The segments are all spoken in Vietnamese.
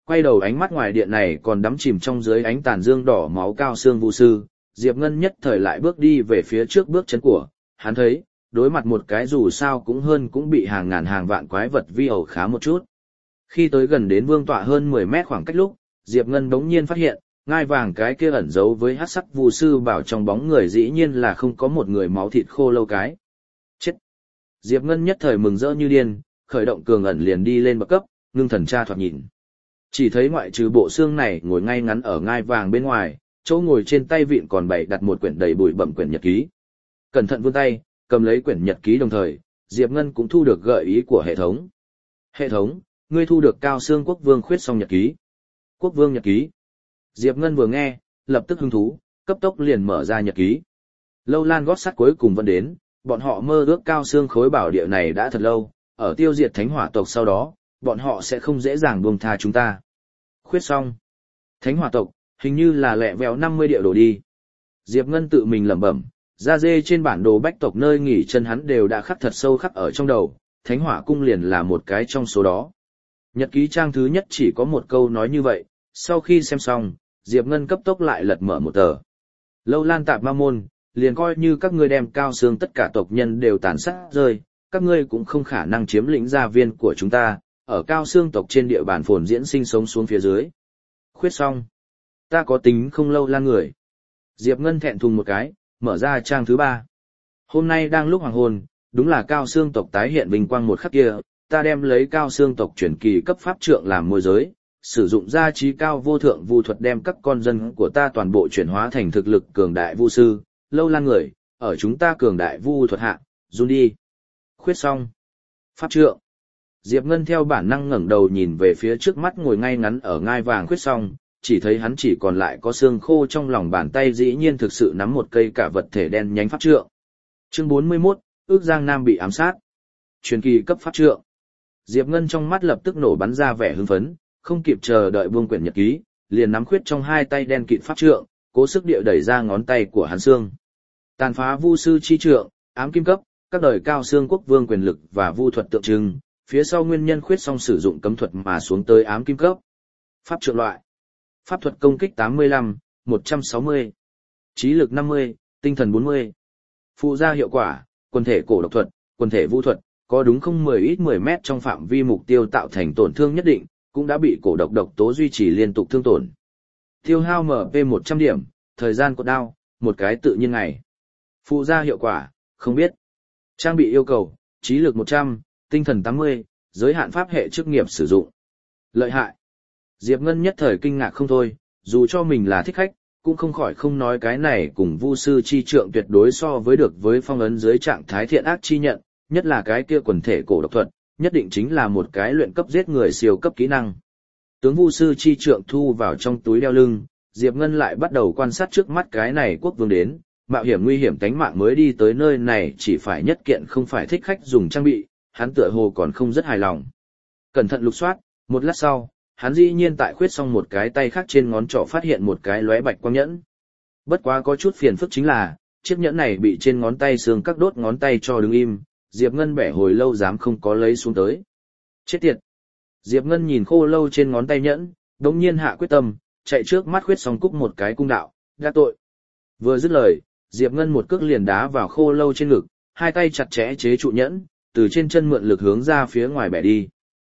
quay đầu ánh mắt ngoài điện này còn đắm chìm trong dưới ánh tàn dương đỏ máu cao xương vu sư, Diệp Ngân nhất thời lại bước đi về phía trước bước chân của, hắn thấy, đối mặt một cái dù sao cũng hơn cũng bị hàng ngàn hàng vạn quái vật vi ẩu khá một chút. Khi tới gần đến vương tọa hơn 10 mét khoảng cách lúc, Diệp Ngân đống nhiên phát hiện, ngai vàng cái kia ẩn giấu với hắc sắc vu sư bảo trong bóng người dĩ nhiên là không có một người máu thịt khô lâu cái. Chết! Diệp Ngân nhất thời mừng rỡ như điên, khởi động cường ẩn liền đi lên bậc cấp, ngưng thần tra thoạt nhìn. Chỉ thấy ngoại trừ bộ xương này ngồi ngay ngắn ở ngai vàng bên ngoài, chỗ ngồi trên tay vịn còn bày đặt một quyển đầy bụi bặm quyển nhật ký. Cẩn thận vươn tay, cầm lấy quyển nhật ký đồng thời, Diệp Ngân cũng thu được gợi ý của hệ thống. Hệ thống, ngươi thu được Cao Xương Quốc Vương khuyết song nhật ký. Quốc Vương nhật ký. Diệp Ngân vừa nghe, lập tức hứng thú, cấp tốc liền mở ra nhật ký. Lâu Lan gót sắt cuối cùng vẫn đến, bọn họ mơ ước Cao Xương khối bảo địa này đã thật lâu, ở tiêu diệt thánh hỏa tộc sau đó, bọn họ sẽ không dễ dàng buông tha chúng ta. Khuyết song. Thánh hỏa tộc, hình như là lẹ vẹo 50 địa đồ đi. Diệp Ngân tự mình lẩm bẩm, da dê trên bản đồ bách tộc nơi nghỉ chân hắn đều đã khắc thật sâu khắc ở trong đầu, thánh hỏa cung liền là một cái trong số đó. Nhật ký trang thứ nhất chỉ có một câu nói như vậy, sau khi xem xong, Diệp Ngân cấp tốc lại lật mở một tờ. Lâu Lan Tạp Ma Môn, liền coi như các ngươi đem Cao Xương tất cả tộc nhân đều tàn sát rơi, các ngươi cũng không khả năng chiếm lĩnh gia viên của chúng ta, ở Cao Xương tộc trên địa bàn phồn diễn sinh sống xuống phía dưới. Khuyết xong. Ta có tính không Lâu Lan người. Diệp Ngân thẹn thùng một cái, mở ra trang thứ 3. Hôm nay đang lúc hoàng hôn, đúng là Cao Xương tộc tái hiện vinh quang một khắc kia, ta đem lấy Cao Xương tộc chuyển kỳ cấp pháp trượng làm môi giới, sử dụng gia trí cao vô thượng vu thuật đem các con dân của ta toàn bộ chuyển hóa thành thực lực cường đại vu sư, Lâu Lan người, ở chúng ta cường đại vu thuật hạ, run đi. Khuyết xong. Pháp trượng. Diệp Ngân theo bản năng ngẩng đầu nhìn về phía trước mắt ngồi ngay ngắn ở ngai vàng khuyết xong, chỉ thấy hắn chỉ còn lại có xương khô trong lòng bàn tay dĩ nhiên thực sự nắm một cây cả vật thể đen nhánh pháp trượng. Chương 41, ước Giang Nam bị ám sát. Truyền kỳ cấp pháp trượng. Diệp Ngân trong mắt lập tức nổ bắn ra vẻ hưng phấn, không kịp chờ đợi buông quyển nhật ký, liền nắm khuyết trong hai tay đen kịt pháp trượng, cố sức địa đẩy ra ngón tay của hắn xương. Tàn phá vu sư chi trượng, ám kim cấp, các đời Cao Xương quốc vương quyền lực và vu thuật tượng trưng, phía sau nguyên nhân khuyết song sử dụng cấm thuật mà xuống tới ám kim cấp. Pháp trượng loại. Pháp thuật công kích 85, 160. Trí lực 50, tinh thần 40. Phụ gia hiệu quả, quần thể cổ độc thuật, quần thể vu thuật, có đúng không 10 mét trong phạm vi mục tiêu tạo thành tổn thương nhất định, cũng đã bị cổ độc tố duy trì liên tục thương tổn. Tiêu hao MP 100 điểm, thời gian cột đao, một cái tự nhiên ngày. Phụ gia hiệu quả, không biết. Trang bị yêu cầu, trí lực 100, tinh thần 80, giới hạn pháp hệ chức nghiệp sử dụng. Lợi hại. Diệp Ngân nhất thời kinh ngạc không thôi, dù cho mình là thích khách, cũng không khỏi không nói cái này cùng vu sư chi trượng tuyệt đối so với được với phong ấn dưới trạng thái thiện ác chi nhận, nhất là cái kia quần thể cổ độc thuật, nhất định chính là một cái luyện cấp giết người siêu cấp kỹ năng. Tướng vu sư chi trượng thu vào trong túi đeo lưng, Diệp Ngân lại bắt đầu quan sát trước mắt cái này quốc vương đến, mạo hiểm nguy hiểm tánh mạng mới đi tới nơi này chỉ phải nhất kiện không phải thích khách dùng trang bị, hắn tựa hồ còn không rất hài lòng. Cẩn thận lục soát, một lát sau, hắn dĩ nhiên tại khuyết xong một cái tay khác trên ngón trỏ phát hiện một cái lóe bạch quang nhẫn. Bất quá có chút phiền phức chính là, chiếc nhẫn này bị trên ngón tay xương các đốt ngón tay cho đứng im, Diệp Ngân bẻ hồi lâu dám không có lấy xuống tới. Chết tiệt! Diệp Ngân nhìn khô lâu trên ngón tay nhẫn, đống nhiên hạ quyết tâm, chạy trước mắt khuyết xong cúc một cái cung đạo, đã tội. Vừa dứt lời, Diệp Ngân một cước liền đá vào khô lâu trên ngực, hai tay chặt chẽ chế trụ nhẫn, từ trên chân mượn lực hướng ra phía ngoài bẻ đi.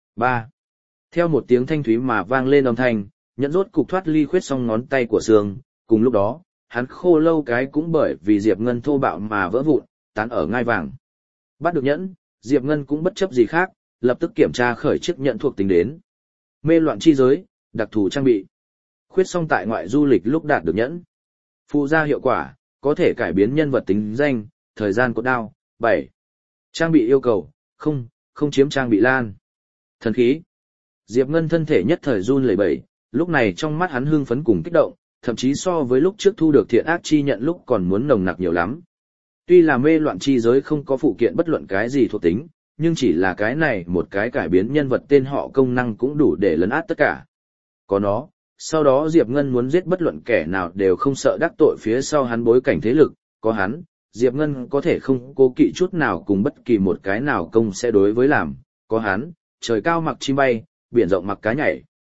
3. Theo một tiếng thanh thúy mà vang lên âm thanh, nhẫn rốt cục thoát ly khuyết xong ngón tay của xương, cùng lúc đó, hắn khô lâu cái cũng bởi vì Diệp Ngân thô bạo mà vỡ vụn, tán ở ngai vàng. Bắt được nhẫn, Diệp Ngân cũng bất chấp gì khác, lập tức kiểm tra khởi chiếc nhẫn thuộc tính đến. Mê loạn chi giới, đặc thù trang bị. Khuyết xong tại ngoại du lịch lúc đạt được nhẫn. Phụ gia hiệu quả, có thể cải biến nhân vật tính danh, thời gian cột đao, 7. Trang bị yêu cầu, không chiếm trang bị lan. Thần khí. Diệp Ngân thân thể nhất thời run lẩy bẩy, lúc này trong mắt hắn hưng phấn cùng kích động, thậm chí so với lúc trước thu được thiện ác chi nhận lúc còn muốn nồng nặc nhiều lắm. Tuy là mê loạn chi giới không có phụ kiện bất luận cái gì thuộc tính, nhưng chỉ là cái này một cái cải biến nhân vật tên họ công năng cũng đủ để lấn át tất cả. Có nó, sau đó Diệp Ngân muốn giết bất luận kẻ nào đều không sợ đắc tội phía sau hắn bối cảnh thế lực, có hắn, Diệp Ngân có thể không cố kỵ chút nào cùng bất kỳ một cái nào công sẽ đối với làm, có hắn, trời cao mặc chim bay, biển rộng mặc cá nhảy.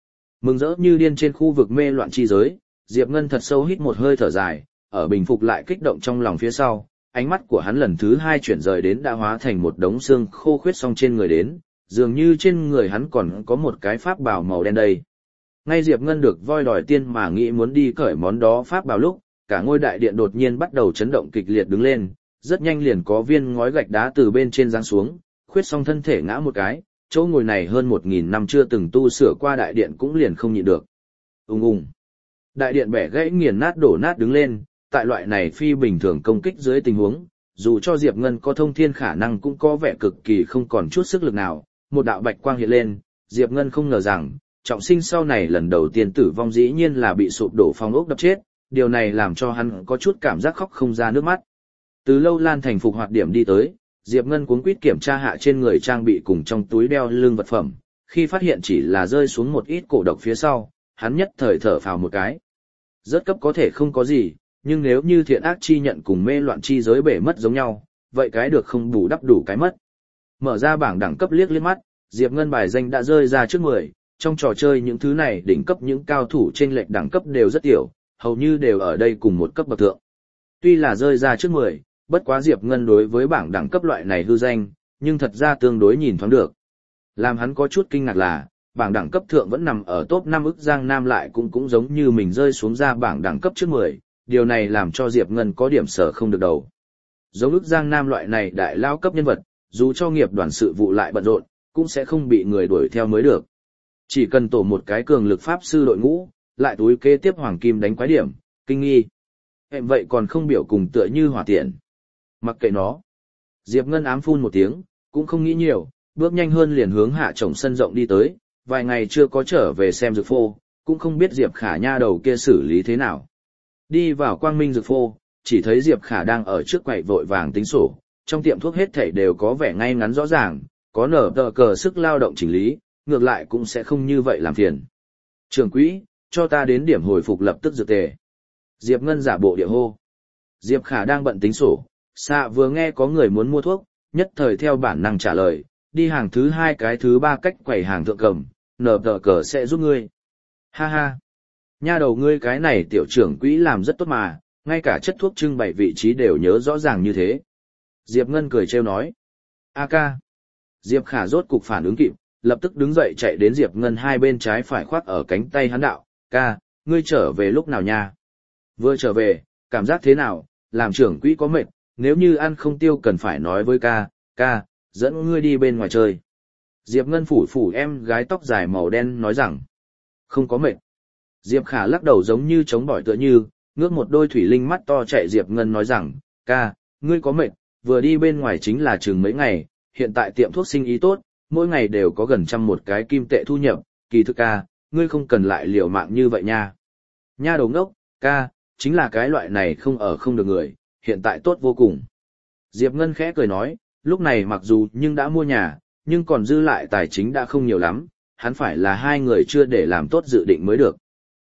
Mừng rỡ như điên trên khu vực mê loạn chi giới, Diệp Ngân thật sâu hít một hơi thở dài, ở bình phục lại kích động trong lòng phía sau, ánh mắt của hắn lần thứ hai chuyển rời đến đã hóa thành một đống xương khô khuyết song trên người đến, dường như trên người hắn còn có một cái pháp bào màu đen đây. Ngay Diệp Ngân được voi đòi tiên mà nghĩ muốn đi cởi món đó pháp bào lúc, cả ngôi đại điện đột nhiên bắt đầu chấn động kịch liệt đứng lên, rất nhanh liền có viên ngói gạch đá từ bên trên giáng xuống, khuyết song thân thể ngã một cái, chỗ ngồi này hơn 1000 năm chưa từng tu sửa qua đại điện cũng liền không nhịn được. Ùng ùng. Đại điện bẻ gãy nghiền nát đổ nát đứng lên, tại loại này phi bình thường công kích dưới tình huống, dù cho Diệp Ngân có thông thiên khả năng cũng có vẻ cực kỳ không còn chút sức lực nào, một đạo bạch quang hiện lên, Diệp Ngân không ngờ rằng, trọng sinh sau này lần đầu tiên tử vong dĩ nhiên là bị sụp đổ phong ốc đập chết, điều này làm cho hắn có chút cảm giác khóc không ra nước mắt. Từ Lâu Lan thành phục hoạt điểm đi tới, Diệp Ngân cuống quýt kiểm tra hạ trên người trang bị cùng trong túi đeo lưng vật phẩm, khi phát hiện chỉ là rơi xuống một ít cổ độc phía sau, hắn nhất thời thở phào một cái. Rớt cấp có thể không có gì, nhưng nếu như thiện ác chi nhận cùng mê loạn chi giới bể mất giống nhau, vậy cái được không bù đắp đủ cái mất. Mở ra bảng đẳng cấp liếc mắt, Diệp Ngân bài danh đã rơi ra trước 10, trong trò chơi những thứ này đỉnh cấp những cao thủ trên lệch đẳng cấp đều rất tiểu, hầu như đều ở đây cùng một cấp bậc thượng. Tuy là rơi ra trước 10, bất quá Diệp Ngân đối với bảng đẳng cấp loại này hư danh, nhưng thật ra tương đối nhìn thoáng được. Làm hắn có chút kinh ngạc là, bảng đẳng cấp thượng vẫn nằm ở top 5 ức Giang Nam lại cũng giống như mình rơi xuống ra bảng đẳng cấp trước 10, điều này làm cho Diệp Ngân có điểm sở không được đầu. Giống ức Giang Nam loại này đại lao cấp nhân vật, dù cho nghiệp đoàn sự vụ lại bận rộn, cũng sẽ không bị người đuổi theo mới được. Chỉ cần tổ một cái cường lực pháp sư đội ngũ, lại túi kế tiếp hoàng kim đánh quái điểm, kinh nghi. Em vậy còn không biểu cùng tựa như hỏa tiện. Mặc kệ nó. Diệp Ngân ám phun một tiếng, cũng không nghĩ nhiều, bước nhanh hơn liền hướng hạ trồng sân rộng đi tới, vài ngày chưa có trở về xem dược phô, cũng không biết Diệp Khả nha đầu kia xử lý thế nào. Đi vào Quang Minh dược phô, chỉ thấy Diệp Khả đang ở trước quầy vội vàng tính sổ, trong tiệm thuốc hết thảy đều có vẻ ngay ngắn rõ ràng, có nở tờ cờ sức lao động chỉnh lý, ngược lại cũng sẽ không như vậy làm phiền. Trưởng quỹ, cho ta đến điểm hồi phục lập tức dược tề. Diệp Ngân giả bộ địa hô. Diệp Khả đang bận tính sổ, xạ vừa nghe có người muốn mua thuốc, nhất thời theo bản năng trả lời, đi hàng thứ 2 cái thứ 3 cách quầy hàng thượng cầm, nở tờ cờ sẽ giúp ngươi. Ha ha. Nha đầu ngươi cái này tiểu trưởng quỹ làm rất tốt mà, ngay cả chất thuốc trưng bày vị trí đều nhớ rõ ràng như thế. Diệp Ngân cười trêu nói. A ca. Diệp Khả rốt cục phản ứng kịp, lập tức đứng dậy chạy đến Diệp Ngân hai bên trái phải khoác ở cánh tay hắn đạo, ca, ngươi trở về lúc nào nha? Vừa trở về, cảm giác thế nào, làm trưởng quỹ có mệt, nếu như ăn không tiêu cần phải nói với ca, dẫn ngươi đi bên ngoài chơi. Diệp Ngân phủ em gái tóc dài màu đen nói rằng, không có mệt. Diệp Khả lắc đầu giống như chống bỏi tựa như, ngước một đôi thủy linh mắt to chạy Diệp Ngân nói rằng, ca, ngươi có mệt, vừa đi bên ngoài chính là chừng mấy ngày, hiện tại tiệm thuốc sinh ý tốt, mỗi ngày đều có gần 100 cái kim tệ thu nhập, kỳ thực ca, ngươi không cần lại liều mạng như vậy nha. Nha đầu ngốc, ca, chính là cái loại này không ở không được người, hiện tại tốt vô cùng. Diệp Ngân khẽ cười nói, lúc này mặc dù nhưng đã mua nhà, nhưng còn dư lại tài chính đã không nhiều lắm, hắn phải là hai người chưa để làm tốt dự định mới được.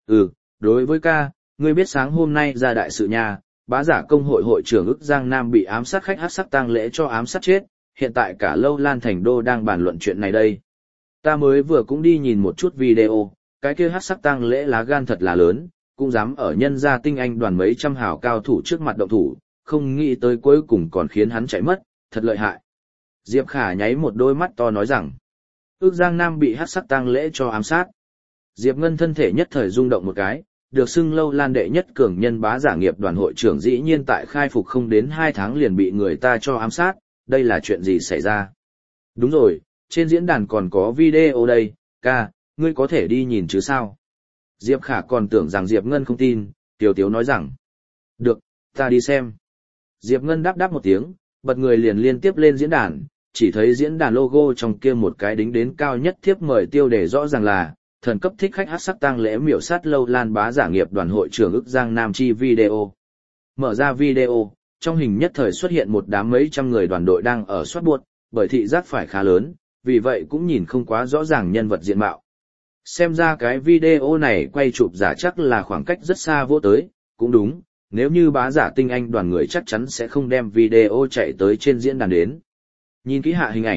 Đối với ca, ngươi biết sáng hôm nay ra đại sự nha, bá giả công hội hội trưởng ức Giang Nam bị ám sát khách hắc sắc tang lễ cho ám sát chết, hiện tại cả Lâu Lan thành đô đang bàn luận chuyện này đây. Ta mới vừa cũng đi nhìn một chút video, cái kia hắc sắc tang lễ lá gan thật là lớn, cũng dám ở nhân gia tinh anh đoàn mấy trăm hào cao thủ trước mặt động thủ, không nghĩ tới cuối cùng còn khiến hắn chạy mất, thật lợi hại. Diệp Khả nháy một đôi mắt to nói rằng, ước Giang Nam bị hắc sắc tang lễ cho ám sát. Diệp Ngân thân thể nhất thời rung động một cái, được xưng Lâu Lan đệ nhất cường nhân bá giả nghiệp đoàn hội trưởng dĩ nhiên tại khai phục không đến 2 tháng liền bị người ta cho ám sát, đây là chuyện gì xảy ra? Đúng rồi, trên diễn đàn còn có video đây, ca, ngươi có thể đi nhìn chứ sao? Diệp Khả còn tưởng rằng Diệp Ngân không tin, Tiếu Tiếu nói rằng, được, ta đi xem. Diệp Ngân đáp một tiếng, bật người liền liên tiếp lên diễn đàn, chỉ thấy diễn đàn logo trong kia một cái đính đến cao nhất thiếp mời tiêu đề rõ ràng là, thần cấp thích khách hắc sắc tang lễ miểu sát Lâu Lan bá giả nghiệp đoàn hội trưởng ức Giang Nam chi video. Mở ra video, trong hình nhất thời xuất hiện một đám mấy trăm người đoàn đội đang ở soát buốt, bởi thị giác phải khá lớn, vì vậy cũng nhìn không quá rõ ràng nhân vật diện mạo. Xem ra cái video này quay chụp giả chắc là khoảng cách rất xa vô tới, cũng đúng, nếu như bá giả tinh anh đoàn người chắc chắn sẽ không đem video chạy tới trên diễn đàn đến. Nhìn kỹ hạ hình ảnh,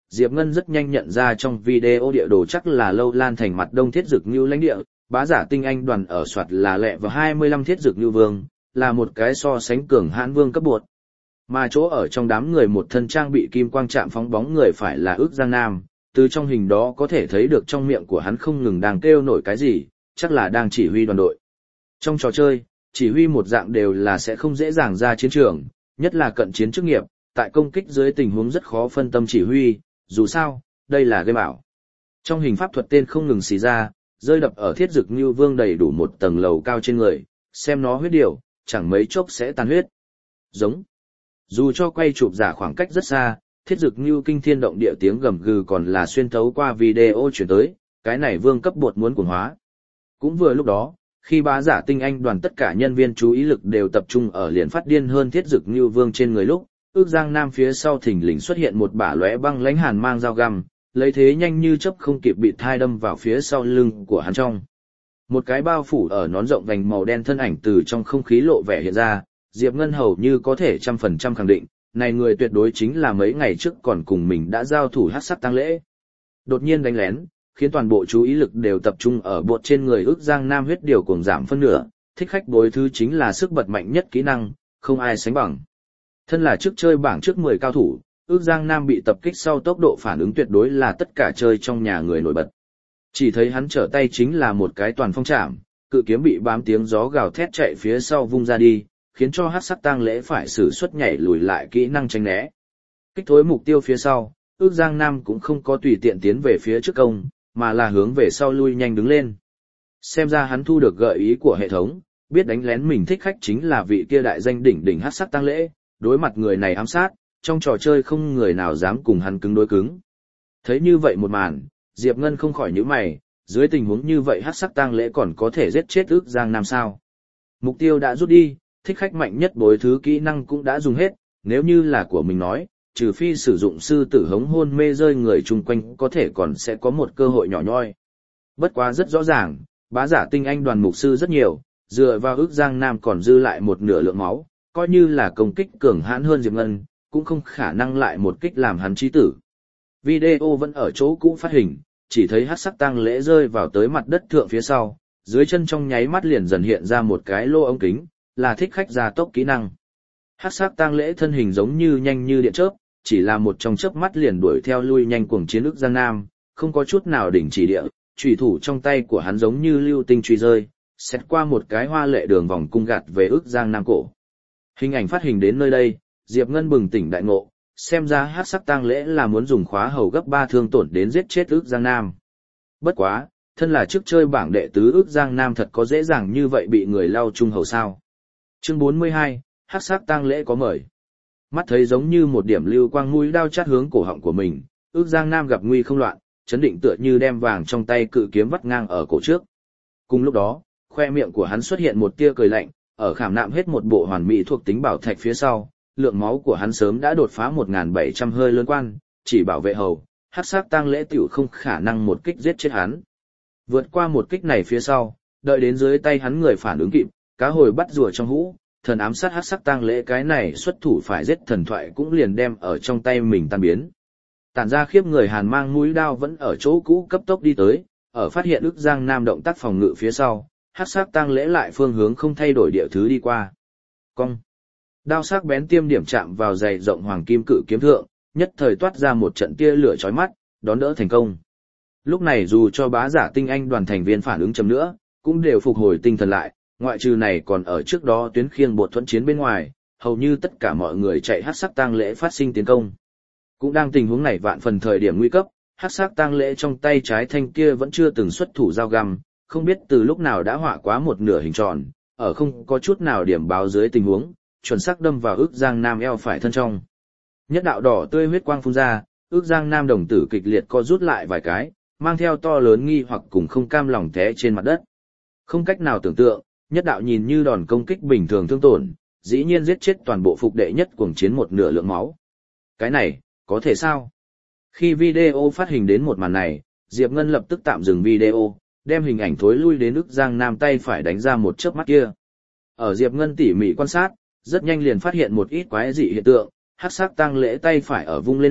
Diệp Ngân rất nhanh nhận ra trong video địa đồ chắc là Lâu Lan thành mặt đông Thiết Dực Nưu lãnh địa, bá giả tinh anh đoàn ở soạt là lẹ và 25 Thiết Dực Nưu vương, là một cái so sánh cường hãn vương cấp bột. Mà chỗ ở trong đám người một thân trang bị kim quang chạm phóng bóng người phải là Ước Giang Nam, từ trong hình đó có thể thấy được trong miệng của hắn không ngừng đang kêu nổi cái gì, chắc là đang chỉ huy đoàn đội. Trong trò chơi, chỉ huy một dạng đều là sẽ không dễ dàng ra chiến trường, nhất là cận chiến chức nghiệp, tại công kích dưới tình huống rất khó phân tâm chỉ huy, dù sao, đây là game ảo. Trong hình pháp thuật tên không ngừng xì ra, rơi đập ở Thiết Dực Nưu vương đầy đủ một tầng lầu cao trên người, xem nó huyết điều, chẳng mấy chốc sẽ tan huyết. Giống. Dù cho quay chụp giả khoảng cách rất xa, Thiết Dực Nưu kinh thiên động địa tiếng gầm gừ còn là xuyên thấu qua video chuyển tới, cái này vương cấp bột muốn cuồng hóa. Cũng vừa lúc đó, khi bá giả tinh anh đoàn tất cả nhân viên chú ý lực đều tập trung ở liền phát điên hơn Thiết Dực Nưu vương trên người lúc, Ước Giang Nam phía sau thình lình xuất hiện một bả lóe băng lãnh hàn mang dao găm, lấy thế nhanh như chớp không kịp bị thai đâm vào phía sau lưng của hắn trong. Một cái bao phủ ở nón rộng vành màu đen thân ảnh từ trong không khí lộ vẻ hiện ra, Diệp Ngân hầu như có thể 100% khẳng định, này người tuyệt đối chính là mấy ngày trước còn cùng mình đã giao thủ hắc sắc tang lễ. Đột nhiên đánh lén, khiến toàn bộ chú ý lực đều tập trung ở bột trên người Ước Giang Nam huyết điều cùng giảm phân nửa, thích khách bối thứ chính là sức bật mạnh nhất kỹ năng, không ai sánh bằng. Thân là trước chơi bảng trước 10 cao thủ, Ước Giang Nam bị tập kích sau tốc độ phản ứng tuyệt đối là tất cả chơi trong nhà người nổi bật. Chỉ thấy hắn trở tay chính là một cái toàn phong trảm, cự kiếm bị bám tiếng gió gào thét chạy phía sau vung ra đi, khiến cho hắc sắc tang lễ phải sử xuất nhảy lùi lại kỹ năng tránh né. Kích thối mục tiêu phía sau, Ước Giang Nam cũng không có tùy tiện tiến về phía trước công, mà là hướng về sau lui nhanh đứng lên. Xem ra hắn thu được gợi ý của hệ thống, biết đánh lén mình thích khách chính là vị kia đại danh đỉnh đỉnh hắc sắc tang lễ, đối mặt người này ám sát, trong trò chơi không người nào dám cùng hắn cứng đối cứng. Thấy như vậy một màn, Diệp Ngân không khỏi nhíu mày, dưới tình huống như vậy hắc sắc tang lễ còn có thể giết chết Ước Giang Nam sao? Mục tiêu đã rút đi, thích khách mạnh nhất bối thứ kỹ năng cũng đã dùng hết, nếu như là của mình nói, trừ phi sử dụng sư tử hống hôn mê rơi người chung quanh có thể còn sẽ có một cơ hội nhỏ nhoi. Bất quá rất rõ ràng, bá giả tinh anh đoàn mục sư rất nhiều, dựa vào Ước Giang Nam còn dư lại một nửa lượng máu, coi như là công kích cường hãn hơn Diệp Ngân, cũng không khả năng lại một kích làm hắn chí tử. Video vẫn ở chỗ cũ phát hình, chỉ thấy hắc sắc tang lễ rơi vào tới mặt đất thượng phía sau, dưới chân trong nháy mắt liền dần hiện ra một cái lô ống kính, là thích khách gia tốc kỹ năng. Hắc sắc tang lễ thân hình giống như nhanh như điện chớp, chỉ là một trong chớp mắt liền đuổi theo lui nhanh cuồng chiến Ước Giang Nam, không có chút nào đỉnh chỉ địa, chủy thủ trong tay của hắn giống như lưu tinh truy rơi, xét qua một cái hoa lệ đường vòng cung gạt về Ước Giang Nam cổ. Hình ảnh phát hình đến nơi đây, Diệp Ngân bừng tỉnh đại ngộ, xem ra hắc sắc tang lễ là muốn dùng khóa hầu gấp 3 thương tổn đến giết chết Ước Giang Nam. Bất quá, thân là trước chơi bảng đệ tứ Ước Giang Nam thật có dễ dàng như vậy bị người lao trung hầu sao. Chương 42, hắc sắc tang lễ có mời. Mắt thấy giống như một điểm lưu quang mũi đao chát hướng cổ họng của mình, Ước Giang Nam gặp nguy không loạn, chấn định tựa như đem vàng trong tay cự kiếm vắt ngang ở cổ trước. Cùng lúc đó, khoe miệng của hắn xuất hiện một tia cười lạnh, ở khảm nạm hết một bộ hoàn mỹ thuộc tính bảo thạch phía sau, lượng máu của hắn sớm đã đột phá 1.700 hơi lớn quan, chỉ bảo vệ hầu, hắc sắc tang lễ tiểu không khả năng một kích giết chết hắn. Vượt qua một kích này phía sau, đợi đến dưới tay hắn người phản ứng kịp, cá hồi bắt rùa trong hũ, thần ám sát hắc sắc tang lễ cái này xuất thủ phải giết thần thoại cũng liền đem ở trong tay mình tan biến. Tản ra khiếp người hàn mang mũi đao vẫn ở chỗ cũ cấp tốc đi tới, ở phát hiện Ước Giang Nam động tác phòng ngự phía sau, hắc sắc tang lễ lại phương hướng không thay đổi địa thứ đi qua. Cong. Đao sắc bén tiêm điểm chạm vào dày rộng hoàng kim cự kiếm thượng, nhất thời toát ra một trận tia lửa chói mắt, đón đỡ thành công. Lúc này dù cho bá giả tinh anh đoàn thành viên phản ứng chậm nữa, cũng đều phục hồi tinh thần lại, ngoại trừ này còn ở trước đó tuyến khiêng bột thuẫn chiến bên ngoài, hầu như tất cả mọi người chạy hắc sắc tang lễ phát sinh tiến công. Cũng đang tình huống này vạn phần thời điểm nguy cấp, hắc sắc tang lễ trong tay trái thanh kia vẫn chưa từng xuất thủ dao găm, không biết từ lúc nào đã họa quá một nửa hình tròn, ở không có chút nào điểm báo dưới tình huống, chuẩn xác đâm vào Ước Giang Nam eo phải thân trong. Nhất đạo đỏ tươi huyết quang phun ra, Ước Giang Nam đồng tử kịch liệt co rút lại vài cái, mang theo to lớn nghi hoặc cùng không cam lòng té trên mặt đất. Không cách nào tưởng tượng, nhất đạo nhìn như đòn công kích bình thường thương tổn, dĩ nhiên giết chết toàn bộ phục đệ nhất cuồng chiến một nửa lượng máu. Cái này, có thể sao? Khi video phát hình đến một màn này, Diệp Ngân lập tức tạm dừng video, đem hình ảnh thối lui đến Ước Giang Nam tay phải đánh ra một chớp mắt kia. Ở Diệp Ngân tỉ mỉ quan sát, rất nhanh liền phát hiện một ít quái dị hiện tượng, hắc sắc tang lễ tay phải ở vung lên lúc,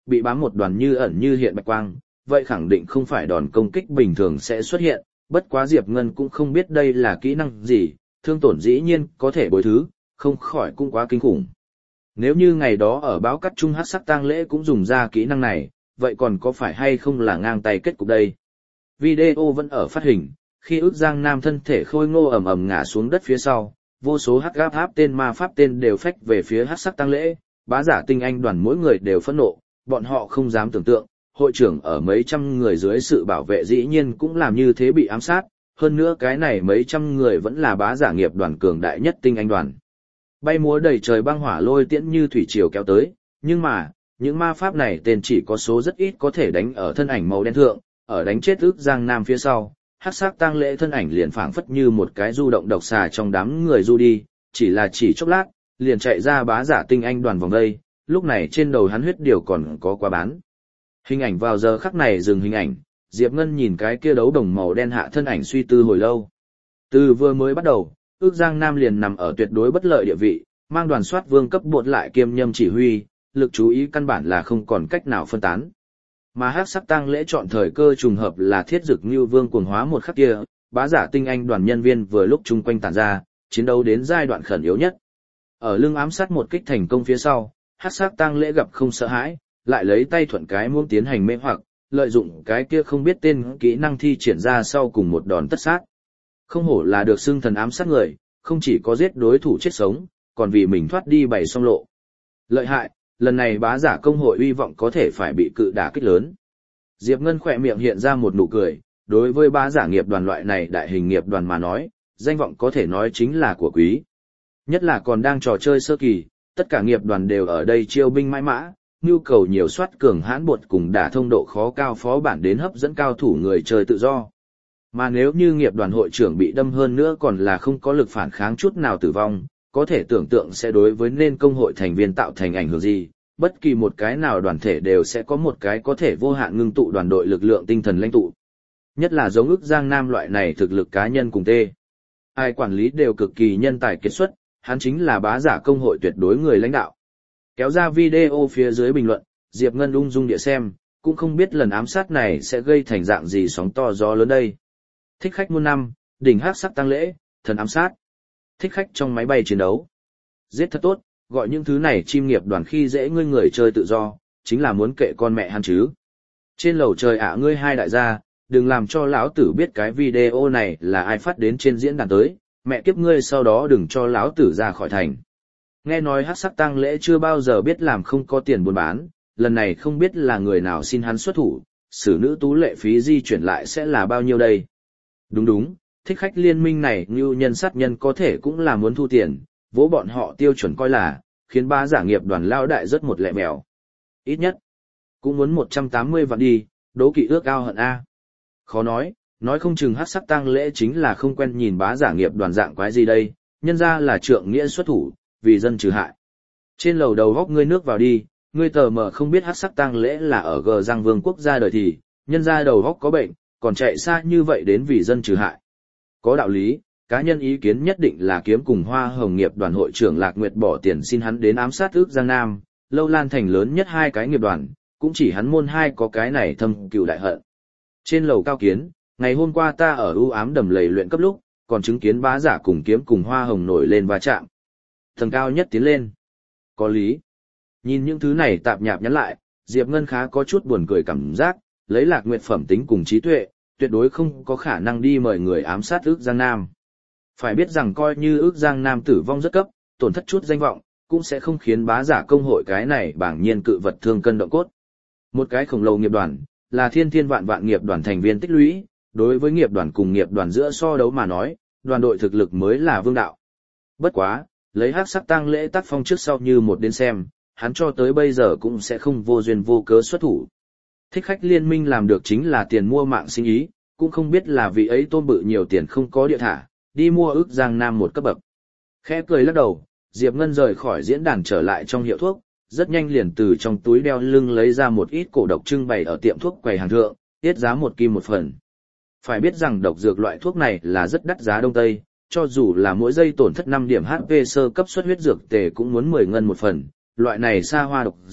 bị bám một đoàn như ẩn như hiện bạch quang, vậy khẳng định không phải đòn công kích bình thường sẽ xuất hiện, bất quá Diệp Ngân cũng không biết đây là kỹ năng gì, thương tổn dĩ nhiên có thể bồi thứ, không khỏi cũng quá kinh khủng. Nếu như ngày đó ở báo cắt trung hắc sắc tang lễ cũng dùng ra kỹ năng này, vậy còn có phải hay không là ngang tay kết cục đây? Video vẫn ở phát hình, khi ước Giang Nam thân thể khôi ngô ầm ầm ngã xuống đất phía sau, vô số hắc gáp áp tên ma pháp tên đều phách về phía hắc sắc tang lễ, bá giả tinh anh đoàn mỗi người đều phẫn nộ, bọn họ không dám tưởng tượng, hội trưởng ở mấy trăm người dưới sự bảo vệ dĩ nhiên cũng làm như thế bị ám sát, hơn nữa cái này mấy trăm người vẫn là bá giả nghiệp đoàn cường đại nhất tinh anh đoàn. Bay múa đầy trời băng hỏa lôi tiễn như thủy triều kéo tới, nhưng mà, những ma pháp này tên chỉ có số rất ít có thể đánh ở thân ảnh màu đen thượng, ở đánh chết ước Giang Nam phía sau, hắc sắc tang lễ thân ảnh liền phảng phất như một cái du động độc xà trong đám người du đi, chỉ chốc lát, liền chạy ra bá giả tinh anh đoàn vòng đây, lúc này trên đầu hắn huyết điều còn có quá bán. Hình ảnh vào giờ khắc này dừng hình ảnh, Diệp Ngân nhìn cái kia đấu đồng màu đen hạ thân ảnh suy tư hồi lâu. Từ vừa mới bắt đầu, ước Giang Nam liền nằm ở tuyệt đối bất lợi địa vị, mang đoàn soát vương cấp buộc lại kiêm nhâm chỉ huy, lực chú ý căn bản là không còn cách nào phân tán. Mà hắc sắc tang lễ chọn thời cơ trùng hợp là thiết dực như vương cuồng hóa một khắc kia, bá giả tinh anh đoàn nhân viên vừa lúc chung quanh tản ra, chiến đấu đến giai đoạn khẩn yếu nhất. Ở lưng ám sát một kích thành công phía sau, hắc sắc tang lễ gặp không sợ hãi, lại lấy tay thuận cái muỗng tiến hành mê hoặc, lợi dụng cái kia không biết tên kỹ năng thi triển ra sau cùng một đòn tất sát. Không hổ là được xưng thần ám sát người, không chỉ có giết đối thủ chết sống, còn vì mình thoát đi bày song lộ. Lợi hại, lần này bá giả công hội uy vọng có thể phải bị cự đả kích lớn. Diệp Ngân khỏe miệng hiện ra một nụ cười, đối với bá giả nghiệp đoàn loại này đại hình nghiệp đoàn mà nói, danh vọng có thể nói chính là của quý. Nhất là còn đang trò chơi sơ kỳ, tất cả nghiệp đoàn đều ở đây chiêu binh mãi mã, nhu cầu nhiều soát cường hãn bột cùng đả thông độ khó cao phó bản đến hấp dẫn cao thủ người chơi tự do. Mà nếu như nghiệp đoàn hội trưởng bị đâm hơn nữa còn là không có lực phản kháng chút nào tử vong, có thể tưởng tượng sẽ đối với nên công hội thành viên tạo thành ảnh hưởng gì, bất kỳ một cái nào đoàn thể đều sẽ có một cái có thể vô hạn ngưng tụ đoàn đội lực lượng tinh thần lãnh tụ. Nhất là giống ức Giang Nam loại này thực lực cá nhân cùng tê. Ai quản lý đều cực kỳ nhân tài kiệt xuất, hắn chính là bá giả công hội tuyệt đối người lãnh đạo. Kéo ra video phía dưới bình luận, Diệp Ngân ung dung địa xem, cũng không biết lần ám sát này sẽ gây thành dạng gì sóng to gió lớn đây. Thích khách muôn năm, đỉnh hắc sắc tăng lễ, thần ám sát. Thích khách trong máy bay chiến đấu. Giết thật tốt, gọi những thứ này chim nghiệp đoàn khi dễ ngươi người chơi tự do, chính là muốn kệ con mẹ hắn chứ. Trên lầu trời ạ ngươi hai đại gia, đừng làm cho lão tử biết cái video này là ai phát đến trên diễn đàn tới, mẹ kiếp ngươi sau đó đừng cho lão tử ra khỏi thành. Nghe nói hắc sắc tang lễ chưa bao giờ biết làm không có tiền buôn bán, lần này không biết là người nào xin hắn xuất thủ, xử nữ tú lệ phí di chuyển lại sẽ là bao nhiêu đây. Đúng đúng, thích khách liên minh này như nhân sát nhân có thể cũng là muốn thu tiền, vỗ bọn họ tiêu chuẩn coi là, khiến bá giả nghiệp đoàn lao đại rất một lẹ mèo. Ít nhất, cũng muốn 180 vạn đi, đố kỵ ước ao hận A. Khó nói không chừng hắc sắc tang lễ chính là không quen nhìn bá giả nghiệp đoàn dạng quái gì đây, nhân ra là trượng nghĩa xuất thủ, vì dân trừ hại. Trên lầu đầu góc ngươi nước vào đi, ngươi tờ mờ không biết hắc sắc tang lễ là ở G Giang Vương quốc gia đời thì, nhân ra đầu góc có bệnh, còn chạy xa như vậy đến vì dân trừ hại. Có đạo lý, cá nhân ý kiến nhất định là kiếm cùng Hoa Hồng nghiệp đoàn hội trưởng Lạc Nguyệt bỏ tiền xin hắn đến ám sát ước Giang Nam, Lâu Lan thành lớn nhất hai cái nghiệp đoàn, cũng chỉ hắn môn hai có cái này thâm cừu đại hận. Trên lầu cao kiến, ngày hôm qua ta ở ưu ám đầm lầy luyện cấp lúc, còn chứng kiến bá giả cùng kiếm cùng Hoa Hồng nổi lên va chạm. Tầng cao nhất tiến lên. Có lý. Nhìn những thứ này tạp nhạp nhắn lại, Diệp Ngân khá có chút buồn cười cảm giác, lấy Lạc Nguyệt phẩm tính cùng trí tuệ, tuyệt đối không có khả năng đi mời người ám sát ước Giang Nam. Phải biết rằng coi như ước Giang Nam tử vong rất cấp, tổn thất chút danh vọng, cũng sẽ không khiến bá giả công hội cái này bảng nhiên cự vật thương cân động cốt. Một cái khổng lồ nghiệp đoàn, là thiên thiên vạn vạn nghiệp đoàn thành viên tích lũy, đối với nghiệp đoàn cùng nghiệp đoàn giữa so đấu mà nói, đoàn đội thực lực mới là vương đạo. Bất quá, lấy hắc sắc tang lễ tác phong trước sau như một đến xem, hắn cho tới bây giờ cũng sẽ không vô duyên vô cớ xuất thủ. Thích khách liên minh làm được chính là tiền mua mạng sinh ý, cũng không biết là vị ấy tôm bự nhiều tiền không có địa thả, đi mua ước Giang Nam một cấp bậc. Khẽ cười lắc đầu, Diệp Ngân rời khỏi diễn đàn trở lại trong hiệu thuốc, rất nhanh liền từ trong túi đeo lưng lấy ra một ít cổ độc trưng bày ở tiệm thuốc quầy hàng thượng, tiết giá 1 kim một phần. Phải biết rằng độc dược loại thuốc này là rất đắt giá Đông Tây, cho dù là mỗi giây tổn thất 5 điểm HP sơ cấp xuất huyết dược tề cũng muốn 10 ngân một phần, loại này xa hoa độc dược,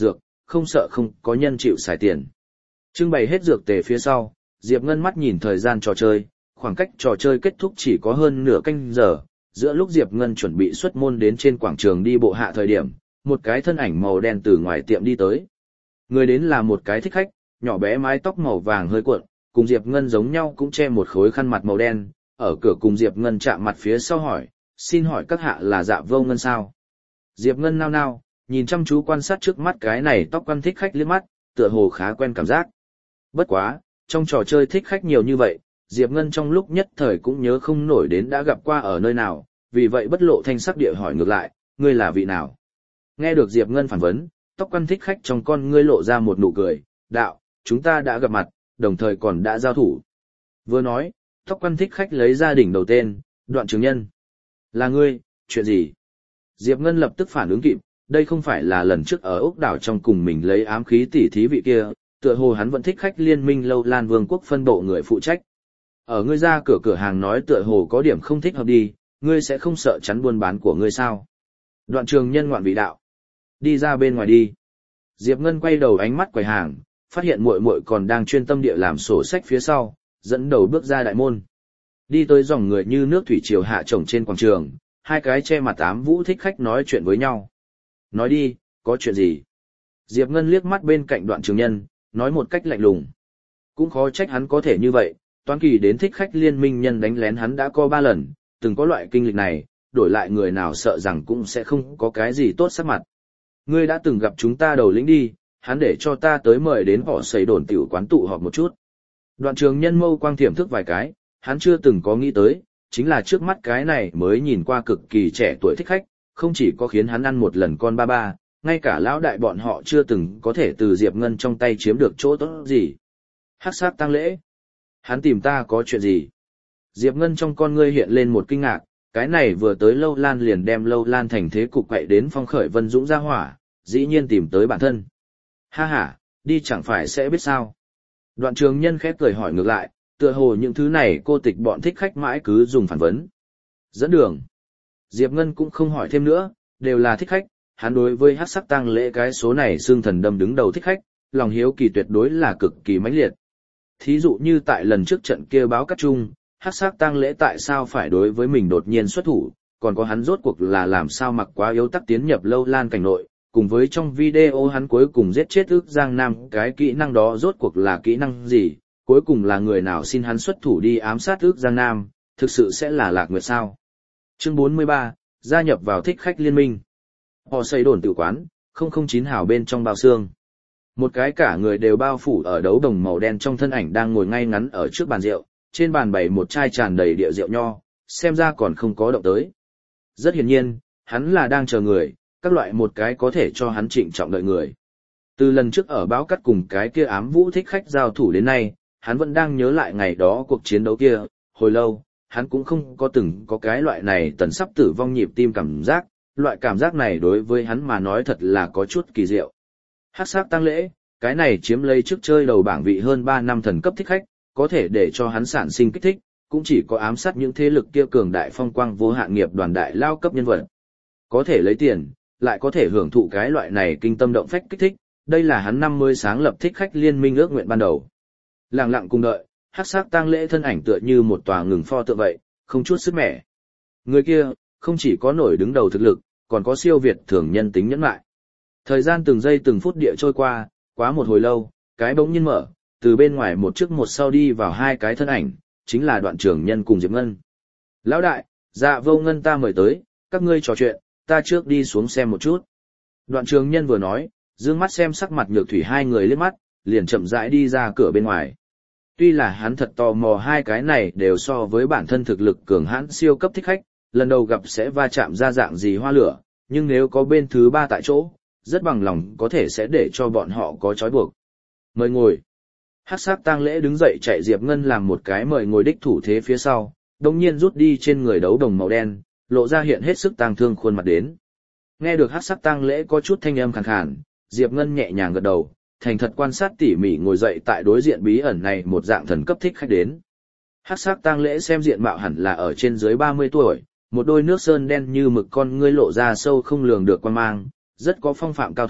không sợ không có nhân chịu xài tiền. Trưng bày hết dược tề phía sau, Diệp Ngân mắt nhìn thời gian trò chơi, khoảng cách trò chơi kết thúc chỉ có hơn nửa canh giờ, giữa lúc Diệp Ngân chuẩn bị xuất môn đến trên quảng trường đi bộ hạ thời điểm, một cái thân ảnh màu đen từ ngoài tiệm đi tới. Người đến là một cái thích khách, nhỏ bé mái tóc màu vàng hơi cuộn, cùng Diệp Ngân giống nhau cũng che một khối khăn mặt màu đen, ở cửa cùng Diệp Ngân chạm mặt phía sau hỏi, xin hỏi các hạ là Dạ Vô Ngân sao? Diệp Ngân nao nao, nhìn chăm chú quan sát trước mắt cái này tóc quan thích khách liếc mắt, tựa hồ khá quen cảm giác. Bất quá, trong trò chơi thích khách nhiều như vậy, Diệp Ngân trong lúc nhất thời cũng nhớ không nổi đến đã gặp qua ở nơi nào, vì vậy bất lộ thanh sắc địa hỏi ngược lại, ngươi là vị nào? Nghe được Diệp Ngân phản vấn, tóc quan thích khách trong con ngươi lộ ra một nụ cười, đạo, chúng ta đã gặp mặt, đồng thời còn đã giao thủ. Vừa nói, tóc quan thích khách lấy ra đỉnh đầu tên, Đoạn Trường Nhân. Là ngươi, chuyện gì? Diệp Ngân lập tức phản ứng kịp, đây không phải là lần trước ở ốc đảo trong cùng mình lấy ám khí tỉ thí vị kia, tựa hồ hắn vẫn thích khách liên minh Lâu Lan Vương quốc phân bộ người phụ trách. Ở ngươi ra cửa cửa hàng nói tựa hồ có điểm không thích hợp đi, ngươi sẽ không sợ chắn buôn bán của ngươi sao? Đoạn Trường Nhân ngoạn vị đạo. Đi ra bên ngoài đi. Diệp Ngân quay đầu ánh mắt quầy hàng, phát hiện muội muội còn đang chuyên tâm địa làm sổ sách phía sau, dẫn đầu bước ra đại môn. Đi tới dòng người như nước thủy triều hạ chồng trên quảng trường, hai cái che mặt ám vũ thích khách nói chuyện với nhau. Nói đi, có chuyện gì? Diệp Ngân liếc mắt bên cạnh Đoạn Trường Nhân, nói một cách lạnh lùng. Cũng khó trách hắn có thể như vậy, toán kỳ đến thích khách liên minh nhân đánh lén hắn đã có 3 lần, từng có loại kinh lịch này, đổi lại người nào sợ rằng cũng sẽ không có cái gì tốt sắc mặt. Ngươi đã từng gặp chúng ta đầu lĩnh đi, hắn để cho ta tới mời đến họ xây đồn tiểu quán tụ họp một chút. Đoạn Trường Nhân mâu quang thiểm thức vài cái, hắn chưa từng có nghĩ tới, chính là trước mắt cái này mới nhìn qua cực kỳ trẻ tuổi thích khách, không chỉ có khiến hắn ăn một lần con ba ba, ngay cả lão đại bọn họ chưa từng có thể từ Diệp Ngân trong tay chiếm được chỗ tốt gì. Hắc sát tang lễ. Hắn tìm ta có chuyện gì? Diệp Ngân trong con ngươi hiện lên một kinh ngạc, cái này vừa tới Lâu Lan liền đem Lâu Lan thành thế cục quậy đến phong khởi Vân Dũng ra hỏa, dĩ nhiên tìm tới bản thân. Ha ha, đi chẳng phải sẽ biết sao. Đoạn Trường Nhân khép cười hỏi ngược lại, tựa hồ những thứ này cô tịch bọn thích khách mãi cứ dùng phản vấn. Dẫn đường. Diệp Ngân cũng không hỏi thêm nữa, đều là thích khách, hắn đối với hắc sắc tang lễ cái số này xương thần đâm đứng đầu thích khách, lòng hiếu kỳ tuyệt đối là cực kỳ mãnh liệt. Thí dụ như tại lần trước trận kia báo cắt chung, hắc sắc tang lễ tại sao phải đối với mình đột nhiên xuất thủ, còn có hắn rốt cuộc là làm sao mặc quá yếu tắc tiến nhập Lâu Lan cảnh nội, cùng với trong video hắn cuối cùng giết chết ước Giang Nam cái kỹ năng đó rốt cuộc là kỹ năng gì, cuối cùng là người nào xin hắn xuất thủ đi ám sát ước Giang Nam, thực sự sẽ là Lạc Nguyệt sao? Chương 43, gia nhập vào thích khách liên minh. Họ xây đồn tự quán, 009 hào bên trong bao xương. Một cái cả người đều bao phủ ở đấu đồng màu đen trong thân ảnh đang ngồi ngay ngắn ở trước bàn rượu, trên bàn bày một chai tràn đầy địa rượu nho, xem ra còn không có động tới. Rất hiển nhiên, hắn là đang chờ người, các loại một cái có thể cho hắn trịnh trọng đợi người. Từ lần trước ở báo cắt cùng cái kia ám vũ thích khách giao thủ đến nay, hắn vẫn đang nhớ lại ngày đó cuộc chiến đấu kia, hồi lâu, hắn cũng không có từng có cái loại này tần sắp tử vong nhịp tim cảm giác, loại cảm giác này đối với hắn mà nói thật là có chút kỳ diệu. Hắc sắc tang lễ, cái này chiếm lấy trước chơi đầu bảng vị hơn 3 năm thần cấp thích khách, có thể để cho hắn sản sinh kích thích, cũng chỉ có ám sát những thế lực kia cường đại phong quang vô hạn nghiệp đoàn đại lao cấp nhân vật. Có thể lấy tiền, lại có thể hưởng thụ cái loại này kinh tâm động phách kích thích, đây là hắn năm mới sáng lập thích khách liên minh ước nguyện ban đầu. Lặng lặng cùng đợi, hắc sắc tang lễ thân ảnh tựa như một tòa ngừng pho tượng vậy, không chút sức mẻ. Người kia, không chỉ có nổi đứng đầu thực lực, còn có siêu việt thường nhân tính nhẫn lại. Thời gian từng giây từng phút địa trôi qua, quá một hồi lâu, cái bỗng nhiên mở, từ bên ngoài một trước một sau đi vào hai cái thân ảnh, chính là Đoạn Trường Nhân cùng Diệp Ngân. Lão đại, Dạ Vô Ngân ta mời tới, các ngươi trò chuyện, ta trước đi xuống xem một chút. Đoạn Trường Nhân vừa nói, dương mắt xem sắc mặt Nhược Thủy hai người liếc mắt, liền chậm rãi đi ra cửa bên ngoài. Tuy là hắn thật tò mò hai cái này đều so với bản thân thực lực cường hãn siêu cấp thích khách, lần đầu gặp sẽ va chạm ra dạng gì hoa lửa, nhưng nếu có bên thứ ba tại chỗ, rất bằng lòng có thể sẽ để cho bọn họ có trói buộc. Mời ngồi. Hắc sắc tang lễ đứng dậy chạy Diệp Ngân làm một cái mời ngồi đích thủ thế phía sau, đồng nhiên rút đi trên người đấu đồng màu đen, lộ ra hiện hết sức tang thương khuôn mặt đến. Nghe được hắc sắc tang lễ có chút thanh âm khàn khàn, Diệp Ngân nhẹ nhàng gật đầu, thành thật quan sát tỉ mỉ ngồi dậy tại đối diện bí ẩn này một dạng thần cấp thích khách đến. Hắc sắc tang lễ xem diện mạo hẳn là ở trên dưới 30 tuổi, một đôi nước sơn đen như mực con ngươi lộ ra sâu không lường được quan mang, rất có phong phạm cao thủ,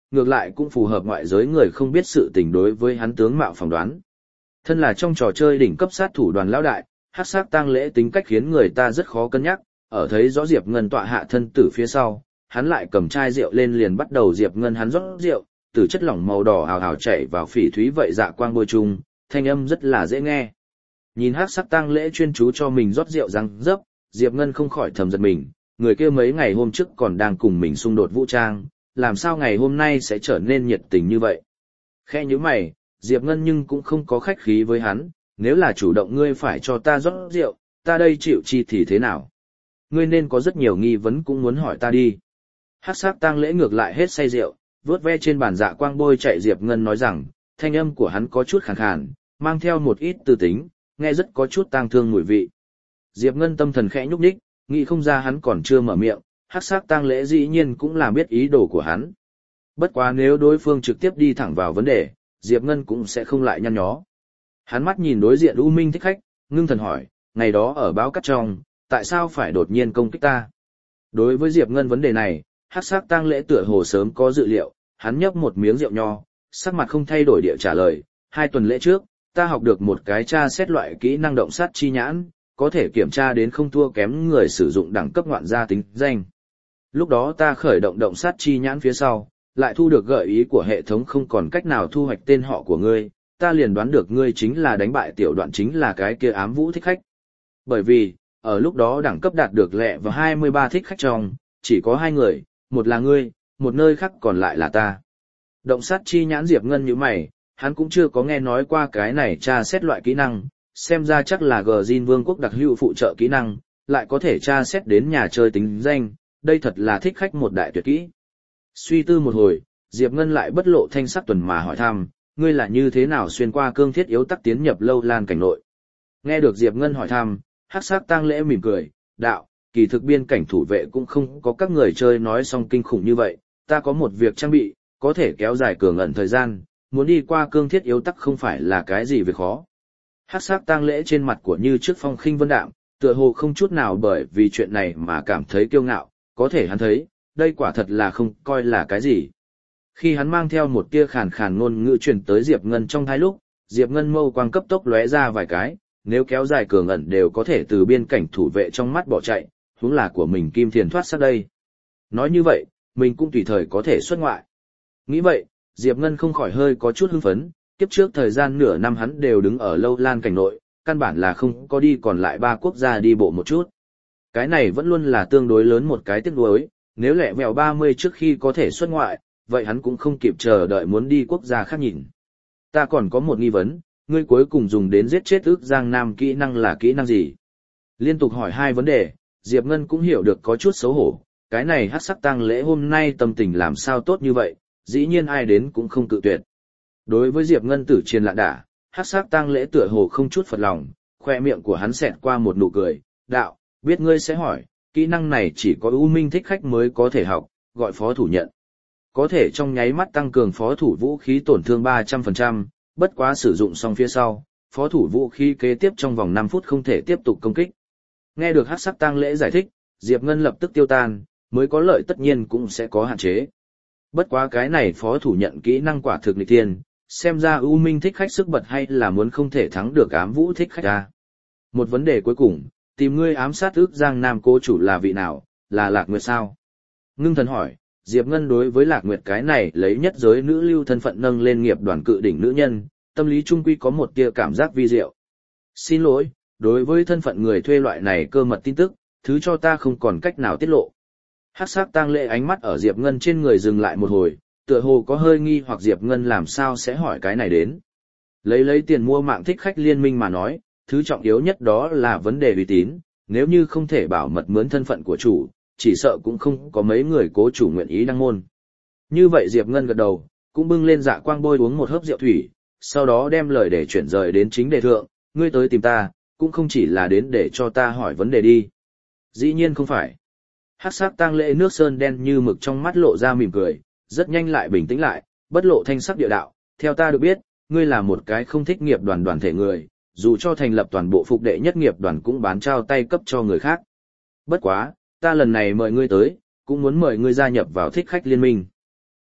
ngược lại cũng phù hợp ngoại giới người không biết sự tình đối với hắn tướng mạo phỏng đoán. Thân là trong trò chơi đỉnh cấp sát thủ đoàn lão đại, hắc sắc tang lễ tính cách khiến người ta rất khó cân nhắc, ở thấy rõ Diệp Ngân tọa hạ thân tử phía sau, hắn lại cầm chai rượu lên liền bắt đầu Diệp Ngân hắn rót rượu, từ chất lỏng màu đỏ hào hào chảy vào phỉ thúy vậy dạ quang bôi chung, thanh âm rất là dễ nghe. Nhìn hắc sắc tang lễ chuyên chú cho mình rót rượu răng dấp, Diệp Ngân không khỏi thầm giật mình, người kia mấy ngày hôm trước còn đang cùng mình xung đột vũ trang, làm sao ngày hôm nay sẽ trở nên nhiệt tình như vậy. Khẽ nhíu mày, Diệp Ngân nhưng cũng không có khách khí với hắn, nếu là chủ động ngươi phải cho ta rót rượu, ta đây chịu chi thì thế nào? Ngươi nên có rất nhiều nghi vấn cũng muốn hỏi ta đi. Hắc sắc tang lễ ngược lại hết say rượu, vớt ve trên bàn dạ quang bôi chạy Diệp Ngân nói rằng, thanh âm của hắn có chút khàn khàn, mang theo một ít tư tính, nghe rất có chút tang thương mùi vị. Diệp Ngân tâm thần khẽ nhúc nhích, nghĩ không ra hắn còn chưa mở miệng, hắc sắc tang lễ dĩ nhiên cũng làm biết ý đồ của hắn. Bất quá nếu đối phương trực tiếp đi thẳng vào vấn đề, Diệp Ngân cũng sẽ không lại nhăn nhó. Hắn mắt nhìn đối diện U Minh Thích Khách, ngưng thần hỏi, ngày đó ở báo cắt trong, tại sao phải đột nhiên công kích ta? Đối với Diệp Ngân vấn đề này, hắc sắc tang lễ tựa hồ sớm có dự liệu, hắn nhấp một miếng rượu nho, sắc mặt không thay đổi địa trả lời, 2 tuần lễ trước, ta học được một cái tra xét loại kỹ năng động sát chi nhãn, có thể kiểm tra đến không thua kém người sử dụng đẳng cấp ngoạn gia tính danh. Lúc đó ta khởi động động sát chi nhãn phía sau, lại thu được gợi ý của hệ thống không còn cách nào thu hoạch tên họ của ngươi, ta liền đoán được ngươi chính là đánh bại tiểu đoạn chính là cái kia ám vũ thích khách. Bởi vì, ở lúc đó đẳng cấp đạt được lẹ và 23 thích khách trong, chỉ có 2 người, một là ngươi, một nơi khác còn lại là ta. Động sát chi nhãn Diệp Ngân như mày, hắn cũng chưa có nghe nói qua cái này tra xét loại kỹ năng, xem ra chắc là Gjin Vương quốc đặc hữu phụ trợ kỹ năng, lại có thể tra xét đến nhà chơi tính danh, đây thật là thích khách một đại tuyệt kỹ. Suy tư một hồi, Diệp Ngân lại bất lộ thanh sắc tuần mà hỏi thăm, ngươi là như thế nào xuyên qua cương thiết yếu tắc tiến nhập lâu lan cảnh nội. Nghe được Diệp Ngân hỏi thăm, hắc sắc tang lễ mỉm cười, đạo, kỳ thực biên cảnh thủ vệ cũng không có các người chơi nói xong kinh khủng như vậy, ta có một việc trang bị, có thể kéo dài cường ẩn thời gian, muốn đi qua cương thiết yếu tắc không phải là cái gì việc khó. Hắc sắc tang lễ trên mặt của Như trước phong khinh vân đạm, tựa hồ không chút nào bởi vì chuyện này mà cảm thấy kiêu ngạo, có thể hắn thấy, đây quả thật là không coi là cái gì. Khi hắn mang theo một tia khàn khàn ngôn ngữ truyền tới Diệp Ngân trong thái lúc, Diệp Ngân mâu quang cấp tốc lóe ra vài cái, nếu kéo dài cường ẩn đều có thể từ biên cảnh thủ vệ trong mắt bỏ chạy, huống là của mình kim thiền thoát sát đây. Nói như vậy, mình cũng tùy thời có thể xuất ngoại. Nghĩ vậy, Diệp Ngân không khỏi hơi có chút hưng phấn, kiếp trước thời gian nửa năm hắn đều đứng ở lâu lan cảnh nội, căn bản là không có đi còn lại 3 quốc gia đi bộ một chút. Cái này vẫn luôn là tương đối lớn một cái tiếc nuối, nếu lẹ vẹo 30 trước khi có thể xuất ngoại, vậy hắn cũng không kịp chờ đợi muốn đi quốc gia khác nhìn. Ta còn có một nghi vấn, ngươi cuối cùng dùng đến giết chết ước Giang Nam kỹ năng là kỹ năng gì? Liên tục hỏi 2 vấn đề, Diệp Ngân cũng hiểu được có chút xấu hổ, cái này hắc sắc tang lễ hôm nay tâm tình làm sao tốt như vậy, dĩ nhiên ai đến cũng không cự tuyệt. Đối với Diệp Ngân tử triền lạ đả, hắc sắc tang lễ tựa hồ không chút phật lòng, khoe miệng của hắn xẹt qua một nụ cười, đạo, biết ngươi sẽ hỏi, kỹ năng này chỉ có U Minh thích khách mới có thể học, gọi phó thủ nhận. Có thể trong nháy mắt tăng cường phó thủ vũ khí tổn thương 300%, bất quá sử dụng xong phía sau, phó thủ vũ khí kế tiếp trong vòng 5 phút không thể tiếp tục công kích. Nghe được hắc sắc tang lễ giải thích, Diệp Ngân lập tức tiêu tan, mới có lợi tất nhiên cũng sẽ có hạn chế. Bất quá cái này phó thủ nhận kỹ năng quả thực nghịch tiên, xem ra U Minh thích khách sức bật hay là muốn không thể thắng được ám vũ thích khách ra. Một vấn đề cuối cùng, tìm ngươi ám sát ước Giang Nam cố chủ là vị nào, là Lạc Nguyệt sao? Ngưng thần hỏi, Diệp Ngân đối với Lạc Nguyệt cái này lấy nhất giới nữ lưu thân phận nâng lên nghiệp đoàn cự đỉnh nữ nhân, tâm lý trung quy có một tia cảm giác vi diệu. Xin lỗi, đối với thân phận người thuê loại này cơ mật tin tức, thứ cho ta không còn cách nào tiết lộ. Hắc sắc tang lễ ánh mắt ở Diệp Ngân trên người dừng lại một hồi, tựa hồ có hơi nghi hoặc Diệp Ngân làm sao sẽ hỏi cái này đến. Lấy tiền mua mạng thích khách liên minh mà nói, thứ trọng yếu nhất đó là vấn đề uy tín, nếu như không thể bảo mật mướn thân phận của chủ, chỉ sợ cũng không có mấy người cố chủ nguyện ý đăng môn. Như vậy Diệp Ngân gật đầu, cũng bưng lên dạ quang bôi uống một hớp rượu thủy, sau đó đem lời để chuyển rời đến chính đề thượng, ngươi tới tìm ta, cũng không chỉ là đến để cho ta hỏi vấn đề đi. Dĩ nhiên không phải. Hắc sắc tang lễ nước sơn đen như mực trong mắt lộ ra mỉm cười, rất nhanh lại bình tĩnh lại, bất lộ thanh sắc địa đạo, theo ta được biết, ngươi là một cái không thích nghiệp đoàn đoàn thể người, dù cho thành lập toàn bộ phục đệ nhất nghiệp đoàn cũng bán trao tay cấp cho người khác. Bất quá, ta lần này mời ngươi tới, cũng muốn mời ngươi gia nhập vào thích khách liên minh.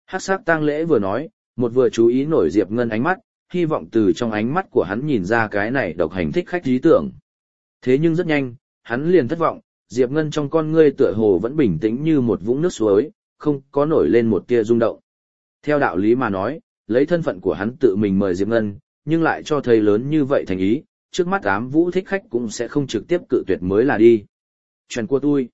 Hắc sắc tang lễ vừa nói, một vừa chú ý nổi Diệp Ngân ánh mắt, hy vọng từ trong ánh mắt của hắn nhìn ra cái này độc hành thích khách lý tưởng. Thế nhưng rất nhanh, hắn liền thất vọng, Diệp Ngân trong con ngươi tựa hồ vẫn bình tĩnh như một vũng nước suối, không có nổi lên một tia rung động. Theo đạo lý mà nói, lấy thân phận của hắn tự mình mời Diệp Ngân, nhưng lại cho thấy lớn như vậy thành ý, trước mắt ám vũ thích khách cũng sẽ không trực tiếp cự tuyệt mới là đi. Chuyện của tôi.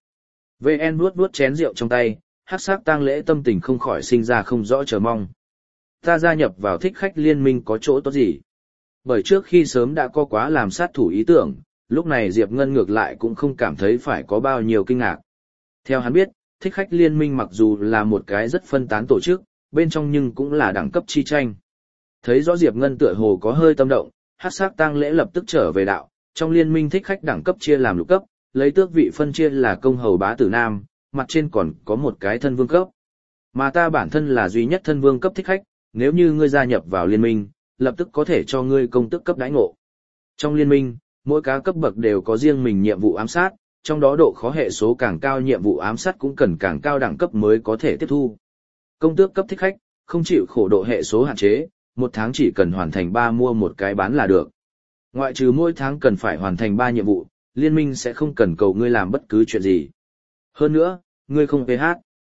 VN vuốt chén rượu trong tay, hắc sắc tang lễ tâm tình không khỏi sinh ra không rõ chờ mong. Ta gia nhập vào thích khách liên minh có chỗ tốt gì? Bởi trước khi sớm đã có quá làm sát thủ ý tưởng, lúc này Diệp Ngân ngược lại cũng không cảm thấy phải có bao nhiêu kinh ngạc. Theo hắn biết, thích khách liên minh mặc dù là một cái rất phân tán tổ chức, bên trong nhưng cũng là đẳng cấp chi tranh. Thấy rõ Diệp Ngân tựa hồ có hơi tâm động, hắc sắc tang lễ lập tức trở về đạo, trong liên minh thích khách đẳng cấp chia làm lục cấp, lấy tước vị phân chia là công hầu bá tử nam, mặt trên còn có một cái thân vương cấp. Mà ta bản thân là duy nhất thân vương cấp thích khách, nếu như ngươi gia nhập vào liên minh, lập tức có thể cho ngươi công tước cấp đãi ngộ. Trong liên minh, mỗi cá cấp bậc đều có riêng mình nhiệm vụ ám sát, trong đó độ khó hệ số càng cao nhiệm vụ ám sát cũng cần càng cao đẳng cấp mới có thể tiếp thu. Công tước cấp thích khách, không chịu khổ độ hệ số hạn chế, một tháng chỉ cần hoàn thành 3 mua một cái bán là được. Ngoại trừ mỗi tháng cần phải hoàn thành 3 nhiệm vụ, liên minh sẽ không cần cầu ngươi làm bất cứ chuyện gì. Hơn nữa, ngươi không PH.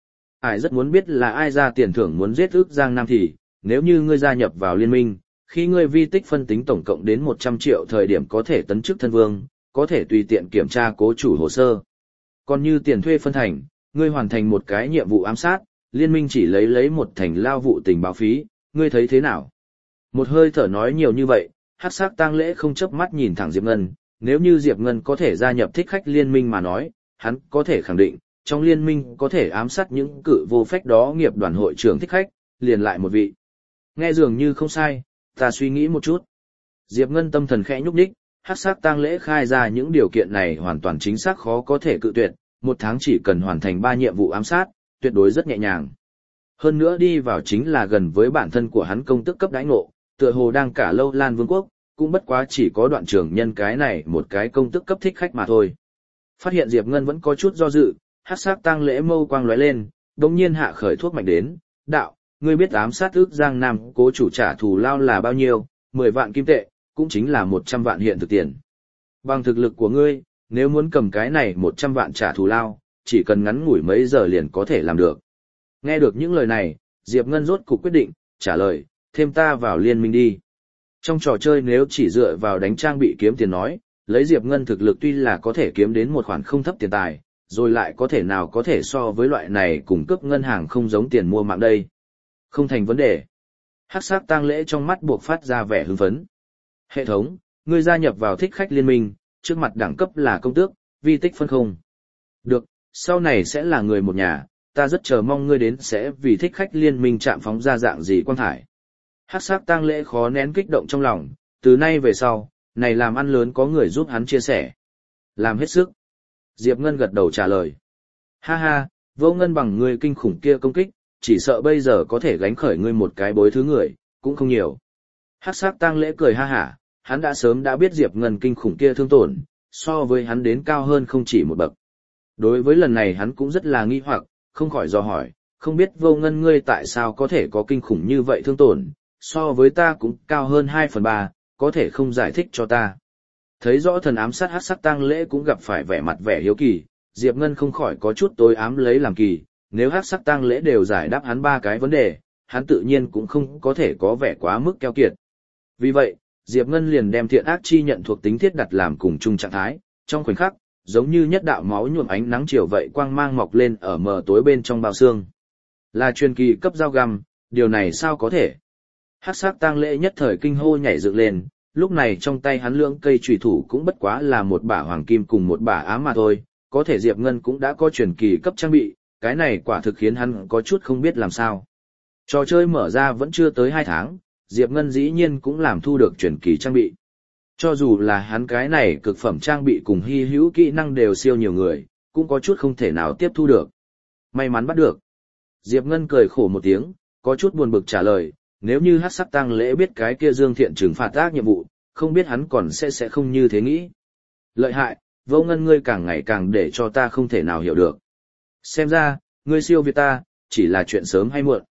Ai rất muốn biết là ai ra tiền thưởng muốn giết ức Giang Nam thì, nếu như ngươi gia nhập vào liên minh, khi ngươi vi tích phân tính tổng cộng đến 100 triệu thời điểm có thể tấn chức thân vương, có thể tùy tiện kiểm tra cố chủ hồ sơ. Còn như tiền thuê phân thành, ngươi hoàn thành một cái nhiệm vụ ám sát, liên minh chỉ lấy một thành lao vụ tình báo phí, ngươi thấy thế nào? Một hơi thở nói nhiều như vậy, hắc sắc tang lễ không chớp mắt nhìn thẳng Diệp Ngân, nếu như Diệp Ngân có thể gia nhập thích khách liên minh mà nói, hắn có thể khẳng định, trong liên minh có thể ám sát những cự vô phách đó nghiệp đoàn hội trưởng thích khách, liền lại một vị. Nghe dường như không sai, ta suy nghĩ một chút. Diệp Ngân tâm thần khẽ nhúc nhích, hắc sắc tang lễ khai ra những điều kiện này hoàn toàn chính xác khó có thể cự tuyệt, một tháng chỉ cần hoàn thành 3 nhiệm vụ ám sát, tuyệt đối rất nhẹ nhàng. Hơn nữa đi vào chính là gần với bản thân của hắn công tước cấp đãi ngộ, tựa hồ đang cả lâu lan vương quốc, cũng bất quá chỉ có đoạn trưởng nhân cái này một cái công tước cấp thích khách mà thôi. Phát hiện Diệp Ngân vẫn có chút do dự, hắc sắc tang lễ mâu quang lóe lên, đột nhiên hạ khởi thuốc mạnh đến, đạo, ngươi biết ám sát ước Giang Nam cố chủ trả thù lao là bao nhiêu, 10 vạn kim tệ, cũng chính là 100 vạn hiện thực tiền. Bằng thực lực của ngươi, nếu muốn cầm cái này 100 vạn trả thù lao, chỉ cần ngắn ngủi mấy giờ liền có thể làm được. Nghe được những lời này, Diệp Ngân rốt cục quyết định, trả lời, thêm ta vào liên minh đi. Trong trò chơi nếu chỉ dựa vào đánh trang bị kiếm tiền nói, lấy Diệp Ngân thực lực tuy là có thể kiếm đến một khoản không thấp tiền tài, rồi lại có thể nào có thể so với loại này cung cấp ngân hàng không giống tiền mua mạng đây. Không thành vấn đề. Hắc sắc tang lễ trong mắt buộc phát ra vẻ hưng phấn. Hệ thống, ngươi gia nhập vào thích khách liên minh, trước mặt đẳng cấp là công tước, vi tích phân không. Được, sau này sẽ là người một nhà, ta rất chờ mong ngươi đến sẽ vì thích khách liên minh chạm phóng ra dạng gì quang thải. Hắc sắc tang lễ khó nén kích động trong lòng, từ nay về sau, này làm ăn lớn có người giúp hắn chia sẻ. Làm hết sức. Diệp Ngân gật đầu trả lời. Ha ha, vô ngân bằng ngươi kinh khủng kia công kích, chỉ sợ bây giờ có thể gánh khởi ngươi một cái bối thứ người, cũng không nhiều. Hắc sắc tang lễ cười ha hả, hắn đã sớm đã biết Diệp Ngân kinh khủng kia thương tổn, so với hắn đến cao hơn không chỉ một bậc. Đối với lần này hắn cũng rất là nghi hoặc, không khỏi dò hỏi, không biết vô ngân ngươi tại sao có thể có kinh khủng như vậy thương tổn, so với ta cũng cao hơn 2/3, có thể không giải thích cho ta. Thấy rõ thần ám sát hắc sắc tang lễ cũng gặp phải vẻ mặt vẻ hiếu kỳ, Diệp Ngân không khỏi có chút tối ám lấy làm kỳ, nếu hắc sắc tang lễ đều giải đáp hắn 3 cái vấn đề, hắn tự nhiên cũng không có thể có vẻ quá mức keo kiệt. Vì vậy, Diệp Ngân liền đem thiện ác chi nhận thuộc tính thiết đặt làm cùng chung trạng thái, trong khoảnh khắc, giống như nhất đạo máu nhuộm ánh nắng chiều vậy quang mang mọc lên ở mờ tối bên trong bao xương. Là truyền kỳ cấp dao găm, điều này sao có thể? Hắc sắc tang lễ nhất thời kinh hô nhảy dựng lên, lúc này trong tay hắn lưỡng cây chùy thủ cũng bất quá là một bả hoàng kim cùng một bả ám mà thôi, có thể Diệp Ngân cũng đã có truyền kỳ cấp trang bị, cái này quả thực khiến hắn có chút không biết làm sao. Trò chơi mở ra vẫn chưa tới 2 tháng, Diệp Ngân dĩ nhiên cũng làm thu được truyền kỳ trang bị. Cho dù là hắn cái này cực phẩm trang bị cùng hy hữu kỹ năng đều siêu nhiều người, cũng có chút không thể nào tiếp thu được. May mắn bắt được. Diệp Ngân cười khổ một tiếng, có chút buồn bực trả lời, nếu như hắc sắc tang lễ biết cái kia Dương Thiện trừng phạt ác nhiệm vụ, không biết hắn còn sẽ không như thế nghĩ. Lợi hại, Vô Ngân ngươi càng ngày càng để cho ta không thể nào hiểu được. Xem ra, ngươi siêu việt ta, chỉ là chuyện sớm hay muộn.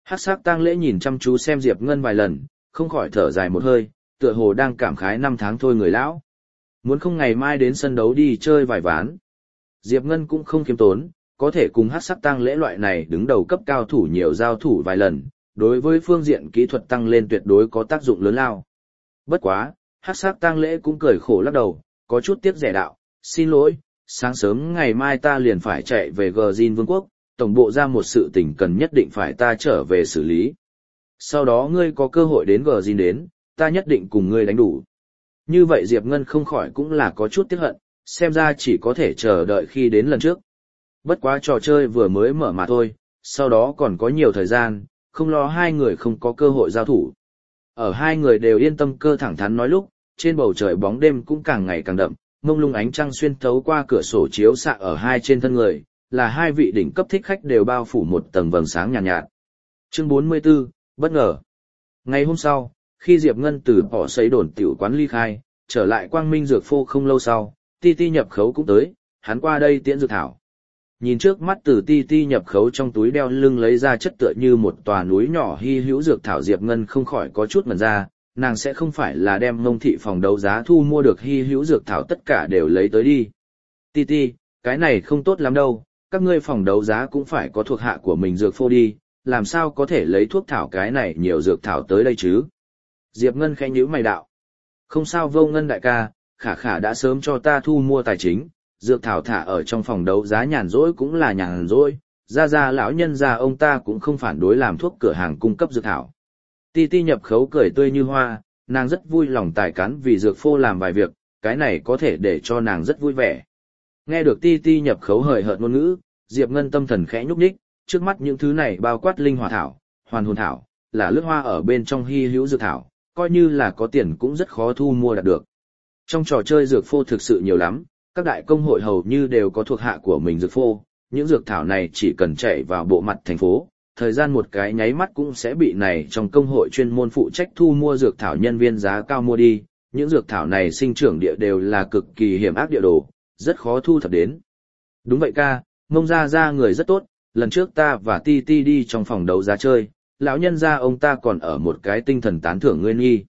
Hắc sắc tang lễ nhìn chăm chú xem Diệp Ngân vài lần, không khỏi thở dài một hơi, tựa hồ đang cảm khái năm tháng thôi người lão. Muốn không ngày mai đến sân đấu đi chơi vài ván. Diệp Ngân cũng không khiêm tốn, có thể cùng hắc sắc tang lễ loại này đứng đầu cấp cao thủ nhiều giao thủ vài lần, đối với phương diện kỹ thuật tăng lên tuyệt đối có tác dụng lớn lao. Bất quá, hắc sắc tang lễ cũng cười khổ lắc đầu, có chút tiếc rẻ đạo, xin lỗi, sáng sớm ngày mai ta liền phải chạy về Gjin Vương quốc, tổng bộ ra một sự tình cần nhất định phải ta trở về xử lý. Sau đó ngươi có cơ hội đến Gjin đến, ta nhất định cùng ngươi đánh đủ. Như vậy Diệp Ngân không khỏi cũng là có chút tiếc hận, xem ra chỉ có thể chờ đợi khi đến lần trước. Bất quá trò chơi vừa mới mở mà thôi, sau đó còn có nhiều thời gian, không lo hai người không có cơ hội giao thủ. Ở hai người đều yên tâm cơ thẳng thắn nói lúc, trên bầu trời bóng đêm cũng càng ngày càng đậm, mông lung ánh trăng xuyên thấu qua cửa sổ chiếu xạ ở hai trên thân người, là hai vị đỉnh cấp thích khách đều bao phủ một tầng vầng sáng nhàn nhạt. Chương 44, bất ngờ. Ngày hôm sau, khi Diệp Ngân từ bỏ sấy đồn tiểu quán ly khai, trở lại Quang Minh Dược Phô không lâu sau, Ti Ti nhập khấu cũng tới, hắn qua đây tiễn dược thảo. Nhìn trước mắt từ Ti Ti nhập khấu trong túi đeo lưng lấy ra chất tựa như một tòa núi nhỏ hy hữu dược thảo, Diệp Ngân không khỏi có chút ngẩn ra, nàng sẽ không phải là đem Mông thị phòng đấu giá thu mua được hy hữu dược thảo tất cả đều lấy tới đi. Ti Ti, cái này không tốt lắm đâu, các ngươi phòng đấu giá cũng phải có thuộc hạ của mình dược phô đi, làm sao có thể lấy thuốc thảo cái này nhiều dược thảo tới đây chứ? Diệp Ngân khẽ nhíu mày đạo. Không sao Vô Ngân đại ca, Khả Khả đã sớm cho ta thu mua tài chính, dược thảo thả ở trong phòng đấu giá nhàn rỗi cũng là nhàn rỗi, ra lão nhân gia ông ta cũng không phản đối làm thuốc cửa hàng cung cấp dược thảo. Ti Ti nhập khấu cười tươi như hoa, nàng rất vui lòng tài cán vì dược phô làm vài việc, cái này có thể để cho nàng rất vui vẻ. Nghe được Ti Ti nhập khấu hời hợt ngôn ngữ, Diệp Ngân tâm thần khẽ nhúc nhích, trước mắt những thứ này bao quát linh hỏa thảo, hoàn hồn thảo, là lướt hoa ở bên trong hy hữu dược thảo, coi như là có tiền cũng rất khó thu mua đạt được. Trong trò chơi dược phô thực sự nhiều lắm, các đại công hội hầu như đều có thuộc hạ của mình dược phô, những dược thảo này chỉ cần chạy vào bộ mặt thành phố, thời gian một cái nháy mắt cũng sẽ bị này trong công hội chuyên môn phụ trách thu mua dược thảo nhân viên giá cao mua đi, những dược thảo này sinh trưởng địa đều là cực kỳ hiểm ác địa đồ, rất khó thu thập đến. Đúng vậy ca, Mông ra người rất tốt, lần trước ta và Ti Ti đi trong phòng đấu giá chơi, lão nhân gia ông ta còn ở một cái tinh thần tán thưởng ngươi nghi.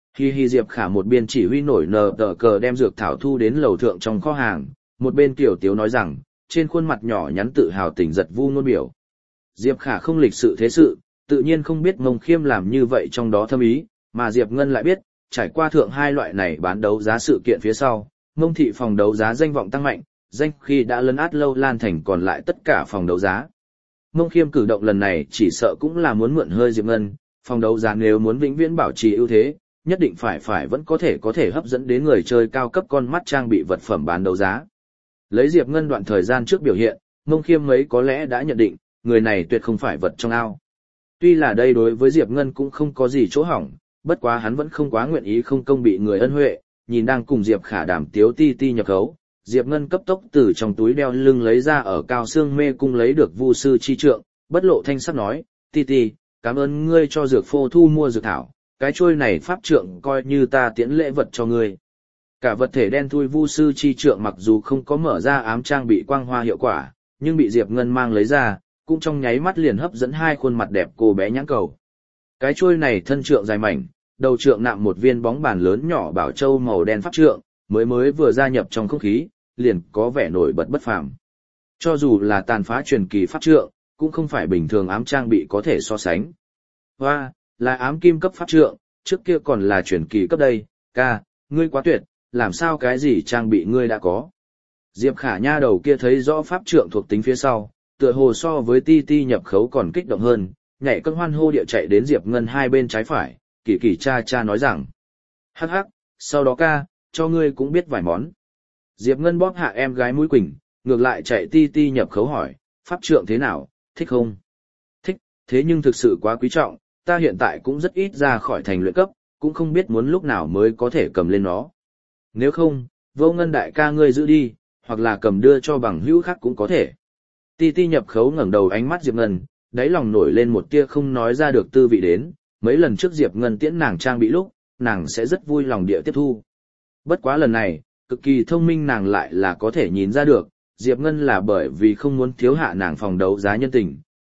Hi Diệp Khả một bên chỉ huy nổi nờ tờ cờ đem dược thảo thu đến lầu thượng trong kho hàng, một bên tiểu tiếu nói rằng, trên khuôn mặt nhỏ nhắn tự hào tỉnh giật vu ngôn biểu. Diệp Khả không lịch sự thế sự, tự nhiên không biết Mông Khiêm làm như vậy trong đó thâm ý, mà Diệp Ngân lại biết, trải qua thượng hai loại này bán đấu giá sự kiện phía sau, Mông thị phòng đấu giá danh vọng tăng mạnh, danh khi đã lấn át Lâu Lan thành còn lại tất cả phòng đấu giá. Mông Khiêm cử động lần này chỉ sợ cũng là muốn mượn hơi Diệp Ngân, phòng đấu giá nếu muốn vĩnh viễn bảo trì ưu thế, nhất định phải vẫn có thể hấp dẫn đến người chơi cao cấp con mắt trang bị vật phẩm bán đấu giá. Lấy Diệp Ngân đoạn thời gian trước biểu hiện, Mông Khiêm mấy có lẽ đã nhận định, người này tuyệt không phải vật trong ao. Tuy là đây đối với Diệp Ngân cũng không có gì chỗ hỏng, bất quá hắn vẫn không quá nguyện ý không công bị người ân huệ, nhìn đang cùng Diệp Khả đàm tiếu Ti Ti nhập khấu. Diệp Ngân cấp tốc từ trong túi đeo lưng lấy ra ở Cao Xương Mê Cung lấy được Vu sư chi trượng, bất lộ thanh sắc nói, Ti Ti, cảm ơn ngươi cho dược phô thu mua dược thảo, cái chuôi này pháp trượng coi như ta tiễn lễ vật cho ngươi. Cả vật thể đen thui Vu sư chi trượng mặc dù không có mở ra ám trang bị quang hoa hiệu quả, nhưng bị Diệp Ngân mang lấy ra, cũng trong nháy mắt liền hấp dẫn hai khuôn mặt đẹp cô bé nhãn cầu. Cái chuôi này thân trượng dài mảnh, đầu trượng nạm một viên bóng bàn lớn nhỏ bảo châu màu đen pháp trượng, mới vừa gia nhập trong không khí, liền có vẻ nổi bật bất phàm. Cho dù là tàn phá truyền kỳ pháp trượng, cũng không phải bình thường ám trang bị có thể so sánh. Hoa, là ám kim cấp pháp trượng, trước kia còn là truyền kỳ cấp đây, ca, ngươi quá tuyệt, làm sao cái gì trang bị ngươi đã có. Diệp Khả nha đầu kia thấy rõ pháp trượng thuộc tính phía sau, tựa hồ so với Ti Ti nhập khấu còn kích động hơn, nhảy cân hoan hô địa chạy đến Diệp Ngân hai bên trái phải, kỳ kỳ cha nói rằng. Hắc hắc, sau đó ca, cho ngươi cũng biết vài món. Diệp Ngân bóp hạ em gái mũi quỳnh, ngược lại chạy Ti Ti nhập khấu hỏi, pháp trượng thế nào, thích không? Thích, thế nhưng thực sự quá quý trọng, ta hiện tại cũng rất ít ra khỏi thành luyện cấp, cũng không biết muốn lúc nào mới có thể cầm lên nó. Nếu không, Vô Ngân đại ca ngươi giữ đi, hoặc là cầm đưa cho bằng hữu khác cũng có thể. Ti Ti nhập khấu ngẩng đầu ánh mắt Diệp Ngân, đáy lòng nổi lên một tia không nói ra được tư vị đến, mấy lần trước Diệp Ngân tiễn nàng trang bị lúc, nàng sẽ rất vui lòng địa tiếp thu. Bất quá lần này, cực kỳ thông minh nàng lại là có thể nhìn ra được, Diệp Ngân là bởi vì không muốn thiếu hạ nàng phòng đấu giá nhân tình,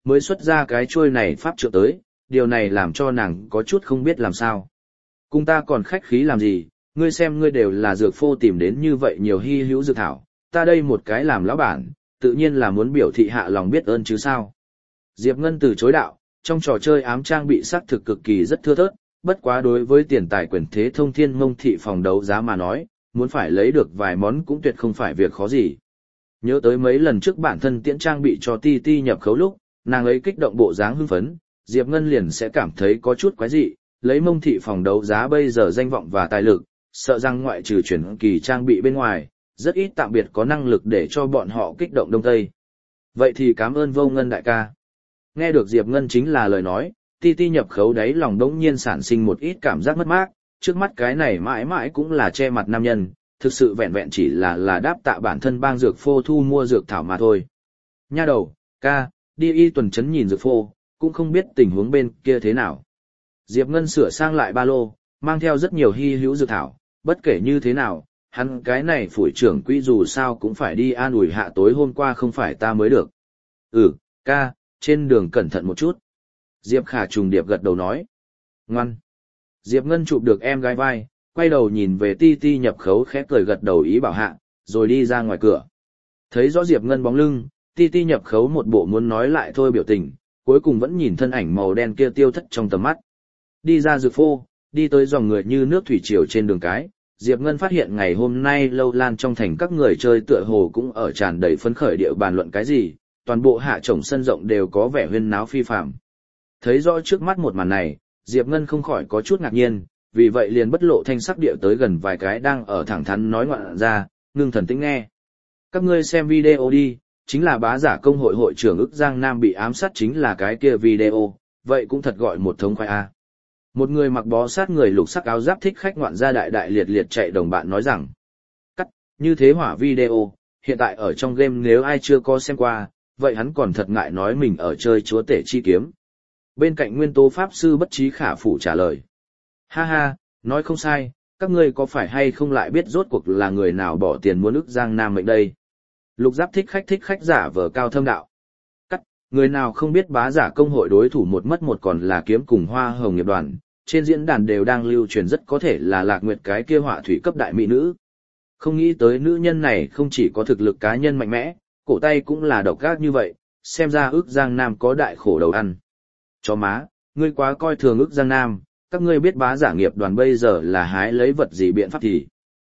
mới xuất ra cái chuôi này pháp trượng tới, điều này làm cho nàng có chút không biết làm sao. Cùng ta còn khách khí làm gì, ngươi xem ngươi đều là dược phô tìm đến như vậy nhiều hy hữu dược thảo, ta đây một cái làm lão bản, tự nhiên là muốn biểu thị hạ lòng biết ơn chứ sao. Diệp Ngân từ chối đạo, trong trò chơi ám trang bị xác thực cực kỳ rất thưa thớt, bất quá đối với tiền tài quyền thế thông thiên mông thị phòng đấu giá mà nói, muốn phải lấy được vài món cũng tuyệt không phải việc khó gì. Nhớ tới mấy lần trước bản thân tiễn trang bị cho Ti Ti nhập khấu lúc, nàng ấy kích động bộ dáng hưng phấn, Diệp Ngân liền sẽ cảm thấy có chút quái dị, lấy mông thị phòng đấu giá bây giờ danh vọng và tài lực, sợ rằng ngoại trừ chuyển kỳ trang bị bên ngoài, rất ít tạm biệt có năng lực để cho bọn họ kích động đông tây. Vậy thì cảm ơn Vô Ngân đại ca. Nghe được Diệp Ngân chính là lời nói, Ti Ti nhập khấu đáy lòng đống nhiên sản sinh một ít cảm giác mất mát, trước mắt cái này mãi mãi cũng là che mặt nam nhân, thực sự vẹn vẹn chỉ là đáp tạ bản thân bang dược phô thu mua dược thảo mà thôi. Nha đầu, ca, đi y tuần trấn nhìn dược phô, cũng không biết tình huống bên kia thế nào. Diệp Ngân sửa sang lại ba lô, mang theo rất nhiều hy hữu dược thảo, bất kể như thế nào, hắn cái này phủi trưởng quỹ dù sao cũng phải đi an ủi hạ tối hôm qua không phải ta mới được. Ca, trên đường cẩn thận một chút. Diệp Khả trùng điệp gật đầu nói. Ngoan. Diệp Ngân chụp được em gái vai, quay đầu nhìn về Ti Ti nhập khấu khẽ cười gật đầu ý bảo hạ, rồi đi ra ngoài cửa. Thấy rõ Diệp Ngân bóng lưng, Ti Ti nhập khấu một bộ muốn nói lại thôi biểu tình, cuối cùng vẫn nhìn thân ảnh màu đen kia tiêu thất trong tầm mắt. Đi ra dược phô, đi tới dòng người như nước thủy triều trên đường cái, Diệp Ngân phát hiện ngày hôm nay lâu lan trong thành các người chơi tựa hồ cũng ở tràn đầy phấn khởi địa bàn luận cái gì, toàn bộ hạ trồng sân rộng đều có vẻ huyên náo phi phàm. Thấy rõ trước mắt một màn này, Diệp Ngân không khỏi có chút ngạc nhiên, vì vậy liền bất lộ thanh sắc địa tới gần vài cái đang ở thẳng thắn nói ngoạn ra, ngưng thần tĩnh nghe. Các ngươi xem video đi, chính là bá giả công hội hội trưởng ức Giang Nam bị ám sát chính là cái kia video, vậy cũng thật gọi một thống khoái a. Một người mặc bó sát người lục sắc áo giáp thích khách ngoạn gia đại đại liệt liệt chạy đồng bạn nói rằng, cắt, như thế hỏa video, hiện tại ở trong game nếu ai chưa có xem qua, vậy hắn còn thật ngại nói mình ở chơi chúa tể chi kiếm. Bên cạnh nguyên tố pháp sư bất trí khả phủ trả lời. Ha ha, nói không sai, các ngươi có phải hay không lại biết rốt cuộc là người nào bỏ tiền mua ức Giang Nam mệnh đây? Lục giáp thích khách giả vờ cao thâm đạo. Cắt, người nào không biết bá giả công hội đối thủ một mất một còn là kiếm cùng hoa hồng nghiệp đoàn, trên diễn đàn đều đang lưu truyền rất có thể là Lạc Nguyệt cái kia họa thủy cấp đại mỹ nữ. Không nghĩ tới nữ nhân này không chỉ có thực lực cá nhân mạnh mẽ, cổ tay cũng là độc ác như vậy, xem ra ức Giang Nam có đại khổ đầu ăn. Chó má, ngươi quá coi thường ức Giang Nam, các ngươi biết bá giả nghiệp đoàn bây giờ là hái lấy vật gì biện pháp thì.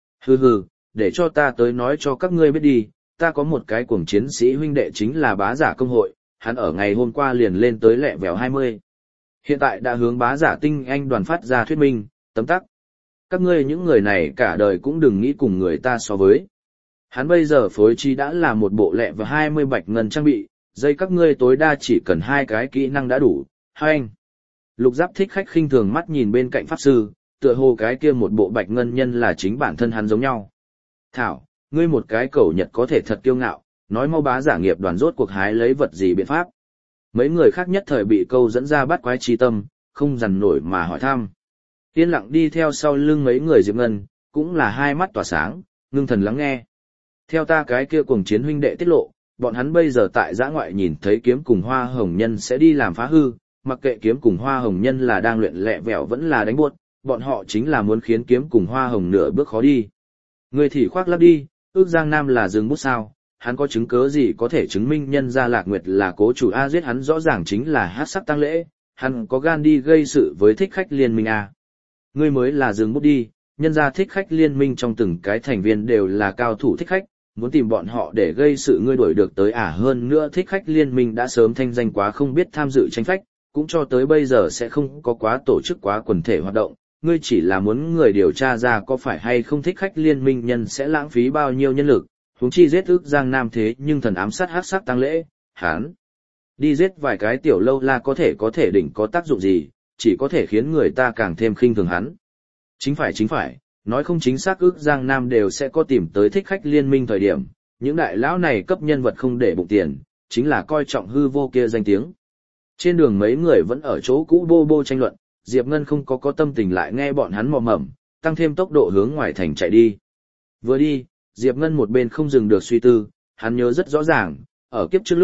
Hừ, để cho ta tới nói cho các ngươi biết đi, ta có một cái cuồng chiến sĩ huynh đệ chính là bá giả công hội, hắn ở ngày hôm qua liền lên tới lẹ vèo 20. Hiện tại đã hướng bá giả tinh anh đoàn phát ra thuyết minh, tấm tắc. Các ngươi những người này cả đời cũng đừng nghĩ cùng người ta so với. Hắn bây giờ phối trí đã là một bộ lẹ và 20 bạch ngân trang bị, dây các ngươi tối đa chỉ cần 2 cái kỹ năng đã đủ, hai anh. Lục giáp thích khách khinh thường mắt nhìn bên cạnh pháp sư, tựa hồ cái kia một bộ bạch ngân nhân là chính bản thân hắn giống nhau. Thảo, ngươi một cái cẩu Nhật có thể thật kiêu ngạo, nói mau bá giả nghiệp đoàn rốt cuộc hái lấy vật gì biện pháp. Mấy người khác nhất thời bị câu dẫn ra bắt quái chi tâm, không dằn nổi mà hỏi thăm. Yên lặng đi theo sau lưng mấy người Diệp Ngân, cũng là hai mắt tỏa sáng, ngưng thần lắng nghe. Theo ta cái kia cuồng chiến huynh đệ tiết lộ, bọn hắn bây giờ tại giã ngoại nhìn thấy kiếm cùng hoa hồng nhân sẽ đi làm phá hư, mặc kệ kiếm cùng hoa hồng nhân là đang luyện lẹ vẹo vẫn là đánh buốt, bọn họ chính là muốn khiến kiếm cùng hoa hồng nửa bước khó đi. Người thì khoác lắp đi, ước Giang Nam là rừng bút sao, hắn có chứng cớ gì có thể chứng minh nhân ra Lạc Nguyệt là cố chủ A giết hắn rõ ràng chính là hát sắc tăng lễ, hắn có gan đi gây sự với thích khách liên minh A. Ngươi mới là rừng bút đi, nhân ra thích khách liên minh trong từng cái thành viên đều là cao thủ thích khách, muốn tìm bọn họ để gây sự ngươi đuổi được tới hơn nữa thích khách liên minh đã sớm thanh danh quá không biết tham dự tranh phách, cũng cho tới bây giờ sẽ không có quá tổ chức quá quần thể hoạt động, ngươi chỉ là muốn người điều tra ra có phải hay không thích khách liên minh nhân sẽ lãng phí bao nhiêu nhân lực, huống chi giết ức Giang Nam thế nhưng thần ám sát hắc sắc tăng lễ, hán đi giết vài cái tiểu lâu la có thể đỉnh có tác dụng gì, chỉ có thể khiến người ta càng thêm khinh thường hắn. Chính phải, nói không chính xác ức Giang Nam đều sẽ có tìm tới thích khách liên minh thời điểm, những đại lão này cấp nhân vật không để bụng tiền, chính là coi trọng hư vô kia danh tiếng. Trên đường mấy người vẫn ở chỗ cũ bô bô tranh luận, Diệp Ngân không có tâm tình lại nghe bọn hắn mò mẫm, tăng thêm tốc độ hướng ngoài thành chạy đi. Vừa đi, Diệp Ngân một bên không dừng được suy tư, hắn nhớ rất rõ ràng, ở kiếp trước lúc,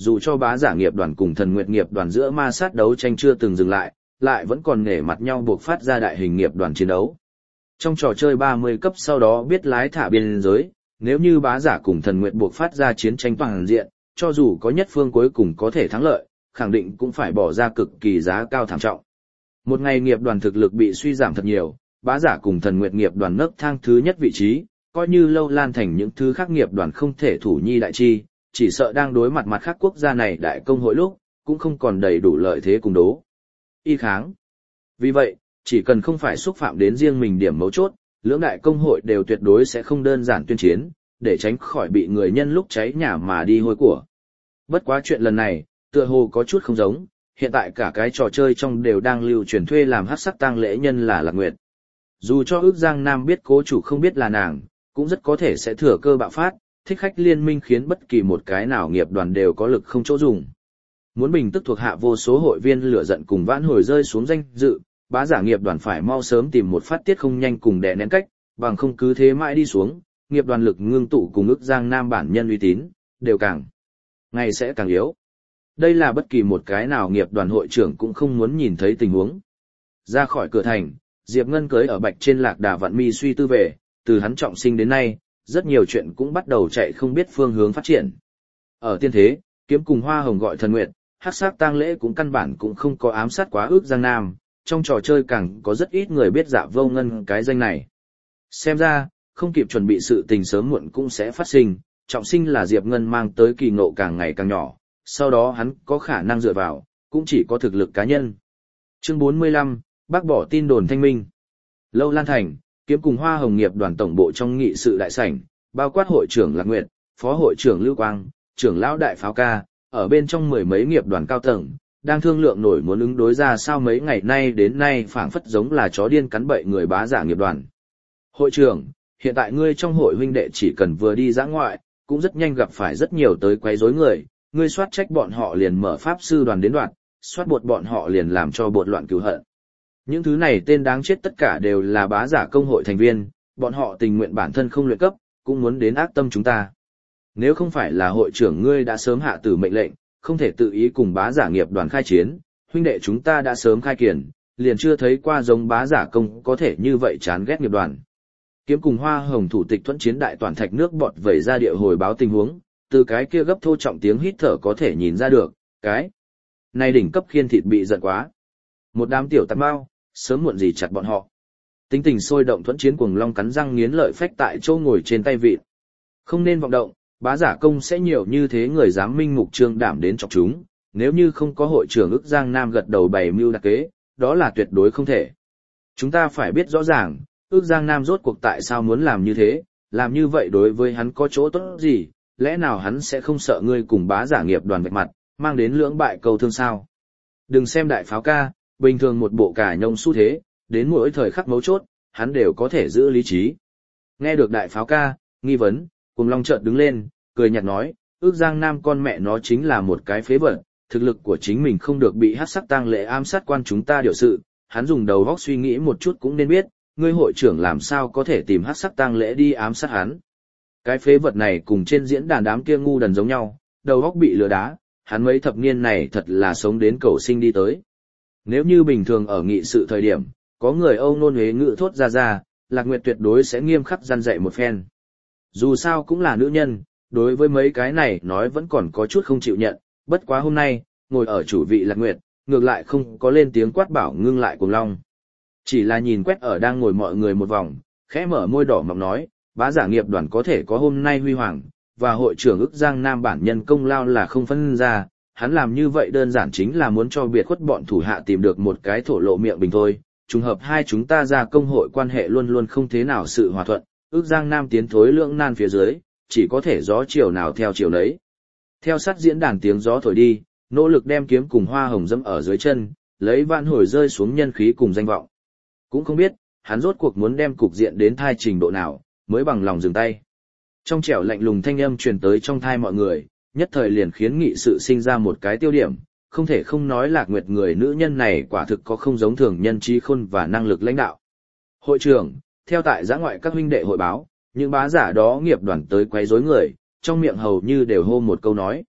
dù cho bá giả nghiệp đoàn cùng thần nguyệt nghiệp đoàn giữa ma sát đấu tranh chưa từng dừng lại vẫn còn nể mặt nhau buộc phát ra đại hình nghiệp đoàn chiến đấu. Trong trò chơi 30 cấp sau đó biết lái thả biên giới, nếu như bá giả cùng thần nguyệt buộc phát ra chiến tranh toàn diện, cho dù có nhất phương cuối cùng có thể thắng lợi, khẳng định cũng phải bỏ ra cực kỳ giá cao thảm trọng. Một ngày nghiệp đoàn thực lực bị suy giảm thật nhiều, bá giả cùng thần nguyệt nghiệp đoàn nấc thang thứ nhất vị trí, coi như Lâu Lan thành những thứ khác nghiệp đoàn không thể thủ nhi đại chi, chỉ sợ đang đối mặt mặt khác quốc gia này đại công hội lúc, cũng không còn đầy đủ lợi thế cùng đố. Y kháng. Vì vậy, chỉ cần không phải xúc phạm đến riêng mình điểm mấu chốt, lưỡng đại công hội đều tuyệt đối sẽ không đơn giản tuyên chiến, để tránh khỏi bị người nhân lúc cháy nhà mà đi hôi của. Bất quá chuyện lần này, tựa hồ có chút không giống, hiện tại cả cái trò chơi trong đều đang lưu truyền thuê làm hắc sắc tang lễ nhân là Lạc Nguyệt. Dù cho ước Giang Nam biết cố chủ không biết là nàng, cũng rất có thể sẽ thừa cơ bạo phát, thích khách liên minh khiến bất kỳ một cái nào nghiệp đoàn đều có lực không chỗ dùng. Muốn bình tức thuộc hạ vô số hội viên lửa giận cùng vãn hồi rơi xuống danh dự, bá giả nghiệp đoàn phải mau sớm tìm một phát tiết không nhanh cùng đè nén cách, bằng không cứ thế mãi đi xuống, nghiệp đoàn lực ngưng tụ cùng ước Giang Nam bản nhân uy tín, đều càng ngày sẽ càng yếu. Đây là bất kỳ một cái nào nghiệp đoàn hội trưởng cũng không muốn nhìn thấy tình huống. Ra khỏi cửa thành, Diệp Ngân cưỡi ở bạch trên lạc đà vạn mi suy tư về, từ hắn trọng sinh đến nay, rất nhiều chuyện cũng bắt đầu chạy không biết phương hướng phát triển. Ở tiên thế, kiếm cùng hoa hồng gọi thần nguyệt, hắc sắc tang lễ cũng căn bản cũng không có ám sát quá ước Giang Nam, trong trò chơi càng có rất ít người biết Dạ Vô Ngân cái danh này. Xem ra, không kịp chuẩn bị sự tình sớm muộn cũng sẽ phát sinh, trọng sinh là Diệp Ngân mang tới kỳ ngộ càng ngày càng nhỏ, sau đó hắn có khả năng dựa vào, cũng chỉ có thực lực cá nhân. Chương 45, bác bỏ tin đồn thanh minh. Lâu Lan Thành, kiếm cùng hoa hồng nghiệp đoàn tổng bộ trong nghị sự đại sảnh, bao quát hội trưởng Lạc Nguyệt, phó hội trưởng Lưu Quang, trưởng lão đại pháo ca, ở bên trong mười mấy nghiệp đoàn cao tầng, đang thương lượng nổi muốn ứng đối ra sao mấy ngày nay đến nay phảng phất giống là chó điên cắn bậy người bá giả nghiệp đoàn. Hội trưởng, hiện tại ngươi trong hội huynh đệ chỉ cần vừa đi dã ngoại, cũng rất nhanh gặp phải rất nhiều tới quấy rối người, ngươi soát trách bọn họ liền mở pháp sư đoàn đến đoạn, soát bột bọn họ liền làm cho bột loạn cửu hận. Những thứ này tên đáng chết tất cả đều là bá giả công hội thành viên, bọn họ tình nguyện bản thân không luyện cấp, cũng muốn đến ác tâm chúng ta. Nếu không phải là hội trưởng ngươi đã sớm hạ tử mệnh lệnh, không thể tự ý cùng bá giả nghiệp đoàn khai chiến, huynh đệ chúng ta đã sớm khai kiển, liền chưa thấy qua giống bá giả công có thể như vậy chán ghét nghiệp đoàn. Kiếm cùng hoa hồng thủ tịch thuẫn chiến đại toàn thạch nước bọt vẩy ra địa hồi báo tình huống, từ cái kia gấp thô trọng tiếng hít thở có thể nhìn ra được, cái này đỉnh cấp khiên thịt bị giận quá. Một đám tiểu tạp bao, sớm muộn gì chặt bọn họ. Tính tình sôi động thuẫn chiến cuồng long cắn răng nghiến lợi phách tại chỗ ngồi trên tay vịt. Không nên vọng động, bá giả công sẽ nhiều như thế người dám minh mục trương đảm đến chọc chúng, nếu như không có hội trưởng ức Giang Nam gật đầu bày mưu đặc kế, đó là tuyệt đối không thể. Chúng ta phải biết rõ ràng, ức Giang Nam rốt cuộc tại sao muốn làm như thế, làm như vậy đối với hắn có chỗ tốt gì, lẽ nào hắn sẽ không sợ ngươi cùng bá giả nghiệp đoàn vạch mặt, mang đến lưỡng bại câu thương sao? Đừng xem đại pháo ca, bình thường một bộ cà nhông xu thế, đến mỗi thời khắc mấu chốt, hắn đều có thể giữ lý trí. Nghe được đại pháo ca, nghi vấn, cùng long chợt đứng lên, cười nhạt nói, ước Giang Nam con mẹ nó chính là một cái phế vật, thực lực của chính mình không được bị hắc sắc tang lễ ám sát quan chúng ta điều sự, hắn dùng đầu óc suy nghĩ một chút cũng nên biết, ngươi hội trưởng làm sao có thể tìm hắc sắc tang lễ đi ám sát hắn. Cái phế vật này cùng trên diễn đàn đám kia ngu đần giống nhau, đầu óc bị lừa đá, hắn mấy thập niên này thật là sống đến cầu sinh đi tới. Nếu như bình thường ở nghị sự thời điểm, có người Âu nôn huế ngữ thốt ra, Lạc Nguyệt tuyệt đối sẽ nghiêm khắc răn dạy một phen. Dù sao cũng là nữ nhân, đối với mấy cái này nói vẫn còn có chút không chịu nhận, bất quá hôm nay, ngồi ở chủ vị Lạc Nguyệt, ngược lại không có lên tiếng quát bảo ngưng lại cuồng long. Chỉ là nhìn quét ở đang ngồi mọi người một vòng, khẽ mở môi đỏ mọng nói, bá giả nghiệp đoàn có thể có hôm nay huy hoàng, và hội trưởng ức Giang Nam bản nhân công lao là không phân ra, hắn làm như vậy đơn giản chính là muốn cho biệt khuất bọn thủ hạ tìm được một cái thổ lộ miệng bình thôi, trùng hợp hai chúng ta ra công hội quan hệ luôn luôn không thế nào sự hòa thuận, ức Giang Nam tiến thối lưỡng nan phía dưới, chỉ có thể gió chiều nào theo chiều nấy. Theo sát diễn đàn tiếng gió thổi đi, nỗ lực đem kiếm cùng hoa hồng dẫm ở dưới chân, lấy vạn hồi rơi xuống nhân khí cùng danh vọng. Cũng không biết, hắn rốt cuộc muốn đem cục diện đến thai trình độ nào, mới bằng lòng dừng tay. Trong trẻo lạnh lùng thanh âm truyền tới trong thai mọi người, nhất thời liền khiến nghị sự sinh ra một cái tiêu điểm, không thể không nói Lạc Nguyệt người nữ nhân này quả thực có không giống thường nhân trí khôn và năng lực lãnh đạo. Hội trưởng, theo tại giã ngoại các huynh đệ hội báo, những bá giả đó nghiệp đoàn tới quấy rối người, trong miệng hầu như đều hô một câu nói.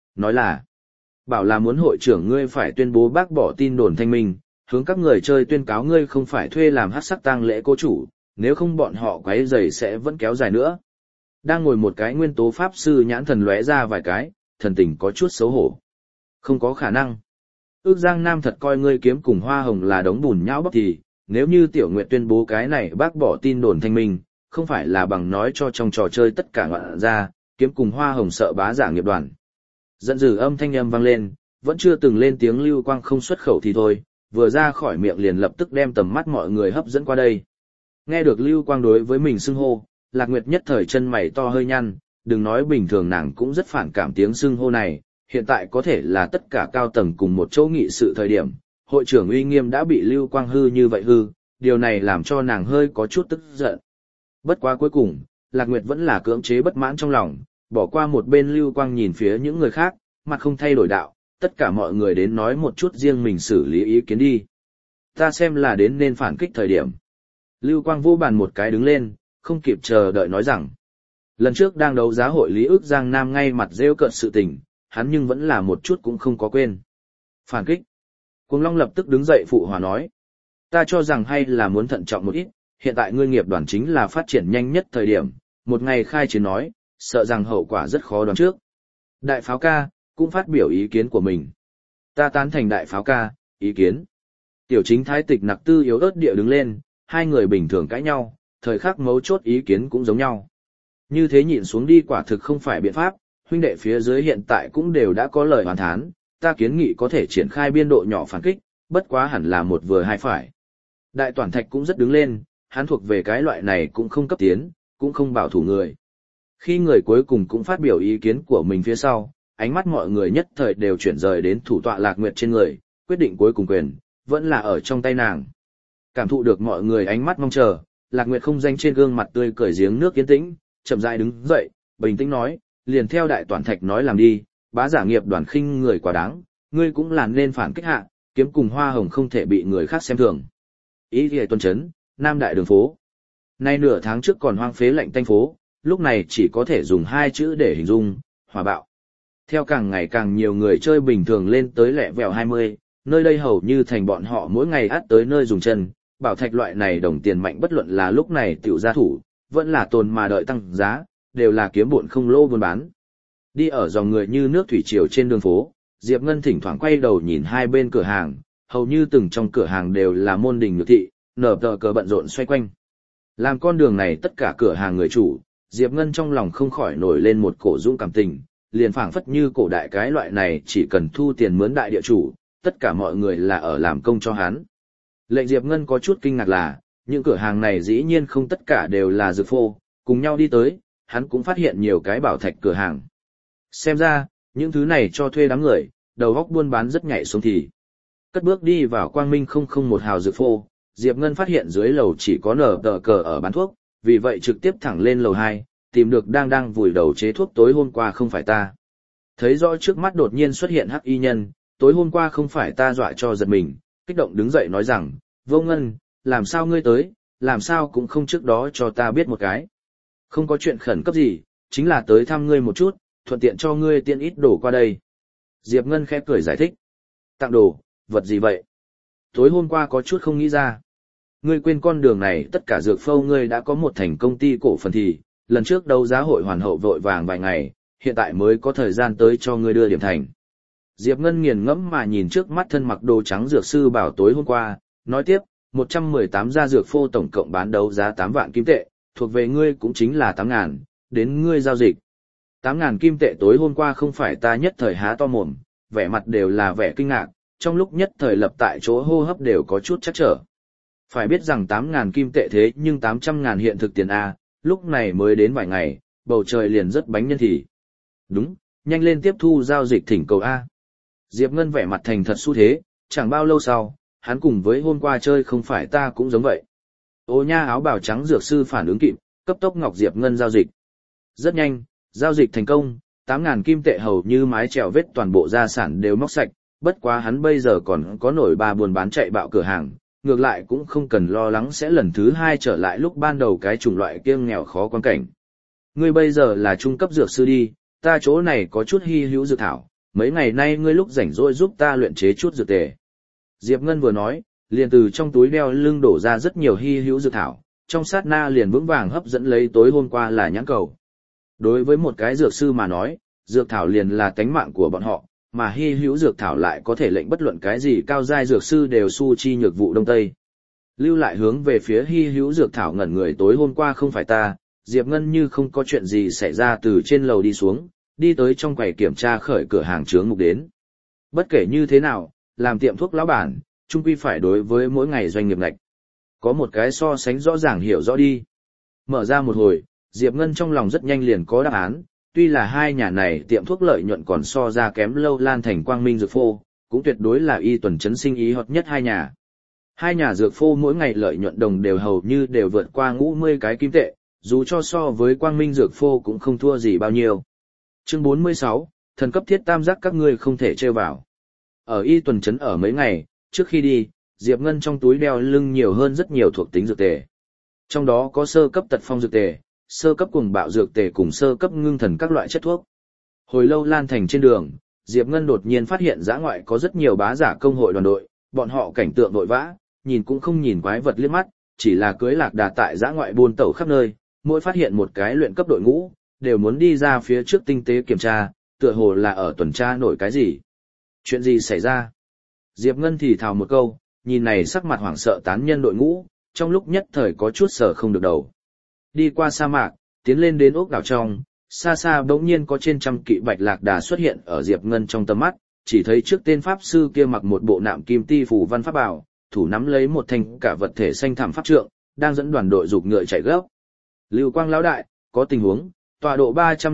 nói là bảo là muốn hội trưởng ngươi phải tuyên bố bác bỏ tin đồn thanh minh, hướng các người chơi tuyên cáo ngươi không phải thuê làm hắc sắc tang lễ cô chủ, nếu không bọn họ quấy rầy sẽ vẫn kéo dài nữa. Đang ngồi một cái nguyên tố pháp sư nhãn thần lóe ra vài cái, thần tình có chút xấu hổ. Không có khả năng. Ước Giang Nam thật coi ngươi kiếm cùng hoa hồng là đống bùn nhão bóc thì, nếu như Tiểu Nguyệt tuyên bố cái này bác bỏ tin đồn thanh minh, không phải là bằng nói cho trong trò chơi tất cả ngoạn ra, kiếm cùng hoa hồng sợ bá giả nghiệp đoàn. Giận dữ âm thanh âm vang lên, vẫn chưa từng lên tiếng Lưu Quang không xuất khẩu thì thôi, vừa ra khỏi miệng liền lập tức đem tầm mắt mọi người hấp dẫn qua đây. Nghe được Lưu Quang đối với mình xưng hô, Lạc Nguyệt nhất thời chân mày to hơi nhăn, đừng nói bình thường nàng cũng rất phản cảm tiếng xưng hô này, hiện tại có thể là tất cả cao tầng cùng một chỗ nghị sự thời điểm, hội trưởng uy nghiêm đã bị Lưu Quang hư như vậy hư, điều này làm cho nàng hơi có chút tức giận. Bất quá cuối cùng, Lạc Nguyệt vẫn là cưỡng chế bất mãn trong lòng, bỏ qua một bên Lưu Quang nhìn phía những người khác, mặt không thay đổi đạo, tất cả mọi người đến nói một chút riêng mình xử lý ý kiến đi. Ta xem là đến nên phản kích thời điểm. Lưu Quang vô bàn một cái đứng lên, không kịp chờ đợi nói rằng. Lần trước đang đấu giá hội Lý Ước Giang Nam ngay mặt rêu cợt sự tình, hắn nhưng vẫn là một chút cũng không có quên. Phản kích. Cuồng Long lập tức đứng dậy phụ hòa nói. Ta cho rằng hay là muốn thận trọng một ít, hiện tại ngươi nghiệp đoàn chính là phát triển nhanh nhất thời điểm, một ngày khai chiến nói, sợ rằng hậu quả rất khó đoán trước. Đại pháo ca, cũng phát biểu ý kiến của mình. Ta tán thành đại pháo ca, ý kiến. Tiểu chính thái tịch nặc tư yếu ớt địa đứng lên, hai người bình thường cãi nhau, thời khắc mấu chốt ý kiến cũng giống nhau. Như thế nhịn xuống đi quả thực không phải biện pháp, huynh đệ phía dưới hiện tại cũng đều đã có lời hoàn thán, ta kiến nghị có thể triển khai biên độ nhỏ phản kích, bất quá hẳn là một vừa hai phải. Đại Toàn Thạch cũng rất đứng lên, hắn thuộc về cái loại này cũng không cấp tiến, cũng không bảo thủ người. Khi người cuối cùng cũng phát biểu ý kiến của mình phía sau, ánh mắt mọi người nhất thời đều chuyển rời đến thủ tọa Lạc Nguyệt trên người, quyết định cuối cùng quyền, vẫn là ở trong tay nàng. Cảm thụ được mọi người ánh mắt mong chờ, Lạc Nguyệt không danh trên gương mặt tươi cười giếng nước yên tĩnh, chậm rãi đứng dậy, bình tĩnh nói, liền theo Đại Toàn Thạch nói làm đi, bá giả nghiệp đoàn khinh người quá đáng, ngươi cũng là nên phản kích hạ, kiếm cùng hoa hồng không thể bị người khác xem thường. Ý thì tuần chấn, Nam Đại đường phố. Nay nửa tháng trước còn hoang phế lạnh tanh phố, lúc này chỉ có thể dùng hai chữ để hình dung, hỏa bạo. Theo càng ngày càng nhiều người chơi bình thường lên tới lẹ vèo 20, nơi đây hầu như thành bọn họ mỗi ngày át tới nơi dùng chân, bảo thạch loại này đồng tiền mạnh bất luận là lúc này tiểu gia thủ, vẫn là tồn mà đợi tăng giá, đều là kiếm bộn không lỗ buôn bán. Đi ở dòng người như nước thủy triều trên đường phố, Diệp Ngân thỉnh thoảng quay đầu nhìn hai bên cửa hàng, hầu như từng trong cửa hàng đều là môn đình nhược thị, nở tờ cờ bận rộn xoay quanh. Làm con đường này tất cả cửa hàng người chủ, Diệp Ngân trong lòng không khỏi nổi lên một cổ dũng cảm tình, liền phảng phất như cổ đại cái loại này chỉ cần thu tiền mướn đại địa chủ, tất cả mọi người là ở làm công cho hắn. Lệnh Diệp Ngân có chút kinh ngạc là, những cửa hàng này dĩ nhiên không tất cả đều là dược phô, cùng nhau đi tới, hắn cũng phát hiện nhiều cái bảo thạch cửa hàng. Xem ra, những thứ này cho thuê đám người, đầu góc buôn bán rất nhạy xuống thì. Cất bước đi vào Quang Minh 001 hào dược phô, Diệp Ngân phát hiện dưới lầu chỉ có nở tờ cờ ở bán thuốc, vì vậy trực tiếp thẳng lên lầu 2, tìm được đang vùi đầu chế thuốc tối hôm qua không phải ta. Thấy rõ trước mắt đột nhiên xuất hiện hắc y nhân, tối hôm qua không phải ta dọa cho giật mình, kích động đứng dậy nói rằng, Vô Ngân, làm sao ngươi tới, làm sao cũng không trước đó cho ta biết một cái. Không có chuyện khẩn cấp gì, chính là tới thăm ngươi một chút, thuận tiện cho ngươi tiện ít đồ qua đây. Diệp Ngân khẽ cười giải thích. Tặng đồ, vật gì vậy? Tối hôm qua có chút không nghĩ ra. Ngươi quên con đường này tất cả dược phâu ngươi đã có một thành công ty cổ phần thì, lần trước đấu giá hội hoàn hậu vội vàng vài ngày, hiện tại mới có thời gian tới cho ngươi đưa điểm thành. Diệp Ngân nghiền ngẫm mà nhìn trước mắt thân mặc đồ trắng dược sư bảo tối hôm qua, nói tiếp, 118 gia dược phô tổng cộng bán đấu giá 8 vạn kim tệ, thuộc về ngươi cũng chính là 8.000, đến ngươi giao dịch. 8.000 kim tệ tối hôm qua không phải ta nhất thời há to mồm, vẻ mặt đều là vẻ kinh ngạc, trong lúc nhất thời lập tại chỗ hô hấp đều có chút chắc trở. Phải biết rằng 8.000 kim tệ thế nhưng 800.000 hiện thực tiền A, lúc này mới đến vài ngày, bầu trời liền rất bánh nhân thì. Đúng, nhanh lên tiếp thu giao dịch thỉnh cầu A. Diệp Ngân vẻ mặt thành thật xu thế, chẳng bao lâu sau, hắn cùng với hôm qua chơi không phải ta cũng giống vậy. Ô nha áo bào trắng dược sư phản ứng kịp, cấp tốc ngọc Diệp Ngân giao dịch. Rất nhanh, giao dịch thành công, 8.000 kim tệ hầu như mái chèo vết toàn bộ gia sản đều móc sạch, bất quá hắn bây giờ còn có nổi 3 buôn bán chạy bạo cửa hàng, ngược lại cũng không cần lo lắng sẽ lần thứ 2 trở lại lúc ban đầu cái chủng loại kia nghèo khó quan cảnh. Ngươi bây giờ là trung cấp dược sư đi, ta chỗ này có chút hy hữu dược thảo, mấy ngày nay ngươi lúc rảnh rỗi giúp ta luyện chế chút dược tề. Diệp Ngân vừa nói, liền từ trong túi đeo lưng đổ ra rất nhiều hy hữu dược thảo, trong sát na liền vững vàng hấp dẫn lấy tối hôm qua là nhãn cầu. Đối với một cái dược sư mà nói, dược thảo liền là tánh mạng của bọn họ, mà hy hữu dược thảo lại có thể lệnh bất luận cái gì cao giai dược sư đều su chi nhược vụ đông tây. Lưu lại hướng về phía hy hữu dược thảo ngẩn người tối hôm qua không phải ta, Diệp Ngân như không có chuyện gì xảy ra từ trên lầu đi xuống, đi tới trong quầy kiểm tra khởi cửa hàng chướng mục đến. Bất kể như thế nào, làm tiệm thuốc lão bản, chung quy phải đối với mỗi ngày doanh nghiệp ngạch. Có một cái so sánh rõ ràng hiểu rõ đi. Mở ra một hồi, Diệp Ngân trong lòng rất nhanh liền có đáp án, tuy là hai nhà này tiệm thuốc lợi nhuận còn so ra kém Lâu Lan thành Quang Minh dược phô, cũng tuyệt đối là y tuần chấn sinh ý hợp nhất hai nhà. Hai nhà dược phô mỗi ngày lợi nhuận đồng đều hầu như đều vượt qua 50 cái kim tệ, dù cho so với Quang Minh dược phô cũng không thua gì bao nhiêu. Chương 46, thần cấp thiết tam giác các ngươi không thể trêu vào. Ở y tuần chấn ở mấy ngày, trước khi đi, Diệp Ngân trong túi đeo lưng nhiều hơn rất nhiều thuộc tính dược tề. Trong đó có sơ cấp tật phong dược tề, sơ cấp cuồng bạo dược tề cùng sơ cấp ngưng thần các loại chất thuốc. Hồi Lâu Lan thành trên đường, Diệp Ngân đột nhiên phát hiện dã ngoại có rất nhiều bá giả công hội đoàn đội, bọn họ cảnh tượng vội vã, nhìn cũng không nhìn quái vật liếc mắt, chỉ là cưới lạc đà tại dã ngoại buôn tẩu khắp nơi, mỗi phát hiện một cái luyện cấp đội ngũ, đều muốn đi ra phía trước tinh tế kiểm tra, tựa hồ là ở tuần tra nổi cái gì. Chuyện gì xảy ra? Diệp Ngân thì thào một câu, nhìn này sắc mặt hoảng sợ tán nhân đội ngũ, trong lúc nhất thời có chút sở không được đầu. Đi qua sa mạc, tiến lên đến ốc đảo trong, xa xa bỗng nhiên có trên trăm kỵ bạch lạc đà xuất hiện ở Diệp Ngân trong tầm mắt, chỉ thấy trước tên pháp sư kia mặc một bộ nạm kim ti phủ văn pháp bảo, thủ nắm lấy một thanh cả vật thể xanh thảm pháp trượng, đang dẫn đoàn đội dục ngựa chạy gấp. Lưu Quang lão đại, có tình huống, tọa độ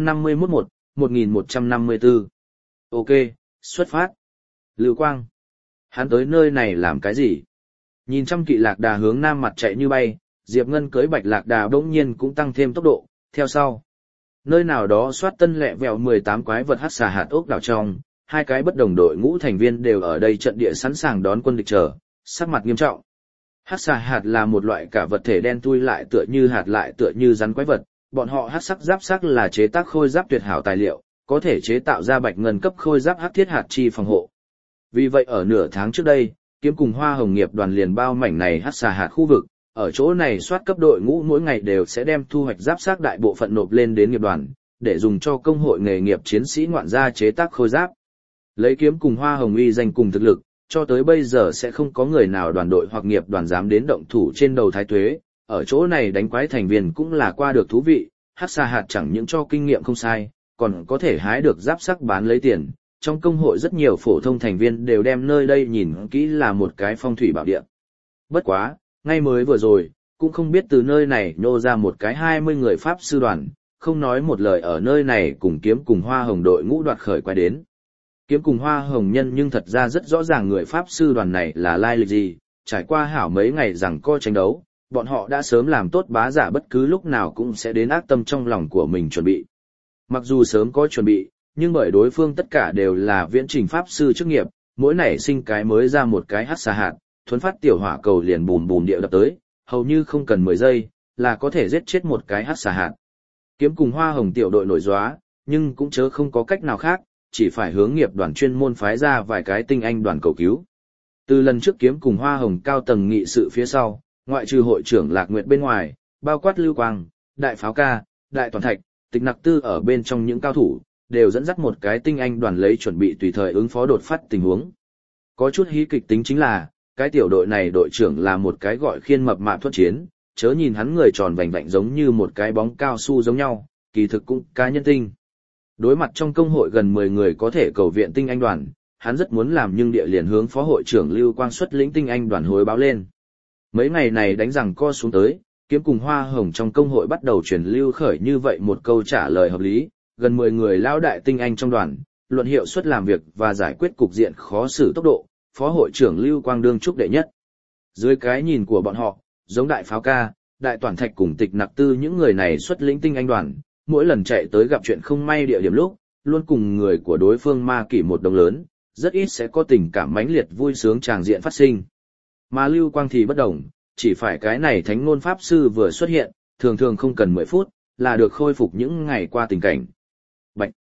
351-1154. Ok, xuất phát. Lưu Quang. Hắn tới nơi này làm cái gì? Nhìn trăm kỵ lạc đà hướng nam mặt chạy như bay, Diệp Ngân cưới bạch lạc đà bỗng nhiên cũng tăng thêm tốc độ, theo sau. Nơi nào đó soát tân lẹ vẹo 18 quái vật hắc xà hạt ốc đảo trong, hai cái bất đồng đội ngũ thành viên đều ở đây trận địa sẵn sàng đón quân địch chờ, sắc mặt nghiêm trọng. Hắc xà hạt là một loại cả vật thể đen thui lại tựa như rắn quái vật, bọn họ hắc sắc giáp sắc là chế tác khôi giáp tuyệt hảo tài liệu, có thể chế tạo ra bạch ngân cấp khôi giáp hắc thiết hạt chi phòng hộ. Vì vậy ở nửa tháng trước đây, Kiếm cùng Hoa Hồng nghiệp đoàn liền bao mảnh này hắc xà hạt khu vực, ở chỗ này soát cấp đội ngũ mỗi ngày đều sẽ đem thu hoạch giáp xác đại bộ phận nộp lên đến nghiệp đoàn, để dùng cho công hội nghề nghiệp chiến sĩ ngoạn gia chế tác khôi giáp. Lấy Kiếm cùng Hoa Hồng uy danh cùng thực lực, cho tới bây giờ sẽ không có người nào đoàn đội hoặc nghiệp đoàn dám đến động thủ trên đầu thái tuế, ở chỗ này đánh quái thành viên cũng là qua được thú vị, hắc xà hạt chẳng những cho kinh nghiệm không sai, còn có thể hái được giáp sắc bán lấy tiền. Trong công hội rất nhiều phổ thông thành viên đều đem nơi đây nhìn kỹ là một cái phong thủy bảo địa. Bất quá, ngay mới vừa rồi, cũng không biết từ nơi này nhô ra một cái 20 người pháp sư đoàn, không nói một lời ở nơi này cùng Kiếm cùng Hoa Hồng đội ngũ đoạt khởi quay đến. Kiếm cùng Hoa Hồng nhân nhưng thật ra rất rõ ràng người pháp sư đoàn này là lai lịch gì, trải qua hảo mấy ngày rằng co tranh đấu, bọn họ đã sớm làm tốt bá giả bất cứ lúc nào cũng sẽ đến ác tâm trong lòng của mình chuẩn bị. Mặc dù sớm có chuẩn bị, nhưng bởi đối phương tất cả đều là viễn trình pháp sư chức nghiệp, mỗi nảy sinh cái mới ra một cái hắc xà hạt, thuấn phát tiểu hỏa cầu liền bùm bùm địa đập tới, hầu như không cần 10 giây, là có thể giết chết một cái hắc xà hạt. Kiếm cùng Hoa Hồng tiểu đội nổi gióa, nhưng cũng chớ không có cách nào khác, chỉ phải hướng nghiệp đoàn chuyên môn phái ra vài cái tinh anh đoàn cầu cứu. Từ lần trước Kiếm cùng Hoa Hồng cao tầng nghị sự phía sau, ngoại trừ hội trưởng Lạc Nguyệt bên ngoài, bao quát Lưu Quang, Đại Pháo Ca, Đại Toàn Thạch, Tịch Nặc Tư ở bên trong những cao thủ, đều dẫn dắt một cái tinh anh đoàn lấy chuẩn bị tùy thời ứng phó đột phát tình huống. Có chút hí kịch tính chính là, cái tiểu đội này đội trưởng là một cái gọi khiên mập mạp thuận chiến, chớ nhìn hắn người tròn vành vạnh giống như một cái bóng cao su giống nhau, kỳ thực cũng cá nhân tinh. Đối mặt trong công hội gần 10 người có thể cầu viện tinh anh đoàn, hắn rất muốn làm nhưng địa liền hướng phó hội trưởng Lưu Quang xuất lĩnh tinh anh đoàn hối báo lên. Mấy ngày này đánh rằng co xuống tới, Kiếm cùng Hoa Hồng trong công hội bắt đầu truyền lưu khởi như vậy một câu trả lời hợp lý, gần 10 người lão đại tinh anh trong đoàn, luận hiệu suất làm việc và giải quyết cục diện khó xử tốc độ, phó hội trưởng Lưu Quang đương trúc đệ nhất. Dưới cái nhìn của bọn họ, giống Đại Pháo Ca, Đại Toàn Thạch cùng Tịch Nặc Tư những người này xuất lĩnh tinh anh đoàn, mỗi lần chạy tới gặp chuyện không may địa điểm lúc, luôn cùng người của đối phương ma kỷ một đồng lớn, rất ít sẽ có tình cảm mãnh liệt vui sướng tràng diện phát sinh. Mà Lưu Quang thì bất đồng, chỉ phải cái này thánh ngôn pháp sư vừa xuất hiện, thường thường không cần 10 phút, là được khôi phục những ngày qua tình cảnh. Bạch!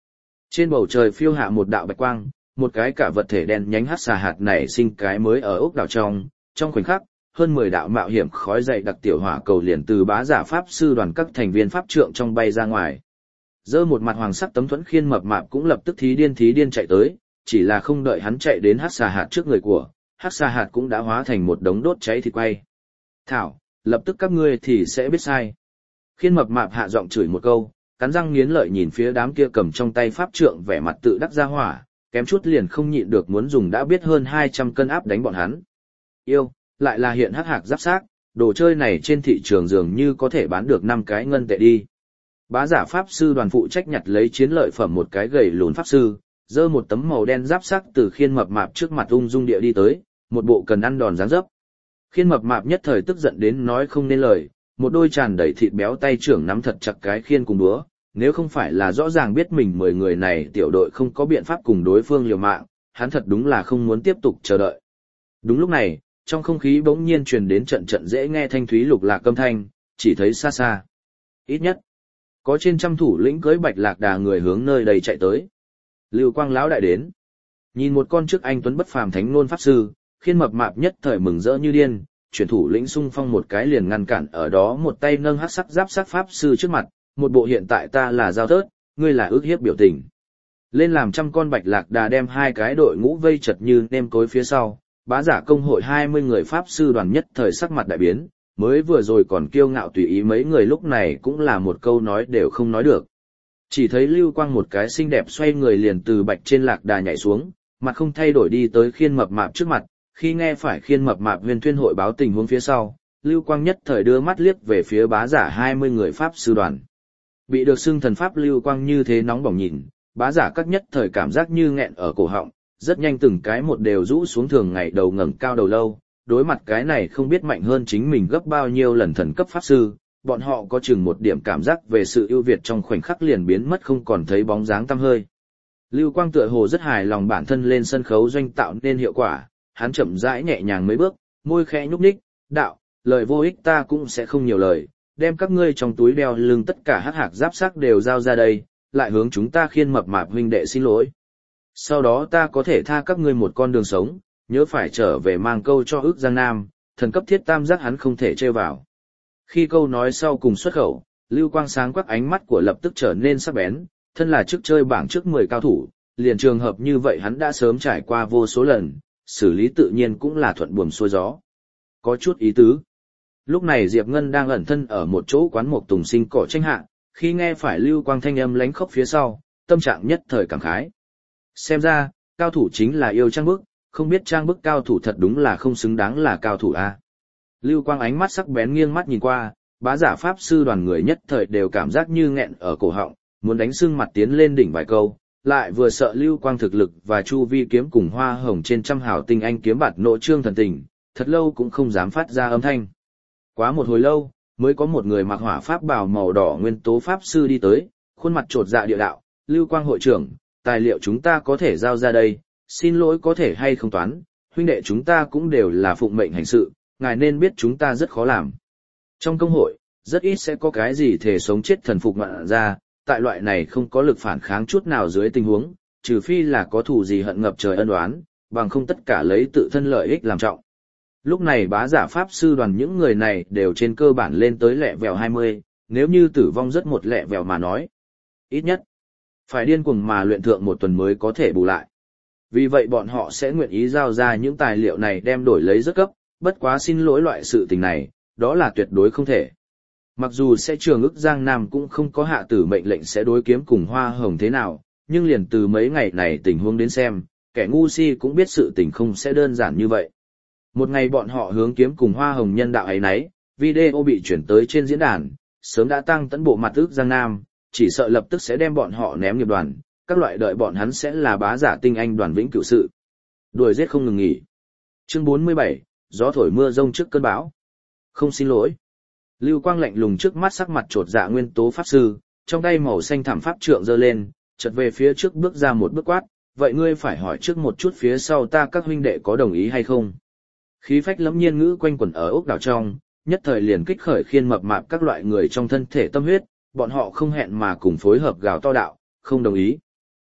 Trên bầu trời phiêu hạ một đạo bạch quang, một cái cả vật thể đen nhánh hắc xà hạt nảy sinh cái mới ở ốc đảo trong khoảnh khắc, hơn 10 đạo mạo hiểm khói dậy đặc tiểu hỏa cầu liền từ bá giả pháp sư đoàn các thành viên pháp trượng trong bay ra ngoài. Dơ một mặt hoàng sắc tấm thuẫn khiên mập mạp cũng lập tức thí điên chạy tới, chỉ là không đợi hắn chạy đến hắc xà hạt trước người của, hắc xà hạt cũng đã hóa thành một đống đốt cháy thịt quay. Thảo, lập tức các ngươi thì sẽ biết sai. Khiên mập mạp hạ giọng chửi một câu, cắn răng nghiến lợi nhìn phía đám kia cầm trong tay pháp trượng vẻ mặt tự đắc ra hỏa, kém chút liền không nhịn được muốn dùng đã biết hơn 200 cân áp đánh bọn hắn. Yêu, lại là hiện hắc hạc giáp xác, đồ chơi này trên thị trường dường như có thể bán được 5 cái ngân tệ đi. Bá giả pháp sư đoàn phụ trách nhặt lấy chiến lợi phẩm một cái gầy lùn pháp sư, giơ một tấm màu đen giáp sắc từ khiên mập mạp trước mặt ung dung địa đi tới, một bộ cần ăn đòn dáng dấp. Khiên mập mạp nhất thời tức giận đến nói không nên lời, một đôi tràn đầy thịt béo tay trưởng nắm thật chặt cái khiên cùng đũa, nếu không phải là rõ ràng biết mình 10 người này tiểu đội không có biện pháp cùng đối phương liều mạng, hắn thật đúng là không muốn tiếp tục chờ đợi. Đúng lúc này, trong không khí bỗng nhiên truyền đến trận trận dễ nghe thanh thúy lục lạc âm thanh, chỉ thấy xa xa. Ít nhất, có trên trăm thủ lĩnh cưỡi bạch lạc đà người hướng nơi đây chạy tới. Lưu Quang lão đại đến. Nhìn một con trước anh tuấn bất phàm thánh nôn pháp sư, khiên mập mạp nhất thời mừng rỡ như điên, chuyển thủ lĩnh xung phong một cái liền ngăn cản ở đó một tay nâng hắc sắc giáp sắc pháp sư trước mặt, một bộ hiện tại ta là giao tớt, ngươi là ước hiếp biểu tình. Lên làm trăm con bạch lạc đà đem hai cái đội ngũ vây chật như nêm cối phía sau, bá giả công hội 20 người pháp sư đoàn nhất thời sắc mặt đại biến, mới vừa rồi còn kiêu ngạo tùy ý mấy người lúc này cũng là một câu nói đều không nói được. Chỉ thấy Lưu Quang một cái xinh đẹp xoay người liền từ bạch trên lạc đà nhảy xuống, mặt không thay đổi đi tới khiên mập mạp trước mặt, khi nghe phải khiên mập mạp huyền thuyên hội báo tình huống phía sau, Lưu Quang nhất thời đưa mắt liếc về phía bá giả 20 người pháp sư đoàn. Bị được xưng thần pháp Lưu Quang như thế nóng bỏng nhìn, bá giả các nhất thời cảm giác như nghẹn ở cổ họng, rất nhanh từng cái một đều rũ xuống thường ngày đầu ngẩng cao đầu lâu, đối mặt cái này không biết mạnh hơn chính mình gấp bao nhiêu lần thần cấp pháp sư, bọn họ có chừng một điểm cảm giác về sự ưu việt trong khoảnh khắc liền biến mất không còn thấy bóng dáng tăm hơi. Lưu Quang tựa hồ rất hài lòng bản thân lên sân khấu doanh tạo nên hiệu quả, hắn chậm rãi nhẹ nhàng mấy bước, môi khẽ nhúc nhích, đạo, lời vô ích ta cũng sẽ không nhiều lời, đem các ngươi trong túi đeo lưng tất cả hắc hạc giáp sắc đều giao ra đây, lại hướng chúng ta khiên mập mạp huynh đệ xin lỗi. Sau đó ta có thể tha các ngươi một con đường sống, nhớ phải trở về mang câu cho ước Giang Nam, thần cấp thiết tam giác hắn không thể trêu vào. Khi câu nói sau cùng xuất khẩu, Lưu Quang sáng quắc ánh mắt của lập tức trở nên sắc bén, thân là trước chơi bảng trước 10 cao thủ, liền trường hợp như vậy hắn đã sớm trải qua vô số lần, xử lý tự nhiên cũng là thuận buồm xuôi gió. Có chút ý tứ. Lúc này Diệp Ngân đang ẩn thân ở một chỗ quán mộc tùng sinh cỏ tranh hạ, khi nghe phải Lưu Quang thanh âm lánh khóc phía sau, tâm trạng nhất thời cảm khái. Xem ra, cao thủ chính là yêu trang bức, không biết trang bức cao thủ thật đúng là không xứng đáng là cao thủ a. Lưu Quang ánh mắt sắc bén nghiêng mắt nhìn qua, bá giả pháp sư đoàn người nhất thời đều cảm giác như nghẹn ở cổ họng, muốn đánh sưng mặt tiến lên đỉnh vài câu, lại vừa sợ Lưu Quang thực lực và chu vi kiếm cùng hoa hồng trên trăm hào tinh anh kiếm bạt nội trương thần tình, thật lâu cũng không dám phát ra âm thanh. Quá một hồi lâu, mới có một người mặc hỏa pháp bào màu đỏ nguyên tố pháp sư đi tới, khuôn mặt trột dạ địa đạo, Lưu Quang hội trưởng, tài liệu chúng ta có thể giao ra đây, xin lỗi có thể hay không toán, huynh đệ chúng ta cũng đều là phụng mệnh hành sự, ngài nên biết chúng ta rất khó làm. Trong công hội, rất ít sẽ có cái gì thể sống chết thần phục ngoạn ra, tại loại này không có lực phản kháng chút nào dưới tình huống, trừ phi là có thù gì hận ngập trời ân oán, bằng không tất cả lấy tự thân lợi ích làm trọng. Lúc này bá giả pháp sư đoàn những người này đều trên cơ bản lên tới lẹ vèo 20, nếu như tử vong rất một lẹ vèo mà nói. Ít nhất, phải điên cuồng mà luyện thượng một tuần mới có thể bù lại. Vì vậy bọn họ sẽ nguyện ý giao ra những tài liệu này đem đổi lấy rất cấp, bất quá xin lỗi loại sự tình này, đó là tuyệt đối không thể. Mặc dù sẽ trường ức Giang Nam cũng không có hạ tử mệnh lệnh sẽ đối kiếm cùng hoa hồng thế nào, nhưng liền từ mấy ngày này tình huống đến xem, kẻ ngu si cũng biết sự tình không sẽ đơn giản như vậy. Một ngày bọn họ hướng kiếm cùng hoa hồng nhân đạo ấy nấy, video bị chuyển tới trên diễn đàn, sớm đã tăng tấn bộ mặt ức Giang Nam, chỉ sợ lập tức sẽ đem bọn họ ném nghiệp đoàn, các loại đợi bọn hắn sẽ là bá giả tinh anh đoàn vĩnh cửu sự. Đuổi giết không ngừng nghỉ. Chương 47, gió thổi mưa rông trước cơn bão. Không xin lỗi. Lưu Quang lạnh lùng trước mắt sắc mặt trột dạ nguyên tố pháp sư, trong tay màu xanh thảm pháp trượng giơ lên, chợt về phía trước bước ra một bước quát, vậy ngươi phải hỏi trước một chút phía sau ta các huynh đệ có đồng ý hay không. Khí phách lẫm nhiên ngữ quanh quẩn ở ốc đảo trong, nhất thời liền kích khởi khiên mập mạp các loại người trong thân thể tâm huyết, bọn họ không hẹn mà cùng phối hợp gào to đạo, không đồng ý.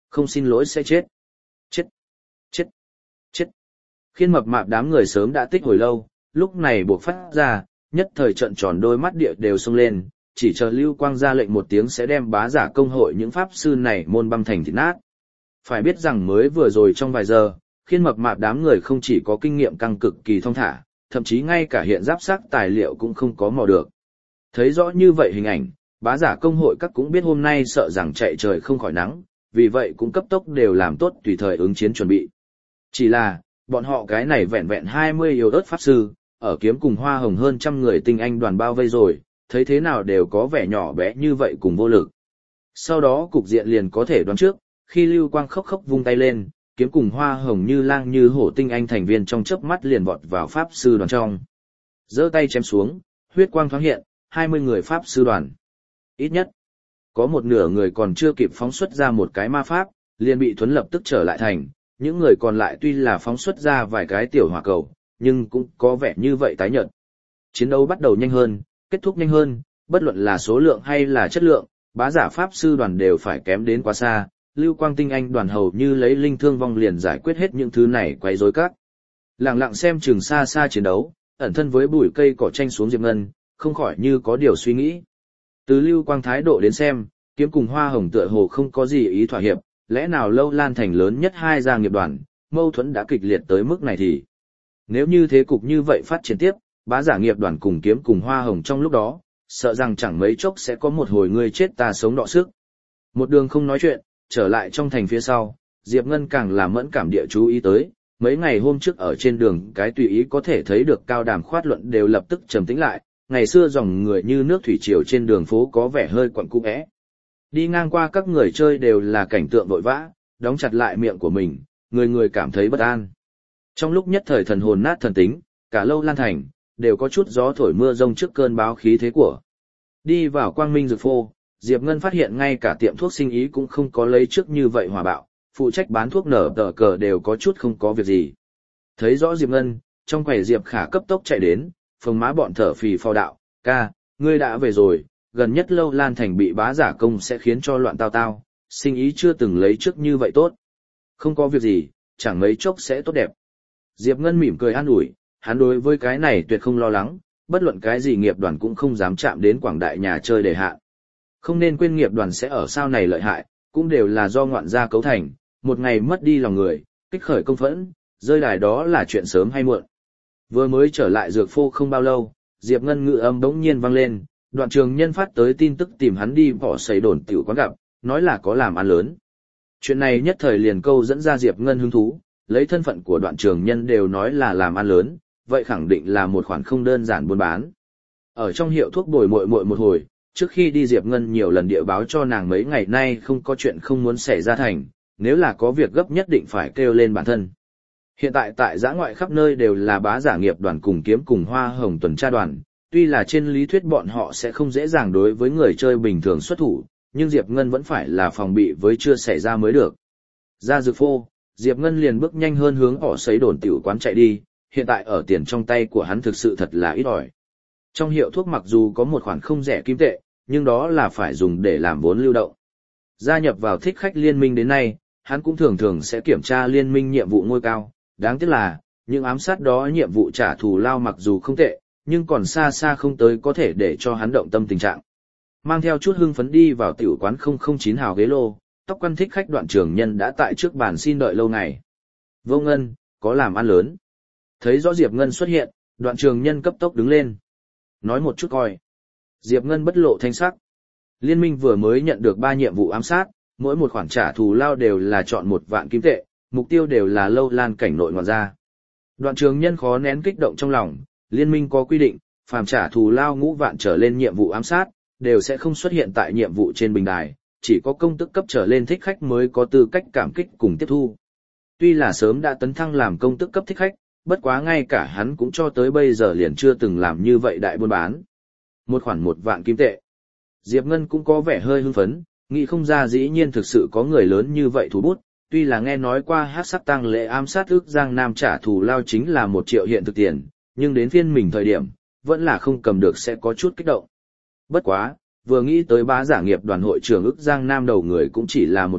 Không xin lỗi sẽ chết. Chết, chết, chết. Khiên mập mạp đám người sớm đã tích hồi lâu, lúc này buộc phát ra, nhất thời trợn tròn đôi mắt địa đều xông lên, chỉ chờ Lưu Quang ra lệnh một tiếng sẽ đem bá giả công hội những pháp sư này môn băm thành thịt nát. Phải biết rằng mới vừa rồi trong vài giờ, khiên mập mạp đám người không chỉ có kinh nghiệm căng cực kỳ thông thả, thậm chí ngay cả hiện giáp sắc tài liệu cũng không có mò được. Thấy rõ như vậy hình ảnh, bá giả công hội các cũng biết hôm nay sợ rằng chạy trời không khỏi nắng, vì vậy cũng cấp tốc đều làm tốt tùy thời ứng chiến chuẩn bị. Chỉ là, bọn họ cái này vẹn vẹn 20 yếu ớt pháp sư, ở kiếm cùng hoa hồng hơn trăm người tinh anh đoàn bao vây rồi, thấy thế nào đều có vẻ nhỏ bé như vậy cùng vô lực. Sau đó cục diện liền có thể đoán trước, khi Lưu Quang khóc khóc vung tay lên, kiếm cùng hoa hồng như lang như hổ tinh anh thành viên trong chớp mắt liền vọt vào pháp sư đoàn trong. Giơ tay chém xuống, huyết quang thoáng hiện, 20 người pháp sư đoàn. Ít nhất, có một nửa người còn chưa kịp phóng xuất ra một cái ma pháp, liền bị Thuấn lập tức trở lại thành, những người còn lại tuy là phóng xuất ra vài cái tiểu hỏa cầu, nhưng cũng có vẻ như vậy tái nhợt. Chiến đấu bắt đầu nhanh hơn, kết thúc nhanh hơn, bất luận là số lượng hay là chất lượng, bá giả pháp sư đoàn đều phải kém đến quá xa, Lưu Quang tinh anh đoàn hầu như lấy linh thương vong liền giải quyết hết những thứ này quấy rối các. Lặng lặng xem chừng xa xa chiến đấu, ẩn thân với bụi cây cỏ tranh xuống Diệp Ngân, không khỏi như có điều suy nghĩ. Từ Lưu Quang thái độ đến xem, kiếm cùng hoa hồng tựa hồ không có gì ý thỏa hiệp, lẽ nào Lâu Lan thành lớn nhất hai gia nghiệp đoàn, mâu thuẫn đã kịch liệt tới mức này thì. Nếu như thế cục như vậy phát triển tiếp, bá giả nghiệp đoàn cùng kiếm cùng hoa hồng trong lúc đó, sợ rằng chẳng mấy chốc sẽ có một hồi ngươi chết ta sống đọ sức. Một đường không nói chuyện, trở lại trong thành phía sau, Diệp Ngân càng là mẫn cảm địa chú ý tới, mấy ngày hôm trước ở trên đường cái tùy ý có thể thấy được cao đàm khoát luận đều lập tức trầm tĩnh lại, ngày xưa dòng người như nước thủy triều trên đường phố có vẻ hơi quặn cũ é. Đi ngang qua các người chơi đều là cảnh tượng vội vã, đóng chặt lại miệng của mình, người người cảm thấy bất an. Trong lúc nhất thời thần hồn nát thần tính, cả Lâu Lan thành đều có chút gió thổi mưa rông trước cơn báo khí thế của. Đi vào Quang Minh Dược Phô, Diệp Ngân phát hiện ngay cả tiệm thuốc sinh ý cũng không có lấy trước như vậy hòa bạo, phụ trách bán thuốc nở tờ cờ đều có chút không có việc gì. Thấy rõ Diệp Ngân, trong quầy Diệp Khả cấp tốc chạy đến, phồng má bọn thở phì phao đạo, ca, ngươi đã về rồi, gần nhất Lâu Lan thành bị bá giả công sẽ khiến cho loạn tao tao, sinh ý chưa từng lấy trước như vậy tốt. Không có việc gì, chẳng mấy chốc sẽ tốt đẹp. Diệp Ngân mỉm cười an ủi, hắn đối với cái này tuyệt không lo lắng, bất luận cái gì nghiệp đoàn cũng không dám chạm đến quảng đại nhà chơi để hạ. Không nên quên nghiệp đoàn sẽ ở sau này lợi hại, cũng đều là do ngoạn gia cấu thành, một ngày mất đi lòng người, kích khởi công phẫn, rơi đài đó là chuyện sớm hay muộn. Vừa mới trở lại dược phô không bao lâu, Diệp Ngân ngự âm bỗng nhiên vang lên, Đoạn Trường Nhân phát tới tin tức tìm hắn đi bỏ sấy đồn tiểu quán gặp, nói là có làm ăn lớn. Chuyện này nhất thời liền câu dẫn ra Diệp Ngân hứng thú, lấy thân phận của Đoạn Trường Nhân đều nói là làm ăn lớn, vậy khẳng định là một khoản không đơn giản buôn bán. Ở trong hiệu thuốc bồi muội một hồi, trước khi đi Diệp Ngân nhiều lần địa báo cho nàng mấy ngày nay không có chuyện không muốn xảy ra thành, nếu là có việc gấp nhất định phải kêu lên bản thân. Hiện tại tại giã ngoại khắp nơi đều là bá giả nghiệp đoàn cùng kiếm cùng hoa hồng tuần tra đoàn, tuy là trên lý thuyết bọn họ sẽ không dễ dàng đối với người chơi bình thường xuất thủ, nhưng Diệp Ngân vẫn phải là phòng bị với chưa xảy ra mới được. Ra dược phô, Diệp Ngân liền bước nhanh hơn hướng ỏ sấy đồn tiểu quán chạy đi, hiện tại ở tiền trong tay của hắn thực sự thật là ít ỏi. Trong hiệu thuốc mặc dù có một khoản không rẻ kim tệ, nhưng đó là phải dùng để làm vốn lưu động. Gia nhập vào thích khách liên minh đến nay, hắn cũng thường thường sẽ kiểm tra liên minh nhiệm vụ ngôi cao, đáng tiếc là, những ám sát đó nhiệm vụ trả thù lao mặc dù không tệ, nhưng còn xa xa không tới có thể để cho hắn động tâm tình trạng. Mang theo chút hưng phấn đi vào tiểu quán 009 hào ghế lô, tóc quan thích khách Đoạn Trường Nhân đã tại trước bàn xin đợi lâu ngày. Vô Ngân, có làm ăn lớn. Thấy rõ Diệp Ngân xuất hiện, Đoạn Trường Nhân cấp tốc đứng lên. Nói một chút coi. Diệp Ngân bất lộ thanh sắc. Liên minh vừa mới nhận được 3 nhiệm vụ ám sát, mỗi một khoản trả thù lao đều là chọn 1 vạn kim tệ, mục tiêu đều là Lâu Lan cảnh nội ngoại ra. Đoạn Trường Nhân khó nén kích động trong lòng, liên minh có quy định, phàm trả thù lao 5 vạn trở lên nhiệm vụ ám sát, đều sẽ không xuất hiện tại nhiệm vụ trên bình đài, chỉ có công tức cấp trở lên thích khách mới có tư cách cảm kích cùng tiếp thu. Tuy là sớm đã tấn thăng làm công tức cấp thích khách, bất quá ngay cả hắn cũng cho tới bây giờ liền chưa từng làm như vậy đại buôn bán. Một khoản 1 vạn kim tệ. Diệp Ngân cũng có vẻ hơi hưng phấn, nghĩ không ra dĩ nhiên thực sự có người lớn như vậy thủ bút, tuy là nghe nói qua hắc sắc tang lễ ám sát ước Giang Nam trả thù lao chính là 1 triệu hiện thực tiền, nhưng đến phiên mình thời điểm, vẫn là không cầm được sẽ có chút kích động. Bất quá, vừa nghĩ tới bá giả nghiệp đoàn hội trưởng ước Giang Nam đầu người cũng chỉ là 1 triệu,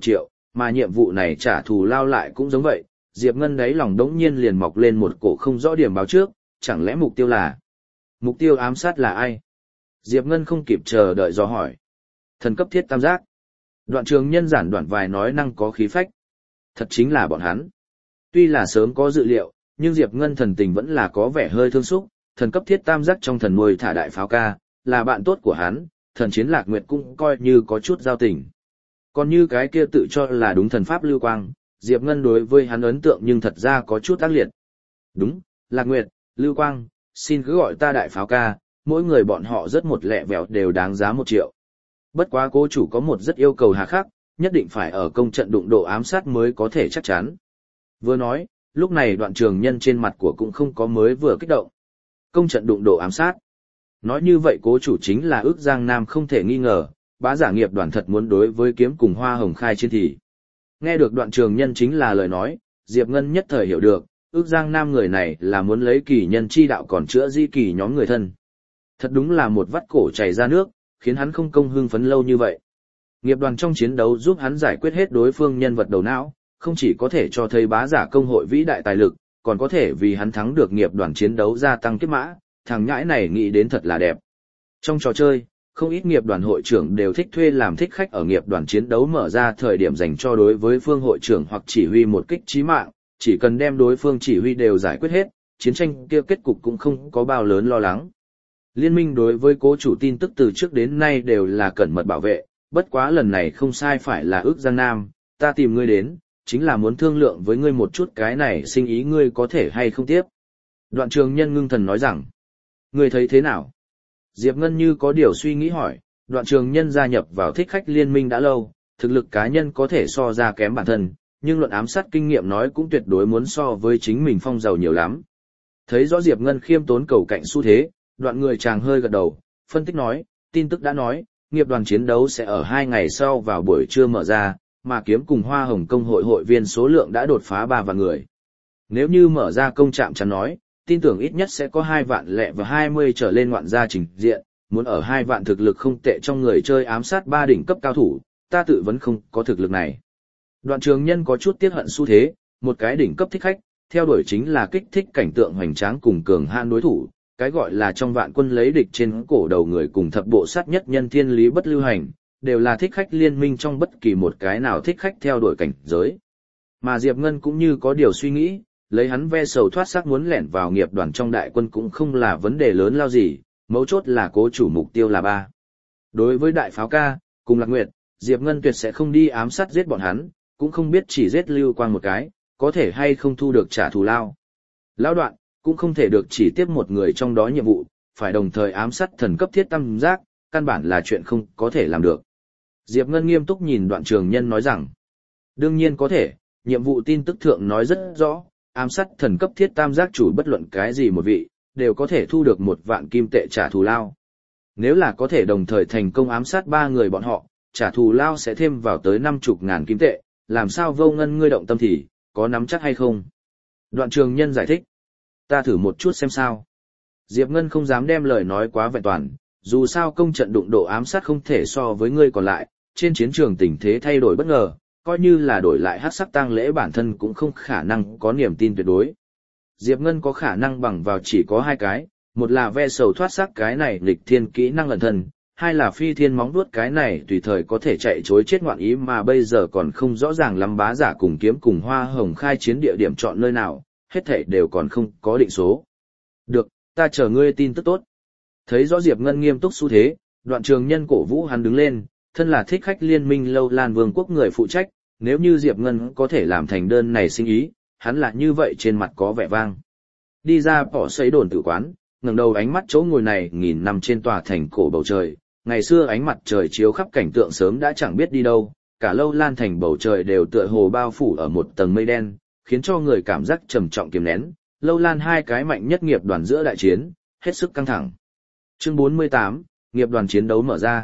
mà nhiệm vụ này trả thù lao lại cũng giống vậy. Diệp Ngân đáy lòng đống nhiên liền mọc lên một cổ không rõ điểm báo trước, chẳng lẽ mục tiêu là... Mục tiêu ám sát là ai? Diệp Ngân không kịp chờ đợi dò hỏi. Thần cấp thiết tam giác. Đoạn Trường Nhân giản đoạn vài nói năng có khí phách. Thật chính là bọn hắn. Tuy là sớm có dự liệu, nhưng Diệp Ngân thần tình vẫn là có vẻ hơi thương xúc. Thần cấp thiết tam giác trong thần nuôi thả đại pháo ca, là bạn tốt của hắn, thần chiến Lạc Nguyệt cũng coi như có chút giao tình. Còn như cái kia tự cho là đúng thần pháp Lưu Quang, Diệp Ngân đối với hắn ấn tượng nhưng thật ra có chút ác liệt. Đúng, Lạc Nguyệt, Lưu Quang, xin cứ gọi ta đại pháo ca, mỗi người bọn họ rất một lẹ vẹo đều đáng giá 1 triệu. Bất quá cố chủ có một rất yêu cầu hà khắc, nhất định phải ở công trận đụng độ ám sát mới có thể chắc chắn. Vừa nói, lúc này Đoạn Trường Nhân trên mặt của cũng không có mới vừa kích động. Công trận đụng độ ám sát. Nói như vậy cố chủ chính là Ước Giang Nam không thể nghi ngờ, bá giả nghiệp đoàn thật muốn đối với kiếm cùng Hoa Hồng khai chiến thì. Nghe được Đoạn Trường Nhân chính là lời nói, Diệp Ngân nhất thời hiểu được, Ước Giang Nam người này là muốn lấy kỳ nhân chi đạo còn chữa di kỳ nhóm người thân. Thật đúng là một vắt cổ chảy ra nước, khiến hắn không công hưng phấn lâu như vậy. Nghiệp đoàn trong chiến đấu giúp hắn giải quyết hết đối phương nhân vật đầu não, không chỉ có thể cho thấy bá giả công hội vĩ đại tài lực, còn có thể vì hắn thắng được nghiệp đoàn chiến đấu gia tăng kiếp mã, thằng nhãi này nghĩ đến thật là đẹp. Trong trò chơi, không ít nghiệp đoàn hội trưởng đều thích thuê làm thích khách ở nghiệp đoàn chiến đấu mở ra thời điểm dành cho đối với phương hội trưởng hoặc chỉ huy một kích chí mạng, chỉ cần đem đối phương chỉ huy đều giải quyết hết, chiến tranh kia kết cục cũng không có bao lớn lo lắng. Liên minh đối với cố chủ tin tức từ trước đến nay đều là cẩn mật bảo vệ, bất quá lần này không sai phải là Ước Giang Nam, ta tìm ngươi đến, chính là muốn thương lượng với ngươi một chút cái này sinh ý ngươi có thể hay không tiếp. Đoạn Trường Nhân ngưng thần nói rằng, ngươi thấy thế nào? Diệp Ngân như có điều suy nghĩ hỏi, Đoạn Trường Nhân gia nhập vào thích khách liên minh đã lâu, thực lực cá nhân có thể so ra kém bản thân, nhưng luận ám sát kinh nghiệm nói cũng tuyệt đối muốn so với chính mình phong giàu nhiều lắm. Thấy rõ Diệp Ngân khiêm tốn cầu cạnh xu thế, Đoạn người chàng hơi gật đầu, phân tích nói, tin tức đã nói, nghiệp đoàn chiến đấu sẽ ở 2 ngày sau vào buổi trưa mở ra, mà kiếm cùng Hoa Hồng công hội hội viên số lượng đã đột phá 3 vạn người. Nếu như mở ra công trạm chắn nói, tin tưởng ít nhất sẽ có 2 vạn lẻ và 20 trở lên ngoạn gia trình diện, muốn ở 2 vạn thực lực không tệ trong người chơi ám sát 3 đỉnh cấp cao thủ, ta tự vẫn không có thực lực này. Đoạn Trường Nhân có chút tiếc hận xu thế, một cái đỉnh cấp thích khách, theo đuổi chính là kích thích cảnh tượng hoành tráng cùng cường hãn đối thủ, cái gọi là trong vạn quân lấy địch trên cổ đầu người cùng thập bộ sát nhất nhân thiên lý bất lưu hành, đều là thích khách liên minh trong bất kỳ một cái nào thích khách theo đuổi cảnh giới. Mà Diệp Ngân cũng như có điều suy nghĩ, lấy hắn ve sầu thoát xác muốn lẻn vào nghiệp đoàn trong đại quân cũng không là vấn đề lớn lao gì, mấu chốt là cố chủ mục tiêu là 3. Đối với đại pháo ca, cùng Lạc Nguyệt, Diệp Ngân tuyệt sẽ không đi ám sát giết bọn hắn, cũng không biết chỉ giết Lưu Quang một cái, có thể hay không thu được trả thù lao. Lão Đoạn, cũng không thể được chỉ tiếp một người trong đó nhiệm vụ, phải đồng thời ám sát thần cấp thiết tam giác, căn bản là chuyện không có thể làm được. Diệp Ngân nghiêm túc nhìn Đoạn Trường Nhân nói rằng, đương nhiên có thể, nhiệm vụ tin tức thượng nói rất rõ, ám sát thần cấp thiết tam giác chủ bất luận cái gì một vị, đều có thể thu được 1 vạn kim tệ trả thù lao. Nếu là có thể đồng thời thành công ám sát 3 người bọn họ, trả thù lao sẽ thêm vào tới 50.000 kim tệ, làm sao Vô Ngân ngươi động tâm thì, có nắm chắc hay không? Đoạn Trường Nhân giải thích, ta thử một chút xem sao. Diệp Ngân không dám đem lời nói quá vẹn toàn, dù sao công trận đụng độ ám sát không thể so với ngươi còn lại, trên chiến trường tình thế thay đổi bất ngờ, coi như là đổi lại hắc sắc tang lễ bản thân cũng không khả năng có niềm tin tuyệt đối. Diệp Ngân có khả năng bằng vào chỉ có 2 cái, một là ve sầu thoát xác cái này lịch thiên kỹ năng lần thân, 2 là phi thiên móng vuốt cái này tùy thời có thể chạy chối chết ngoạn ý mà bây giờ còn không rõ ràng lắm bá giả cùng kiếm cùng Hoa Hồng khai chiến địa điểm chọn nơi nào, hết thảy đều còn không có định số. Được, ta chờ ngươi tin tức tốt. Thấy rõ Diệp Ngân nghiêm túc xu thế, Đoạn Trường Nhân cổ vũ hắn đứng lên, thân là thích khách liên minh Lâu Lan Vương quốc người phụ trách, nếu như Diệp Ngân có thể làm thành đơn này sinh ý, hắn là như vậy trên mặt có vẻ vang. Đi ra bỏ sấy đồn tử quán, ngẩng đầu ánh mắt chỗ ngồi này nghìn năm trên tòa thành cổ bầu trời, ngày xưa ánh mặt trời chiếu khắp cảnh tượng sớm đã chẳng biết đi đâu, cả Lâu Lan thành bầu trời đều tựa hồ bao phủ ở một tầng mây đen, khiến cho người cảm giác trầm trọng kiềm nén. Lâu Lan 2 cái mạnh nhất nghiệp đoàn giữa đại chiến, hết sức căng thẳng. Chương 48, nghiệp đoàn chiến đấu mở ra.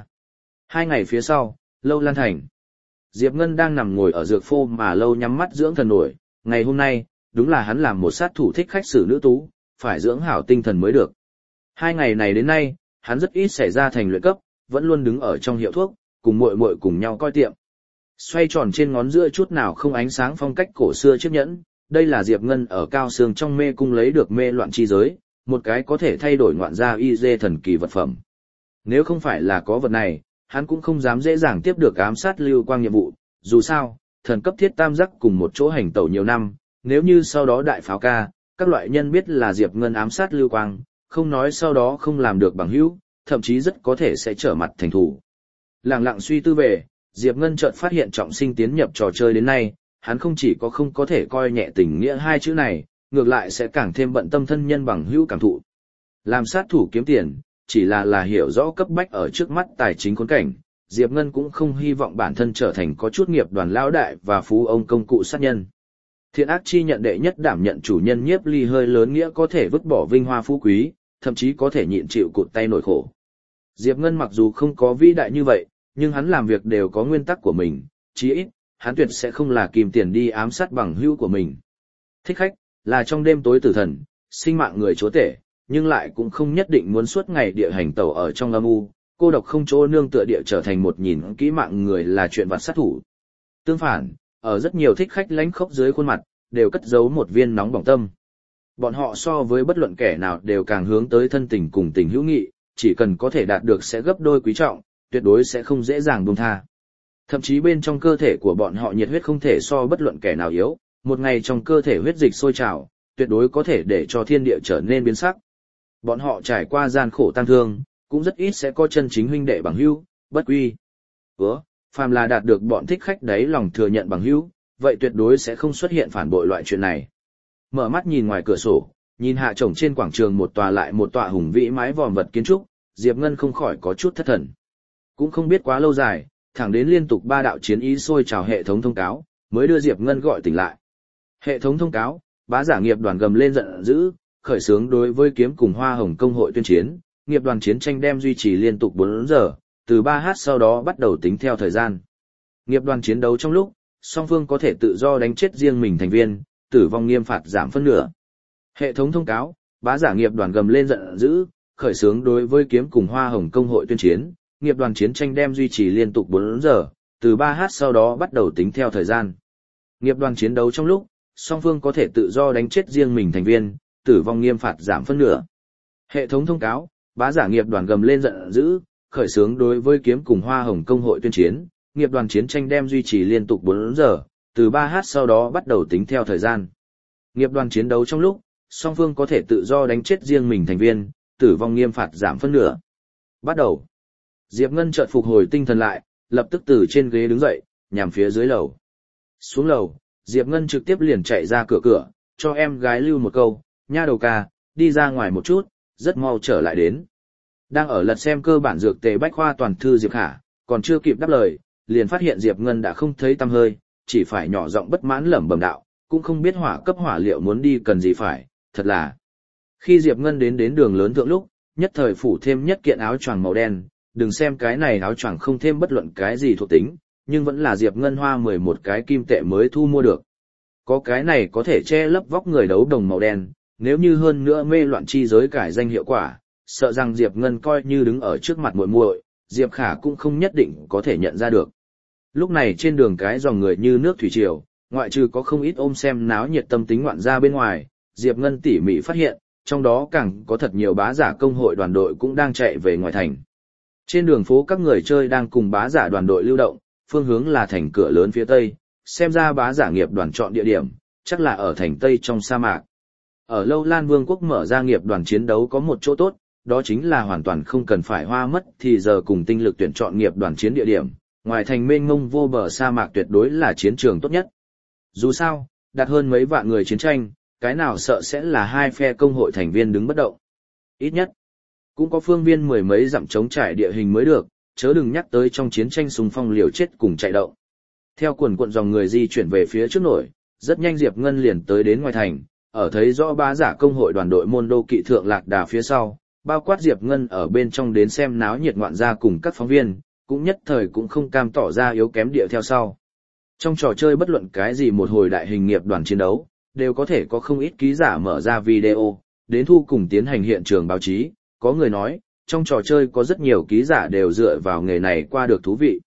2 ngày phía sau, Lâu Lan thành. Diệp Ngân đang nằm ngồi ở dược phô mà lâu nhắm mắt dưỡng thần nổi, ngày hôm nay, đúng là hắn làm một sát thủ thích khách xử nữ tú, phải dưỡng hảo tinh thần mới được. 2 ngày này đến nay, hắn rất ít xảy ra thành luyện cấp, vẫn luôn đứng ở trong hiệu thuốc, cùng muội muội cùng nhau coi tiệm. Xoay tròn trên ngón giữa chút nào không ánh sáng phong cách cổ xưa chiếc nhẫn, đây là Diệp Ngân ở Cao Sương trong mê cung lấy được mê loạn chi giới, một cái có thể thay đổi ngoạn gia y dê thần kỳ vật phẩm. Nếu không phải là có vật này, hắn cũng không dám dễ dàng tiếp được ám sát Lưu Quang nhiệm vụ, dù sao, thần cấp thiết tam giác cùng một chỗ hành tẩu nhiều năm, nếu như sau đó đại pháo ca, các loại nhân biết là Diệp Ngân ám sát Lưu Quang, không nói sau đó không làm được bằng hữu, thậm chí rất có thể sẽ trở mặt thành thủ. Lặng lặng suy tư về, Diệp Ngân chợt phát hiện trọng sinh tiến nhập trò chơi đến nay, hắn không chỉ có không có thể coi nhẹ tình nghĩa hai chữ này, ngược lại sẽ càng thêm bận tâm thân nhân bằng hữu cảm thụ. Làm sát thủ kiếm tiền, chỉ là hiểu rõ cấp bách ở trước mắt tài chính khốn cảnh, Diệp Ngân cũng không hy vọng bản thân trở thành có chút nghiệp đoàn lão đại và phú ông công cụ sát nhân. Thiện ác chi nhận đệ nhất đảm nhận chủ nhân nhiếp ly hơi lớn nghĩa có thể vứt bỏ vinh hoa phú quý, thậm chí có thể nhịn chịu cụt tay nổi khổ. Diệp Ngân mặc dù không có vĩ đại như vậy, nhưng hắn làm việc đều có nguyên tắc của mình, chí ít, hắn tuyệt sẽ không là kìm tiền đi ám sát bằng hữu của mình. Thích khách, là trong đêm tối tử thần, sinh mạng người chúa tể, nhưng lại cũng không nhất định muốn suốt ngày địa hành tẩu ở trong âm u, cô độc không chỗ nương tựa địa trở thành một nhìn kỹ mạng người là chuyện vặt sát thủ. Tương phản, ở rất nhiều thích khách lánh khốc dưới khuôn mặt, đều cất giấu một viên nóng bỏng tâm. Bọn họ so với bất luận kẻ nào đều càng hướng tới thân tình cùng tình hữu nghị, chỉ cần có thể đạt được sẽ gấp đôi quý trọng, tuyệt đối sẽ không dễ dàng buông tha. Thậm chí bên trong cơ thể của bọn họ nhiệt huyết không thể so bất luận kẻ nào yếu, một ngày trong cơ thể huyết dịch sôi trào, tuyệt đối có thể để cho thiên địa trở nên biến sắc. Bọn họ trải qua gian khổ tang thương, cũng rất ít sẽ có chân chính huynh đệ bằng hữu, bất quy. Phàm là đạt được bọn thích khách đấy lòng thừa nhận bằng hữu, vậy tuyệt đối sẽ không xuất hiện phản bội loại chuyện này. Mở mắt nhìn ngoài cửa sổ, nhìn hạ trồng trên quảng trường một tòa lại một tòa hùng vĩ mái vòm vật kiến trúc, Diệp Ngân không khỏi có chút thất thần. Cũng không biết quá lâu dài, thẳng đến liên tục 3 đạo chiến ý sôi trào hệ thống thông cáo, mới đưa Diệp Ngân gọi tỉnh lại. Hệ thống thông cáo, bá giả nghiệp đoàn gầm lên giận dữ, khởi xướng đối với kiếm cùng Hoa Hồng công hội tuyên chiến, nghiệp đoàn chiến tranh đem duy trì liên tục 4 giờ, từ 3h sau đó bắt đầu tính theo thời gian. Nghiệp đoàn chiến đấu trong lúc, song phương có thể tự do đánh chết riêng mình thành viên, tử vong nghiêm phạt giảm phân nửa. Hệ thống thông cáo, bá giả nghiệp đoàn gầm lên giận dữ, khởi xướng đối với kiếm cùng Hoa Hồng công hội tuyên chiến, nghiệp đoàn chiến tranh đem duy trì liên tục 4 giờ, từ 3h sau đó bắt đầu tính theo thời gian. Nghiệp đoàn chiến đấu trong lúc, song phương có thể tự do đánh chết riêng mình thành viên, tử vong nghiêm phạt giảm phân nửa. Hệ thống thông cáo, bá giả nghiệp đoàn gầm lên giận dữ, khởi xướng đối với kiếm cùng Hoa Hồng công hội tuyên chiến, nghiệp đoàn chiến tranh đem duy trì liên tục 4 giờ, từ 3h sau đó bắt đầu tính theo thời gian. Nghiệp đoàn chiến đấu trong lúc, song phương có thể tự do đánh chết riêng mình thành viên, tử vong nghiêm phạt giảm phân nửa. Bắt đầu. Diệp Ngân chợt phục hồi tinh thần lại, lập tức từ trên ghế đứng dậy, nhằm phía dưới lầu. Xuống lầu, Diệp Ngân trực tiếp liền chạy ra cửa, cho em gái lưu một câu, nha đầu ca, đi ra ngoài một chút, rất mau trở lại đến. Đang ở lật xem cơ bản dược tề bách khoa toàn thư Diệp Khả, còn chưa kịp đáp lời, liền phát hiện Diệp Ngân đã không thấy tăm hơi, chỉ phải nhỏ giọng bất mãn lẩm bẩm đạo, cũng không biết hỏa cấp hỏa liệu muốn đi cần gì phải, thật là. Khi Diệp Ngân đến đường lớn thượng lúc, nhất thời phủ thêm nhất kiện áo choàng màu đen, đừng xem cái này áo choàng không thêm bất luận cái gì thuộc tính, nhưng vẫn là Diệp Ngân hoa 11 cái kim tệ mới thu mua được. Có cái này có thể che lấp vóc người đấu đồng màu đen, nếu như hơn nữa mê loạn chi giới cải danh hiệu quả, sợ rằng Diệp Ngân coi như đứng ở trước mặt muội muội, Diệp Khả cũng không nhất định có thể nhận ra được. Lúc này trên đường cái dòng người như nước thủy triều, ngoại trừ có không ít ôm xem náo nhiệt tâm tính ngoạn ra bên ngoài, Diệp Ngân tỉ mỉ phát hiện, trong đó càng có thật nhiều bá giả công hội đoàn đội cũng đang chạy về ngoài thành. Trên đường phố các người chơi đang cùng bá giả đoàn đội lưu động, phương hướng là thành cửa lớn phía tây, xem ra bá giả nghiệp đoàn chọn địa điểm, chắc là ở thành tây trong sa mạc. Ở Lâu Lan Vương quốc mở ra nghiệp đoàn chiến đấu có một chỗ tốt, đó chính là hoàn toàn không cần phải hoa mất thì giờ cùng tinh lực tuyển chọn nghiệp đoàn chiến địa điểm, ngoài thành mênh mông vô bờ sa mạc tuyệt đối là chiến trường tốt nhất. Dù sao, đặt hơn mấy vạn người chiến tranh, cái nào sợ sẽ là hai phe công hội thành viên đứng bất động. Ít nhất, cũng có phương viên mười mấy dặm chống trải địa hình mới được, chớ đừng nhắc tới trong chiến tranh xung phong liều chết cùng chạy động. Theo quần cuộn dòng người di chuyển về phía trước nổi, rất nhanh Diệp Ngân liền tới đến ngoài thành, ở thấy rõ bá giả công hội đoàn đội môn đô kỵ thượng lạc đà phía sau, bao quát Diệp Ngân ở bên trong đến xem náo nhiệt ngoạn gia cùng các phóng viên, cũng nhất thời cũng không cam tỏ ra yếu kém địa theo sau. Trong trò chơi bất luận cái gì một hồi đại hình nghiệp đoàn chiến đấu, đều có thể có không ít ký giả mở ra video, đến thu cùng tiến hành hiện trường báo chí, có người nói, trong trò chơi có rất nhiều ký giả đều dựa vào nghề này qua được thú vị.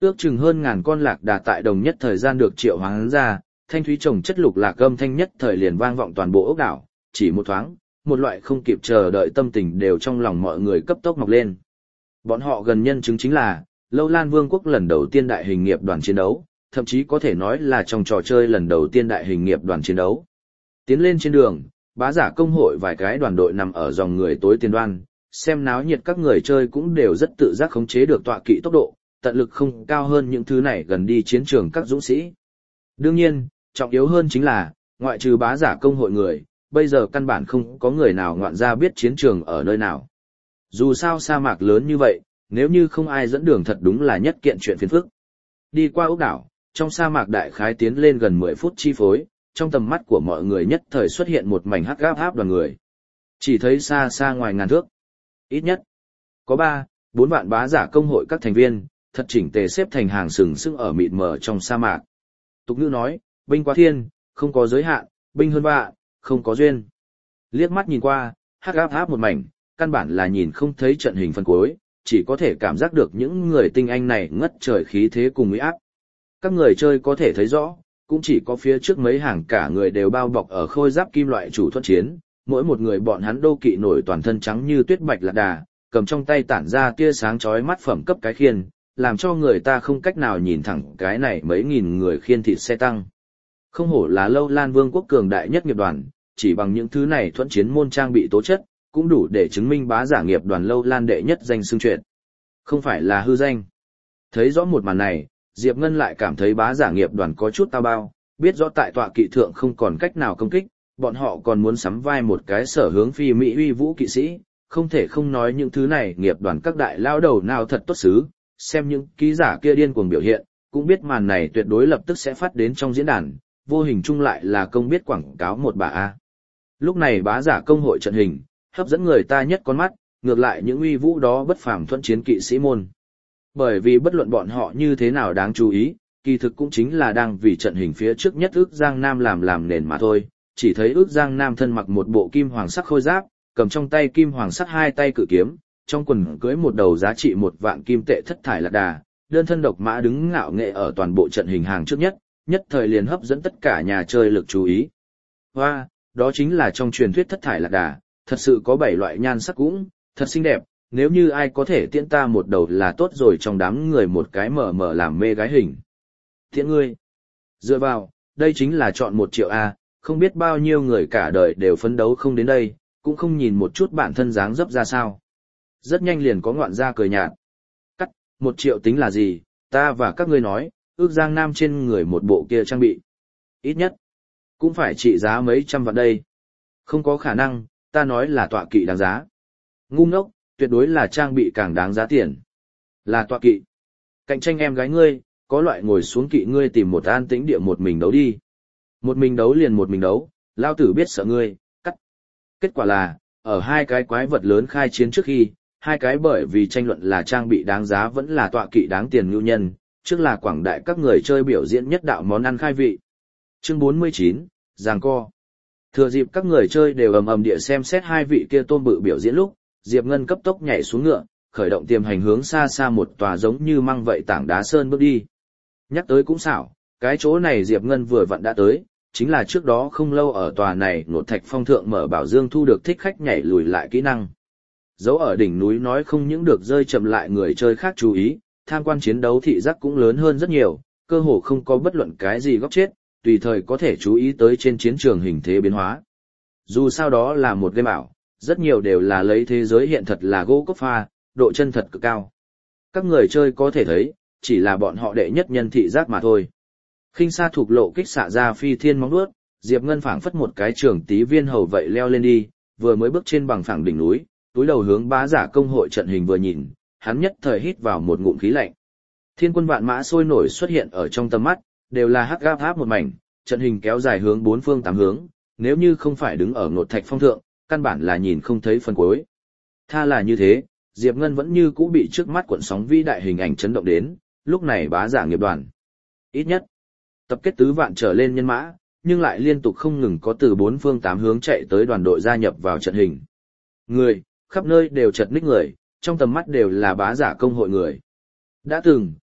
Ước chừng hơn ngàn con lạc đà tại đồng nhất thời gian được triệu hoán ra, thanh thúy trồng chất lục lạc âm thanh nhất thời liền vang vọng toàn bộ ốc đảo, chỉ một thoáng, một loại không kịp chờ đợi tâm tình đều trong lòng mọi người cấp tốc mọc lên. Bọn họ gần nhân chứng chính là, Lâu Lan Vương quốc lần đầu tiên đại hình nghiệp đoàn chiến đấu, thậm chí có thể nói là trong trò chơi lần đầu tiên đại hình nghiệp đoàn chiến đấu. Tiến lên trên đường, bá giả công hội vài cái đoàn đội nằm ở dòng người tối tiền đoan, xem náo nhiệt các người chơi cũng đều rất tự giác khống chế được tọa kỵ tốc độ, tận lực không cao hơn những thứ này gần đi chiến trường các dũng sĩ. Đương nhiên, trọng yếu hơn chính là, ngoại trừ bá giả công hội người, bây giờ căn bản không có người nào ngoạn ra biết chiến trường ở nơi nào. Dù sao sa mạc lớn như vậy, nếu như không ai dẫn đường thật đúng là nhất kiện chuyện phiền phức. Đi qua ốc đảo, trong sa mạc đại khái tiến lên gần 10 phút chi phối, trong tầm mắt của mọi người nhất thời xuất hiện một mảnh hắc áp đoàn người. Chỉ thấy xa xa ngoài ngàn thước, ít nhất có 3-4 vạn bá giả công hội các thành viên, thật chỉnh tề xếp thành hàng sừng sững ở mịt mờ trong sa mạc. Tục ngữ nói, binh quá thiên, không có giới hạn, binh hơn vạn, không có duyên. Liếc mắt nhìn qua, hắc áp một mảnh, căn bản là nhìn không thấy trận hình phân cuối, chỉ có thể cảm giác được những người tinh anh này ngất trời khí thế cùng uy áp. Các người chơi có thể thấy rõ, cũng chỉ có phía trước mấy hàng cả người đều bao bọc ở khôi giáp kim loại chủ thuẫn chiến, mỗi một người bọn hắn đô kỵ nổi toàn thân trắng như tuyết bạch lạc đà, cầm trong tay tản ra tia sáng chói mắt phẩm cấp cái khiên, làm cho người ta không cách nào nhìn thẳng cái này mấy nghìn người khiên thịt xe tăng. Không hổ là Lâu Lan Vương quốc cường đại nhất nghiệp đoàn, chỉ bằng những thứ này thuẫn chiến môn trang bị tố chất, cũng đủ để chứng minh bá giả nghiệp đoàn Lâu Lan đệ nhất danh xưng chuyện. Không phải là hư danh. Thấy rõ một màn này, Diệp Ngân lại cảm thấy bá giả nghiệp đoàn có chút tao bao, biết rõ tại tọa kỵ thượng không còn cách nào công kích, bọn họ còn muốn sắm vai một cái sở hướng phi mỹ uy vũ kỵ sĩ, không thể không nói những thứ này nghiệp đoàn các đại lao đầu nào thật tốt xứ, xem những ký giả kia điên cuồng biểu hiện, cũng biết màn này tuyệt đối lập tức sẽ phát đến trong diễn đàn, vô hình chung lại là công biết quảng cáo một bà A. Lúc này bá giả công hội trận hình, hấp dẫn người ta nhất con mắt, ngược lại những uy vũ đó bất phàm thuận chiến kỵ sĩ môn. Bởi vì bất luận bọn họ như thế nào đáng chú ý, kỳ thực cũng chính là đang vì trận hình phía trước nhất ước Giang Nam làm nền mà thôi, chỉ thấy ước Giang Nam thân mặc một bộ kim hoàng sắc khôi giáp, cầm trong tay kim hoàng sắc hai tay cự kiếm, trong quần cưỡi một đầu giá trị 1 vạn kim tệ thất thải lạc đà, đơn thân độc mã đứng ngạo nghệ ở toàn bộ trận hình hàng trước nhất, nhất thời liền hấp dẫn tất cả nhà chơi lực chú ý. Hoa, đó chính là trong truyền thuyết thất thải lạc đà, thật sự có 7 loại nhan sắc cũng, thật xinh đẹp, nếu như ai có thể tiễn ta một đầu là tốt rồi, trong đám người một cái mở làm mê gái hình. Tiễn ngươi. Dựa vào, đây chính là chọn 1 triệu A, không biết bao nhiêu người cả đời đều phấn đấu không đến đây, cũng không nhìn một chút bản thân dáng dấp ra sao. Rất nhanh liền có ngoạn gia cười nhạt. Cắt, 1 triệu tính là gì, ta và các ngươi nói, ước Giang Nam trên người một bộ kia trang bị. Ít nhất, cũng phải trị giá mấy trăm vạn đây. Không có khả năng, ta nói là tọa kỵ đáng giá. Ngu ngốc, tuyệt đối là trang bị càng đáng giá tiền. Là tọa kỵ. Cạnh tranh em gái ngươi, có loại ngồi xuống kỵ ngươi tìm một an tĩnh địa một mình đấu đi. Một mình đấu liền một mình đấu, lao tử biết sợ ngươi, cắt. Kết quả là, ở hai cái quái vật lớn khai chiến trước khi, hai cái bởi vì tranh luận là trang bị đáng giá vẫn là tọa kỵ đáng tiền nhu nhân, trước là quảng đại các người chơi biểu diễn nhất đạo món ăn khai vị. Chương 49, giằng co. Thừa dịp các người chơi đều ầm địa xem xét hai vị kia tôm bự biểu diễn lúc, Diệp Ngân cấp tốc nhảy xuống ngựa, khởi động tiềm hành hướng xa xa một tòa giống như măng vậy tảng đá sơn bước đi. Nhắc tới cũng xảo, cái chỗ này Diệp Ngân vừa vặn đã tới, chính là trước đó không lâu ở tòa này Nột Thạch Phong thượng mở bảo dương thu được thích khách nhảy lùi lại kỹ năng. Dấu ở đỉnh núi nói không những được rơi chậm lại người chơi khác chú ý, tham quan chiến đấu thị giác cũng lớn hơn rất nhiều, cơ hồ không có bất luận cái gì góc chết, tùy thời có thể chú ý tới trên chiến trường hình thế biến hóa. Dù sao đó là một game ảo, rất nhiều đều là lấy thế giới hiện thật là gỗ cốc pha, độ chân thật cực cao. Các người chơi có thể thấy, chỉ là bọn họ đệ nhất nhân thị giác mà thôi. Khinh xa thuộc lộ kích xạ ra phi thiên móng vuốt, Diệp Ngân phảng phất một cái trường tí viên hầu vậy leo lên đi, vừa mới bước trên bằng phẳng đỉnh núi, túi đầu hướng bá giả công hội trận hình vừa nhìn, hắn nhất thời hít vào một ngụm khí lạnh. Thiên quân vạn mã sôi nổi xuất hiện ở trong tầm mắt, đều là hắc gáp tháp một mảnh, trận hình kéo dài hướng 4 phương 8 hướng, nếu như không phải đứng ở Nột Thạch Phong thượng, căn bản là nhìn không thấy phần cuối. Tha là như thế, Diệp Ngân vẫn như cũ bị trước mắt cuộn sóng vĩ đại hình ảnh chấn động đến, lúc này bá giả nghiệp đoàn. Ít nhất, tập kết tứ vạn trở lên nhân mã, nhưng lại liên tục không ngừng có từ 4 phương 8 hướng chạy tới đoàn đội gia nhập vào trận hình. Người, khắp nơi đều chật ních người, trong tầm mắt đều là bá giả công hội người. Đã từng,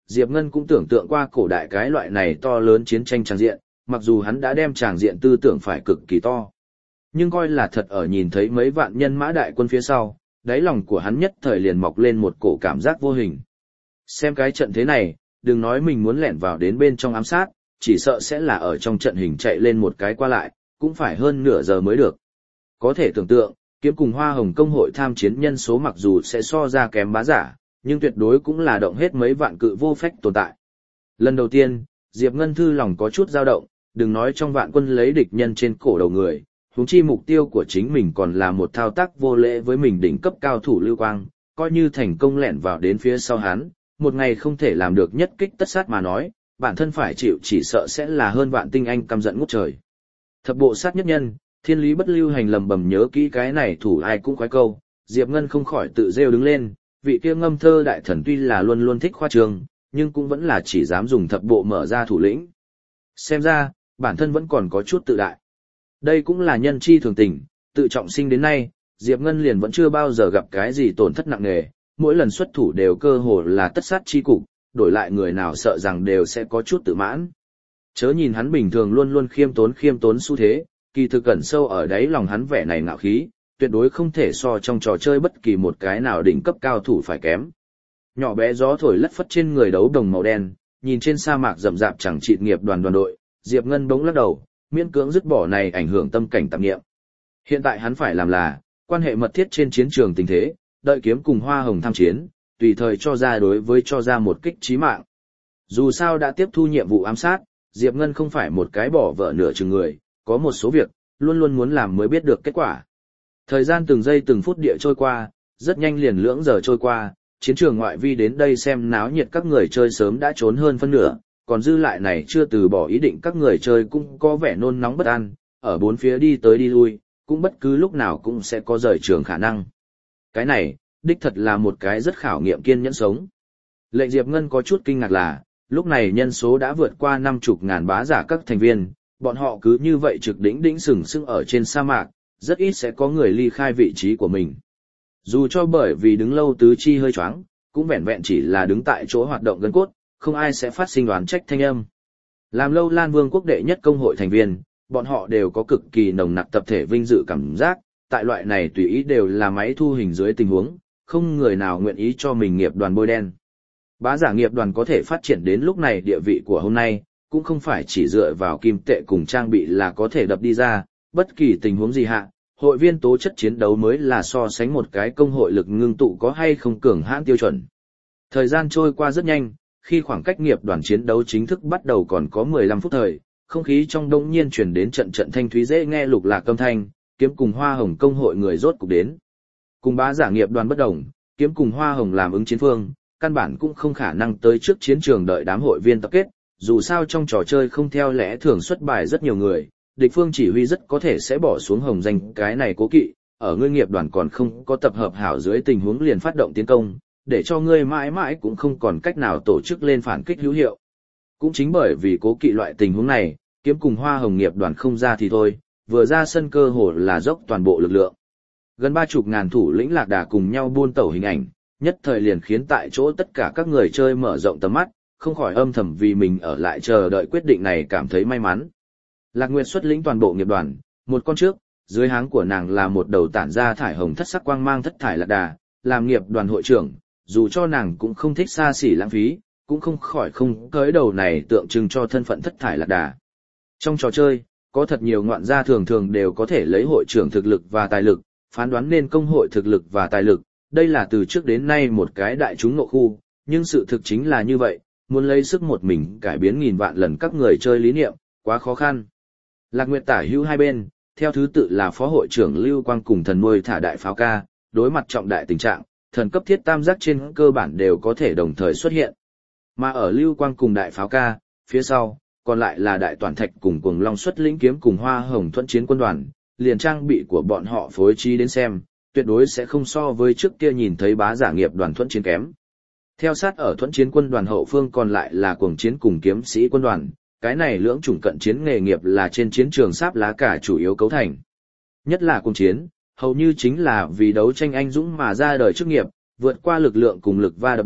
Diệp Ngân cũng tưởng tượng qua cổ đại cái loại này to lớn chiến tranh tràng diện, mặc dù hắn đã đem tràng diện tư tưởng phải cực kỳ to. Nhưng coi là thật ở nhìn thấy mấy vạn nhân mã đại quân phía sau, đáy lòng của hắn nhất thời liền mọc lên một cổ cảm giác vô hình. Xem cái trận thế này, đừng nói mình muốn lẻn vào đến bên trong ám sát, chỉ sợ sẽ là ở trong trận hình chạy lên một cái qua lại, cũng phải hơn nửa giờ mới được. Có thể tưởng tượng, kiếm cùng Hoa Hồng công hội tham chiến nhân số mặc dù sẽ so ra kém bá giả, nhưng tuyệt đối cũng là động hết mấy vạn cự vô phách tồn tại. Lần đầu tiên, Diệp Ngân thư lòng có chút dao động, đừng nói trong vạn quân lấy địch nhân trên cổ đầu người, huống chi mục tiêu của chính mình còn là một thao tác vô lễ với mình đỉnh cấp cao thủ Lưu Quang, coi như thành công lẻn vào đến phía sau hắn, một ngày không thể làm được nhất kích tất sát mà nói, bản thân phải chịu chỉ sợ sẽ là hơn vạn tinh anh căm giận ngút trời. Thập bộ sát nhất nhân, thiên lý bất lưu hành lầm bầm nhớ kỹ cái này thủ ai cũng khoái câu, Diệp Ngân không khỏi tự rêu đứng lên, vị kia ngâm thơ đại thần tuy là luôn luôn thích khoa trương, nhưng cũng vẫn là chỉ dám dùng thập bộ mở ra thủ lĩnh. Xem ra, bản thân vẫn còn có chút tự đại. Đây cũng là nhân chi thường tình, tự trọng sinh đến nay, Diệp Ngân liền vẫn chưa bao giờ gặp cái gì tổn thất nặng nề, mỗi lần xuất thủ đều cơ hồ là tất sát chi cục, đổi lại người nào sợ rằng đều sẽ có chút tự mãn. Chớ nhìn hắn bình thường luôn luôn khiêm tốn xu thế, kỳ thực ẩn sâu ở đáy lòng hắn vẻ này ngạo khí, tuyệt đối không thể so trong trò chơi bất kỳ một cái nào đỉnh cấp cao thủ phải kém. Nhỏ bé gió thổi lất phất trên người đấu đồng màu đen, nhìn trên sa mạc rậm rạp chẳng chịt nghiệp đoàn đội, Diệp Ngân bỗng lắc đầu, miễn cưỡng dứt bỏ này ảnh hưởng tâm cảnh tạp niệm. Hiện tại hắn phải làm là quan hệ mật thiết trên chiến trường tình thế, đợi kiếm cùng Hoa Hồng tham chiến, tùy thời cho ra một kích chí mạng. Dù sao đã tiếp thu nhiệm vụ ám sát, Diệp Ngân không phải một cái bỏ vợ nửa chừng người, có một số việc luôn luôn muốn làm mới biết được kết quả. Thời gian từng giây từng phút địa trôi qua, rất nhanh liền lưỡng giờ trôi qua, chiến trường ngoại vi đến đây xem náo nhiệt các người chơi sớm đã trốn hơn phân nửa, còn dư lại này chưa từ bỏ ý định các người chơi cũng có vẻ nôn nóng bất an, ở bốn phía đi tới đi lui, cũng bất cứ lúc nào cũng sẽ có rời trường khả năng. Cái này, đích thật là một cái rất khảo nghiệm kiên nhẫn sống. Lệnh Diệp Ngân có chút kinh ngạc là, lúc này nhân số đã vượt qua 50.000 bá giả các thành viên, bọn họ cứ như vậy trực đỉnh sừng sững ở trên sa mạc, rất ít sẽ có người ly khai vị trí của mình. Dù cho bởi vì đứng lâu tứ chi hơi choáng, cũng vẹn vẹn chỉ là đứng tại chỗ hoạt động gân cốt, không ai sẽ phát sinh đoán trách thanh âm. Làm lâu Lan Vương quốc đệ nhất công hội thành viên, bọn họ đều có cực kỳ nồng nặc tập thể vinh dự cảm giác, tại loại này tùy ý đều là máy thu hình dưới tình huống, không người nào nguyện ý cho mình nghiệp đoàn bôi đen. Bá giả nghiệp đoàn có thể phát triển đến lúc này địa vị của hôm nay, cũng không phải chỉ dựa vào kim tệ cùng trang bị là có thể đập đi ra, bất kỳ tình huống gì hạ, hội viên tố chất chiến đấu mới là so sánh một cái công hội lực ngưng tụ có hay không cường hãn tiêu chuẩn. Thời gian trôi qua rất nhanh, khi khoảng cách nghiệp đoàn chiến đấu chính thức bắt đầu còn có 15 phút thời, không khí trong đông nhiên chuyển đến trận trận thanh thúy dễ nghe lục lạc âm thanh, kiếm cùng Hoa Hồng công hội người rốt cục đến. Cùng bá giả nghiệp đoàn bất đồng, kiếm cùng Hoa Hồng làm ứng chiến phương, căn bản cũng không khả năng tới trước chiến trường đợi đám hội viên tập kết, dù sao trong trò chơi không theo lẽ thường xuất bài rất nhiều người, địch phương chỉ huy rất có thể sẽ bỏ xuống hồng danh cái này cố kỵ, ở ngươi nghiệp đoàn còn không có tập hợp hảo dưới tình huống liền phát động tiến công, để cho ngươi mãi mãi cũng không còn cách nào tổ chức lên phản kích hữu hiệu. Cũng chính bởi vì cố kỵ loại tình huống này, kiếm cùng Hoa Hồng nghiệp đoàn không ra thì thôi, vừa ra sân cơ hồ là dốc toàn bộ lực lượng. Gần 30.000 thủ lĩnh lạc đà cùng nhau buôn tẩu hình ảnh, nhất thời liền khiến tại chỗ tất cả các người chơi mở rộng tầm mắt, không khỏi âm thầm vì mình ở lại chờ đợi quyết định này cảm thấy may mắn. Lạc Nguyệt xuất lĩnh toàn bộ nghiệp đoàn, một con trước, dưới háng của nàng là một đầu tản ra thải hồng thất sắc quang mang thất thải lạc đà, làm nghiệp đoàn hội trưởng, dù cho nàng cũng không thích xa xỉ lãng phí, cũng không khỏi không cưới đầu này tượng trưng cho thân phận thất thải lạc đà. Trong trò chơi, có thật nhiều ngoạn gia thường thường đều có thể lấy hội trưởng thực lực và tài lực, phán đoán nên công hội thực lực và tài lực, đây là từ trước đến nay một cái đại chúng ngộ khu, nhưng sự thực chính là như vậy, muốn lấy sức một mình cải biến nghìn vạn lần các người chơi lý niệm, quá khó khăn. Lạc Nguyệt tả hữu hai bên, theo thứ tự là phó hội trưởng Lưu Quang cùng thần nuôi thả đại pháo ca, đối mặt trọng đại tình trạng, thần cấp thiết tam giác trên cơ bản đều có thể đồng thời xuất hiện. Mà ở Lưu Quang cùng đại pháo ca, phía sau, còn lại là đại toàn thạch cùng cuồng long xuất lĩnh kiếm cùng Hoa Hồng thuẫn chiến quân đoàn, liền trang bị của bọn họ phối trí đến xem, tuyệt đối sẽ không so với trước kia nhìn thấy bá giả nghiệp đoàn thuẫn chiến kém. Theo sát ở thuẫn chiến quân đoàn hậu phương còn lại là cuồng chiến cùng kiếm sĩ quân đoàn, cái này lưỡng chủng cận chiến nghề nghiệp là trên chiến trường sáp lá cả chủ yếu cấu thành. Nhất là cuồng chiến, hầu như chính là vì đấu tranh anh dũng mà ra đời chức nghiệp, vượt qua lực lượng cùng lực va đập độ,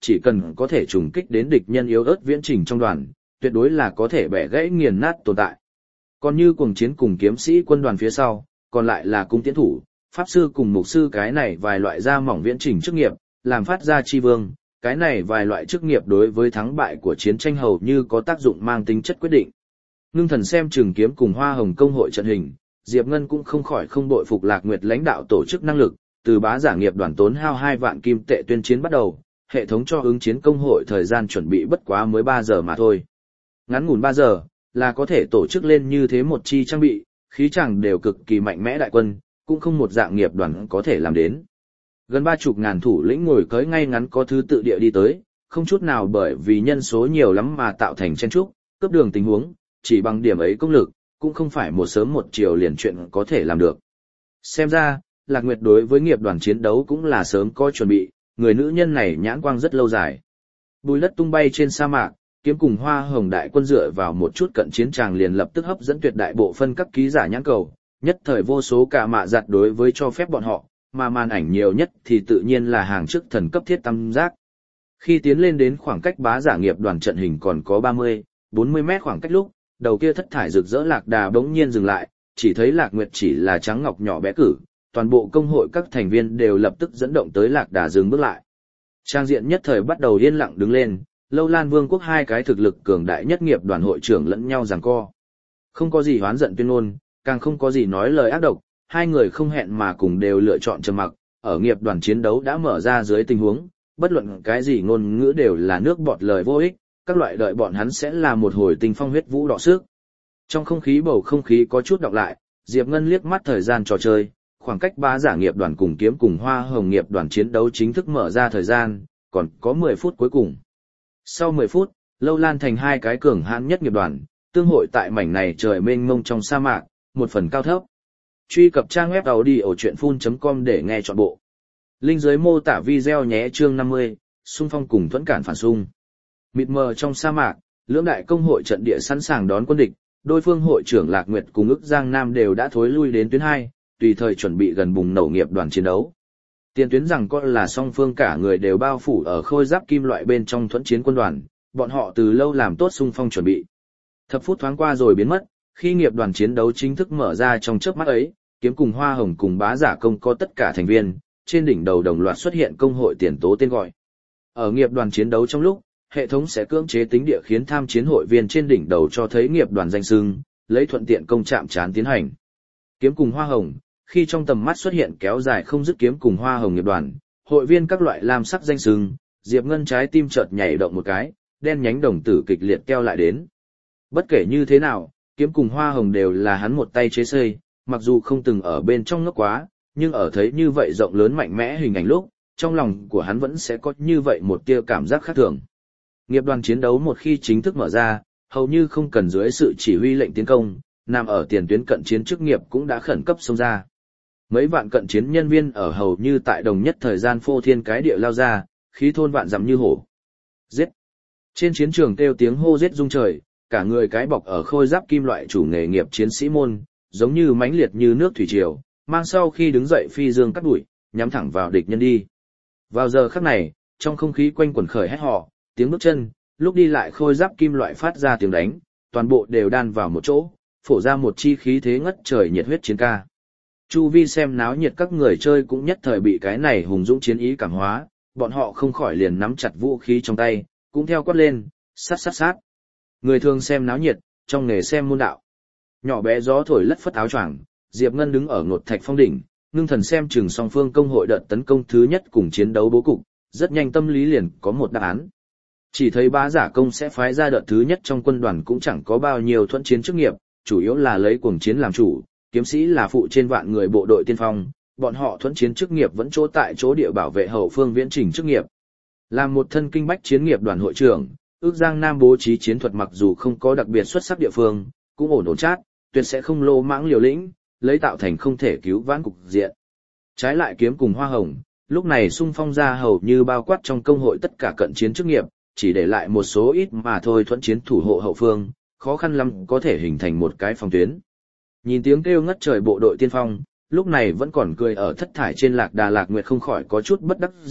chỉ cần có thể trùng kích đến địch nhân yếu ớt viễn trình trong đoàn, tuyệt đối là có thể bẻ gãy nghiền nát tồn tại. Còn như cuồng chiến cùng kiếm sĩ quân đoàn phía sau, còn lại là cung tiễn thủ, pháp sư cùng mục sư cái này vài loại da mỏng viễn trình chức nghiệp, làm phát ra chi vương, cái này vài loại chức nghiệp đối với thắng bại của chiến tranh hầu như có tác dụng mang tính chất quyết định. Ngưng thần xem Trường Kiếm cùng Hoa Hồng công hội trận hình, Diệp Ngân cũng không khỏi không bội phục Lạc Nguyệt lãnh đạo tổ chức năng lực, từ bá giả nghiệp đoàn tốn hao 2 vạn kim tệ tuyên chiến bắt đầu, hệ thống cho ứng chiến công hội thời gian chuẩn bị bất quá mới 3 giờ mà thôi. Ngắn ngủn 3 giờ, là có thể tổ chức lên như thế một chi trang bị, khí chàng đều cực kỳ mạnh mẽ đại quân, cũng không một dạng nghiệp đoàn có thể làm đến. Gần 30.000 thủ lĩnh ngồi cưỡi ngay ngắn có thứ tự địa đi tới, không chút nào bởi vì nhân số nhiều lắm mà tạo thành chen trúc, cướp đường tình huống, chỉ bằng điểm ấy công lực, cũng không phải một sớm một chiều liền chuyện có thể làm được. Xem ra, Lạc Nguyệt đối với nghiệp đoàn chiến đấu cũng là sớm có chuẩn bị, người nữ nhân này nhãn quang rất lâu dài. Bùi đất tung bay trên sa mạc, Kiếm cùng Hoa Hồng đại quân dựa vào một chút cận chiến tràng liền lập tức hấp dẫn tuyệt đại bộ phân các ký giả nhãn cầu, nhất thời vô số cả mạ giặt đối với cho phép bọn họ, mà màn ảnh nhiều nhất thì tự nhiên là hàng trước thần cấp thiết tam giác. Khi tiến lên đến khoảng cách bá giả nghiệp đoàn trận hình còn có 30, 40 mét khoảng cách lúc, đầu kia thất thải rực rỡ lạc đà bỗng nhiên dừng lại, chỉ thấy Lạc Nguyệt chỉ là trắng ngọc nhỏ bé cử, toàn bộ công hội các thành viên đều lập tức dẫn động tới lạc đà dừng bước lại. Trang diện nhất thời bắt đầu yên lặng đứng lên, Lâu Lan Vương quốc hai cái thực lực cường đại nhất nghiệp đoàn hội trưởng lẫn nhau giằng co. Không có gì hoán giận tuyên ngôn, càng không có gì nói lời ác độc, hai người không hẹn mà cùng đều lựa chọn trầm mặc, ở nghiệp đoàn chiến đấu đã mở ra dưới tình huống, bất luận cái gì ngôn ngữ đều là nước bọt lời vô ích, các loại đợi bọn hắn sẽ là một hồi tình phong huyết vũ đọ sức. Trong không khí bầu không khí có chút đọc lại, Diệp Ngân liếc mắt thời gian trò chơi, khoảng cách bá giả nghiệp đoàn cùng Kiếm cùng Hoa Hồng nghiệp đoàn chiến đấu chính thức mở ra thời gian, còn có 10 phút cuối cùng. Sau 10 phút, Lâu Lan thành hai cái cường hãn nhất nghiệp đoàn, tương hội tại mảnh này trời mênh mông trong sa mạc, một phần cao thấp. Truy cập trang web audiochuyenphun.com để nghe trọn bộ. Link dưới mô tả video nhé. Chương 50, xung phong cùng thuẫn cản phản xung. Mịt mờ trong sa mạc, lưỡng đại công hội trận địa sẵn sàng đón quân địch, đôi phương hội trưởng Lạc Nguyệt cùng ức Giang Nam đều đã thối lui đến tuyến 2, tùy thời chuẩn bị gần bùng nổ nghiệp đoàn chiến đấu. Tiền tuyến rằng có là song phương cả người đều bao phủ ở khôi giáp kim loại bên trong thuẫn chiến quân đoàn, bọn họ từ lâu làm tốt xung phong chuẩn bị. Thập phút thoáng qua rồi biến mất, khi nghiệp đoàn chiến đấu chính thức mở ra trong chớp mắt ấy, Kiếm cùng Hoa Hồng cùng bá giả công có tất cả thành viên, trên đỉnh đầu đồng loạt xuất hiện công hội tiền tố tên gọi. Ở nghiệp đoàn chiến đấu trong lúc, hệ thống sẽ cưỡng chế tính địa khiến tham chiến hội viên trên đỉnh đầu cho thấy nghiệp đoàn danh xưng, lấy thuận tiện công chạm trán tiến hành. Kiếm cùng Hoa Hồng, khi trong tầm mắt xuất hiện kéo dài không dứt Kiếm cùng Hoa Hồng nghiệp đoàn, hội viên các loại lam sắc danh xưng, Diệp Ngân trái tim chợt nhảy động một cái, đen nhánh đồng tử kịch liệt keo lại đến. Bất kể như thế nào, Kiếm cùng Hoa Hồng đều là hắn một tay chế xây, mặc dù không từng ở bên trong ngốc quá, nhưng ở thấy như vậy rộng lớn mạnh mẽ hình ảnh lúc, trong lòng của hắn vẫn sẽ có như vậy một tia cảm giác khác thường. Nghiệp đoàn chiến đấu một khi chính thức mở ra, hầu như không cần dưới sự chỉ huy lệnh tiến công, nằm ở tiền tuyến cận chiến chức nghiệp cũng đã khẩn cấp xông ra. Mấy vạn cận chiến nhân viên ở hầu như tại đồng nhất thời gian phô thiên cái địa lao ra, khí thôn vạn dặm như hổ. Giết! Trên chiến trường kêu tiếng hô giết rung trời, cả người cái bọc ở khôi giáp kim loại chủ nghề nghiệp chiến sĩ môn, giống như mãnh liệt như nước thủy triều, mang sau khi đứng dậy phi dương cắt đuổi, nhắm thẳng vào địch nhân đi. Vào giờ khắc này, trong không khí quanh quẩn khởi hét họ, tiếng bước chân, lúc đi lại khôi giáp kim loại phát ra tiếng đánh, toàn bộ đều đan vào một chỗ, phổ ra một chi khí thế ngất trời nhiệt huyết chiến ca. Chu vi xem náo nhiệt các người chơi cũng nhất thời bị cái này hùng dũng chiến ý cảm hóa, bọn họ không khỏi liền nắm chặt vũ khí trong tay, cũng theo quát lên, sát sát sát. Người thường xem náo nhiệt, trong nghề xem môn đạo. Nhỏ bé gió thổi lất phất áo choàng, Diệp Ngân đứng ở ngột thạch phong đỉnh, ngưng thần xem chừng song phương công hội đợt tấn công thứ nhất cùng chiến đấu bố cục, rất nhanh tâm lý liền có một đáp án. Chỉ thấy bá giả công sẽ phái ra đợt thứ nhất trong quân đoàn cũng chẳng có bao nhiêu thuận chiến chức nghiệp, chủ yếu là lấy cuồng chiến làm chủ, kiếm sĩ là phụ trên vạn người bộ đội tiên phong, bọn họ thuận chiến chức nghiệp vẫn chỗ tại chỗ địa bảo vệ hậu phương viễn trình chức nghiệp. Làm một thân kinh bách chiến nghiệp đoàn hội trưởng, ước Giang Nam bố trí chiến thuật mặc dù không có đặc biệt xuất sắc địa phương, cũng ổn chát, tuyệt sẽ không lô mãng liều lĩnh, lấy tạo thành không thể cứu vãn cục diện. Trái lại Kiếm cùng Hoa Hồng, lúc này xung phong ra hầu như bao quát trong công hội tất cả cận chiến chức nghiệp, chỉ để lại một số ít mà thôi thuận chiến thủ hộ hậu phương, khó khăn lắm có thể hình thành một cái phòng tuyến. Nhìn tiếng kêu ngất trời bộ đội tiên phong, lúc này vẫn còn cười ở thất thải trên lạc đà Lạc Nguyệt không khỏi có chút bất đắc dĩ,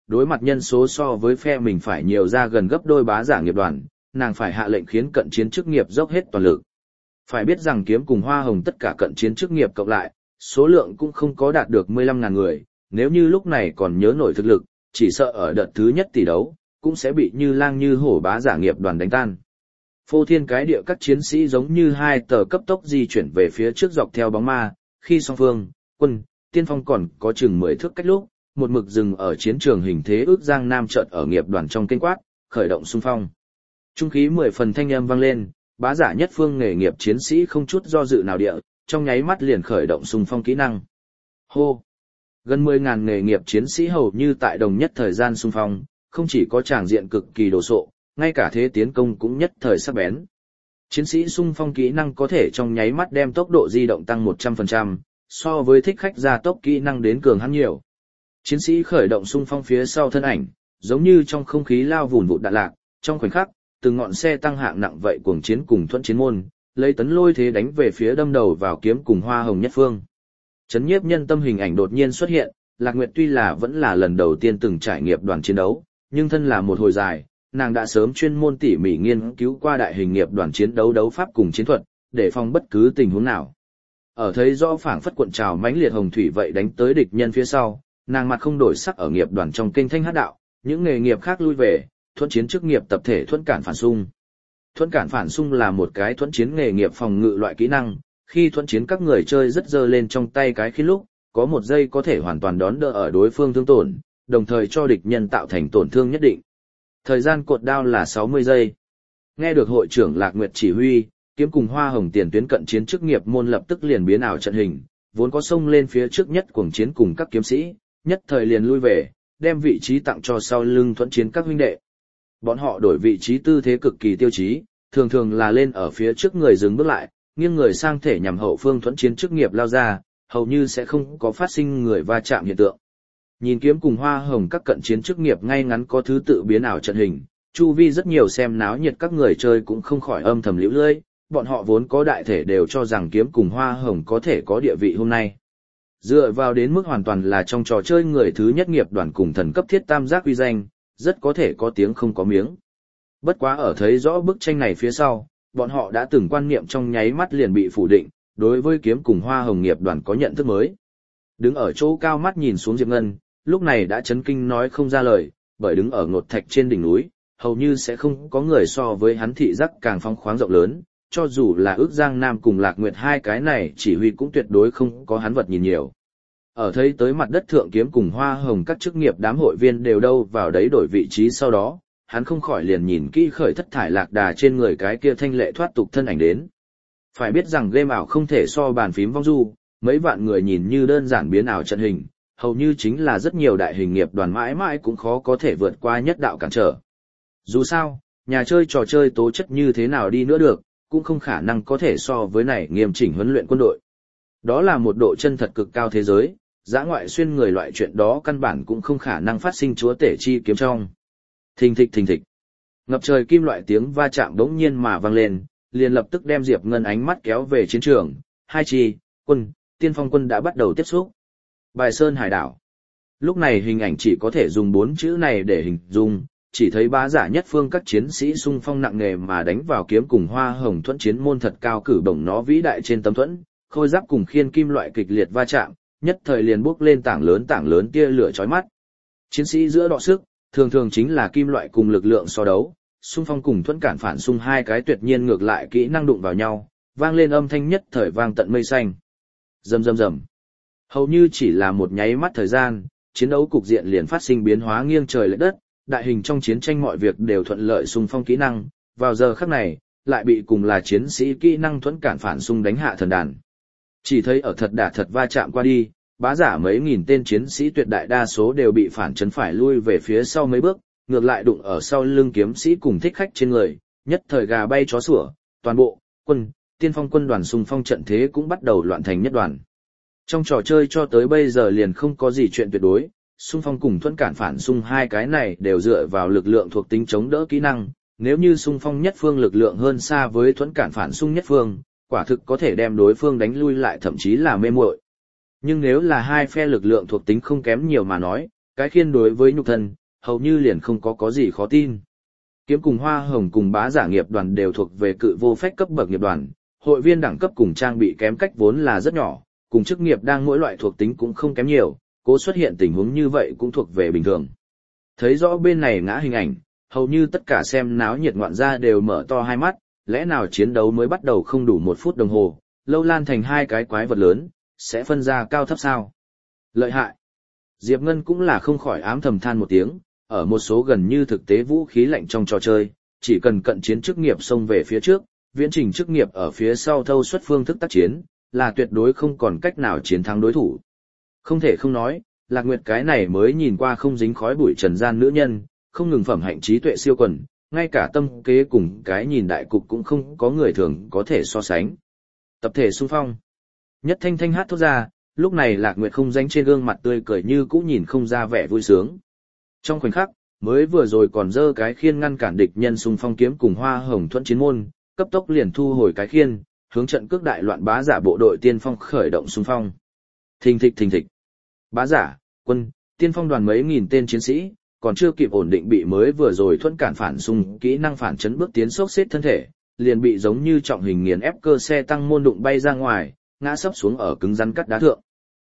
đối mặt nhân số so với phe mình phải nhiều ra gần gấp đôi bá giả nghiệp đoàn, nàng phải hạ lệnh khiến cận chiến chức nghiệp dốc hết toàn lực. Phải biết rằng kiếm cùng hoa hồng tất cả cận chiến chức nghiệp cộng lại, số lượng cũng không có đạt được 15.000 người, nếu như lúc này còn nhớ nổi thực lực, chỉ sợ ở đợt thứ nhất tỷ đấu, cũng sẽ bị như lang như hổ bá giả nghiệp đoàn đánh tan. Phô thiên cái địa các chiến sĩ giống như hai tờ cấp tốc di chuyển về phía trước dọc theo bóng ma, khi song phương, quân, tiên phong còn có chừng 10 thước cách lúc, một mực dừng ở chiến trường hình thế ước giang nam chợt ở nghiệp đoàn trong kênh quát, khởi động xung phong. Trung khí 10 phần thanh âm vang lên, bá giả nhất phương nghề nghiệp chiến sĩ không chút do dự nào địa, trong nháy mắt liền khởi động xung phong kỹ năng. Hô! Gần 10.000 nghề nghiệp chiến sĩ hầu như tại đồng nhất thời gian xung phong, không chỉ có tràng diện cực kỳ đồ sộ, ngay cả thế tiến công cũng nhất thời sắc bén. Chiến sĩ xung phong kỹ năng có thể trong nháy mắt đem tốc độ di động tăng 100%, so với thích khách gia tốc kỹ năng đến cường hắn nhiều. Chiến sĩ khởi động xung phong phía sau thân ảnh, giống như trong không khí lao vùn vụt đạn lạc, trong khoảnh khắc, từng ngọn xe tăng hạng nặng vậy cuồng chiến cùng thuẫn chiến môn, lấy tấn lôi thế đánh về phía đâm đầu vào kiếm cùng hoa hồng nhất phương. Chấn nhiếp nhân tâm hình ảnh đột nhiên xuất hiện, Lạc Nguyệt tuy là vẫn là lần đầu tiên từng trải nghiệm đoàn chiến đấu, nhưng thân là một hồi dài, nàng đã sớm chuyên môn tỉ mỉ nghiên cứu qua đại hình nghiệp đoàn chiến đấu đấu pháp cùng chiến thuật, để phòng bất cứ tình huống nào. Ở thấy rõ phảng phất cuộn trào mãnh liệt hồng thủy vậy đánh tới địch nhân phía sau, nàng mặt không đổi sắc ở nghiệp đoàn trong kênh thanh hát đạo, những nghề nghiệp khác lui về, thuẫn chiến chức nghiệp tập thể thuẫn cản phản xung. Thuẫn cản phản xung là một cái thuẫn chiến nghề nghiệp phòng ngự loại kỹ năng, khi thuẫn chiến các người chơi rất giơ lên trong tay cái khi lúc, có một giây có thể hoàn toàn đón đỡ ở đối phương thương tổn, đồng thời cho địch nhân tạo thành tổn thương nhất định. Thời gian cột đao là 60 giây. Nghe được hội trưởng Lạc Nguyệt chỉ huy, kiếm cùng hoa hồng tiền tuyến cận chiến chức nghiệp môn lập tức liền biến ảo trận hình, vốn có xông lên phía trước nhất cuồng chiến cùng các kiếm sĩ, nhất thời liền lui về, đem vị trí tặng cho sau lưng thuẫn chiến các huynh đệ. Bọn họ đổi vị trí tư thế cực kỳ tiêu chí, thường thường là lên ở phía trước người dừng bước lại, nghiêng người sang thể nhằm hậu phương thuẫn chiến chức nghiệp lao ra, hầu như sẽ không có phát sinh người va chạm hiện tượng. Nhìn kiếm cùng hoa hồng các cận chiến chức nghiệp ngay ngắn có thứ tự biến ảo trận hình, chu vi rất nhiều xem náo nhiệt các người chơi cũng không khỏi âm thầm liễu lưỡi, bọn họ vốn có đại thể đều cho rằng kiếm cùng hoa hồng có thể có địa vị hôm nay. Dựa vào đến mức hoàn toàn là trong trò chơi người thứ nhất nghiệp đoàn cùng thần cấp thiết tam giác uy danh, rất có thể có tiếng không có miếng. Bất quá ở thấy rõ bức tranh này phía sau, bọn họ đã từng quan niệm trong nháy mắt liền bị phủ định, đối với kiếm cùng hoa hồng nghiệp đoàn có nhận thức mới. Đứng ở chỗ cao mắt nhìn xuống Diệp Ngân, lúc này đã chấn kinh nói không ra lời, bởi đứng ở ngột thạch trên đỉnh núi, hầu như sẽ không có người so với hắn thị giác càng phóng khoáng rộng lớn, cho dù là ước Giang Nam cùng Lạc Nguyệt hai cái này chỉ huy cũng tuyệt đối không có hắn vật nhìn nhiều. Ở thấy tới mặt đất thượng kiếm cùng hoa hồng các chức nghiệp đám hội viên đều đâu vào đấy đổi vị trí sau đó, hắn không khỏi liền nhìn kỹ khởi thất thải lạc đà trên người cái kia thanh lệ thoát tục thân ảnh đến. Phải biết rằng game ảo không thể so bàn phím vong du, mấy vạn người nhìn như đơn giản biến ảo trận hình, hầu như chính là rất nhiều đại hình nghiệp đoàn mãi mãi cũng khó có thể vượt qua nhất đạo cản trở. Dù sao, nhà chơi trò chơi tố chất như thế nào đi nữa được, cũng không khả năng có thể so với này nghiêm chỉnh huấn luyện quân đội. Đó là một độ chân thật cực cao thế giới, dã ngoại xuyên người loại chuyện đó căn bản cũng không khả năng phát sinh chúa tể chi kiếm trong. Thình thịch. Ngập trời kim loại tiếng va chạm đống nhiên mà vang lên, liền lập tức đem Diệp Ngân ánh mắt kéo về chiến trường, hai chi, quân, tiên phong quân đã bắt đầu tiếp xúc. Bài Sơn Hải đảo. Lúc này hình ảnh chỉ có thể dùng 4 chữ này để hình dung, chỉ thấy bá giả nhất phương các chiến sĩ xung phong nặng nề mà đánh vào kiếm cùng hoa hồng thuẫn chiến môn thật cao cử bổng nó vĩ đại trên tấm thuẫn, khôi giáp cùng khiên kim loại kịch liệt va chạm, nhất thời liền bốc lên tảng lớn tia lửa chói mắt. Chiến sĩ giữa đọ sức, thường thường chính là kim loại cùng lực lượng so đấu, xung phong cùng thuẫn cản phản xung hai cái tuyệt nhiên ngược lại kỹ năng đụng vào nhau, vang lên âm thanh nhất thời vang tận mây xanh. Rầm. Hầu như chỉ là một nháy mắt thời gian, chiến đấu cục diện liền phát sinh biến hóa nghiêng trời lệch đất, đại hình trong chiến tranh mọi việc đều thuận lợi xung phong kỹ năng, vào giờ khắc này, lại bị cùng là chiến sĩ kỹ năng thuẫn cản phản xung đánh hạ thần đàn. Chỉ thấy ở thật đả thật va chạm qua đi, bá giả mấy nghìn tên chiến sĩ tuyệt đại đa số đều bị phản chấn phải lui về phía sau mấy bước, ngược lại đụng ở sau lưng kiếm sĩ cùng thích khách trên người, nhất thời gà bay chó sủa, toàn bộ quân, tiên phong quân đoàn xung phong trận thế cũng bắt đầu loạn thành nhất đoàn. Trong trò chơi cho tới bây giờ liền không có gì chuyện tuyệt đối, xung phong cùng thuẫn cản phản xung hai cái này đều dựa vào lực lượng thuộc tính chống đỡ kỹ năng, nếu như xung phong nhất phương lực lượng hơn xa với thuẫn cản phản xung nhất phương, quả thực có thể đem đối phương đánh lui lại thậm chí là mê muội. Nhưng nếu là hai phe lực lượng thuộc tính không kém nhiều mà nói, cái khiên đối với nhục thân, hầu như liền không có gì khó tin. Kiếm cùng Hoa Hồng cùng Bá Giả nghiệp đoàn đều thuộc về cự vô phách cấp bậc nghiệp đoàn, hội viên đẳng cấp cùng trang bị kém cách vốn là rất nhỏ, cùng chức nghiệp đang mỗi loại thuộc tính cũng không kém nhiều, cố xuất hiện tình huống như vậy cũng thuộc về bình thường. Thấy rõ bên này ngã hình ảnh, hầu như tất cả xem náo nhiệt ngoạn gia đều mở to hai mắt, lẽ nào chiến đấu mới bắt đầu không đủ 1 phút đồng hồ, lâu lan thành 2 cái quái vật lớn, sẽ phân ra cao thấp sao? Lợi hại! Diệp Ngân cũng là không khỏi ám thầm than một tiếng, ở một số gần như thực tế vũ khí lạnh trong trò chơi, chỉ cần cận chiến chức nghiệp xông về phía trước, viễn trình chức nghiệp ở phía sau thâu xuất phương thức tác chiến, là tuyệt đối không còn cách nào chiến thắng đối thủ. Không thể không nói, Lạc Nguyệt cái này mới nhìn qua không dính khói bụi trần gian nữ nhân, không ngừng phẩm hạnh trí tuệ siêu quần, ngay cả tâm kế cùng cái nhìn đại cục cũng không có người thường có thể so sánh. Tập thể xung phong. Nhất Thanh Thanh hát thốt ra, lúc này Lạc Nguyệt không danh trên gương mặt tươi cười như cũ nhìn không ra vẻ vui sướng. Trong khoảnh khắc, mới vừa rồi còn dơ cái khiên ngăn cản địch nhân xung phong kiếm cùng Hoa Hồng thuẫn chiến môn, cấp tốc liền thu hồi cái khiên, hướng trận cước đại loạn Bá Giả bộ đội tiên phong khởi động xung phong. Thình thịch. Bá Giả, quân, tiên phong đoàn mấy nghìn tên chiến sĩ, còn chưa kịp ổn định bị mới vừa rồi thuẫn cản phản xung kỹ năng phản chấn bước tiến sốc xếp thân thể, liền bị giống như trọng hình nghiền ép cơ xe tăng môn đụng bay ra ngoài, ngã sấp xuống ở cứng rắn cắt đá thượng.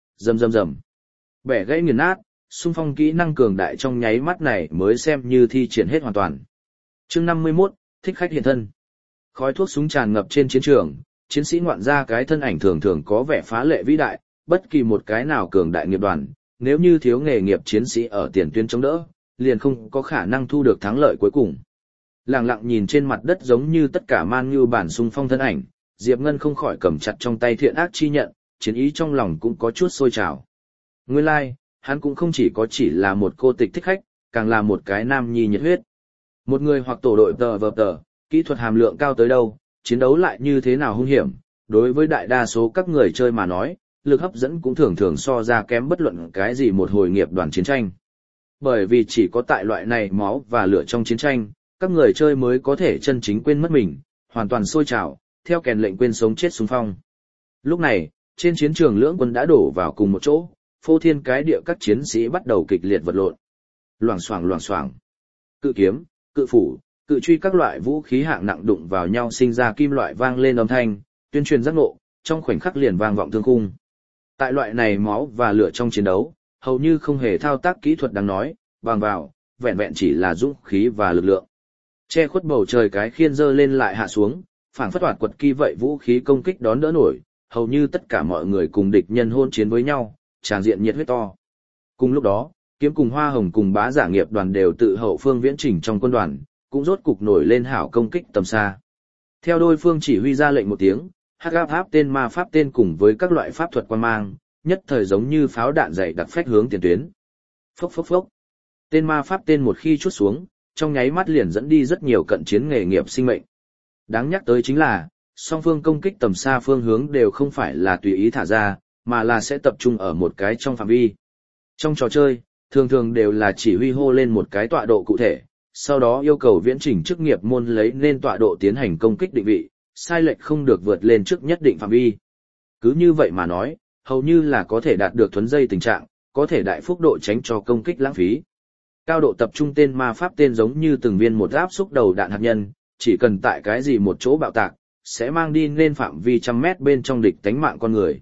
Rầm. Bẻ gãy nghiền nát, xung phong kỹ năng cường đại trong nháy mắt này mới xem như thi triển hết hoàn toàn. Chương 51, thích khách hiện thân. Khói thuốc súng tràn ngập trên chiến trường, chiến sĩ ngoạn ra cái thân ảnh thường thường có vẻ phá lệ vĩ đại, bất kỳ một cái nào cường đại nghiệp đoàn, nếu như thiếu nghề nghiệp chiến sĩ ở tiền tuyến chống đỡ, liền không có khả năng thu được thắng lợi cuối cùng. Lặng lặng nhìn trên mặt đất giống như tất cả man như bản xung phong thân ảnh, Diệp Ngân không khỏi cầm chặt trong tay thiện ác chi nhận, chiến ý trong lòng cũng có chút sôi trào. Nguyên lai, hắn cũng không chỉ là một cô tịch thích khách, càng là một cái nam nhi nhiệt huyết. Một người hoặc tổ đội tờ, kỹ thuật hàm lượng cao tới đâu, chiến đấu lại như thế nào hung hiểm, đối với đại đa số các người chơi mà nói, lực hấp dẫn cũng thường thường so ra kém bất luận cái gì một hồi nghiệp đoàn chiến tranh. Bởi vì chỉ có tại loại này máu và lửa trong chiến tranh, các người chơi mới có thể chân chính quên mất mình, hoàn toàn sôi trào, theo kèn lệnh quên sống chết xung phong. Lúc này, trên chiến trường lưỡng quân đã đổ vào cùng một chỗ, phô thiên cái địa các chiến sĩ bắt đầu kịch liệt vật lộn. Loảng xoảng. Cự kiếm, cự phủ, cự truy các loại vũ khí hạng nặng đụng vào nhau sinh ra kim loại vang lên âm thanh, tuyên truyền giác ngộ, trong khoảnh khắc liền vang vọng thương khung. Tại loại này máu và lửa trong chiến đấu, hầu như không hề thao tác kỹ thuật đáng nói, bằng vào, vẹn vẹn chỉ là dũng khí và lực lượng. Che khuất bầu trời cái khiên dơ lên lại hạ xuống, phảng phất hoạt quật kỳ vậy vũ khí công kích đón đỡ nổi, hầu như tất cả mọi người cùng địch nhân hôn chiến với nhau, tràn diện nhiệt huyết to. Cùng lúc đó, kiếm cùng Hoa Hồng cùng Bá Giả nghiệp đoàn đều tự hậu phương viễn chỉnh trong quân đoàn, cũng rốt cục nổi lên hảo công kích tầm xa. Theo đôi phương chỉ huy ra lệnh một tiếng, hắc áp tên ma pháp tên cùng với các loại pháp thuật quan mang, nhất thời giống như pháo đạn dày đặc phách hướng tiền tuyến. Phốc. Tên ma pháp tên một khi chút xuống, trong nháy mắt liền dẫn đi rất nhiều cận chiến nghề nghiệp sinh mệnh. Đáng nhắc tới chính là, song phương công kích tầm xa phương hướng đều không phải là tùy ý thả ra, mà là sẽ tập trung ở một cái trong phạm vi. Trong trò chơi, thường đều là chỉ huy hô lên một cái tọa độ cụ thể, sau đó yêu cầu viễn chỉnh chức nghiệp môn lấy nên tọa độ tiến hành công kích định vị, sai lệch không được vượt lên trước nhất định phạm vi. Cứ như vậy mà nói, hầu như là có thể đạt được thuấn dây tình trạng, có thể đại phúc độ tránh cho công kích lãng phí. Cao độ tập trung tên ma pháp tên giống như từng viên một áp xúc đầu đạn hạt nhân, chỉ cần tại cái gì một chỗ bạo tạc, sẽ mang đi nên phạm vi trăm mét bên trong địch tánh mạng con người.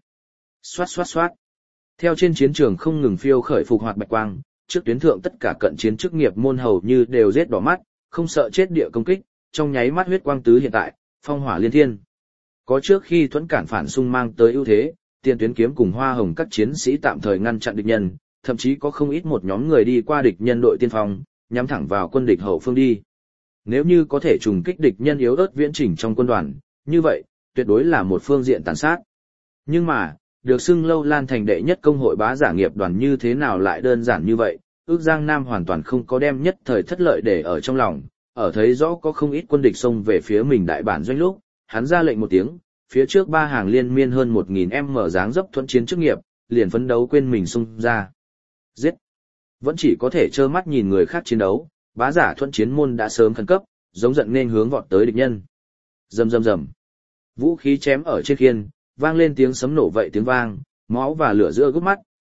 Xoát. Theo trên chiến trường không ngừng phiêu khởi phục hoạt bạch quang, trước tuyến thượng tất cả cận chiến chức nghiệp môn hầu như đều giết đỏ mắt, không sợ chết địa công kích, trong nháy mắt huyết quang tứ hiện tại, phong hỏa liên thiên. Có trước khi thuẫn cản phản xung mang tới ưu thế, tiền tuyến kiếm cùng Hoa Hồng các chiến sĩ tạm thời ngăn chặn địch nhân, thậm chí có không ít một nhóm người đi qua địch nhân đội tiên phong, nhắm thẳng vào quân địch hậu phương đi. Nếu như có thể trùng kích địch nhân yếu ớt viễn chỉnh trong quân đoàn, như vậy, tuyệt đối là một phương diện tàn sát. Nhưng mà, được xưng lâu lan thành đệ nhất công hội Bá Giả nghiệp đoàn như thế nào lại đơn giản như vậy, ước Giang Nam hoàn toàn không có đem nhất thời thất lợi để ở trong lòng, ở thấy rõ có không ít quân địch xông về phía mình đại bản doanh lúc, hắn ra lệnh một tiếng, phía trước ba hàng liên miên hơn 1000m dáng dấp thuẫn chiến chức nghiệp, liền phấn đấu quên mình xung ra. Giết! Vẫn chỉ có thể trơ mắt nhìn người khác chiến đấu, Bá Giả thuẫn chiến môn đã sớm khẩn cấp, giống giận nên hướng vọt tới địch nhân. Rầm. Vũ khí chém ở trên khiên, vang lên tiếng sấm nổ vậy tiếng vang, máu và lửa giữa gốc mắt,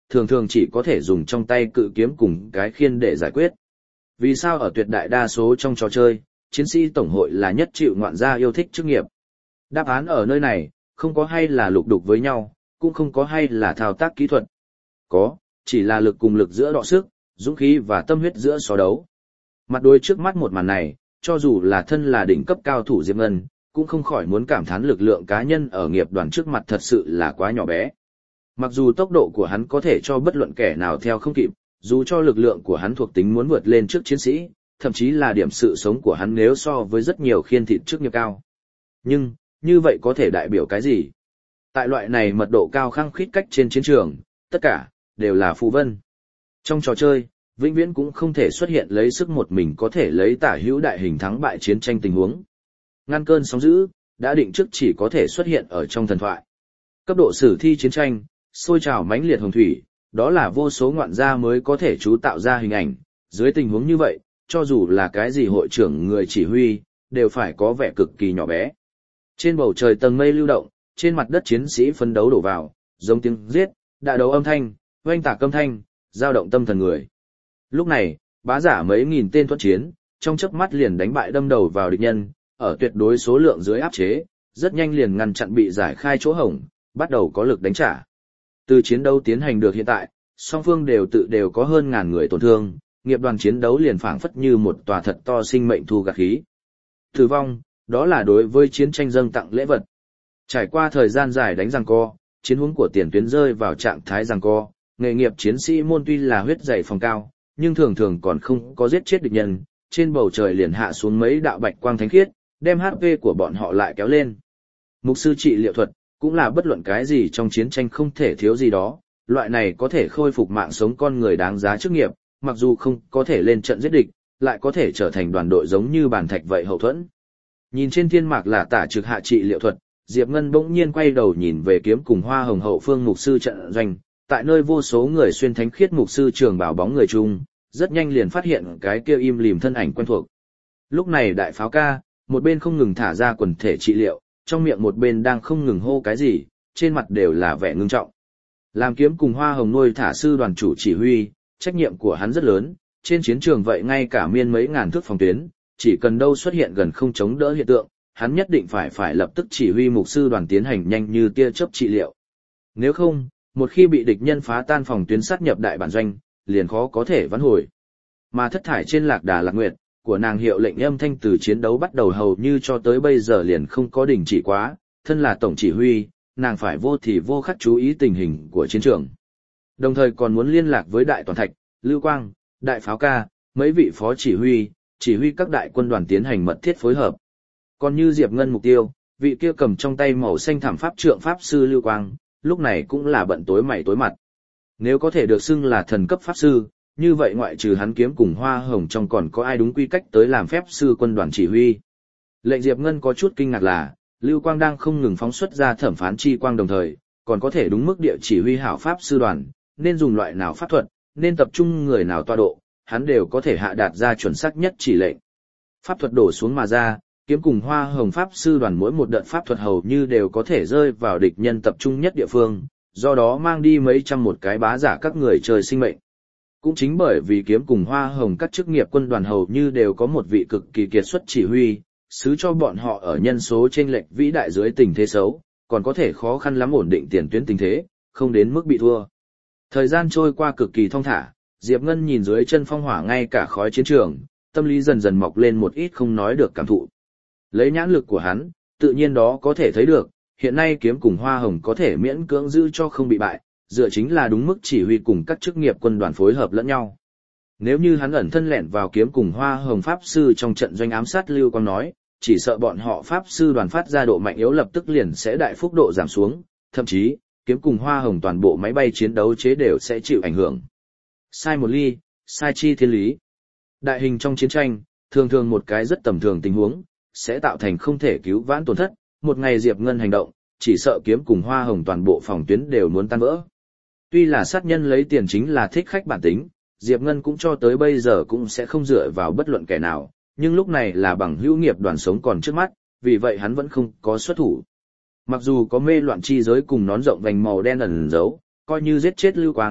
thường thường chỉ có thể dùng trong tay cự kiếm cùng cái khiên để giải quyết. Vì sao ở tuyệt đại đa số trong trò chơi, chiến sĩ tổng hội là nhất chịu ngoạn gia yêu thích chức nghiệp? Đáp án ở nơi này, không có hay là lục đục với nhau, cũng không có hay là thao tác kỹ thuật. Có, chỉ là lực cùng lực giữa đọ sức, dũng khí và tâm huyết giữa so đấu. Mặt đối trước mắt một màn này, cho dù là thân là đỉnh cấp cao thủ Diệp Ngân, cũng không khỏi muốn cảm thán lực lượng cá nhân ở nghiệp đoàn trước mặt thật sự là quá nhỏ bé. Mặc dù tốc độ của hắn có thể cho bất luận kẻ nào theo không kịp, dù cho lực lượng của hắn thuộc tính muốn vượt lên trước chiến sĩ, thậm chí là điểm sự sống của hắn nếu so với rất nhiều khiên thịt chức nghiệp cao. Nhưng, như vậy có thể đại biểu cái gì? Tại loại này mật độ cao khăng khít cách trên chiến trường, tất cả đều là phù vân. Trong trò chơi, vĩnh viễn cũng không thể xuất hiện lấy sức một mình có thể lấy tả hữu đại hình thắng bại chiến tranh tình huống. Ngăn cơn sóng dữ, đã định trước chỉ có thể xuất hiện ở trong thần thoại. Cấp độ sử thi chiến tranh, sôi trào mãnh liệt hồng thủy, đó là vô số ngoạn gia mới có thể chú tạo ra hình ảnh. Dưới tình huống như vậy, cho dù là cái gì hội trưởng người chỉ huy, đều phải có vẻ cực kỳ nhỏ bé. Trên bầu trời tầng mây lưu động, trên mặt đất chiến sĩ phấn đấu đổ vào, giống tiếng giết, đại đấu âm thanh, oanh tạc âm thanh, dao động tâm thần người. Lúc này, bá giả mấy nghìn tên thuận chiến, trong chớp mắt liền đánh bại đâm đầu vào địch nhân, ở tuyệt đối số lượng dưới áp chế, rất nhanh liền ngăn chặn bị giải khai chỗ hổng, bắt đầu có lực đánh trả. Từ chiến đấu tiến hành được hiện tại, song phương đều có hơn ngàn người tổn thương, nghiệp đoàn chiến đấu liền phảng phất như một tòa thật to sinh mệnh thu gặt khí. Tử vong, đó là đối với chiến tranh dâng tặng lễ vật. Trải qua thời gian dài đánh giằng co, chiến hướng của tiền tuyến rơi vào trạng thái giằng co, nghề nghiệp chiến sĩ môn tuy là huyết dày phòng cao, nhưng thường thường còn không có giết chết địch nhân, trên bầu trời liền hạ xuống mấy đạo bạch quang thánh khiết, đem HP của bọn họ lại kéo lên. Mục sư trị liệu thuật, cũng là bất luận cái gì trong chiến tranh không thể thiếu gì đó, loại này có thể khôi phục mạng sống con người đáng giá chức nghiệp, mặc dù không có thể lên trận giết địch, lại có thể trở thành đoàn đội giống như bàn thạch vậy hậu thuẫn. Nhìn trên thiên mạc là tả trực hạ trị liệu thuật, Diệp Ngân bỗng nhiên quay đầu nhìn về kiếm cùng hoa hồng hậu phương mục sư trận doanh, tại nơi vô số người xuyên thánh khiết mục sư trường bảo bóng người chung, rất nhanh liền phát hiện cái kia im lìm thân ảnh quen thuộc. Lúc này đại pháo ca, một bên không ngừng thả ra quần thể trị liệu, trong miệng một bên đang không ngừng hô cái gì, trên mặt đều là vẻ ngưng trọng. Làm kiếm cùng hoa hồng nuôi thả sư đoàn chủ chỉ huy, trách nhiệm của hắn rất lớn, trên chiến trường vậy ngay cả miên mấy ngàn thước phòng tuyến, chỉ cần đâu xuất hiện gần không chống đỡ hiện tượng, hắn nhất định phải lập tức chỉ huy mục sư đoàn tiến hành nhanh như tia chớp trị liệu. Nếu không, một khi bị địch nhân phá tan phòng tuyến sát nhập đại bản doanh, liền khó có thể vãn hồi. Mà thất thải trên lạc đà lạc nguyệt, của nàng hiệu lệnh âm thanh từ chiến đấu bắt đầu hầu như cho tới bây giờ liền không có đình chỉ quá, thân là tổng chỉ huy, nàng phải vô thì vô khắc chú ý tình hình của chiến trường. Đồng thời còn muốn liên lạc với đại toàn thạch, Lưu Quang, đại pháo ca, mấy vị phó chỉ huy các đại quân đoàn tiến hành mật thiết phối hợp. Còn như Diệp Ngân mục tiêu, vị kia cầm trong tay màu xanh thảm pháp trượng pháp sư Lưu Quang, lúc này cũng là bận tối mày tối mặt. Nếu có thể được xưng là thần cấp pháp sư, như vậy ngoại trừ hắn kiếm cùng hoa hồng trong còn có ai đúng quy cách tới làm phép sư quân đoàn chỉ huy. Lệnh Diệp Ngân có chút kinh ngạc là, Lưu Quang đang không ngừng phóng xuất ra thẩm phán chi quang đồng thời, còn có thể đúng mức địa chỉ huy hảo pháp sư đoàn, nên dùng loại nào pháp thuật, nên tập trung người nào tọa độ, hắn đều có thể hạ đạt ra chuẩn xác nhất chỉ lệnh. Pháp thuật đổ xuống mà ra, kiếm cùng hoa hồng pháp sư đoàn mỗi một đợt pháp thuật hầu như đều có thể rơi vào địch nhân tập trung nhất địa phương, do đó mang đi mấy trăm một cái bá giả các người chơi sinh mệnh. Cũng chính bởi vì kiếm cùng hoa hồng các chức nghiệp quân đoàn hầu như đều có một vị cực kỳ kiệt xuất chỉ huy, xứ cho bọn họ ở nhân số chênh lệch vĩ đại dưới tình thế xấu, còn có thể khó khăn lắm ổn định tiền tuyến tình thế, không đến mức bị thua. Thời gian trôi qua cực kỳ thong thả, Diệp Ngân nhìn dưới chân phong hỏa ngay cả khói chiến trường, tâm lý dần dần mọc lên một ít không nói được cảm thụ. Lấy nhãn lực của hắn, tự nhiên đó có thể thấy được, hiện nay kiếm cùng hoa hồng có thể miễn cưỡng giữ cho không bị bại, dựa chính là đúng mức chỉ huy cùng các chức nghiệp quân đoàn phối hợp lẫn nhau. Nếu như hắn ẩn thân lẻn vào kiếm cùng hoa hồng pháp sư trong trận doanh ám sát Lưu Quang nói, chỉ sợ bọn họ pháp sư đoàn phát ra độ mạnh yếu lập tức liền sẽ đại phúc độ giảm xuống, thậm chí, kiếm cùng hoa hồng toàn bộ máy bay chiến đấu chế đều sẽ chịu ảnh hưởng. Sai một ly, sai chi thiên lý. Đại hình trong chiến tranh, thường thường một cái rất tầm thường tình huống, sẽ tạo thành không thể cứu vãn tổn thất, một ngày Diệp Ngân hành động, chỉ sợ kiếm cùng hoa hồng toàn bộ phòng tuyến đều muốn tan vỡ. Tuy là sát nhân lấy tiền chính là thích khách bản tính, Diệp Ngân cũng cho tới bây giờ cũng sẽ không dựa vào bất luận kẻ nào, nhưng lúc này là bằng hữu nghiệp đoàn sống còn trước mắt, vì vậy hắn vẫn không có xuất thủ. Mặc dù có mê loạn chi giới cùng nón rộng vành màu đen ẩn giấu, coi như giết chết Lưu Quang,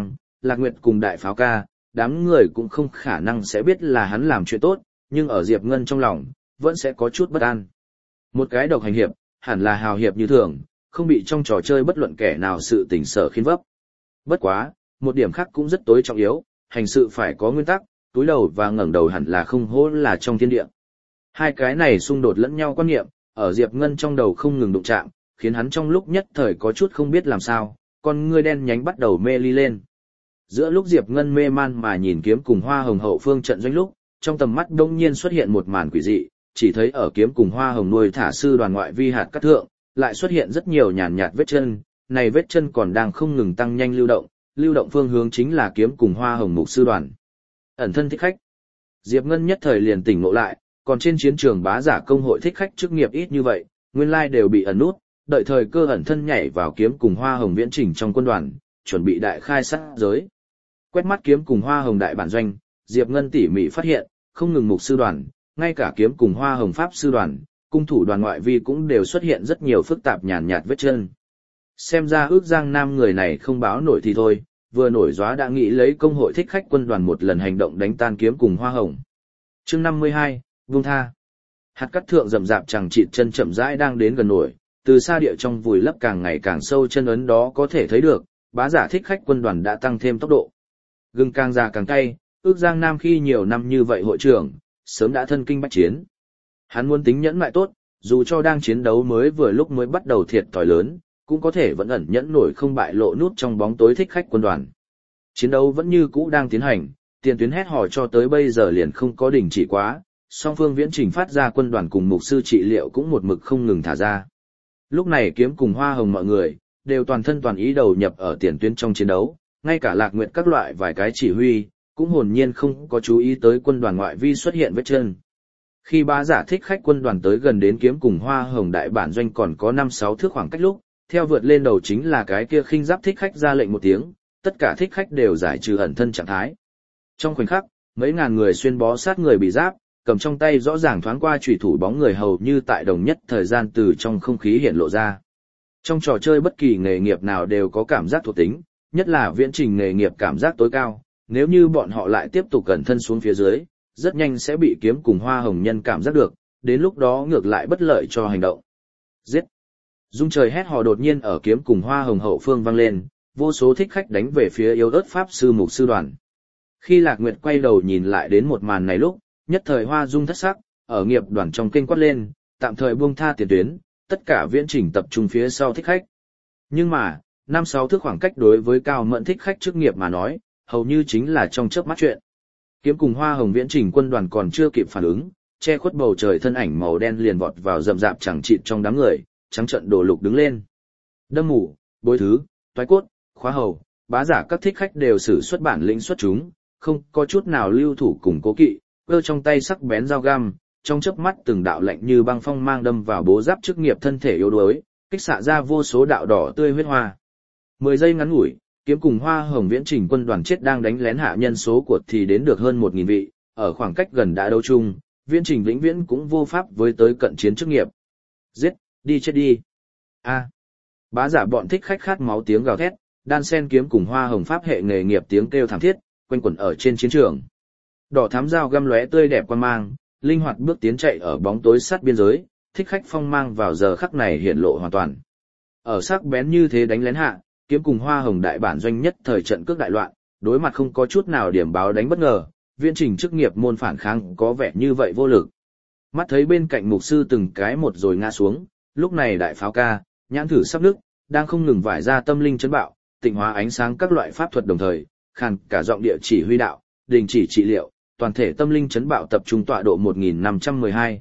Lạc Nguyệt cùng đại pháo ca, đám người cũng không khả năng sẽ biết là hắn làm chuyện tốt, nhưng ở Diệp Ngân trong lòng, vẫn sẽ có chút bất an. Một cái độc hành hiệp, hẳn là hào hiệp như thường, không bị trong trò chơi bất luận kẻ nào sự tình sở khiến vấp. Bất quá, một điểm khác cũng rất tối trọng yếu, hành sự phải có nguyên tắc, túi đầu và ngẩng đầu hẳn là không hố là trong thiên địa. Hai cái này xung đột lẫn nhau quan niệm, ở Diệp Ngân trong đầu không ngừng đụng chạm, khiến hắn trong lúc nhất thời có chút không biết làm sao, con ngươi đen nhánh bắt đầu mê ly lên. Giữa lúc Diệp Ngân mê man mà nhìn kiếm cùng Hoa Hồng hậu phương trận doanh lúc, trong tầm mắt đông nhiên xuất hiện một màn quỷ dị, chỉ thấy ở kiếm cùng Hoa Hồng nuôi thả sư đoàn ngoại vi hạt cát thượng, lại xuất hiện rất nhiều nhàn nhạt vết chân, này vết chân còn đang không ngừng tăng nhanh lưu động phương hướng chính là kiếm cùng Hoa Hồng mục sư đoàn. Ẩn thân thích khách. Diệp Ngân nhất thời liền tỉnh ngộ lại, còn trên chiến trường bá giả công hội thích khách chức nghiệp ít như vậy, nguyên lai đều bị ẩn nút, đợi thời cơ ẩn thân nhảy vào kiếm cùng Hoa Hồng viễn chỉnh trong quân đoàn, chuẩn bị đại khai sát giới. Quét mắt kiếm cùng Hoa Hồng đại bản doanh, Diệp Ngân tỉ mỉ phát hiện, không ngừng mục sư đoàn, ngay cả kiếm cùng Hoa Hồng pháp sư đoàn, cung thủ đoàn ngoại vi cũng đều xuất hiện rất nhiều phức tạp nhàn nhạt vết chân. Xem ra ước Giang Nam người này không báo nổi thì thôi, vừa nổi gióa đã nghĩ lấy công hội thích khách quân đoàn một lần hành động đánh tan kiếm cùng Hoa Hồng. Chương 52, Vung tha. Hạt cát thượng rậm rạp chẳng chịt chân chậm rãi đang đến gần nổi, từ xa địa trong vùi lấp càng ngày càng sâu chân ấn đó có thể thấy được, bá giả thích khách quân đoàn đã tăng thêm tốc độ. Gừng càng già càng cay, ước Giang Nam khi nhiều năm như vậy hội trưởng, sớm đã thân kinh bách chiến. Hắn muốn tính nhẫn lại tốt, dù cho đang chiến đấu mới bắt đầu thiệt thòi lớn, cũng có thể vẫn ẩn nhẫn nổi không bại lộ nút trong bóng tối thích khách quân đoàn. Chiến đấu vẫn như cũ đang tiến hành, tiền tuyến hét hò cho tới bây giờ liền không có đình chỉ quá, song phương viễn trình phát ra quân đoàn cùng mục sư trị liệu cũng một mực không ngừng thả ra. Lúc này kiếm cùng Hoa Hồng mọi người, đều toàn thân toàn ý đầu nhập ở tiền tuyến trong chiến đấu, ngay cả Lạc Nguyệt các loại vài cái chỉ huy, cũng hồn nhiên không có chú ý tới quân đoàn ngoại vi xuất hiện vết chân. Khi bá giả thích khách quân đoàn tới gần đến kiếm cùng Hoa Hồng đại bản doanh còn có 5-6 thước khoảng cách lúc, theo vượt lên đầu chính là cái kia khinh giáp thích khách ra lệnh một tiếng, tất cả thích khách đều giải trừ ẩn thân trạng thái. Trong khoảnh khắc, mấy ngàn người xuyên bó sát người bị giáp, cầm trong tay rõ ràng thoáng qua chủy thủ bóng người hầu như tại đồng nhất thời gian từ trong không khí hiện lộ ra. Trong trò chơi bất kỳ nghề nghiệp nào đều có cảm giác thuộc tính, nhất là viễn trình nghề nghiệp cảm giác tối cao, nếu như bọn họ lại tiếp tục cẩn thân xuống phía dưới, rất nhanh sẽ bị kiếm cùng Hoa Hồng nhân cảm giác được, đến lúc đó ngược lại bất lợi cho hành động. Giết! Dung trời hét hò đột nhiên ở kiếm cùng Hoa Hồng hậu phương vang lên, vô số thích khách đánh về phía yếu ớt pháp sư mục sư đoàn. Khi Lạc Nguyệt quay đầu nhìn lại đến một màn này lúc, nhất thời hoa dung thất sắc, ở nghiệp đoàn trong kênh quát lên, tạm thời buông tha tiền tuyến, tất cả viễn trình tập trung phía sau thích khách. Nhưng mà, 5-6 thước khoảng cách đối với cao mẫn thích khách chức nghiệp mà nói, hầu như chính là trong chớp mắt chuyện. Kiếm cùng Hoa Hồng viễn trình quân đoàn còn chưa kịp phản ứng, che khuất bầu trời thân ảnh màu đen liền vọt vào rậm rạp chẳng chịt trong đám người, trắng trận đổ lục đứng lên. Đâm mù, bối thứ, toái cốt, khóa hầu, bá giả các thích khách đều sử xuất bản lĩnh xuất chúng, không có chút nào lưu thủ cùng cố kỵ, cơ trong tay sắc bén dao găm, trong chớp mắt từng đạo lạnh như băng phong mang đâm vào bố giáp chức nghiệp thân thể yếu đuối, kích xạ ra vô số đạo đỏ tươi huyết hoa. 10 giây ngắn ngủi, kiếm cùng Hoa Hồng viễn trình quân đoàn chết đang đánh lén hạ nhân số của thì đến được hơn 1000 vị, ở khoảng cách gần đã đấu chung, viễn trình vĩnh viễn cũng vô pháp với tới cận chiến chức nghiệp. Giết, đi chết đi. A. Bá giả bọn thích khách khát máu tiếng gào thét, đan sen kiếm cùng Hoa Hồng pháp hệ nghề nghiệp tiếng kêu thảm thiết, quanh quẩn ở trên chiến trường. Đỏ thắm dao găm lóe tươi đẹp quan mang, linh hoạt bước tiến chạy ở bóng tối sát biên giới, thích khách phong mang vào giờ khắc này hiện lộ hoàn toàn. Ở sắc bén như thế đánh lén hạ, kiếm cùng Hoa Hồng đại bản doanh nhất thời trận cước đại loạn, đối mặt không có chút nào điểm báo đánh bất ngờ, viễn trình chức nghiệp môn phản kháng có vẻ như vậy vô lực. Mắt thấy bên cạnh mục sư từng cái một rồi ngã xuống, lúc này đại pháo ca, nhãn thử sắp nứt, đang không ngừng vải ra tâm linh chấn bạo, tịnh hóa ánh sáng các loại pháp thuật đồng thời, khàn cả giọng địa chỉ huy đạo, đình chỉ trị liệu, toàn thể tâm linh chấn bạo tập trung tọa độ 1512,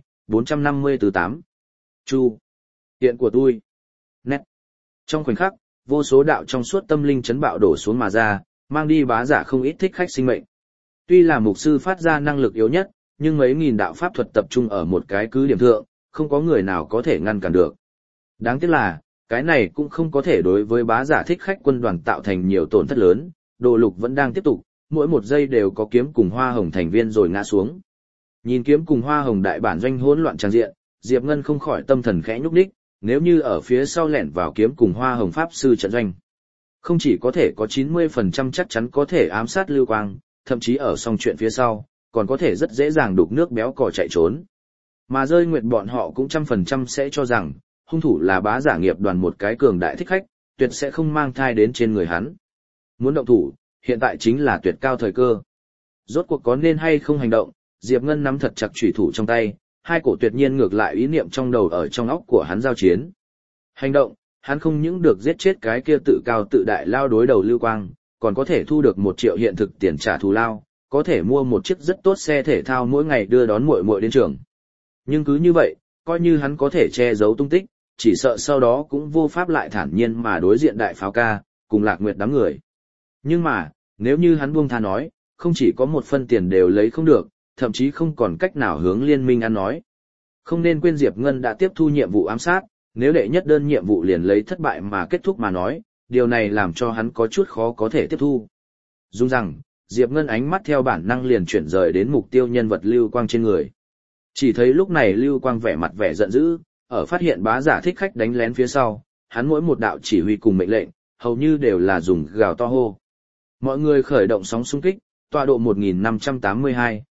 454-8. Chu. Hiện của tôi. Nét. Trong khoảnh khắc, vô số đạo trong suốt tâm linh chấn bạo đổ xuống mà ra, mang đi bá giả không ít thích khách sinh mệnh. Tuy là mục sư phát ra năng lực yếu nhất, nhưng mấy nghìn đạo pháp thuật tập trung ở một cái cứ điểm thượng, không có người nào có thể ngăn cản được. Đáng tiếc là, cái này cũng không có thể đối với bá giả thích khách quân đoàn tạo thành nhiều tổn thất lớn, đồ lục vẫn đang tiếp tục, mỗi một giây đều có kiếm cùng Hoa Hồng thành viên rồi ngã xuống. Nhìn kiếm cùng Hoa Hồng đại bản doanh hỗn loạn tràn diện, Diệp Ngân không khỏi tâm thần khẽ nhúc nhích, nếu như ở phía sau lẻn vào kiếm cùng Hoa Hồng pháp sư trận doanh. Không chỉ có thể có 90% chắc chắn có thể ám sát Lưu Quang, thậm chí ở xong chuyện phía sau, còn có thể rất dễ dàng đục nước béo cò chạy trốn. Mà rơi nguyệt bọn họ cũng 100% sẽ cho rằng, hung thủ là bá giả nghiệp đoàn một cái cường đại thích khách, tuyệt sẽ không mang thai đến trên người hắn. Muốn động thủ, hiện tại chính là tuyệt cao thời cơ. Rốt cuộc có nên hay không hành động, Diệp Ngân nắm thật chặt chủy thủ trong tay, hai cổ tuyệt nhiên ngược lại ý niệm trong đầu ở trong óc của hắn giao chiến. Hành động, hắn không những được giết chết cái kia tự cao tự đại lao đối đầu Lưu Quang, còn có thể thu được 1 triệu hiện thực tiền trả thù lao, có thể mua một chiếc rất tốt xe thể thao mỗi ngày đưa đón muội muội đến trường. Nhưng cứ như vậy, coi như hắn có thể che giấu tung tích, chỉ sợ sau đó cũng vô pháp lại thản nhiên mà đối diện đại pháo ca, cùng Lạc Nguyệt đám người. Nhưng mà, nếu như hắn buông tha nói, không chỉ có 1 phân tiền đều lấy không được, thậm chí không còn cách nào hướng liên minh ăn nói. Không nên quên Diệp Ngân đã tiếp thu nhiệm vụ ám sát, nếu đệ nhất đơn nhiệm vụ liền lấy thất bại mà kết thúc mà nói, điều này làm cho hắn có chút khó có thể tiếp thu. Dung rằng, Diệp Ngân ánh mắt theo bản năng liền chuyển rời đến mục tiêu nhân vật Lưu Quang trên người. Chỉ thấy lúc này Lưu Quang vẻ mặt vẻ giận dữ, ở phát hiện bá giả thích khách đánh lén phía sau, hắn mỗi một đạo chỉ huy cùng mệnh lệnh, hầu như đều là dùng gào to hô. Mọi người khởi động sóng xung kích, tọa độ 1582,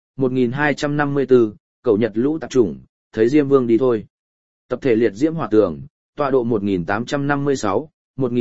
1254, cầu Nhật lũ tạp chủng, thấy Diêm Vương đi thôi. Tập thể liệt diễm hỏa tường, tọa độ 1856,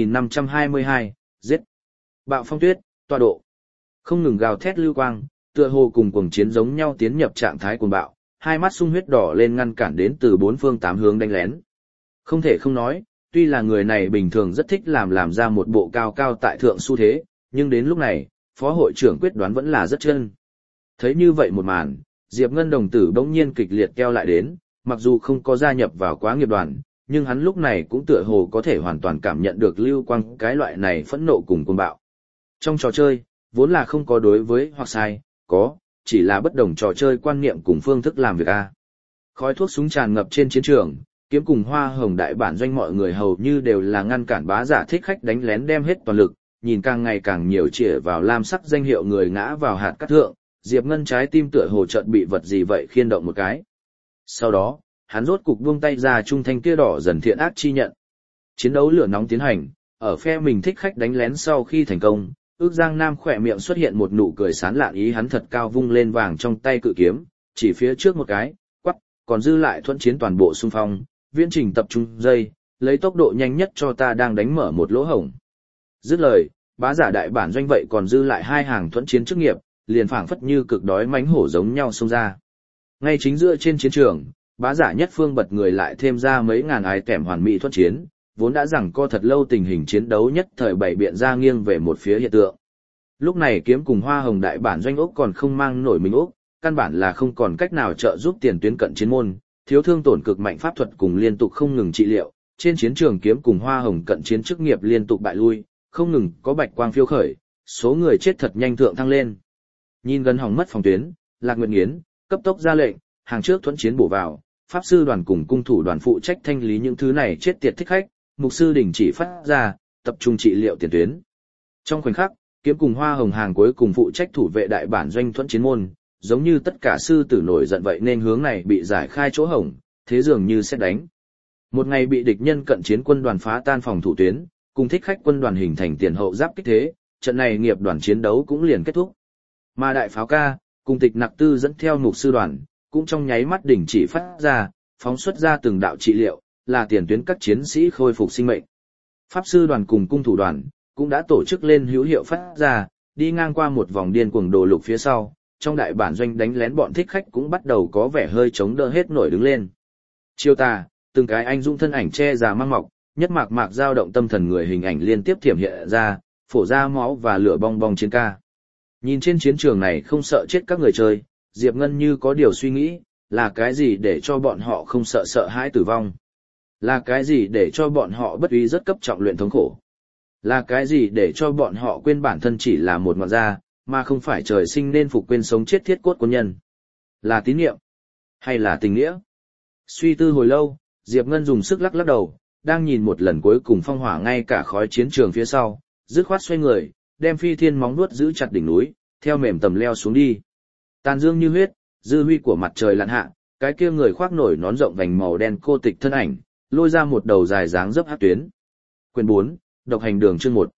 1522, giết. Bạo phong tuyết, tọa độ. Không ngừng gào thét Lưu Quang, tựa hồ cùng cuồng chiến giống nhau tiến nhập trạng thái cuồng bạo, hai mắt sung huyết đỏ lên ngăn cản đến từ 4 phương 8 hướng đánh lén. Không thể không nói, tuy là người này bình thường rất thích làm ra một bộ cao cao tại thượng xu thế, nhưng đến lúc này, phó hội trưởng quyết đoán vẫn là rất chân. Thấy như vậy một màn, Diệp Ngân đồng tử bỗng nhiên kịch liệt keo lại đến, mặc dù không có gia nhập vào quá nghiệp đoàn, nhưng hắn lúc này cũng tựa hồ có thể hoàn toàn cảm nhận được Lưu Quang cái loại này phẫn nộ cùng cuồng bạo. Trong trò chơi, vốn là không có đối với hoặc sai, có, chỉ là bất đồng trò chơi quan niệm cùng phương thức làm việc a. Khói thuốc súng tràn ngập trên chiến trường, kiếm cùng hoa hồng đại bản doanh mọi người hầu như đều là ngăn cản bá giả thích khách đánh lén đem hết toàn lực, nhìn càng ngày càng nhiều chĩa vào lam sắc danh hiệu người ngã vào hạt cát thượng, Diệp Ngân trái tim tựa hồ chợt bị vật gì vậy khiên động một cái. Sau đó, hắn rốt cục buông tay ra trung thanh kia đỏ dần thiện ác chi nhận. Chiến đấu lửa nóng tiến hành, ở phe mình thích khách đánh lén sau khi thành công, Ước Giang Nam khỏe miệng xuất hiện một nụ cười sán lạn ý hắn thật cao vung lên vàng trong tay cự kiếm, chỉ phía trước một cái, quắc, còn dư lại thuận chiến toàn bộ xung phong, viễn trình tập trung dây, lấy tốc độ nhanh nhất cho ta đang đánh mở một lỗ hổng. Dứt lời, bá giả đại bản doanh vậy còn dư lại 2 hàng thuận chiến chức nghiệp, liền phảng phất như cực đói mánh hổ giống nhau xông ra. Ngay chính giữa trên chiến trường, bá giả nhất phương bật người lại thêm ra mấy ngàn ái tẻm hoàn mỹ thuận chiến, vốn đã rằng co thật lâu tình hình chiến đấu nhất thời bảy biện ra nghiêng về một phía hiện tượng. Lúc này kiếm cùng hoa hồng đại bản doanh ốc còn không mang nổi mình ốc, căn bản là không còn cách nào trợ giúp tiền tuyến cận chiến môn, thiếu thương tổn cực mạnh pháp thuật cùng liên tục không ngừng trị liệu, trên chiến trường kiếm cùng hoa hồng cận chiến chức nghiệp liên tục bại lui, không ngừng có bạch quang phiêu khởi, số người chết thật nhanh thượng thăng lên. Nhìn gần hỏng mất phòng tuyến, Lạc Nguyệt Nghiến cấp tốc ra lệnh, hàng trước thuẫn chiến bổ vào, pháp sư đoàn cùng cung thủ đoàn phụ trách thanh lý những thứ này chết tiệt thích khách, mục sư đình chỉ phát ra, tập trung trị liệu tiền tuyến. Trong khoảnh khắc, kiếm cùng hoa hồng hàng cuối cùng phụ trách thủ vệ đại bản doanh thuẫn chiến môn, giống như tất cả sư tử nổi giận vậy nên hướng này bị giải khai chỗ hổng, thế dường như sẽ đánh. Một ngày bị địch nhân cận chiến quân đoàn phá tan phòng thủ tuyến, cùng thích khách quân đoàn hình thành tiền hậu giáp kích thế, trận này nghiệp đoàn chiến đấu cũng liền kết thúc. Mà đại pháo ca, cùng tịch nặc tư dẫn theo mục sư đoàn, cũng trong nháy mắt đình chỉ phát ra, phóng xuất ra từng đạo trị liệu, là tiền tuyến các chiến sĩ khôi phục sinh mệnh. Pháp sư đoàn cùng cung thủ đoàn, cũng đã tổ chức lên hữu hiệu phát ra, đi ngang qua một vòng điên cuồng đồ lục phía sau, trong đại bản doanh đánh lén bọn thích khách cũng bắt đầu có vẻ hơi chống đỡ hết nổi đứng lên. Chiêu tà, từng cái anh dũng thân ảnh che già mang mọc, nhất mạc mạc dao động tâm thần người hình ảnh liên tiếp thiểm hiện ra, phổ ra máu và lửa bong bong trên ca. Nhìn trên chiến trường này không sợ chết các người chơi, Diệp Ngân như có điều suy nghĩ, là cái gì để cho bọn họ không sợ sợ hãi tử vong? Là cái gì để cho bọn họ bất uy rất cấp trọng luyện thống khổ? Là cái gì để cho bọn họ quên bản thân chỉ là một ngọn da, mà không phải trời sinh nên phục quên sống chết thiết cốt quân nhân? Là tín niệm? Hay là tình nghĩa? Suy tư hồi lâu, Diệp Ngân dùng sức lắc lắc đầu, đang nhìn một lần cuối cùng phong hỏa ngay cả khói chiến trường phía sau, dứt khoát xoay người, đem phi thiên móng nuốt giữ chặt đỉnh núi, theo mềm tầm leo xuống đi. Tàn dương như huyết, dư huy của mặt trời lặn hạ, cái kia người khoác nổi nón rộng vành màu đen cô tịch thân ảnh, lôi ra một đầu dài dáng dấp hát tuyến. Quyền 4, độc hành đường chương 1.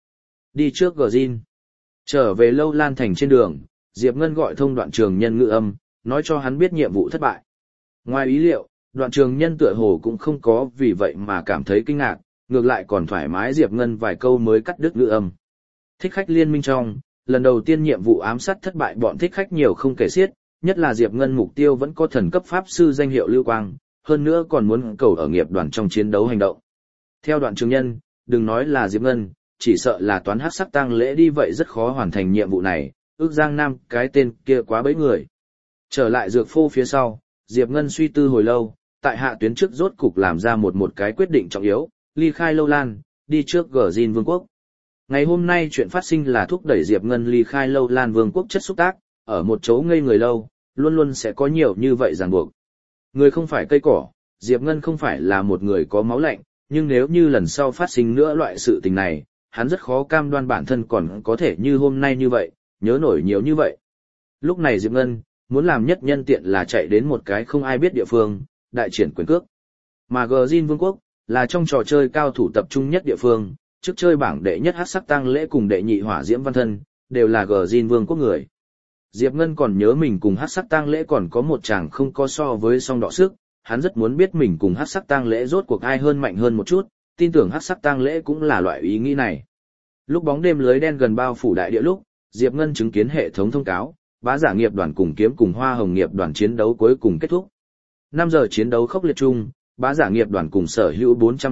Đi trước gờ zin. Trở về Lâu Lan thành trên đường, Diệp Ngân gọi thông Đoạn Trường Nhân ngữ âm, nói cho hắn biết nhiệm vụ thất bại. Ngoài ý liệu, Đoạn Trường Nhân tựa hồ cũng không có vì vậy mà cảm thấy kinh ngạc, ngược lại còn thoải mái Diệp Ngân vài câu mới cắt đứt ngữ âm. Thích khách liên minh trong, lần đầu tiên nhiệm vụ ám sát thất bại bọn thích khách nhiều không kể xiết, nhất là Diệp Ngân mục tiêu vẫn có thần cấp pháp sư danh hiệu Lưu Quang, hơn nữa còn muốn cầu ở nghiệp đoàn trong chiến đấu hành động. Theo Đoạn Trường Nhân, đừng nói là Diệp Ngân, chỉ sợ là toán hắc sắc tang lễ đi vậy rất khó hoàn thành nhiệm vụ này, ước Giang Nam cái tên kia quá bấy người. Trở lại dược phô phía sau, Diệp Ngân suy tư hồi lâu, tại hạ tuyến trước rốt cục làm ra một cái quyết định trọng yếu, ly khai Lâu Lan, đi trước Gờ Jin Vương quốc. Ngày hôm nay chuyện phát sinh là thúc đẩy Diệp Ngân ly khai Lâu Lan Vương quốc chất xúc tác, ở một chỗ ngây người lâu, luôn luôn sẽ có nhiều như vậy ràng buộc. Người không phải cây cỏ, Diệp Ngân không phải là một người có máu lạnh, nhưng nếu như lần sau phát sinh nữa loại sự tình này, hắn rất khó cam đoan bản thân còn có thể như hôm nay như vậy, nhớ nổi nhiều như vậy. Lúc này Diệp Ngân, muốn làm nhất nhân tiện là chạy đến một cái không ai biết địa phương, đại triển quyền cước. Mà Gờ Jin Vương quốc, là trong trò chơi cao thủ tập trung nhất địa phương, trước chơi bảng đệ nhất hắc sắc tang lễ cùng đệ nhị hỏa diễm văn thân, đều là Gờ Jin Vương quốc người. Diệp Ngân còn nhớ mình cùng hắc sắc tang lễ còn có một chàng không có so với song đọ sức, hắn rất muốn biết mình cùng hắc sắc tang lễ rốt cuộc ai hơn mạnh hơn một chút, tin tưởng hắc sắc tang lễ cũng là loại ý nghĩ này. Lúc bóng đêm lưới đen gần bao phủ đại địa lúc, Diệp Ngân chứng kiến hệ thống thông cáo, bá giả nghiệp đoàn cùng kiếm cùng hoa hồng nghiệp đoàn chiến đấu cuối cùng kết thúc. 5 giờ chiến đấu khốc liệt chung, bá giả nghiệp đoàn cùng sở hữu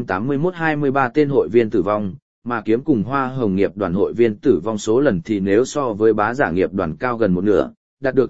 481-23 tên hội viên tử vong, mà kiếm cùng hoa hồng nghiệp đoàn hội viên tử vong số lần thì nếu so với bá giả nghiệp đoàn cao gần một nửa, đạt được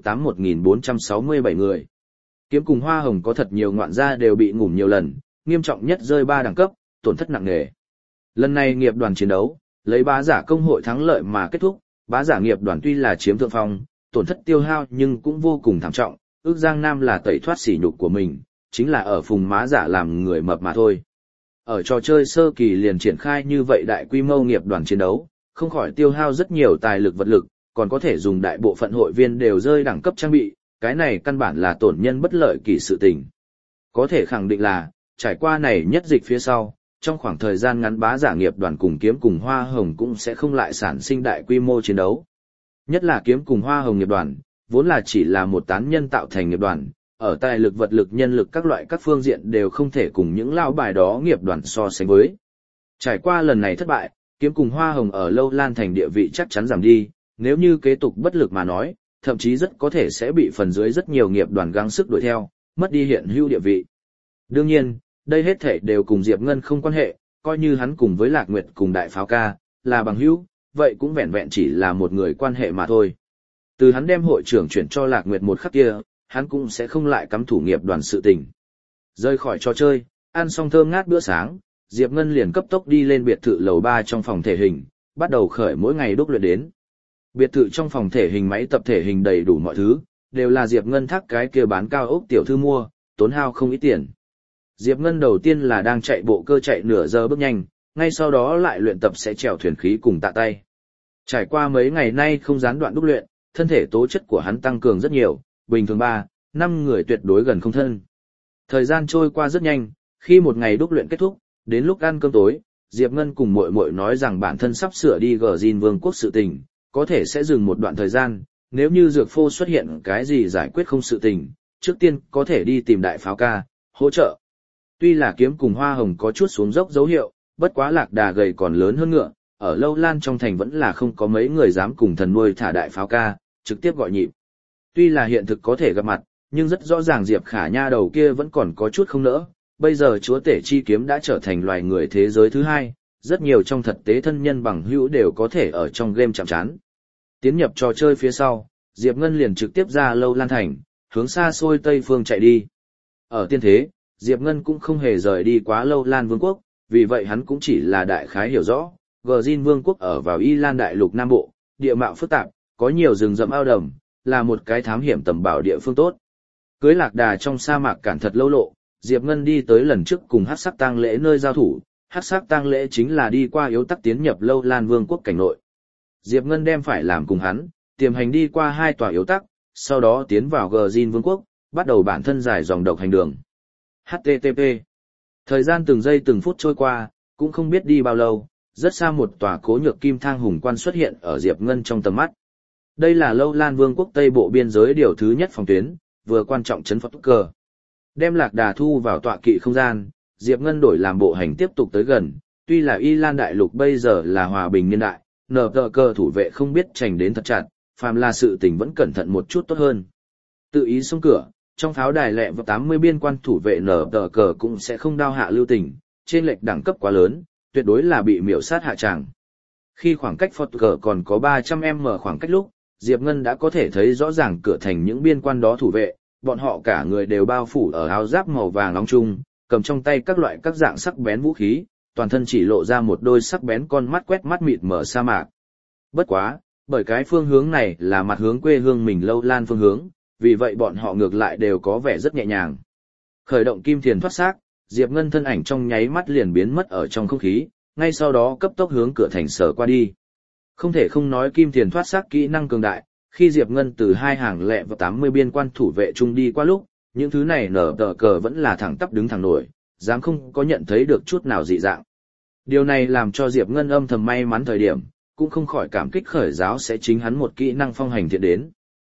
81.467 người. Kiếm cùng hoa hồng có thật nhiều ngoạn gia đều bị ngủm nhiều lần, nghiêm trọng nhất rơi 3 đẳng cấp, tổn thất nặng nề. Lần này nghiệp đoàn chiến đấu, lấy bá giả công hội thắng lợi mà kết thúc, bá giả nghiệp đoàn tuy là chiếm thượng phong, tổn thất tiêu hao nhưng cũng vô cùng thảm trọng, ước Giang Nam là tẩy thoát sỉ nhục của mình, chính là ở phùng má giả làm người mập mà thôi. Ở trò chơi sơ kỳ liền triển khai như vậy đại quy mô nghiệp đoàn chiến đấu, không khỏi tiêu hao rất nhiều tài lực vật lực, còn có thể dùng đại bộ phận hội viên đều rơi đẳng cấp trang bị, cái này căn bản là tổn nhân bất lợi kỳ sự tình. Có thể khẳng định là, trải qua này nhất dịch phía sau, trong khoảng thời gian ngắn bá giả nghiệp đoàn cùng kiếm cùng hoa hồng cũng sẽ không lại sản sinh đại quy mô chiến đấu. Nhất là kiếm cùng hoa hồng nghiệp đoàn, vốn là chỉ là một tán nhân tạo thành nghiệp đoàn, ở tài lực vật lực nhân lực các loại các phương diện đều không thể cùng những lao bài đó nghiệp đoàn so sánh với. Trải qua lần này thất bại, kiếm cùng hoa hồng ở Lâu Lan thành địa vị chắc chắn giảm đi, nếu như kế tục bất lực mà nói, thậm chí rất có thể sẽ bị phần dưới rất nhiều nghiệp đoàn gắng sức đuổi theo, mất đi hiện hữu địa vị. Đương nhiên, đây hết thể đều cùng Diệp Ngân không quan hệ, coi như hắn cùng với Lạc Nguyệt cùng Đại Pháo Ca, là bằng hữu, vậy cũng vẹn vẹn chỉ là một người quan hệ mà thôi. Từ hắn đem hội trưởng chuyển cho Lạc Nguyệt một khắc kia, hắn cũng sẽ không lại cắm thủ nghiệp đoàn sự tình. Rời khỏi trò chơi, ăn xong thơm ngát bữa sáng, Diệp Ngân liền cấp tốc đi lên biệt thự lầu 3 trong phòng thể hình, bắt đầu khởi mỗi ngày đúc luyện đến. Biệt thự trong phòng thể hình máy tập thể hình đầy đủ mọi thứ, đều là Diệp Ngân thắc cái kia bán cao ốc tiểu thư mua, tốn hao không ít tiền. Diệp Ngân đầu tiên là đang chạy bộ cơ chạy nửa giờ bước nhanh, ngay sau đó lại luyện tập sẽ chèo thuyền khí cùng tạ tay. Trải qua mấy ngày nay không gián đoạn đúc luyện, thân thể tố chất của hắn tăng cường rất nhiều, bình thường 3-5 người tuyệt đối gần không thân. Thời gian trôi qua rất nhanh, khi một ngày đúc luyện kết thúc, đến lúc ăn cơm tối, Diệp Ngân cùng muội muội nói rằng bản thân sắp sửa đi Gờ Jin Vương quốc sự tình, có thể sẽ dừng một đoạn thời gian, nếu như dược phô xuất hiện cái gì giải quyết không sự tình, trước tiên có thể đi tìm Đại Pháo Ca, hỗ trợ. Tuy là kiếm cùng hoa hồng có chút xuống dốc dấu hiệu, bất quá lạc đà gầy còn lớn hơn ngựa, ở Lâu Lan trong thành vẫn là không có mấy người dám cùng thần nuôi thả Đại Pháo Ca, trực tiếp gọi nhịp. Tuy là hiện thực có thể gặp mặt, nhưng rất rõ ràng Diệp Khả Nha đầu kia vẫn còn có chút không nỡ, bây giờ chúa tể chi kiếm đã trở thành loài người thế giới thứ hai, rất nhiều trong thực tế thân nhân bằng hữu đều có thể ở trong game chạm trán. Tiến nhập trò chơi phía sau, Diệp Ngân liền trực tiếp ra Lâu Lan thành, hướng xa xôi Tây phương chạy đi. Ở tiên thế, Diệp Ngân cũng không hề rời đi quá Lâu Lan Vương quốc, vì vậy hắn cũng chỉ là đại khái hiểu rõ, Gờ Jin Vương quốc ở vào Y Lan đại lục Nam Bộ, địa mạo phức tạp, có nhiều rừng rậm ao đầm, là một cái thám hiểm tầm bảo địa phương tốt. Cưới lạc đà trong sa mạc cản thật lâu lộ, Diệp Ngân đi tới lần trước cùng Hắc Sắc tang lễ nơi giao thủ, Hắc Sắc tang lễ chính là đi qua yếu tắc tiến nhập Lâu Lan Vương quốc cảnh nội. Diệp Ngân đem phải làm cùng hắn, tiềm hành đi qua 2 tòa yếu tắc, sau đó tiến vào Gờ Jin Vương quốc, bắt đầu bản thân dài dòng độc hành đường. HTTP. Thời gian từng giây từng phút trôi qua, cũng không biết đi bao lâu, rất xa một tòa cố nhược kim thang hùng quan xuất hiện ở Diệp Ngân trong tầm mắt. Đây là Lâu Lan Vương quốc Tây Bộ biên giới điều thứ nhất phòng tuyến, vừa quan trọng trấn Phật Cờ. Đem Lạc Đà thu vào tọa kỵ không gian, Diệp Ngân đổi làm bộ hành tiếp tục tới gần, tuy là Y Lan đại lục bây giờ là hòa bình niên đại, nở tờ cờ thủ vệ không biết chành đến thật chặt, phàm là sự tình vẫn cẩn thận một chút tốt hơn. Tự ý xông cửa, trong pháo đài lẹ và 80 biên quan thủ vệ nở tờ cờ cũng sẽ không đao hạ lưu tình, trên lệch đẳng cấp quá lớn, tuyệt đối là bị miểu sát hạ tràng. Khi khoảng cách Phật Cờ còn có 300m khoảng cách lúc, Diệp Ngân đã có thể thấy rõ ràng cửa thành những biên quan đó thủ vệ, bọn họ cả người đều bao phủ ở áo giáp màu vàng nóng chung, cầm trong tay các loại các dạng sắc bén vũ khí, toàn thân chỉ lộ ra một đôi sắc bén con mắt quét mắt mịt mở sa mạc. Bất quá, bởi cái phương hướng này là mặt hướng quê hương mình Lâu Lan phương hướng, vì vậy bọn họ ngược lại đều có vẻ rất nhẹ nhàng. Khởi động kim thiền thoát xác, Diệp Ngân thân ảnh trong nháy mắt liền biến mất ở trong không khí, ngay sau đó cấp tốc hướng cửa thành sở qua đi. Không thể không nói kim thiền thoát xác kỹ năng cường đại, khi Diệp Ngân từ hai hàng lẹ và 80 biên quan thủ vệ chung đi qua lúc, những thứ này nở tờ cờ vẫn là thẳng tắp đứng thẳng nổi, dám không có nhận thấy được chút nào dị dạng. Điều này làm cho Diệp Ngân âm thầm may mắn thời điểm, cũng không khỏi cảm kích khởi giáo sẽ chính hắn một kỹ năng phong hành thiện đến.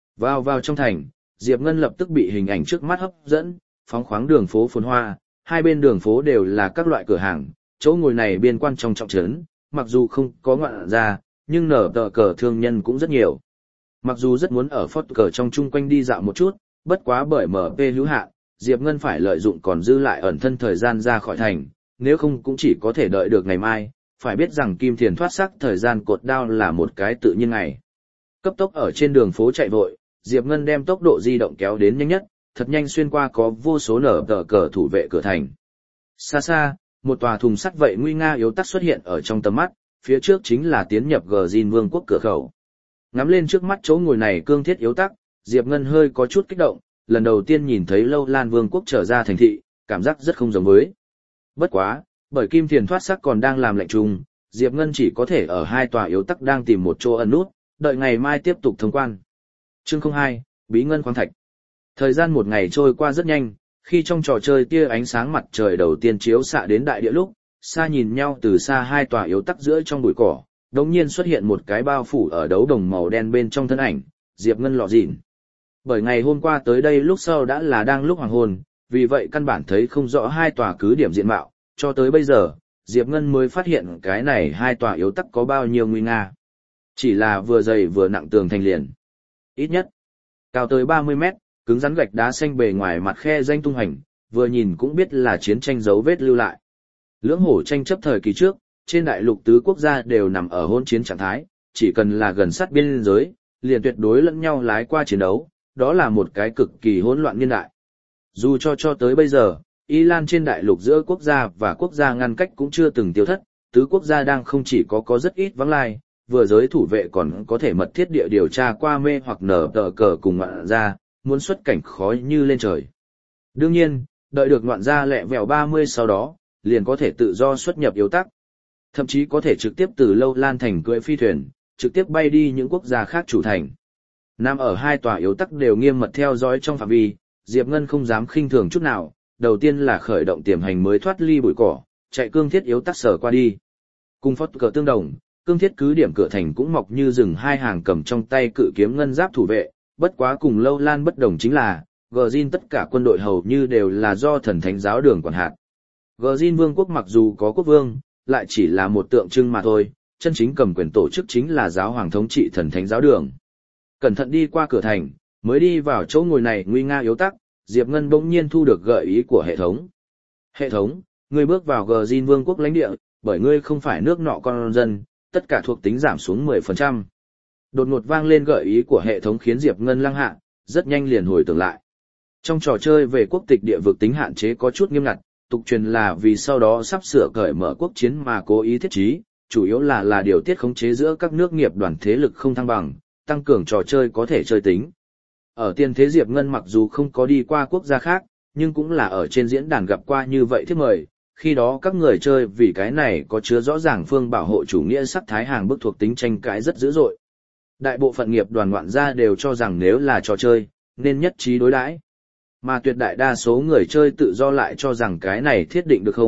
Vào trong thành, Diệp Ngân lập tức bị hình ảnh trước mắt hấp dẫn, phóng khoáng đường phố phồn hoa, hai bên đường phố đều là các loại cửa hàng, chỗ ngồi này biên quan trong trọng trấn, mặc dù không có ngoạn ra, nhưng nở tờ cờ thương nhân cũng rất nhiều. Mặc dù rất muốn ở Phật Cờ trong chung quanh đi dạo một chút, bất quá bởi MP hữu hạn, Diệp Ngân phải lợi dụng còn dư lại ẩn thân thời gian ra khỏi thành, nếu không cũng chỉ có thể đợi được ngày mai, phải biết rằng kim thiền thoát xác thời gian cột đao là một cái tự nhiên ngày. Cấp tốc ở trên đường phố chạy vội, Diệp Ngân đem tốc độ di động kéo đến nhanh nhất, thật nhanh xuyên qua có vô số nở tờ cờ thủ vệ cửa thành. Xa xa, một tòa thùng sắt vậy nguy nga yếu tắc xuất hiện ở trong tầm mắt, phía trước chính là tiến nhập Gjin Vương quốc cửa khẩu. Ngắm lên trước mắt chỗ ngồi này cương thiết yếu tắc, Diệp Ngân hơi có chút kích động, lần đầu tiên nhìn thấy Lâu Lan Vương quốc trở ra thành thị, cảm giác rất không giống với. Bất quá, bởi kim thiền thoát xác còn đang làm lệnh chung, Diệp Ngân chỉ có thể ở hai tòa yếu tắc đang tìm một chỗ ẩn nút, đợi ngày mai tiếp tục thông quan. Chương 02, Bí ngân khoáng thạch. Thời gian một ngày trôi qua rất nhanh, khi trong trò chơi tia ánh sáng mặt trời đầu tiên chiếu xạ đến đại địa lúc, xa nhìn nhau từ xa hai tòa yếu tắc giữa trong bụi cỏ, đột nhiên xuất hiện một cái bao phủ ở đấu đồng màu đen bên trong thân ảnh, Diệp Ngân lọ dịn. Bởi ngày hôm qua tới đây lúc sau đã là đang lúc hoàng hôn, vì vậy căn bản thấy không rõ hai tòa cứ điểm diện mạo, cho tới bây giờ, Diệp Ngân mới phát hiện cái này hai tòa yếu tắc có bao nhiêu nguy nga. Chỉ là vừa dày vừa nặng tường thành liền. Ít nhất, cao tới 30 mét, cứng rắn gạch đá xanh bề ngoài mặt khe danh tung hành, vừa nhìn cũng biết là chiến tranh dấu vết lưu lại. Lưỡng hổ tranh chấp thời kỳ trước, trên đại lục tứ quốc gia đều nằm ở hôn chiến trạng thái, chỉ cần là gần sát biên giới, liền tuyệt đối lẫn nhau lái qua chiến đấu, đó là một cái cực kỳ hỗn loạn niên đại. Dù cho tới bây giờ, Y Lan trên đại lục giữa quốc gia và quốc gia ngăn cách cũng chưa từng tiêu thất, tứ quốc gia đang không chỉ có rất ít vắng lai, vừa giới thủ vệ còn có thể mật thiết địa điều tra qua mê hoặc nở tờ cờ cùng ngoạn gia, muốn xuất cảnh khó như lên trời. Đương nhiên, đợi được ngoạn gia lẹ vẹo 30 sau đó, liền có thể tự do xuất nhập yếu tắc. Thậm chí có thể trực tiếp từ Lâu Lan thành cưỡi phi thuyền, trực tiếp bay đi những quốc gia khác chủ thành. Nằm ở hai tòa yếu tắc đều nghiêm mật theo dõi trong phạm vi, Diệp Ngân không dám khinh thường chút nào, đầu tiên là khởi động tiềm hành mới thoát ly bụi cỏ, chạy cương thiết yếu tắc sở qua đi. Cùng Phật Cờ tương đồng, cương thiết cứ điểm cửa thành cũng mọc như rừng hai hàng cầm trong tay cự kiếm ngân giáp thủ vệ, bất quá cùng Lâu Lan bất đồng chính là, Gjin tất cả quân đội hầu như đều là do thần thánh giáo đường quản hạt. Gjin Vương quốc mặc dù có quốc vương, lại chỉ là một tượng trưng mà thôi, chân chính cầm quyền tổ chức chính là giáo hoàng thống trị thần thánh giáo đường. Cẩn thận đi qua cửa thành, mới đi vào chỗ ngồi này nguy nga yếu tắc, Diệp Ngân bỗng nhiên thu được gợi ý của hệ thống. Hệ thống, ngươi bước vào Gjin Vương quốc lãnh địa, bởi ngươi không phải nước nọ con dân, tất cả thuộc tính giảm xuống 10%. Đột ngột vang lên gợi ý của hệ thống khiến Diệp Ngân lăng hạ, rất nhanh liền hồi tưởng lại. Trong trò chơi về quốc tịch địa vực tính hạn chế có chút nghiêm ngặt, tục truyền là vì sau đó sắp sửa cởi mở quốc chiến mà cố ý thiết trí, chủ yếu là điều tiết khống chế giữa các nước nghiệp đoàn thế lực không thăng bằng, tăng cường trò chơi có thể chơi tính. Ở tiên thế Diệp Ngân mặc dù không có đi qua quốc gia khác, nhưng cũng là ở trên diễn đàn gặp qua như vậy thiếp mời, khi đó các người chơi vì cái này có chứa rõ ràng phương bảo hộ chủ nghĩa sắc thái hàng bức thuộc tính tranh cãi rất dữ dội. Đại bộ phận nghiệp đoàn ngoạn gia đều cho rằng nếu là trò chơi, nên nhất trí đối đãi. Mà tuyệt đại đa số người chơi tự do lại cho rằng cái này thiết định được không,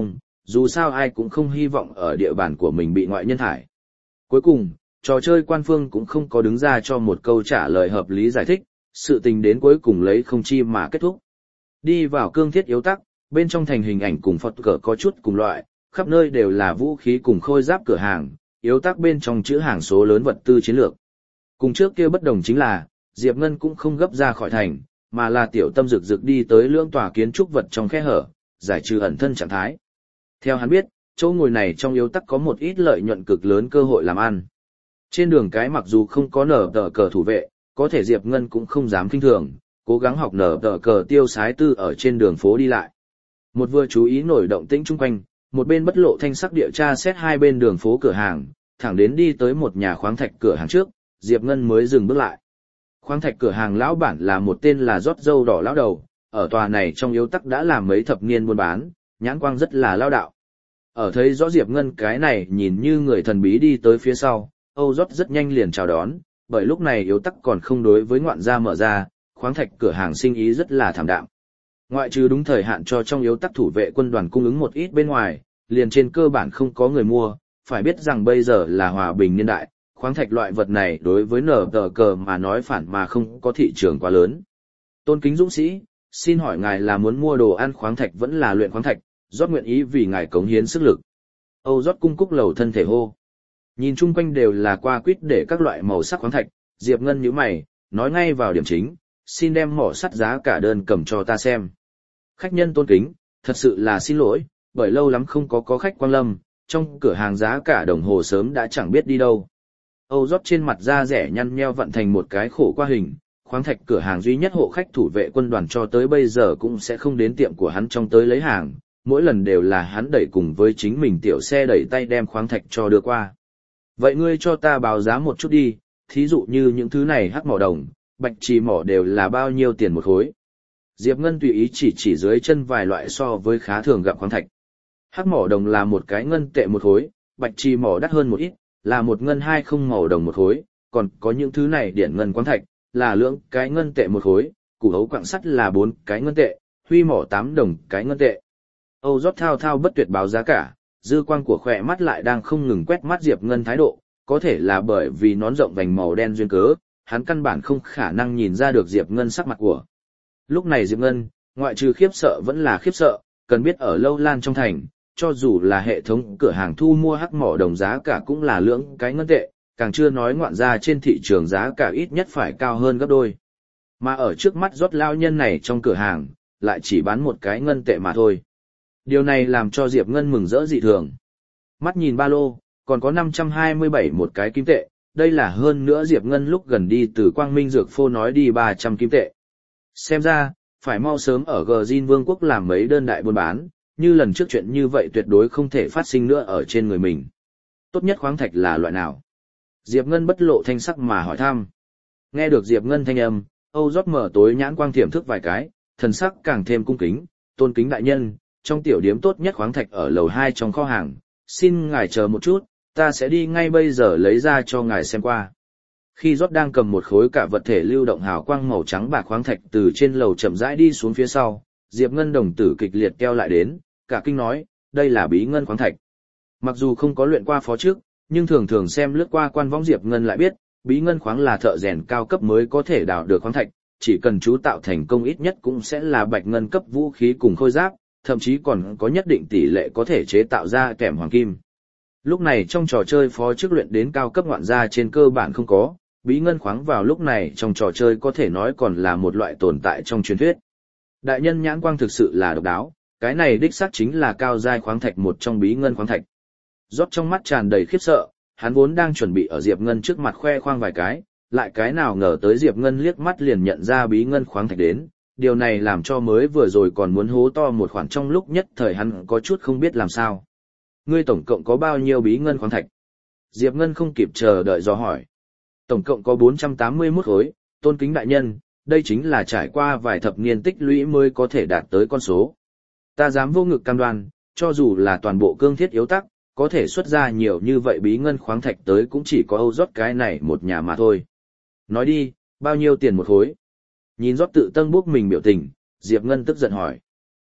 dù sao ai cũng không hy vọng ở địa bàn của mình bị ngoại nhân thải. Cuối cùng, trò chơi quan phương cũng không có đứng ra cho một câu trả lời hợp lý giải thích, sự tình đến cuối cùng lấy không chi mà kết thúc. Đi vào cương thiết yếu tắc, bên trong thành hình ảnh cùng Phật cờ có chút cùng loại, khắp nơi đều là vũ khí cùng khôi giáp cửa hàng, yếu tắc bên trong chữ hàng số lớn vật tư chiến lược. Cùng trước kia bất đồng chính là, Diệp Ngân cũng không gấp ra khỏi thành, mà là tiểu tâm rực rực đi tới lưỡng tòa kiến trúc vật trong khe hở, giải trừ ẩn thân trạng thái. Theo hắn biết, chỗ ngồi này trong yếu tắc có một ít lợi nhuận cực lớn cơ hội làm ăn. Trên đường cái mặc dù không có nở tờ cờ thủ vệ, có thể Diệp Ngân cũng không dám kinh thường, cố gắng học nở tờ cờ tiêu sái tư ở trên đường phố đi lại. Một vừa chú ý nổi động tĩnh chung quanh, một bên bất lộ thanh sắc địa tra xét hai bên đường phố cửa hàng, thẳng đến đi tới một nhà khoáng thạch cửa hàng trước, Diệp Ngân mới dừng bước lại. Khoáng thạch cửa hàng lão bản là một tên là rót dâu đỏ lão đầu, ở tòa này trong yếu tắc đã làm mấy thập niên buôn bán, nhãn quang rất là lao đạo. Ở thấy rõ Diệp Ngân cái này nhìn như người thần bí đi tới phía sau, Âu Rót rất nhanh liền chào đón, bởi lúc này yếu tắc còn không đối với ngoạn gia mở ra, khoáng thạch cửa hàng sinh ý rất là thảm đạm. Ngoại trừ đúng thời hạn cho trong yếu tắc thủ vệ quân đoàn cung ứng một ít bên ngoài, liền trên cơ bản không có người mua, phải biết rằng bây giờ là hòa bình niên đại, khoáng thạch loại vật này đối với nở tờ cờ mà nói phản mà không có thị trường quá lớn. Tôn kính dũng sĩ, xin hỏi ngài là muốn mua đồ ăn khoáng thạch vẫn là luyện khoáng thạch, Rót nguyện ý vì ngài cống hiến sức lực. Âu Rót cung cúc lầu thân thể hô. Nhìn chung quanh đều là qua quýt để các loại màu sắc khoáng thạch, Diệp Ngân nhíu mày, nói ngay vào điểm chính, xin đem mỏ sắt giá cả đơn cầm cho ta xem. Khách nhân tôn kính, thật sự là xin lỗi, bởi lâu lắm không có khách quang lâm, trong cửa hàng giá cả đồng hồ sớm đã chẳng biết đi đâu. Âu Rót trên mặt da rẻ nhăn nheo vặn thành một cái khổ qua hình, khoáng thạch cửa hàng duy nhất hộ khách thủ vệ quân đoàn cho tới bây giờ cũng sẽ không đến tiệm của hắn trong tới lấy hàng, mỗi lần đều là hắn đẩy cùng với chính mình tiểu xe đẩy tay đem khoáng thạch cho đưa qua. Vậy ngươi cho ta báo giá một chút đi, thí dụ như những thứ này hắc mỏ đồng, bạch trì mỏ đều là bao nhiêu tiền một khối. Diệp Ngân tùy ý chỉ dưới chân vài loại so với khá thường gặp khoáng thạch. Hắc mỏ đồng là một cái ngân tệ một khối, bạch trì mỏ đắt hơn một ít, là một ngân 20 màu đồng một khối, còn có những thứ này điển ngân khoáng thạch, là lưỡng cái ngân tệ một khối, củ hấu quặng sắt là 4 cái ngân tệ, huy mỏ 8 đồng cái ngân tệ. Âu Rót thao thao bất tuyệt báo giá cả, dư quang của khỏe mắt lại đang không ngừng quét mắt Diệp Ngân thái độ, có thể là bởi vì nón rộng vành màu đen duyên cớ, hắn căn bản không khả năng nhìn ra được Diệp Ngân sắc mặt của. Lúc này Diệp Ngân, ngoại trừ khiếp sợ vẫn là khiếp sợ, cần biết ở Lâu Lan trong thành, cho dù là hệ thống cửa hàng thu mua hắc mỏ đồng giá cả cũng là lưỡng cái ngân tệ, càng chưa nói ngoạn ra trên thị trường giá cả ít nhất phải cao hơn gấp đôi. Mà ở trước mắt Rót lao nhân này trong cửa hàng, lại chỉ bán một cái ngân tệ mà thôi. Điều này làm cho Diệp Ngân mừng rỡ dị thường. Mắt nhìn ba lô, còn có 527 một cái kim tệ, đây là hơn nữa Diệp Ngân lúc gần đi từ Quang Minh Dược Phô nói đi 300 kim tệ. Xem ra, phải mau sớm ở Gjin Vương quốc làm mấy đơn đại buôn bán, như lần trước chuyện như vậy tuyệt đối không thể phát sinh nữa ở trên người mình. Tốt nhất khoáng thạch là loại nào? Diệp Ngân bất lộ thanh sắc mà hỏi thăm. Nghe được Diệp Ngân thanh âm, Âu Rót mở tối nhãn quang thiểm thức vài cái, thần sắc càng thêm cung kính, tôn kính đại nhân, trong tiểu điếm tốt nhất khoáng thạch ở lầu 2 trong kho hàng, xin ngài chờ một chút, ta sẽ đi ngay bây giờ lấy ra cho ngài xem qua. Khi Rót đang cầm một khối cả vật thể lưu động hào quang màu trắng bạc khoáng thạch từ trên lầu chậm rãi đi xuống phía sau, Diệp Ngân đồng tử kịch liệt keo lại đến, cả kinh nói, đây là bí ngân khoáng thạch. Mặc dù không có luyện qua phó trước, nhưng thường thường xem lướt qua quan võng Diệp Ngân lại biết, bí ngân khoáng là thợ rèn cao cấp mới có thể đào được khoáng thạch, chỉ cần chú tạo thành công ít nhất cũng sẽ là bạch ngân cấp vũ khí cùng khôi giáp, thậm chí còn có nhất định tỷ lệ có thể chế tạo ra kèm hoàng kim. Lúc này trong trò chơi phó chức luyện đến cao cấp ngoạn gia trên cơ bản không có, bí ngân khoáng vào lúc này trong trò chơi có thể nói còn là một loại tồn tại trong truyền thuyết. Đại nhân nhãn quang thực sự là độc đáo, cái này đích xác chính là cao giai khoáng thạch một trong bí ngân khoáng thạch. Rót trong mắt tràn đầy khiếp sợ, hắn vốn đang chuẩn bị ở Diệp Ngân trước mặt khoe khoang vài cái, lại cái nào ngờ tới Diệp Ngân liếc mắt liền nhận ra bí ngân khoáng thạch đến, điều này làm cho mới vừa rồi còn muốn hố to một khoản trong lúc nhất thời hắn có chút không biết làm sao. Ngươi tổng cộng có bao nhiêu bí ngân khoáng thạch? Diệp Ngân không kịp chờ đợi dò hỏi. Tổng cộng có 481 khối, tôn kính đại nhân, đây chính là trải qua vài thập niên tích lũy mới có thể đạt tới con số. Ta dám vô ngực cam đoan, cho dù là toàn bộ cương thiết yếu tắc, có thể xuất ra nhiều như vậy bí ngân khoáng thạch tới cũng chỉ có Âu Rót cái này một nhà mà thôi. Nói đi, bao nhiêu tiền một khối? Nhìn Rót tự tân bốc mình biểu tình, Diệp Ngân tức giận hỏi.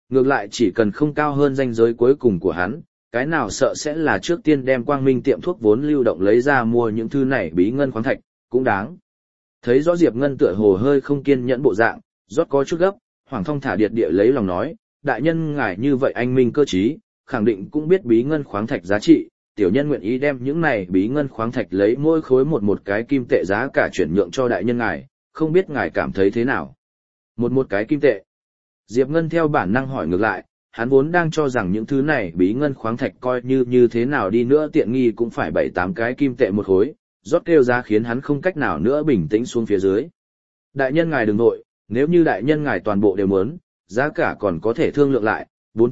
Ngược lại chỉ cần không cao hơn ranh giới cuối cùng của hắn, cái nào sợ sẽ là trước tiên đem Quang Minh tiệm thuốc vốn lưu động lấy ra mua những thứ này bí ngân khoáng thạch, cũng đáng. Thấy rõ Diệp Ngân tựa hồ hơi không kiên nhẫn bộ dạng, rót có chút gấp, Hoàng Thông thả điệt địa lấy lòng nói, đại nhân ngài như vậy anh minh cơ trí, khẳng định cũng biết bí ngân khoáng thạch giá trị, tiểu nhân nguyện ý đem những này bí ngân khoáng thạch lấy mỗi khối một cái kim tệ giá cả chuyển nhượng cho đại nhân ngài, không biết ngài cảm thấy thế nào. Một cái kim tệ. Diệp Ngân theo bản năng hỏi ngược lại, hắn vốn đang cho rằng những thứ này bí ngân khoáng thạch coi như thế nào đi nữa tiện nghi cũng phải 7-8 cái kim tệ một khối, rót kêu ra khiến hắn không cách nào nữa bình tĩnh xuống phía dưới. Đại nhân ngài đừng nội, nếu như đại nhân ngài toàn bộ đều muốn, giá cả còn có thể thương lượng lại,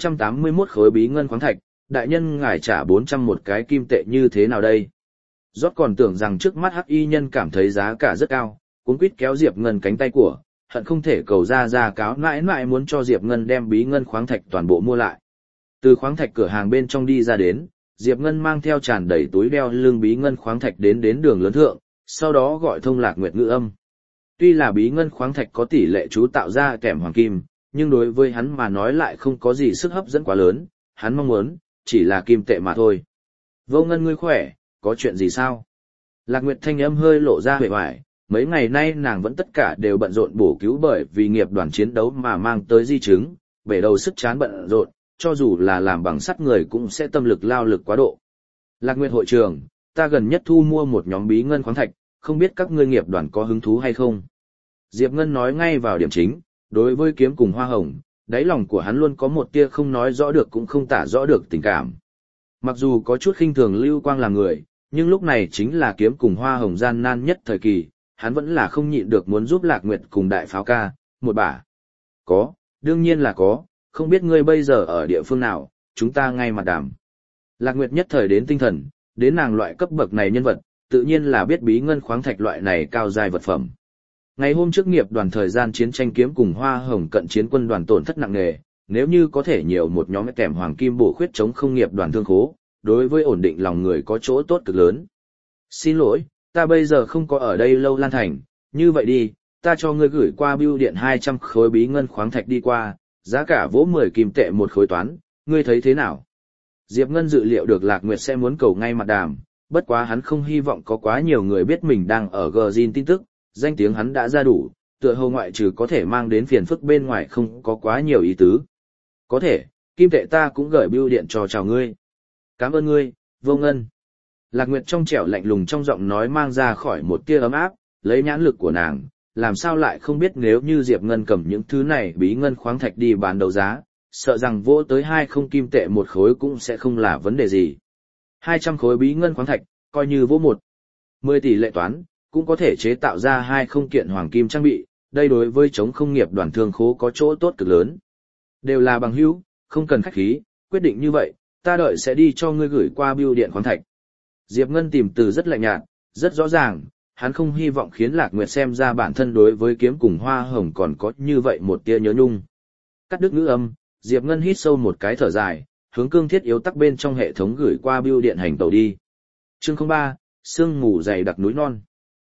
481 khối bí ngân khoáng thạch, đại nhân ngài trả 400 một cái kim tệ như thế nào đây? Rót còn tưởng rằng trước mắt hắc y nhân cảm thấy giá cả rất cao, cuống quýt kéo Diệp Ngân cánh tay của, hận không thể cầu ra cáo mãi mãi muốn cho Diệp Ngân đem bí ngân khoáng thạch toàn bộ mua lại. Từ khoáng thạch cửa hàng bên trong đi ra đến, Diệp Ngân mang theo tràn đầy túi đeo lưng bí ngân khoáng thạch đến đường lớn thượng, sau đó gọi thông Lạc Nguyệt ngữ âm. Tuy là bí ngân khoáng thạch có tỷ lệ chú tạo ra kèm hoàng kim, nhưng đối với hắn mà nói lại không có gì sức hấp dẫn quá lớn, hắn mong muốn, chỉ là kim tệ mà thôi. Vô Ngân ngươi khỏe, có chuyện gì sao? Lạc Nguyệt thanh âm hơi lộ ra vẻ vải, mấy ngày nay nàng vẫn tất cả đều bận rộn bổ cứu bởi vì nghiệp đoàn chiến đấu mà mang tới di chứng, bể đầu sức chán bận rộn, cho dù là làm bằng sắt người cũng sẽ tâm lực lao lực quá độ. Lạc Nguyệt hội trưởng, ta gần nhất thu mua một nhóm bí ngân khoáng thạch, không biết các ngươi nghiệp đoàn có hứng thú hay không? Diệp Ngân nói ngay vào điểm chính, đối với kiếm cùng hoa hồng, đáy lòng của hắn luôn có một tia không nói rõ được cũng không tả rõ được tình cảm. Mặc dù có chút khinh thường Lưu Quang là người, nhưng lúc này chính là kiếm cùng hoa hồng gian nan nhất thời kỳ, hắn vẫn là không nhịn được muốn giúp Lạc Nguyệt cùng đại pháo ca, một bả. Có, đương nhiên là có, không biết ngươi bây giờ ở địa phương nào, chúng ta ngay mặt đàm. Lạc Nguyệt nhất thời đến tinh thần, đến nàng loại cấp bậc này nhân vật, tự nhiên là biết bí ngân khoáng thạch loại này cao dài vật phẩm. Ngày hôm trước nghiệp đoàn thời gian chiến tranh kiếm cùng hoa hồng cận chiến quân đoàn tổn thất nặng nề, nếu như có thể nhiều một nhóm kèm hoàng kim bổ khuyết chống không nghiệp đoàn thương khố, đối với ổn định lòng người có chỗ tốt cực lớn. Xin lỗi, ta bây giờ không có ở đây lâu Lan Thành, như vậy đi, ta cho ngươi gửi qua bưu điện 200 khối bí ngân khoáng thạch đi qua, giá cả vỗ 10 kim tệ một khối toán, ngươi thấy thế nào? Diệp Ngân dự liệu được Lạc Nguyệt sẽ muốn cầu ngay mặt đàm, bất quá hắn không hy vọng có quá nhiều người biết mình đang ở Gjin tin tức, danh tiếng hắn đã ra đủ, tựa hồ ngoại trừ có thể mang đến phiền phức bên ngoài không có quá nhiều ý tứ. Có thể, kim tệ ta cũng gửi bưu điện cho chào ngươi. Cảm ơn ngươi, Vô Ngân. Lạc Nguyệt trong trẻo lạnh lùng trong giọng nói mang ra khỏi một tia ấm áp, lấy nhãn lực của nàng, làm sao lại không biết nếu như Diệp Ngân cầm những thứ này bí ngân khoáng thạch đi bán đấu giá, sợ rằng vỗ tới 20 kim tệ một khối cũng sẽ không là vấn đề gì. 200 khối bí ngân khoáng thạch, coi như vỗ 10 tỷ lệ toán, cũng có thể chế tạo ra 20 kiện hoàng kim trang bị, đây đối với chống không nghiệp đoàn thương khố có chỗ tốt cực lớn. Đều là bằng hữu, không cần khách khí, quyết định như vậy, ta đợi sẽ đi cho ngươi gửi qua bưu điện khoáng thạch. Diệp Ngân tìm từ rất lạnh nhạt, rất rõ ràng, hắn không hy vọng khiến Lạc Nguyệt xem ra bản thân đối với kiếm cùng hoa hồng còn có như vậy một tia nhớ nhung. Cắt đứt ngữ âm, Diệp Ngân hít sâu một cái thở dài, hướng cương thiết yếu tắc bên trong hệ thống gửi qua bưu điện hành tàu đi. Chương 03, sương mù dày đặc núi non.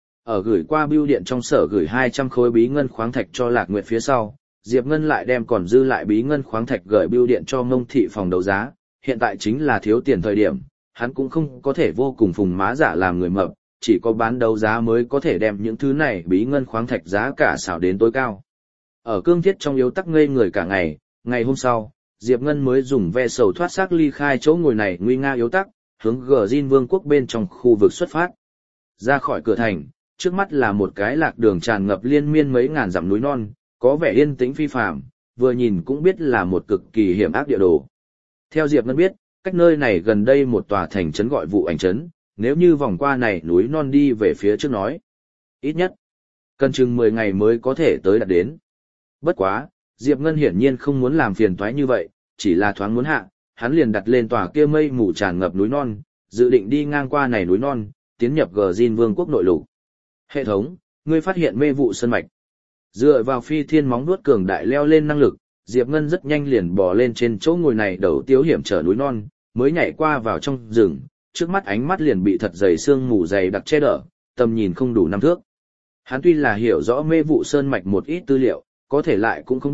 Ở gửi qua bưu điện trong sở gửi 200 khối bí ngân khoáng thạch cho Lạc Nguyệt phía sau, Diệp Ngân lại đem còn dư lại bí ngân khoáng thạch gửi bưu điện cho Mông thị phòng đấu giá, hiện tại chính là thiếu tiền thời điểm, hắn cũng không có thể vô cùng phùng má giả làm người mập, chỉ có bán đấu giá mới có thể đem những thứ này bí ngân khoáng thạch giá cả xảo đến tối cao. Ở cương thiết trong yếu tắc ngây người cả ngày, ngày hôm sau, Diệp Ngân mới dùng ve sầu thoát xác ly khai chỗ ngồi này nguy nga yếu tắc, hướng Gjin Vương quốc bên trong khu vực xuất phát. Ra khỏi cửa thành, trước mắt là một cái lạc đường tràn ngập liên miên mấy ngàn dặm núi non, có vẻ yên tĩnh phi phàm, vừa nhìn cũng biết là một cực kỳ hiểm ác địa đồ. Theo Diệp Ngân biết, cách nơi này gần đây một tòa thành trấn gọi Vụ Ảnh trấn, nếu như vòng qua này núi non đi về phía trước nói, ít nhất cần chừng 10 ngày mới có thể tới đạt đến. Bất quá, Diệp Ngân hiển nhiên không muốn làm phiền toái như vậy, chỉ là thoáng muốn hạ, hắn liền đặt lên tòa kia mây mù tràn ngập núi non, dự định đi ngang qua này núi non, tiến nhập Gjin Vương quốc nội lục. Hệ thống, ngươi phát hiện mê vụ sơn mạch. Dựa vào phi thiên móng vuốt cường đại leo lên năng lực, Diệp Ngân rất nhanh liền bò lên trên chỗ ngồi này đầu tiếu hiểm trở núi non, mới nhảy qua vào trong rừng, trước mắt ánh mắt liền bị thật dày sương mù dày đặc che đỡ, tầm nhìn không đủ 5 thước. Hắn tuy là hiểu rõ mê vụ sơn mạch một ít tư liệu, có thể lại cũng không biết,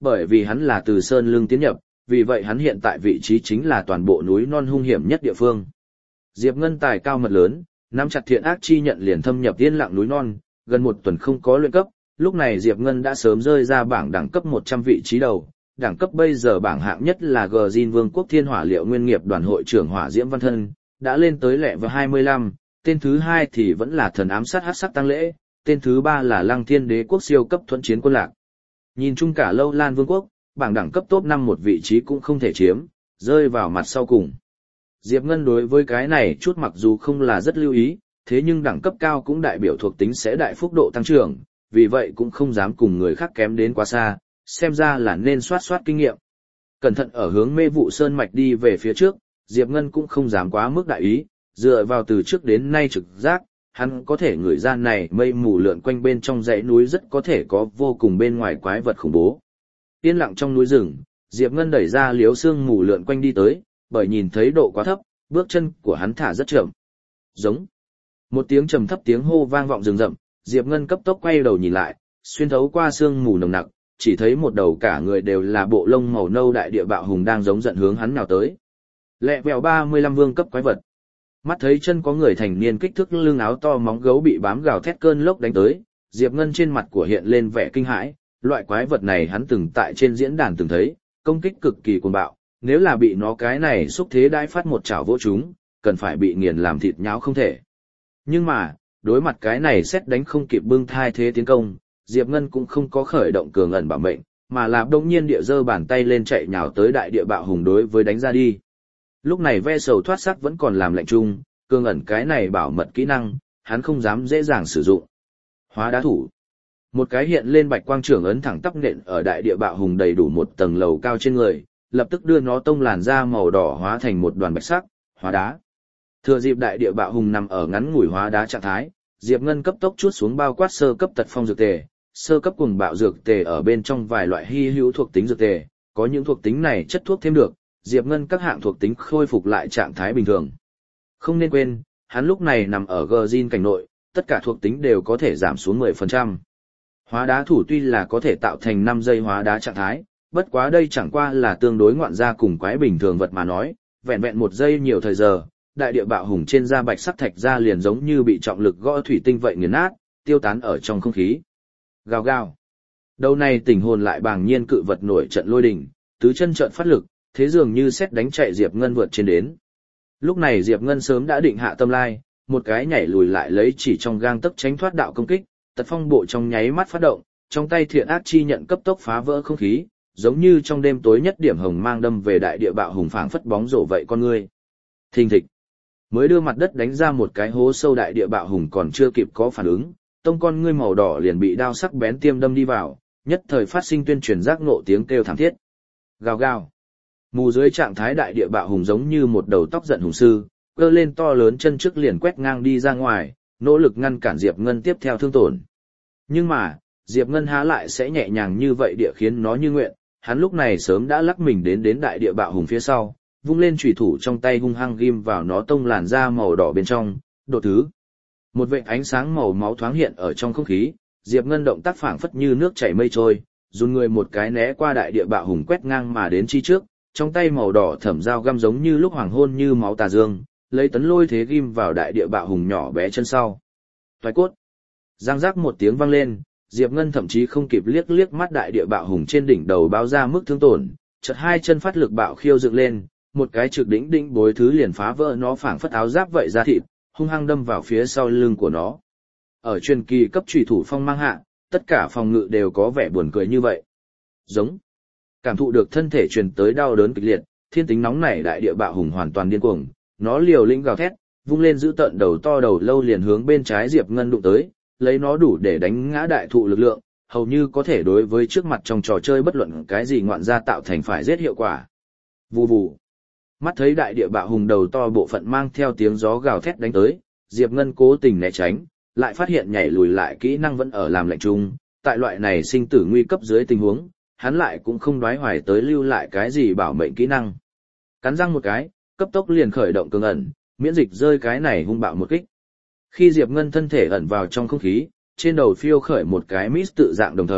Bởi vì hắn là từ sơn lưng tiến nhập, vì vậy hắn hiện tại vị trí chính là toàn bộ núi non hung hiểm nhất địa phương. Diệp Ngân tài cao mật lớn, nắm chặt thiện ác chi nhận liền thâm nhập yên lặng núi non, gần một tuần không có luyện cấp, lúc này Diệp Ngân đã sớm rơi ra bảng đẳng cấp 100 vị trí đầu. Đẳng cấp bây giờ bảng hạng nhất là Gjin Vương quốc Thiên Hỏa Liệu Nguyên Nghiệp đoàn hội trưởng Hỏa Diễm Văn Thân, đã lên tới level 25, tên thứ hai thì vẫn là thần ám sát hắc sắc tăng lễ, tên thứ ba là Lăng Thiên Đế quốc siêu cấp thuẫn chiến quân lạc. Nhìn chung cả Lâu Lan Vương quốc, bảng đẳng cấp top 5 một vị trí cũng không thể chiếm, rơi vào mặt sau cùng. Diệp Ngân đối với cái này chút mặc dù không là rất lưu ý, thế nhưng đẳng cấp cao cũng đại biểu thuộc tính sẽ đại phúc độ tăng trưởng, vì vậy cũng không dám cùng người khác kém đến quá xa, xem ra là nên soát kinh nghiệm. Cẩn thận ở hướng Mê Vụ Sơn mạch đi về phía trước, Diệp Ngân cũng không dám quá mức đại ý, dựa vào từ trước đến nay trực giác, hắn có thể ngửi ra này mây mù lượn quanh bên trong dãy núi rất có thể có vô cùng bên ngoài quái vật khủng bố. Yên lặng trong núi rừng, Diệp Ngân đẩy ra liếu sương mù lượn quanh đi tới, bởi nhìn thấy độ quá thấp, bước chân của hắn thả rất chậm. Giống. Một tiếng trầm thấp tiếng hô vang vọng rừng rậm, Diệp Ngân cấp tốc quay đầu nhìn lại, xuyên thấu qua sương mù nồng nặc, chỉ thấy một đầu cả người đều là bộ lông màu nâu đại địa bạo hùng đang giống giận hướng hắn nào tới. Lẹ vèo 35 vương cấp quái vật. Mắt thấy chân có người thành niên kích thước lưng áo to móng gấu bị bám gào thét cơn lốc đánh tới, Diệp Ngân trên mặt của hiện lên vẻ kinh hãi, loại quái vật này hắn từng tại trên diễn đàn từng thấy, công kích cực kỳ cuồng bạo, nếu là bị nó cái này xúc thế đãi phát một chảo vỗ chúng, cần phải bị nghiền làm thịt nháo không thể. Nhưng mà, đối mặt cái này xét đánh không kịp bưng thai thế tiến công, Diệp Ngân cũng không có khởi động cường ẩn bảo mệnh, mà là đông nhiên địa giơ bàn tay lên chạy nhào tới đại địa bạo hùng đối với đánh ra đi. Lúc này ve sầu thoát sắc vẫn còn làm lạnh chung, cường ẩn cái này bảo mật kỹ năng, hắn không dám dễ dàng sử dụng. Hóa đá thủ. Một cái hiện lên bạch quang trưởng ấn thẳng tắp nện ở đại địa bạo hùng đầy đủ một tầng lầu cao trên người, lập tức đưa nó tông làn da màu đỏ hóa thành một đoàn bạch sắc, hóa đá. Thừa dịp đại địa bạo hùng nằm ở ngắn ngủi hóa đá trạng thái, Diệp Ngân cấp tốc chuốt xuống bao quát sơ cấp tật phong dược tề, sơ cấp cuồng bạo dược tề ở bên trong vài loại hy hữu thuộc tính dược tề, có những thuộc tính này chất thuốc thêm được, Diệp Ngân các hạng thuộc tính khôi phục lại trạng thái bình thường. Không nên quên, hắn lúc này nằm ở Gjin cảnh nội, tất cả thuộc tính đều có thể giảm xuống 10%. Hóa đá thủ tuy là có thể tạo thành 5 giây hóa đá trạng thái, bất quá đây chẳng qua là tương đối ngoạn gia cùng quái bình thường vật mà nói, vẹn vẹn 1 giây nhiều thời giờ, đại địa bạo hùng trên da bạch sắc thạch da liền giống như bị trọng lực gõ thủy tinh vậy nghiền nát, tiêu tán ở trong không khí. Gào gào. Đầu này tỉnh hồn lại bàng nhiên cự vật nổi trận lôi đình, tứ chân trợn phát lực, thế dường như xét đánh chạy Diệp Ngân vượt trên đến. Lúc này Diệp Ngân sớm đã định hạ tâm lai, một cái nhảy lùi lại lấy chỉ trong gang tấc tránh thoát đạo công kích, tật phong bộ trong nháy mắt phát động, trong tay thiện ác chi nhận cấp tốc phá vỡ không khí, giống như trong đêm tối nhất điểm hồng mang đâm về đại địa bạo hùng phảng phất bóng rổ vậy con ngươi. Thình thịch. Mới đưa mặt đất đánh ra một cái hố sâu đại địa bạo hùng còn chưa kịp có phản ứng, tông con ngươi màu đỏ liền bị đao sắc bén tiêm đâm đi vào, nhất thời phát sinh tuyên truyền giác ngộ tiếng kêu thảm thiết. Gào gào. Mù dưới trạng thái đại địa bạo hùng giống như một đầu tóc giận hùng sư, cơ lên to lớn chân trước liền quét ngang đi ra ngoài, nỗ lực ngăn cản Diệp Ngân tiếp theo thương tổn. Nhưng mà, Diệp Ngân há lại sẽ nhẹ nhàng như vậy địa khiến nó như nguyện, hắn lúc này sớm đã lắc mình đến đại địa bạo hùng phía sau, vung lên chủy thủ trong tay hung hăng ghim vào nó tông làn da màu đỏ bên trong, đột thứ. Một vệt ánh sáng màu máu thoáng hiện ở trong không khí, Diệp Ngân động tác phảng phất như nước chảy mây trôi, dùn người một cái né qua đại địa bạo hùng quét ngang mà đến chi trước, trong tay màu đỏ thẩm dao găm giống như lúc hoàng hôn như máu tà dương, lấy tấn lôi thế ghim vào đại địa bạo hùng nhỏ bé chân sau. Toái cốt. Giang giác một tiếng vang lên, Diệp Ngân thậm chí không kịp liếc mắt đại địa bạo hùng trên đỉnh đầu báo ra mức thương tổn, chợt hai chân phát lực bạo khiêu dựng lên, một cái trực đỉnh bối thứ liền phá vỡ nó phảng phất áo giáp vậy ra thịt, hung hăng đâm vào phía sau lưng của nó. Ở truyền kỳ cấp chủy thủ phong mang hạ, tất cả phòng ngự đều có vẻ buồn cười như vậy. Giống. Cảm thụ được thân thể truyền tới đau đớn kịch liệt, thiên tính nóng nảy đại địa bạo hùng hoàn toàn điên cuồng, nó liều lĩnh gào thét, vung lên giữ tận đầu to đầu lâu liền hướng bên trái Diệp Ngân đụng tới, lấy nó đủ để đánh ngã đại thụ lực lượng, hầu như có thể đối với trước mặt trong trò chơi bất luận cái gì ngoạn gia tạo thành phải giết hiệu quả. Vù vù. Mắt thấy đại địa bạo hùng đầu to bộ phận mang theo tiếng gió gào thét đánh tới, Diệp Ngân cố tình né tránh, lại phát hiện nhảy lùi lại kỹ năng vẫn ở làm lạnh chung, tại loại này sinh tử nguy cấp dưới tình huống, hắn lại cũng không đoái hoài tới lưu lại cái gì bảo mệnh kỹ năng. Cắn răng một cái, cấp tốc liền khởi động cường ẩn, miễn dịch rơi cái này hung bạo một kích. Khi Diệp Ngân thân thể ẩn vào trong không khí, trên đầu phiêu khởi một cái mist tự dạng đồng thời,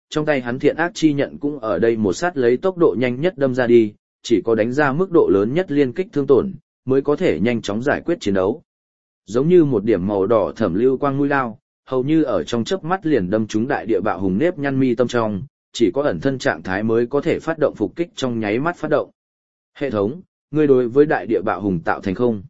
trong tay hắn thiện ác chi nhận cũng ở đây một sát lấy tốc độ nhanh nhất đâm ra đi, chỉ có đánh ra mức độ lớn nhất liên kích thương tổn, mới có thể nhanh chóng giải quyết chiến đấu. Giống như một điểm màu đỏ thẩm lưu quang mũi lao, hầu như ở trong chớp mắt liền đâm trúng đại địa bạo hùng nếp nhăn mi tâm trong, chỉ có ẩn thân trạng thái mới có thể phát động phục kích trong nháy mắt phát động. Hệ thống, ngươi đối với đại địa bạo hùng tạo thành không?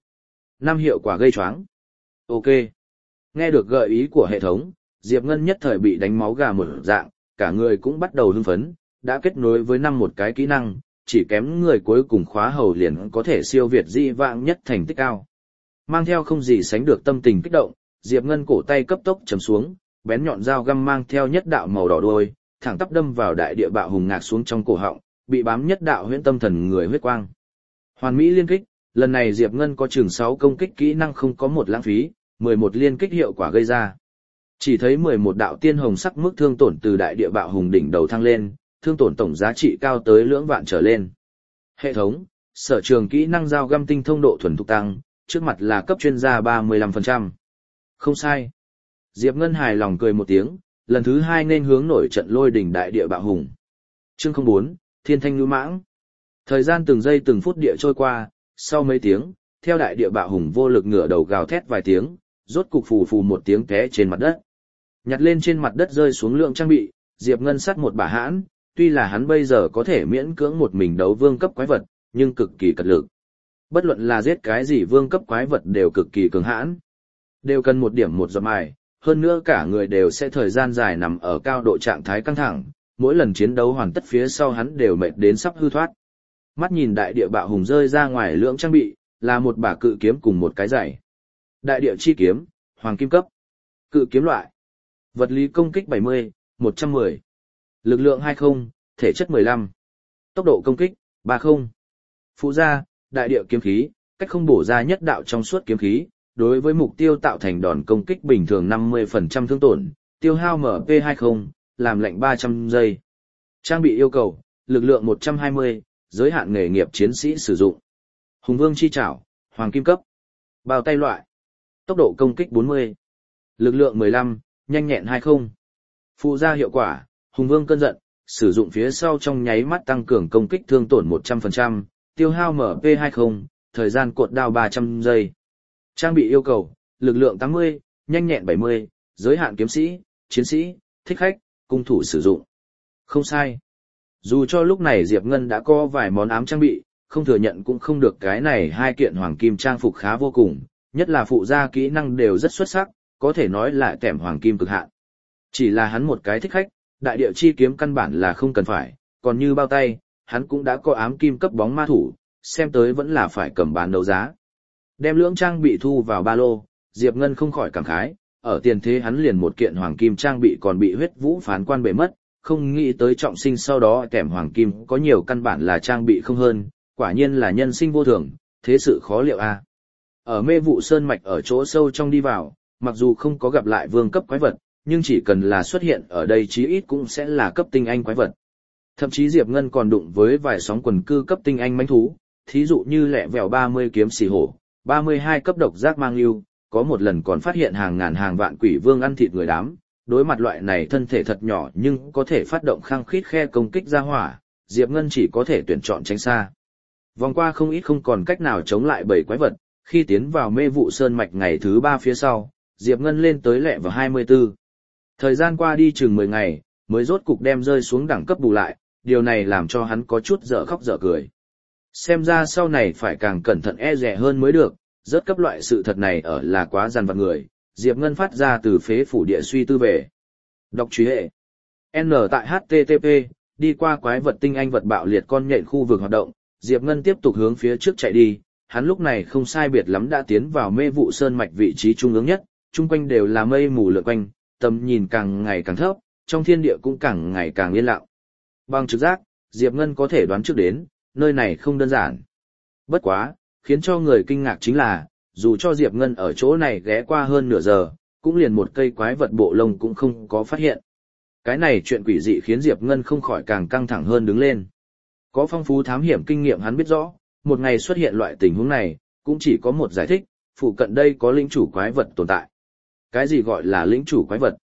5 hiệu quả gây choáng. Ok. Nghe được gợi ý của hệ thống, Diệp Ngân nhất thời bị đánh máu gà một dạng, cả người cũng bắt đầu hưng phấn, đã kết nối với một cái kỹ năng, chỉ kém người cuối cùng khóa hầu liền có thể siêu việt di vãng nhất thành tích cao. Mang theo không gì sánh được tâm tình kích động, Diệp Ngân cổ tay cấp tốc chầm xuống, bén nhọn dao găm mang theo nhất đạo màu đỏ đuôi, thẳng tắp đâm vào đại địa bạo hùng ngạc xuống trong cổ họng, bị bám nhất đạo huyễn tâm thần người huyết quang. Hoàn mỹ liên kích, lần này Diệp Ngân có chừng 6 công kích kỹ năng không có một lãng phí, 11 liên kích hiệu quả gây ra. Chỉ thấy 11 đạo tiên hồng sắc mức thương tổn từ đại địa bạo hùng đỉnh đầu thăng lên, thương tổn tổng giá trị cao tới lưỡng vạn trở lên. Hệ thống, sở trường kỹ năng dao găm tinh thông độ thuần thục tăng, trước mặt là cấp chuyên gia 35%. Không sai. Diệp Ngân hài lòng cười một tiếng, lần thứ 2 nên hướng nổi trận lôi đỉnh đại địa bạo hùng. Chương 04, Thiên Thanh Lưu Mãng. Thời gian từng giây từng phút địa trôi qua, sau mấy tiếng, theo đại địa bạo hùng vô lực ngửa đầu gào thét vài tiếng, rốt cục phù phù một tiếng té trên mặt đất. Nhặt lên trên mặt đất rơi xuống lượng trang bị, Diệp Ngân sắt một bả hãn, tuy là hắn bây giờ có thể miễn cưỡng một mình đấu vương cấp quái vật, nhưng cực kỳ cật lực. Bất luận là giết cái gì vương cấp quái vật đều cực kỳ cường hãn. Đều cần một điểm một giọt mài, hơn nữa cả người đều sẽ thời gian dài nằm ở cao độ trạng thái căng thẳng, mỗi lần chiến đấu hoàn tất phía sau hắn đều mệt đến sắp hư thoát. Mắt nhìn đại địa bạo hùng rơi ra ngoài lưỡng trang bị, là một bả cự kiếm cùng một cái giày. Đại địa chi kiếm, hoàng kim cấp. Cự kiếm loại. Vật lý công kích 70, 110. Lực lượng 20, thể chất 15. Tốc độ công kích, 30. Phụ gia, đại địa kiếm khí, cách không bổ ra nhất đạo trong suốt kiếm khí, đối với mục tiêu tạo thành đòn công kích bình thường 50% thương tổn, tiêu hao MP20, làm lệnh 300 giây. Trang bị yêu cầu, lực lượng 120, giới hạn nghề nghiệp chiến sĩ sử dụng. Hùng vương chi trảo, hoàng kim cấp. Bao tay loại. Tốc độ công kích 40. Lực lượng 15, nhanh nhẹn 20. Phụ gia hiệu quả, hùng vương cơn giận, sử dụng phía sau trong nháy mắt tăng cường công kích thương tổn 100%, tiêu hao MP20, thời gian cột đao 300 giây. Trang bị yêu cầu, lực lượng 80, nhanh nhẹn 70, giới hạn kiếm sĩ, chiến sĩ, thích khách, cung thủ sử dụng. Không sai. Dù cho lúc này Diệp Ngân đã có vài món ám trang bị, không thừa nhận cũng không được cái này hai kiện hoàng kim trang phục khá vô cùng, nhất là phụ gia kỹ năng đều rất xuất sắc, có thể nói là tẻm hoàng kim cực hạn. Chỉ là hắn một cái thích khách, đại địa chi kiếm căn bản là không cần phải, còn như bao tay, hắn cũng đã có ám kim cấp bóng ma thủ, xem tới vẫn là phải cầm bán đấu giá. Đem lưỡng trang bị thu vào ba lô, Diệp Ngân không khỏi cảm khái, ở tiền thế hắn liền một kiện hoàng kim trang bị còn bị huyết vũ phán quan bể mất, không nghĩ tới trọng sinh sau đó kèm hoàng kim có nhiều căn bản là trang bị không hơn, quả nhiên là nhân sinh vô thường, thế sự khó liệu a. Ở mê vụ sơn mạch ở chỗ sâu trong đi vào, mặc dù không có gặp lại vương cấp quái vật, nhưng chỉ cần là xuất hiện ở đây chí ít cũng sẽ là cấp tinh anh quái vật. Thậm chí Diệp Ngân còn đụng với vài sóng quần cư cấp tinh anh mãnh thú, thí dụ như lẹ vèo 30 kiếm xì hổ, 32 cấp độc giác mang lưu, có một lần còn phát hiện hàng ngàn hàng vạn quỷ vương ăn thịt người đám. Đối mặt loại này thân thể thật nhỏ nhưng có thể phát động khăng khít khe công kích ra hỏa, Diệp Ngân chỉ có thể tuyển chọn tránh xa. Vòng qua không ít không còn cách nào chống lại bầy quái vật, khi tiến vào mê vụ sơn mạch ngày thứ 3 phía sau, Diệp Ngân lên tới lẹ vào 24. Thời gian qua đi chừng 10 ngày, mới rốt cục đem rơi xuống đẳng cấp bù lại, điều này làm cho hắn có chút dở khóc dở cười. Xem ra sau này phải càng cẩn thận e dè hơn mới được, rớt cấp loại sự thật này ở là quá dằn vặt người. Diệp Ngân phát ra từ phế phủ địa suy tư về. Đọc truy hệ. N tại HTTP, đi qua quái vật tinh anh vật bạo liệt con nhện khu vực hoạt động, Diệp Ngân tiếp tục hướng phía trước chạy đi, hắn lúc này không sai biệt lắm đã tiến vào mê vụ sơn mạch vị trí trung ương nhất, chung quanh đều là mây mù lượn quanh, tầm nhìn càng ngày càng thấp, trong thiên địa cũng càng ngày càng yên lặng. Bằng trực giác, Diệp Ngân có thể đoán trước đến, nơi này không đơn giản. Bất quá, khiến cho người kinh ngạc chính là, dù cho Diệp Ngân ở chỗ này ghé qua hơn nửa giờ, cũng liền một cây quái vật bộ lông cũng không có phát hiện. Cái này chuyện quỷ dị khiến Diệp Ngân không khỏi càng căng thẳng hơn đứng lên. Có phong phú thám hiểm kinh nghiệm hắn biết rõ, một ngày xuất hiện loại tình huống này, cũng chỉ có một giải thích, phụ cận đây có lĩnh chủ quái vật tồn tại. Cái gì gọi là lĩnh chủ quái vật?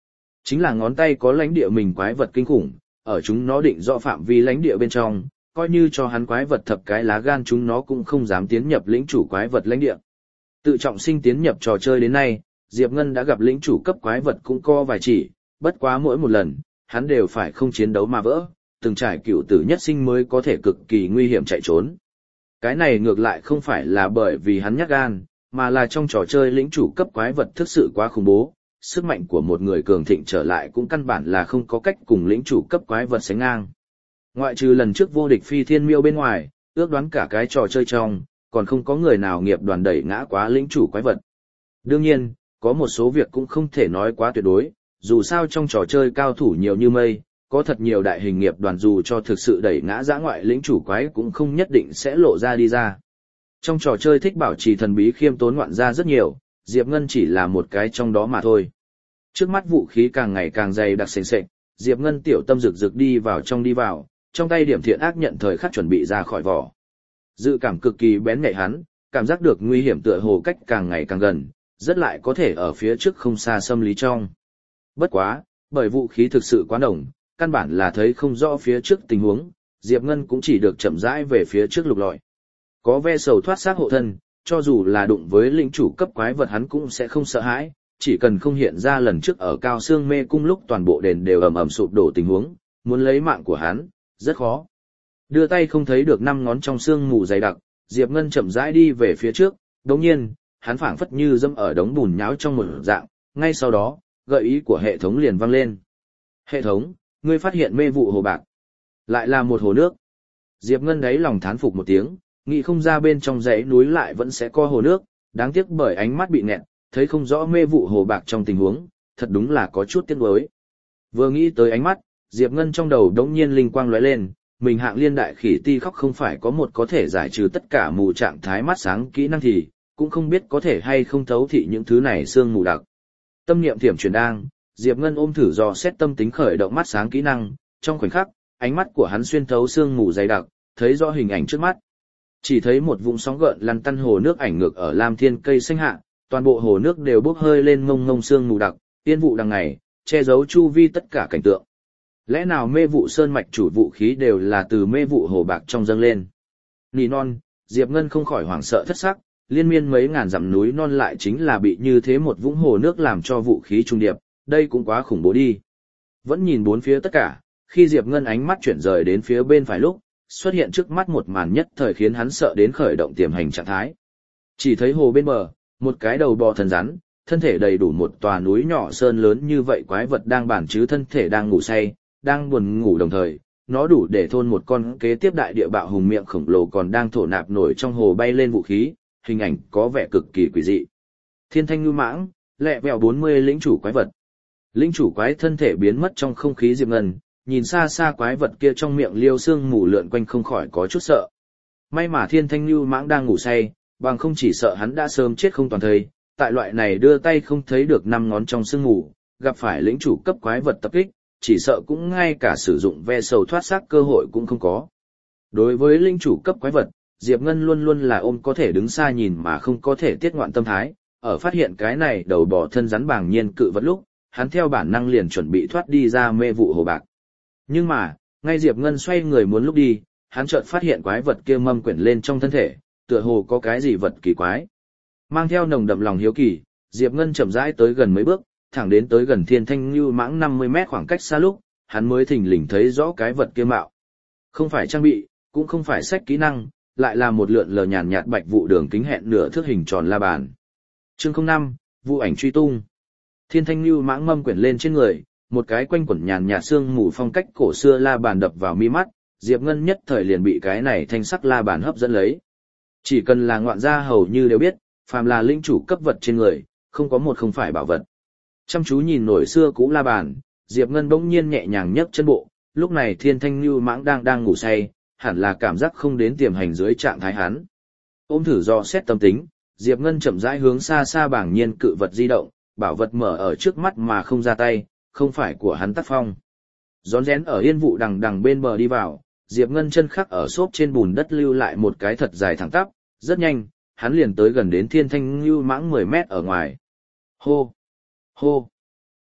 Chính là ngón tay có lãnh địa mình quái vật kinh khủng, ở chúng nó định rõ phạm vi lãnh địa bên trong, coi như cho hắn quái vật thập cái lá gan chúng nó cũng không dám tiến nhập lĩnh chủ quái vật lãnh địa. Tự trọng sinh tiến nhập trò chơi đến nay, Diệp Ngân đã gặp lĩnh chủ cấp quái vật cũng có vài chỉ, bất quá mỗi một lần, hắn đều phải không chiến đấu mà vỡ, từng trải cựu tử nhất sinh mới có thể cực kỳ nguy hiểm chạy trốn. Cái này ngược lại không phải là bởi vì hắn nhát gan, mà là trong trò chơi lĩnh chủ cấp quái vật thực sự quá khủng bố, sức mạnh của một người cường thịnh trở lại cũng căn bản là không có cách cùng lĩnh chủ cấp quái vật sánh ngang. Ngoại trừ lần trước vô địch phi thiên miêu bên ngoài, ước đoán cả cái trò chơi trong, còn không có người nào nghiệp đoàn đẩy ngã quá lĩnh chủ quái vật. Đương nhiên, có một số việc cũng không thể nói quá tuyệt đối, dù sao trong trò chơi cao thủ nhiều như mây, có thật nhiều đại hình nghiệp đoàn dù cho thực sự đẩy ngã dã ngoại lĩnh chủ quái cũng không nhất định sẽ lộ ra đi ra. Trong trò chơi thích bảo trì thần bí khiêm tốn ngoạn ra rất nhiều, Diệp Ngân chỉ là một cái trong đó mà thôi. Trước mắt vũ khí càng ngày càng dày đặc sền sệt, Diệp Ngân tiểu tâm rực rực đi vào, trong tay điểm thiện ác nhận thời khắc chuẩn bị ra khỏi vỏ. Dự cảm cực kỳ bén nhạy hắn, cảm giác được nguy hiểm tựa hồ cách càng ngày càng gần, rất lại có thể ở phía trước không xa xâm lý trong. Bất quá, bởi vũ khí thực sự quá đồng, căn bản là thấy không rõ phía trước tình huống, Diệp Ngân cũng chỉ được chậm rãi về phía trước lục lọi. Có ve sầu thoát xác hộ thân, cho dù là đụng với lĩnh chủ cấp quái vật hắn cũng sẽ không sợ hãi, chỉ cần không hiện ra lần trước ở Cao Xương Mê Cung lúc toàn bộ đền đều ầm ầm sụp đổ tình huống, muốn lấy mạng của hắn, rất khó. Đưa tay không thấy được năm ngón trong xương mù dày đặc, Diệp Ngân chậm rãi đi về phía trước, đồng nhiên, hắn phảng phất như dẫm ở đống bùn nháo trong một dạng, ngay sau đó, gợi ý của hệ thống liền vang lên. Hệ thống, ngươi phát hiện mê vụ hồ bạc. Lại là một hồ nước. Diệp Ngân đáy lòng thán phục một tiếng, nghĩ không ra bên trong dãy núi lại vẫn sẽ có hồ nước, đáng tiếc bởi ánh mắt bị nghẹn, thấy không rõ mê vụ hồ bạc trong tình huống, thật đúng là có chút tiếc nuối. Vừa nghĩ tới ánh mắt, Diệp Ngân trong đầu đống nhiên linh quang lóe lên, mình hạng liên đại khỉ ti khóc không phải có một có thể giải trừ tất cả mù trạng thái mắt sáng kỹ năng thì, cũng không biết có thể hay không thấu thị những thứ này sương mù đặc. Tâm niệm thiểm chuyển đang, Diệp Ngân ôm thử dò xét tâm tính khởi động mắt sáng kỹ năng, trong khoảnh khắc, ánh mắt của hắn xuyên thấu sương mù dày đặc, thấy rõ hình ảnh trước mắt. Chỉ thấy một vùng sóng gợn lăn tăn hồ nước ảnh ngược ở lam thiên cây xanh hạ, toàn bộ hồ nước đều bốc hơi lên ngông ngông sương mù đặc, tiên vụ đằng ngày, che giấu chu vi tất cả cảnh tượng. Lẽ nào mê vụ sơn mạch chủ vũ khí đều là từ mê vụ hồ bạc trong dâng lên? Nỉ non, Diệp Ngân không khỏi hoảng sợ thất sắc, liên miên mấy ngàn dặm núi non lại chính là bị như thế một vũng hồ nước làm cho vũ khí trung điệp, đây cũng quá khủng bố đi. Vẫn nhìn bốn phía tất cả, khi Diệp Ngân ánh mắt chuyển rời đến phía bên phải lúc, xuất hiện trước mắt một màn nhất thời khiến hắn sợ đến khởi động tiềm hành trạng thái. Chỉ thấy hồ bên bờ, một cái đầu bò thần rắn, thân thể đầy đủ một tòa núi nhỏ sơn lớn như vậy quái vật đang bản chứ thân thể đang ngủ say, đang buồn ngủ đồng thời, nó đủ để thôn một con kế tiếp đại địa bạo hùng miệng khổng lồ còn đang thổ nạp nổi trong hồ bay lên vũ khí, hình ảnh có vẻ cực kỳ quỷ dị. Thiên thanh ngưu mãng, lẹ vẹo 40 lĩnh chủ quái vật. Lĩnh chủ quái thân thể biến mất trong không khí Diệp Ngân, nhìn xa xa quái vật kia trong miệng liêu xương mù lượn quanh không khỏi có chút sợ. May mà thiên thanh ngưu mãng đang ngủ say, bằng không chỉ sợ hắn đã sớm chết không toàn thây, tại loại này đưa tay không thấy được năm ngón trong sương mù, gặp phải lĩnh chủ cấp quái vật tập kích, chỉ sợ cũng ngay cả sử dụng ve sầu thoát xác cơ hội cũng không có. Đối với lĩnh chủ cấp quái vật, Diệp Ngân luôn luôn là ôm có thể đứng xa nhìn mà không có thể tiết ngoạn tâm thái, ở phát hiện cái này đầu bò thân rắn bàng nhiên cự vật lúc, hắn theo bản năng liền chuẩn bị thoát đi ra mê vụ hồ bạc. Nhưng mà, ngay Diệp Ngân xoay người muốn lúc đi, hắn chợt phát hiện quái vật kia mâm quyển lên trong thân thể, tựa hồ có cái gì vật kỳ quái. Mang theo nồng đậm lòng hiếu kỳ, Diệp Ngân chậm rãi tới gần mấy bước, thẳng đến tới gần thiên thanh ngưu mãng 50 mét khoảng cách xa lúc, hắn mới thình lình thấy rõ cái vật kia mạo. Không phải trang bị, cũng không phải sách kỹ năng, lại là một lượn lờ nhàn nhạt bạch vụ đường kính hẹn nửa thước hình tròn la bàn. Chương 05, vụ ảnh truy tung. Thiên thanh ngưu mãng mâm quyển lên trên người, một cái quanh quẩn nhàn nhạt xương mù phong cách cổ xưa la bàn đập vào mi mắt, Diệp Ngân nhất thời liền bị cái này thanh sắc la bàn hấp dẫn lấy. Chỉ cần là ngoạn gia hầu như đều biết, phàm là linh chủ cấp vật trên người, không có một không phải bảo vật. Chăm chú nhìn nổi xưa cũ la bàn, Diệp Ngân bỗng nhiên nhẹ nhàng nhấc chân bộ, lúc này thiên thanh ngưu mãng đang ngủ say, hẳn là cảm giác không đến tiềm hành dưới trạng thái hắn. Ôm thử do xét tâm tính, Diệp Ngân chậm rãi hướng xa xa bảng nhiên cự vật di động, bảo vật mở ở trước mắt mà không ra tay, không phải của hắn tác phong. Rón rén ở yên vụ đằng bên bờ đi vào, Diệp Ngân chân khắc ở xốp trên bùn đất lưu lại một cái thật dài thẳng tắp, rất nhanh, hắn liền tới gần đến thiên thanh ngưu mãng 10 mét ở ngoài. Hô! Hô!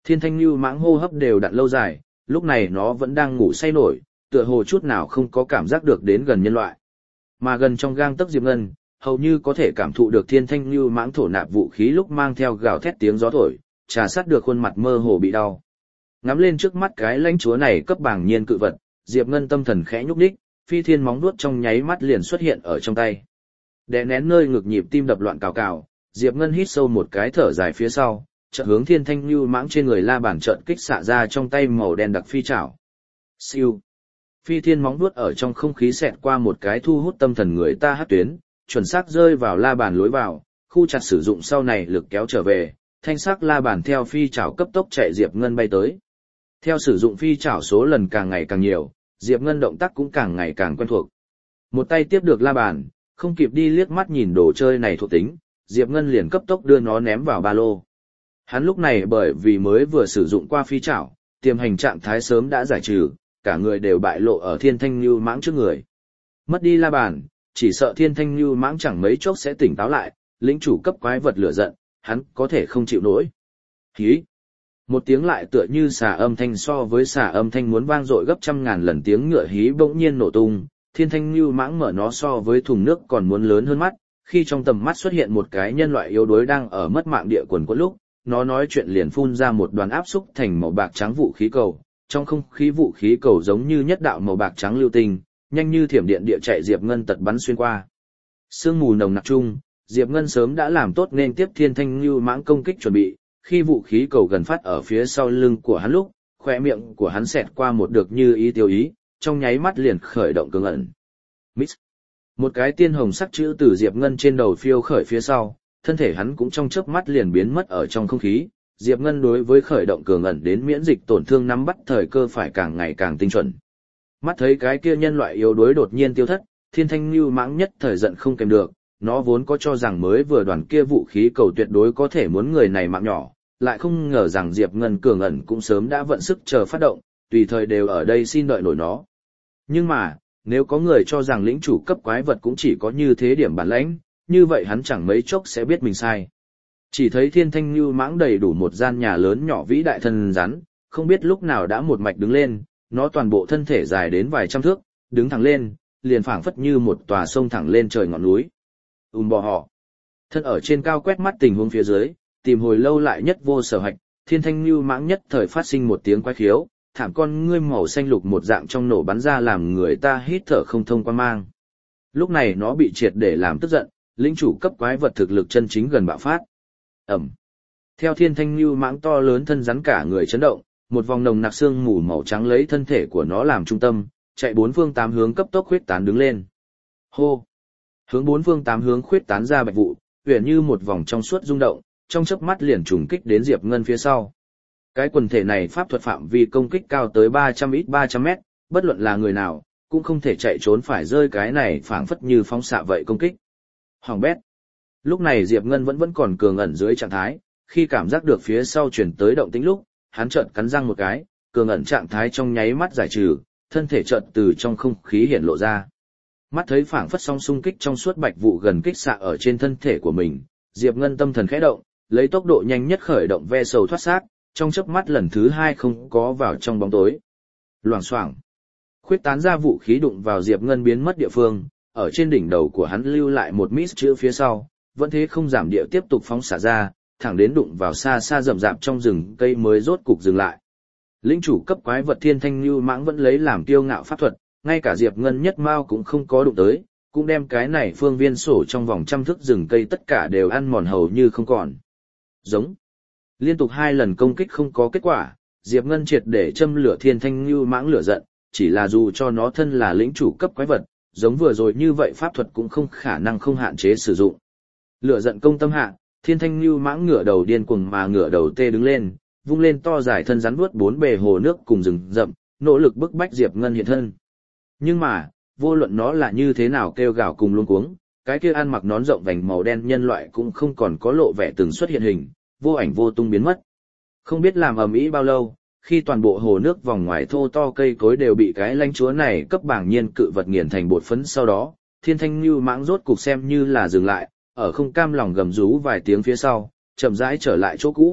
Thiên thanh lưu mãng hô hấp đều đặn lâu dài, lúc này nó vẫn đang ngủ say nổi, tựa hồ chút nào không có cảm giác được đến gần nhân loại. Mà gần trong gang tấc Diệp Ngân, hầu như có thể cảm thụ được thiên thanh lưu mãng thổ nạp vũ khí lúc mang theo gào thét tiếng gió thổi, trà sát được khuôn mặt mơ hồ bị đau. Ngắm lên trước mắt cái lãnh chúa này cấp bảng nhiên cự vật, Diệp Ngân tâm thần khẽ nhúc nhích, phi thiên móng vuốt trong nháy mắt liền xuất hiện ở trong tay. Đè nén nơi ngực nhịp tim đập loạn cào cào, Diệp Ngân hít sâu một cái thở dài phía sau, chợt hướng thiên thanh lưu mãng trên người la bàn trận kích xạ ra trong tay màu đen đặc phi chảo. Siêu. Phi thiên móng vuốt ở trong không khí xẹt qua một cái thu hút tâm thần người ta hát tuyến, chuẩn xác rơi vào la bàn lối vào, khu chặt sử dụng sau này lực kéo trở về, thanh sắc la bàn theo phi chảo cấp tốc chạy Diệp Ngân bay tới. Theo sử dụng phi chảo số lần càng ngày càng nhiều, Diệp Ngân động tác cũng càng ngày càng quen thuộc. Một tay tiếp được la bàn, không kịp đi liếc mắt nhìn đồ chơi này thuộc tính, Diệp Ngân liền cấp tốc đưa nó ném vào ba lô. Hắn lúc này bởi vì mới vừa sử dụng qua phi chảo, tiềm hành trạng thái sớm đã giải trừ, cả người đều bại lộ ở thiên thanh lưu mãng trước người. Mất đi la bàn, chỉ sợ thiên thanh lưu mãng chẳng mấy chốc sẽ tỉnh táo lại, lĩnh chủ cấp quái vật lửa giận, hắn có thể không chịu nổi. Hí! Một tiếng lại tựa như xà âm thanh so với xà âm thanh muốn vang dội gấp trăm ngàn lần tiếng ngựa hí bỗng nhiên nổ tung, thiên thanh lưu mãng mở nó so với thùng nước còn muốn lớn hơn mắt, khi trong tầm mắt xuất hiện một cái nhân loại yếu đuối đang ở mất mạng địa quần quẫn lúc, nó nói chuyện liền phun ra một đoàn áp xúc thành màu bạc trắng vũ khí cầu, trong không khí vũ khí cầu giống như nhất đạo màu bạc trắng lưu tinh, nhanh như thiểm điện địa chạy Diệp Ngân tật bắn xuyên qua. Sương mù nồng nặc chung, Diệp Ngân sớm đã làm tốt nên tiếp thiên thanh lưu mãng công kích chuẩn bị, khi vũ khí cầu gần phát ở phía sau lưng của hắn lúc, khóe miệng của hắn xẹt qua một được như ý tiêu ý, trong nháy mắt liền khởi động cường ẩn. Mix. Một cái tiên hồng sắc chữ từ Diệp Ngân trên đầu phiêu khởi phía sau, thân thể hắn cũng trong chớp mắt liền biến mất ở trong không khí. Diệp Ngân đối với khởi động cường ẩn đến miễn dịch tổn thương nắm bắt thời cơ phải càng ngày càng tinh chuẩn. Mắt thấy cái kia nhân loại yếu đuối đột nhiên tiêu thất, thiên thanh lưu mãng nhất thời giận không kèm được, nó vốn có cho rằng mới vừa đoàn kia vũ khí cầu tuyệt đối có thể muốn người này mạng nhỏ, lại không ngờ rằng Diệp Ngân cường ẩn cũng sớm đã vận sức chờ phát động, tùy thời đều ở đây xin đợi nổi nó. Nhưng mà, nếu có người cho rằng lĩnh chủ cấp quái vật cũng chỉ có như thế điểm bản lãnh, như vậy hắn chẳng mấy chốc sẽ biết mình sai. Chỉ thấy thiên thanh lưu mãng đầy đủ một gian nhà lớn nhỏ vĩ đại thân rắn, không biết lúc nào đã một mạch đứng lên, nó toàn bộ thân thể dài đến vài trăm thước, đứng thẳng lên, liền phảng phất như một tòa sông thẳng lên trời ngọn núi. Bò họ. Thân ở trên cao quét mắt tình huống phía dưới, tìm hồi lâu lại nhất vô sở hạch, thiên thanh lưu mãng nhất thời phát sinh một tiếng quái khiếu, thảm con ngươi màu xanh lục một dạng trong nổ bắn ra làm người ta hít thở không thông quan mang. Lúc này nó bị triệt để làm tức giận, lĩnh chủ cấp quái vật thực lực chân chính gần bạo phát. Ẩm. Theo thiên thanh lưu mãng to lớn thân rắn cả người chấn động, một vòng nồng nặc xương mù màu trắng lấy thân thể của nó làm trung tâm, chạy bốn phương tám hướng cấp tốc khuyết tán đứng lên. Hô. Hướng bốn phương tám hướng khuyết tán ra bạch vụ, huyền như một vòng trong suốt rung động, trong chớp mắt liền trùng kích đến Diệp Ngân phía sau. Cái quần thể này pháp thuật phạm vi công kích cao tới 300 mét, bất luận là người nào, cũng không thể chạy trốn phải rơi cái này phảng phất như phóng xạ vậy công kích. Hoàng bét. Lúc này Diệp Ngân vẫn còn cường ẩn dưới trạng thái, khi cảm giác được phía sau chuyển tới động tĩnh lúc, hắn chợt cắn răng một cái, cường ẩn trạng thái trong nháy mắt giải trừ, thân thể chợt từ trong không khí hiện lộ ra. Mắt thấy phảng phất song xung kích trong suốt bạch vụ gần kích xạ ở trên thân thể của mình, Diệp Ngân tâm thần khẽ động, lấy tốc độ nhanh nhất khởi động ve sầu thoát xác, trong chớp mắt lần thứ hai không có vào trong bóng tối. Loảng xoảng. Khuyết tán ra vũ khí đụng vào Diệp Ngân biến mất địa phương, ở trên đỉnh đầu của hắn lưu lại một mít chữ phía sau, vẫn thế không giảm địa tiếp tục phóng xạ ra, thẳng đến đụng vào xa xa rậm rạp trong rừng cây mới rốt cục dừng lại. Lĩnh chủ cấp quái vật thiên thanh lưu mãng vẫn lấy làm kiêu ngạo pháp thuật, ngay cả Diệp Ngân nhất mao cũng không có đụng tới, cũng đem cái này phương viên sổ trong vòng trăm thước rừng cây tất cả đều ăn mòn hầu như không còn. Giống. Liên tục 2 lần công kích không có kết quả, Diệp Ngân triệt để châm lửa thiên thanh lưu mãng lửa giận, chỉ là dù cho nó thân là lĩnh chủ cấp quái vật, giống vừa rồi như vậy pháp thuật cũng không khả năng không hạn chế sử dụng. Lửa giận công tâm hạ, thiên thanh lưu mãng ngửa đầu điên cuồng mà ngửa đầu tê đứng lên, vung lên to dài thân rắn vuốt bốn bề hồ nước cùng rừng rậm, nỗ lực bức bách Diệp Ngân hiện thân. Nhưng mà, vô luận nó là như thế nào kêu gào cùng luống cuống, cái kia ăn mặc nón rộng vành màu đen nhân loại cũng không còn có lộ vẻ từng xuất hiện hình, vô ảnh vô tung biến mất. Không biết làm ầm ĩ bao lâu, khi toàn bộ hồ nước vòng ngoài thô to cây cối đều bị cái lãnh chúa này cấp bảng nhiên cự vật nghiền thành bột phấn sau đó, thiên thanh lưu mãng rốt cục xem như là dừng lại, ở không cam lòng gầm rú vài tiếng phía sau, chậm rãi trở lại chỗ cũ,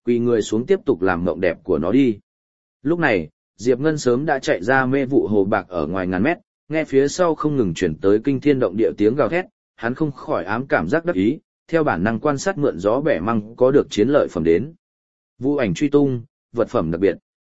quỳ người xuống tiếp tục làm mộng đẹp của nó đi. Lúc này, Diệp Ngân sớm đã chạy ra mê vụ hồ bạc ở ngoài ngàn mét, nghe phía sau không ngừng chuyển tới kinh thiên động địa tiếng gào thét, hắn không khỏi ám cảm giác đắc ý, theo bản năng quan sát mượn gió bẻ măng có được chiến lợi phẩm đến. Vũ ảnh truy tung, vật phẩm đặc biệt.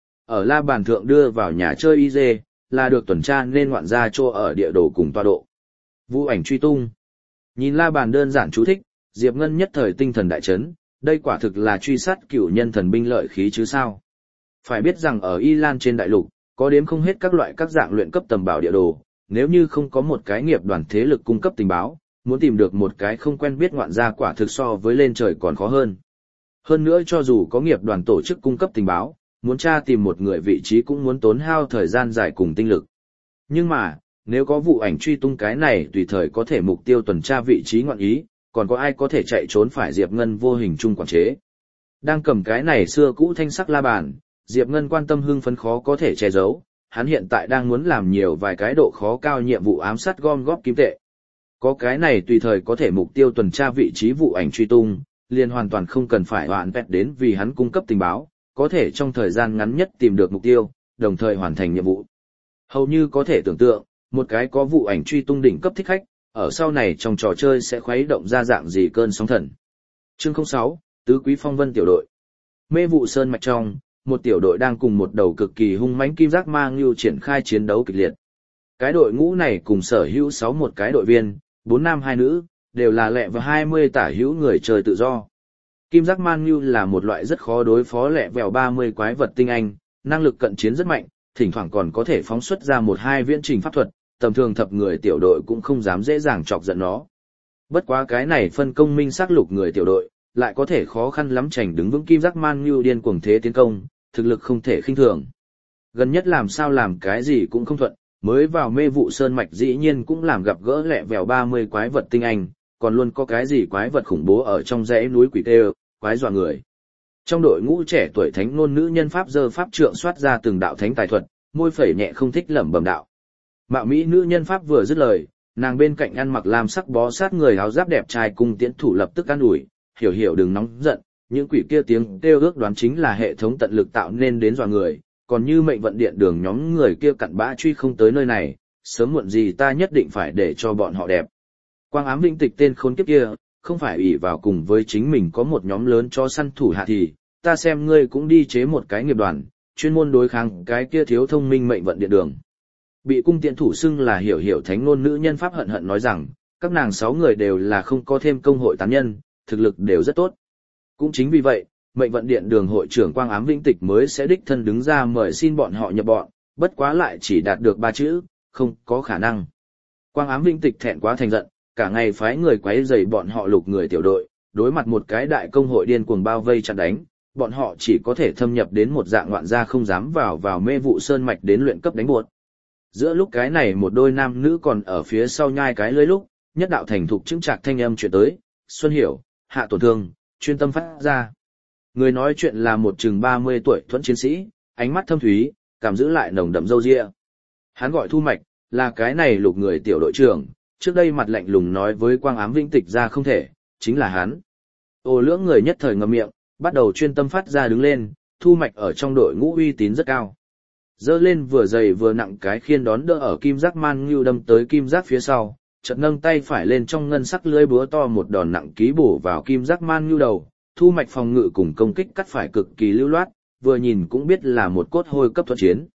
Ở la bàn thượng đưa vào nhà chơi IZ, là được tuần tra nên ngoạn ra chỗ ở địa đồ cùng tọa độ. Vũ ảnh truy tung. Nhìn la bàn đơn giản chú thích, Diệp Ngân nhất thời tinh thần đại chấn, đây quả thực là truy sát cửu nhân thần binh lợi khí chứ sao. Phải biết rằng ở Y Lan trên đại lục, có đếm không hết các loại các dạng luyện cấp tầm bảo địa đồ, nếu như không có một cái nghiệp đoàn thế lực cung cấp tình báo, muốn tìm được một cái không quen biết ngoạn gia quả thực so với lên trời còn khó hơn. Hơn nữa cho dù có nghiệp đoàn tổ chức cung cấp tình báo, muốn tra tìm một người vị trí cũng muốn tốn hao thời gian dài cùng tinh lực. Nhưng mà, nếu có vụ ảnh truy tung cái này tùy thời có thể mục tiêu tuần tra vị trí ngoạn ý, còn có ai có thể chạy trốn phải Diệp Ngân vô hình chung quản chế. Đang cầm cái này xưa cũ thanh sắc la bàn, Diệp Ngân quan tâm hưng phấn khó có thể che giấu, hắn hiện tại đang muốn làm nhiều vài cái độ khó cao nhiệm vụ ám sát gom góp kim tệ. Có cái này tùy thời có thể mục tiêu tuần tra vị trí vụ ảnh truy tung, liền hoàn toàn không cần phải hoạn vẹt đến vì hắn cung cấp tình báo, có thể trong thời gian ngắn nhất tìm được mục tiêu, đồng thời hoàn thành nhiệm vụ. Hầu như có thể tưởng tượng, một cái có vụ ảnh truy tung đỉnh cấp thích khách, ở sau này trong trò chơi sẽ khuấy động ra dạng gì cơn sóng thần. Chương 06, Tứ Quý Phong Vân tiểu đội. Mê vụ sơn mạch trong, một tiểu đội đang cùng một đầu cực kỳ hung mãnh kim giác ma ngưu triển khai chiến đấu kịch liệt. Cái đội ngũ này cùng sở hữu 6 một cái đội viên, 4 nam 2 nữ, đều là lẹ và 20 tả hữu người chơi tự do. Kim giác ma ngưu là một loại rất khó đối phó lẹ vèo 30 quái vật tinh anh, năng lực cận chiến rất mạnh, thỉnh thoảng còn có thể phóng xuất ra 1-2 viễn trình pháp thuật, tầm thường thập người tiểu đội cũng không dám dễ dàng chọc giận nó. Bất quá cái này phân công minh xác lục người tiểu đội, lại có thể khó khăn lắm chành đứng vững kim giác man ngưu điên cuồng thế tiến công, thực lực không thể khinh thường. Gần nhất làm sao làm cái gì cũng không thuận, mới vào mê vụ sơn mạch dĩ nhiên cũng làm gặp gỡ lẹ vèo 30 quái vật tinh anh, còn luôn có cái gì quái vật khủng bố ở trong dãy núi quỷ tê, quái dọa người. Trong đội ngũ trẻ tuổi thánh ngôn nữ nhân pháp giơ pháp trượng xoát ra từng đạo thánh tài thuật, môi phẩy nhẹ không thích lẩm bẩm đạo. Mạo mỹ nữ nhân pháp vừa dứt lời, nàng bên cạnh ăn mặc lam sắc bó sát người áo giáp đẹp trai cùng tiễn thủ lập tức an ủi, hiểu đừng nóng giận, những quỷ kia tiếng kêu ước đoán chính là hệ thống tận lực tạo nên đến dọa người, còn như mệnh vận điện đường nhóm người kia cặn bã truy không tới nơi này, sớm muộn gì ta nhất định phải để cho bọn họ đẹp. Quang ám vĩnh tịch tên khốn kiếp kia, không phải ỷ vào cùng với chính mình có một nhóm lớn cho săn thủ hạ thì, ta xem ngươi cũng đi chế một cái nghiệp đoàn, chuyên môn đối kháng cái kia thiếu thông minh mệnh vận điện đường. Bị cung tiện thủ xưng là hiểu thánh ngôn nữ nhân pháp hận hận nói rằng, các nàng 6 người đều là không có thêm công hội tán nhân, thực lực đều rất tốt. Cũng chính vì vậy, mệnh vận điện đường hội trưởng Quang ám vĩnh tịch mới sẽ đích thân đứng ra mời xin bọn họ nhập bọn, bất quá lại chỉ đạt được 3 chữ, không có khả năng. Quang ám vĩnh tịch thẹn quá thành giận, cả ngày phái người quấy rầy bọn họ lục người tiểu đội, đối mặt một cái đại công hội điên cuồng bao vây chặn đánh, bọn họ chỉ có thể thâm nhập đến một dạng ngoạn gia không dám vào mê vụ sơn mạch đến luyện cấp đánh buột. Giữa lúc cái này một đôi nam nữ còn ở phía sau nhai cái lưới lúc, nhất đạo thành thục chứng trạc thanh âm chuyện tới, Xuân Hiểu, hạ tổn thương, chuyên tâm phát ra. Người nói chuyện là một chừng 30 tuổi thuẫn chiến sĩ, ánh mắt thâm thúy, cảm giữ lại nồng đậm râu ria. Hắn gọi Thu Mạch, là cái này lục người tiểu đội trưởng, trước đây mặt lạnh lùng nói với Quang ám vĩnh tịch ra không thể, chính là hắn. Ô lưỡng người nhất thời ngậm miệng, bắt đầu chuyên tâm phát ra đứng lên, Thu Mạch ở trong đội ngũ uy tín rất cao. Dơ lên vừa dày vừa nặng cái khiên đón đỡ ở kim giác man ngưu đâm tới kim giác phía sau, chợt nâng tay phải lên trong ngân sắc lưới búa to một đòn nặng ký bổ vào kim giác man ngưu đầu, Thu Mạch phòng ngự cùng công kích cắt phải cực kỳ lưu loát, vừa nhìn cũng biết là một cốt hôi cấp thuận chiến.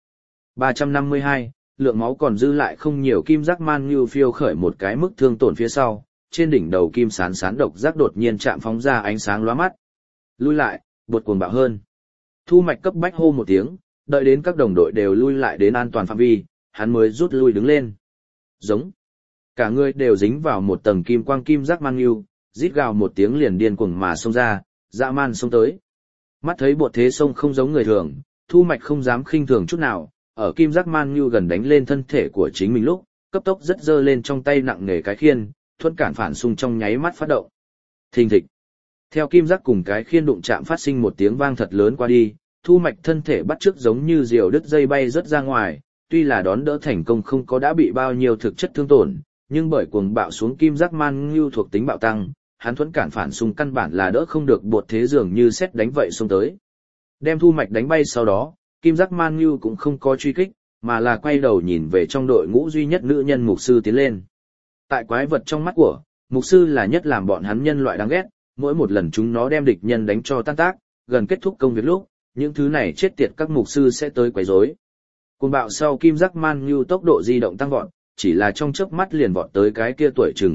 352, lượng máu còn dư lại không nhiều kim giác man ngưu phiêu khởi một cái mức thương tổn phía sau, trên đỉnh đầu kim sán độc giác đột nhiên chạm phóng ra ánh sáng lóa mắt. Lui lại, bột cuồng bạo hơn. Thu Mạch cấp bách hô một tiếng, đợi đến các đồng đội đều lui lại đến an toàn phạm vi, hắn mới rút lui đứng lên. Giống. Cả người đều dính vào một tầng kim quang kim giác man ngưu, rít gào một tiếng liền điên cuồng mà xông ra, dã man xông tới. Mắt thấy bột thế sông không giống người thường, Thu Mạch không dám khinh thường chút nào, ở kim giác man ngưu gần đánh lên thân thể của chính mình lúc, cấp tốc rất dơ lên trong tay nặng nề cái khiên, thuận cản phản xung trong nháy mắt phát động. Thình thịch. Theo kim giác cùng cái khiên đụng chạm phát sinh một tiếng vang thật lớn qua đi, Thu Mạch thân thể bắt chước giống như diều đứt dây bay rất ra ngoài, tuy là đón đỡ thành công không có đã bị bao nhiêu thực chất thương tổn, nhưng bởi cuồng bạo xuống kim giác man ngưu thuộc tính bạo tăng, hắn thuẫn cản phản xung căn bản là đỡ không được bột thế dường như xét đánh vậy xông tới. Đem Thu Mạch đánh bay sau đó, Kim Giác Man Ngưu cũng không có truy kích, mà là quay đầu nhìn về trong đội ngũ duy nhất nữ nhân mục sư tiến lên. Tại quái vật trong mắt của, mục sư là nhất làm bọn hắn nhân loại đáng ghét, mỗi một lần chúng nó đem địch nhân đánh cho tan tác, gần kết thúc công việc lúc, những thứ này chết tiệt các mục sư sẽ tới quấy rối. Cuồng bạo sau Kim Giác Man Ngưu tốc độ di động tăng vọt, chỉ là trong chớp mắt liền vọt tới cái kia tuổi chừng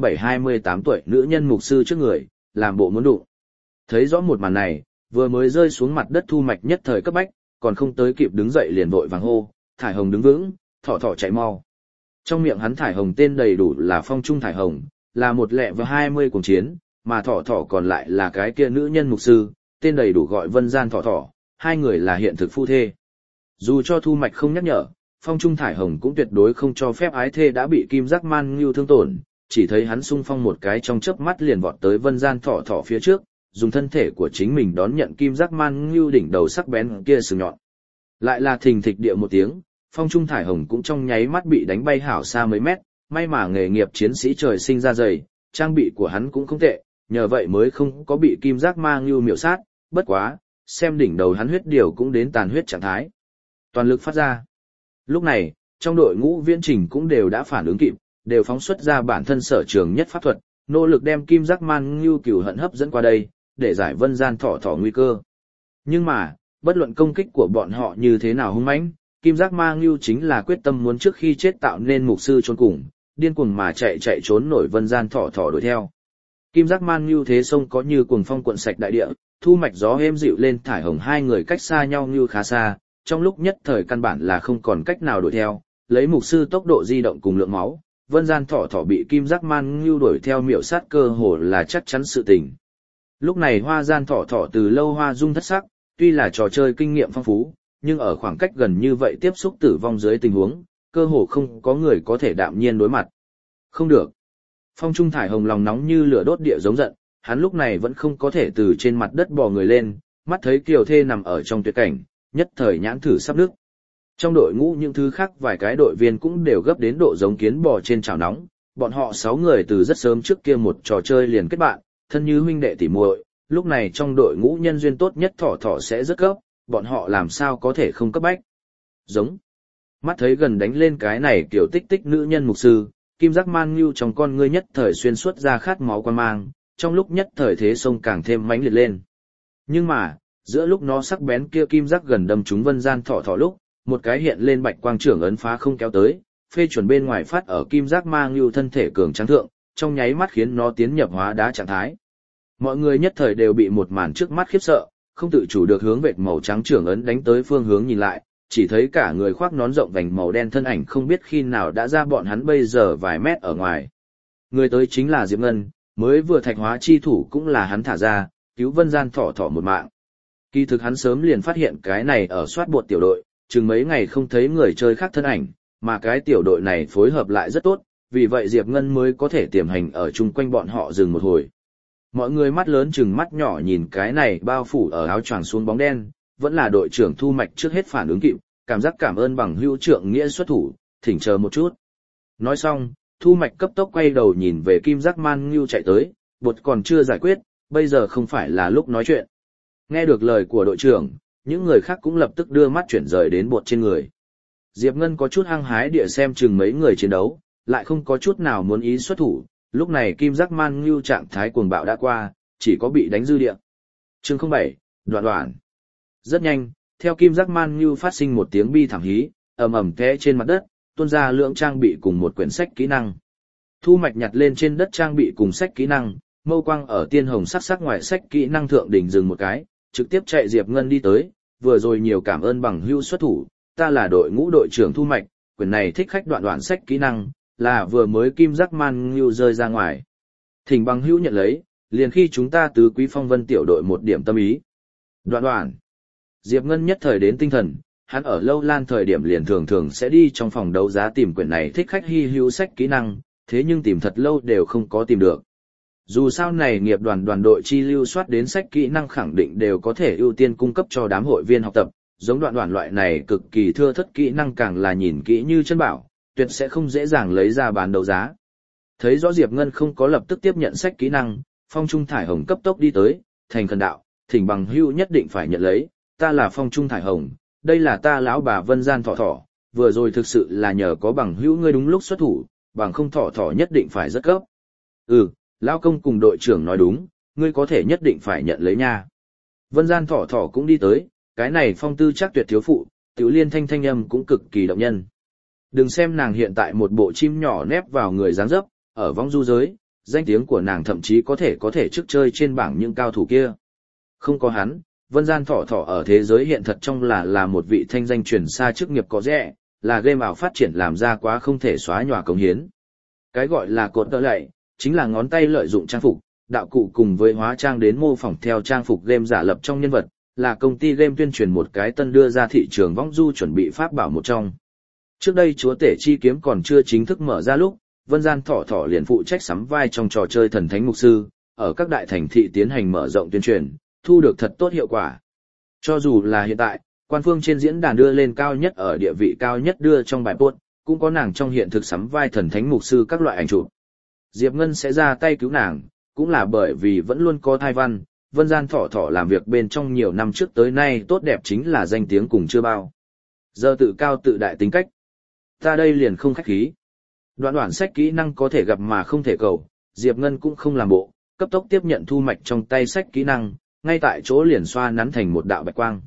27-28 tuổi nữ nhân mục sư trước người, làm bộ muốn đụng. Thấy rõ một màn này, vừa mới rơi xuống mặt đất Thu Mạch nhất thời cấp bách, còn không tới kịp đứng dậy liền vội vàng hô, Thải Hồng đứng vững, Thỏ Thỏ chạy mau. Trong miệng hắn Thải Hồng tên đầy đủ là Phong Trung Thải Hồng, là một lẹ và 20 cuồng chiến, mà Thỏ Thỏ còn lại là cái kia nữ nhân mục sư, tên đầy đủ gọi Vân Gian Thỏ Thỏ, hai người là hiện thực phu thê. Dù cho Thu Mạch không nhắc nhở, Phong Trung Thải Hồng cũng tuyệt đối không cho phép ái thê đã bị Kim Giác Man Ngưu thương tổn, chỉ thấy hắn xung phong một cái trong chớp mắt liền vọt tới Vân Gian Thỏ Thỏ phía trước, dùng thân thể của chính mình đón nhận Kim Giác Man Ngưu đỉnh đầu sắc bén kia sừng nhọn. Lại là thình thịch địa một tiếng, Phong Trung Thải Hồng cũng trong nháy mắt bị đánh bay hảo xa mấy mét, may mà nghề nghiệp chiến sĩ trời sinh ra dày, trang bị của hắn cũng không tệ, nhờ vậy mới không có bị Kim Giác Man Ngưu miểu sát, bất quá, xem đỉnh đầu hắn huyết điều cũng đến tàn huyết trạng thái. Toàn lực phát ra. Lúc này, trong đội ngũ viễn trình cũng đều đã phản ứng kịp, đều phóng xuất ra bản thân sở trường nhất pháp thuật, nỗ lực đem Kim Giác Man Ngưu cừu hận hấp dẫn qua đây, để giải Vân Gian Thỏ Thỏ nguy cơ. Nhưng mà, bất luận công kích của bọn họ như thế nào hung mãnh, Kim Giác Ma Ngưu chính là quyết tâm muốn trước khi chết tạo nên mục sư chôn cùng, điên cuồng mà chạy trốn nổi Vân Gian Thỏ Thỏ đuổi theo. Kim Giác Man Ngưu thế sông có như cuồng phong cuộn sạch đại địa, Thu Mạch gió êm dịu lên Thải Hồng hai người cách xa nhau như khá xa, trong lúc nhất thời căn bản là không còn cách nào đuổi theo, lấy mục sư tốc độ di động cùng lượng máu, Vân Gian Thỏ Thỏ bị Kim Giác Man Ngưu đuổi theo miểu sát cơ hồ là chắc chắn sự tình. Lúc này Hoa Gian Thỏ Thỏ từ lâu hoa dung thất sắc, tuy là trò chơi kinh nghiệm phong phú, nhưng ở khoảng cách gần như vậy tiếp xúc tử vong dưới tình huống, cơ hồ không có người có thể đạm nhiên đối mặt. Không được. Phong Trung Thải Hồng lòng nóng như lửa đốt địa giống giận, hắn lúc này vẫn không có thể từ trên mặt đất bò người lên, mắt thấy Kiều Thê nằm ở trong tuyệt cảnh, nhất thời nhãn thử sắp đứt. Trong đội ngũ những thứ khác vài cái đội viên cũng đều gấp đến độ giống kiến bò trên chảo nóng, bọn họ 6 người từ rất sớm trước kia một trò chơi liền kết bạn, thân như huynh đệ tỉ muội, lúc này trong đội ngũ nhân duyên tốt nhất Thỏ Thỏ sẽ rất gấp, bọn họ làm sao có thể không cấp bách. Giống. Mắt thấy gần đánh lên cái này kiểu tích tích nữ nhân mục sư, Kim Giác Man Ngưu trong con ngươi nhất thời xuyên suốt ra khát máu quan mang, trong lúc nhất thời thế sông càng thêm mãnh liệt lên. Nhưng mà, giữa lúc nó sắc bén kia kim giác gần đâm trúng Vân Gian Thỏ Thỏ lúc, một cái hiện lên bạch quang trưởng ấn phá không kéo tới, phê chuẩn bên ngoài phát ở Kim Giác Man Ngưu thân thể cường tráng thượng, trong nháy mắt khiến nó tiến nhập hóa đá trạng thái. Mọi người nhất thời đều bị một màn trước mắt khiếp sợ, không tự chủ được hướng vệt màu trắng trưởng ấn đánh tới phương hướng nhìn lại, chỉ thấy cả người khoác nón rộng vành màu đen thân ảnh không biết khi nào đã ra bọn hắn bây giờ vài mét ở ngoài. Người tới chính là Diệp Ngân, mới vừa thạch hóa chi thủ cũng là hắn thả ra, cứu Vân Gian Thỏ Thỏ một mạng. Kỳ thực hắn sớm liền phát hiện cái này ở soát bột tiểu đội, chừng mấy ngày không thấy người chơi khác thân ảnh, mà cái tiểu đội này phối hợp lại rất tốt, vì vậy Diệp Ngân mới có thể tiềm hành ở chung quanh bọn họ dừng một hồi. Mọi người mắt lớn chừng mắt nhỏ nhìn cái này bao phủ ở áo choàng xuống bóng đen, vẫn là đội trưởng Thu Mạch trước hết phản ứng kịp, cảm giác cảm ơn bằng hữu trượng nghĩa xuất thủ, thỉnh chờ một chút. Nói xong, Thu Mạch cấp tốc quay đầu nhìn về Kim Giác Man Ngưu chạy tới, bột còn chưa giải quyết, bây giờ không phải là lúc nói chuyện. Nghe được lời của đội trưởng, những người khác cũng lập tức đưa mắt chuyển rời đến bột trên người. Diệp Ngân có chút hăng hái địa xem chừng mấy người chiến đấu, lại không có chút nào muốn ý xuất thủ, lúc này Kim Giác Man Ngưu trạng thái cuồng bạo đã qua, chỉ có bị đánh dư địa. Chương 07, đoạn đoạn. Rất nhanh, theo Kim Giác Man Ngưu phát sinh một tiếng bi thảm hí, ầm ầm té trên mặt đất, tuôn ra lượng trang bị cùng một quyển sách kỹ năng. Thu Mạch nhặt lên trên đất trang bị cùng sách kỹ năng, mâu quang ở tiên hồng sắc sắc ngoài sách kỹ năng thượng đỉnh dừng một cái, trực tiếp chạy Diệp Ngân đi tới, vừa rồi nhiều cảm ơn bằng hữu xuất thủ, ta là đội ngũ đội trưởng Thu Mạch, quyển này thích khách đoạn đoạn sách kỹ năng, là vừa mới Kim Giác Man Ngưu rơi ra ngoài. Thỉnh bằng hữu nhận lấy, liền khi chúng ta tứ quý phong vân tiểu đội một điểm tâm ý. Đoạn đoạn. Diệp Ngân nhất thời đến tinh thần, hắn ở lâu lan thời điểm liền thường sẽ đi trong phòng đấu giá tìm quyển này thích khách hy hữu sách kỹ năng, thế nhưng tìm thật lâu đều không có tìm được. Dù sao này nghiệp đoàn đội chi lưu soát đến sách kỹ năng khẳng định đều có thể ưu tiên cung cấp cho đám hội viên học tập, giống đoạn loại này cực kỳ thưa thất kỹ năng càng là nhìn kỹ như chân bảo, tuyệt sẽ không dễ dàng lấy ra bán đấu giá. Thấy rõ Diệp Ngân không có lập tức tiếp nhận sách kỹ năng, Phong Trung Thải Hồng cấp tốc đi tới, thành khẩn đạo, thỉnh bằng hữu nhất định phải nhận lấy, ta là Phong Trung Thải Hồng, đây là ta lão bà Vân Gian Thỏ Thỏ, vừa rồi thực sự là nhờ có bằng hữu ngươi đúng lúc xuất thủ, bằng không Thỏ Thỏ nhất định phải rất cấp. Lão công cùng đội trưởng nói đúng, ngươi có thể nhất định phải nhận lấy nha. Vân Gian Thỏ Thỏ cũng đi tới, cái này phong tư chắc tuyệt thiếu phụ, Tiểu Liên thanh thanh âm cũng cực kỳ động nhân. Đừng xem nàng hiện tại một bộ chim nhỏ nép vào người dáng dấp, ở vong du giới, danh tiếng của nàng thậm chí có thể trước chơi trên bảng những cao thủ kia. Không có hắn, Vân Gian Thỏ Thỏ ở thế giới hiện thật trong là một vị thanh danh truyền xa chức nghiệp có rẻ, là game ảo phát triển làm ra quá không thể xóa nhòa cống hiến. Cái gọi là cột tơ lạy, chính là ngón tay lợi dụng trang phục, đạo cụ cùng với hóa trang đến mô phỏng theo trang phục game giả lập trong nhân vật, là công ty game tuyên truyền một cái tân đưa ra thị trường vong du chuẩn bị pháp bảo một trong. Trước đây chúa tể chi kiếm còn chưa chính thức mở ra lúc, Vân Gian Thỏ Thỏ liền phụ trách sắm vai trong trò chơi thần thánh mục sư, ở các đại thành thị tiến hành mở rộng tuyên truyền, thu được thật tốt hiệu quả. Cho dù là hiện tại, quan phương trên diễn đàn đưa lên cao nhất ở địa vị cao nhất đưa trong bài post, cũng có nàng trong hiện thực sắm vai thần thánh mục sư các loại ảnh chụp. Diệp Ngân sẽ ra tay cứu nàng, cũng là bởi vì vẫn luôn có thai văn, Vân Gian Thỏ Thỏ làm việc bên trong nhiều năm trước tới nay tốt đẹp chính là danh tiếng cùng chưa bao. Giờ tự cao tự đại tính cách. Ta đây liền không khách khí. Đoạn sách kỹ năng có thể gặp mà không thể cầu, Diệp Ngân cũng không làm bộ, cấp tốc tiếp nhận Thu Mạch trong tay sách kỹ năng, ngay tại chỗ liền xoa nắn thành một đạo bạch quang.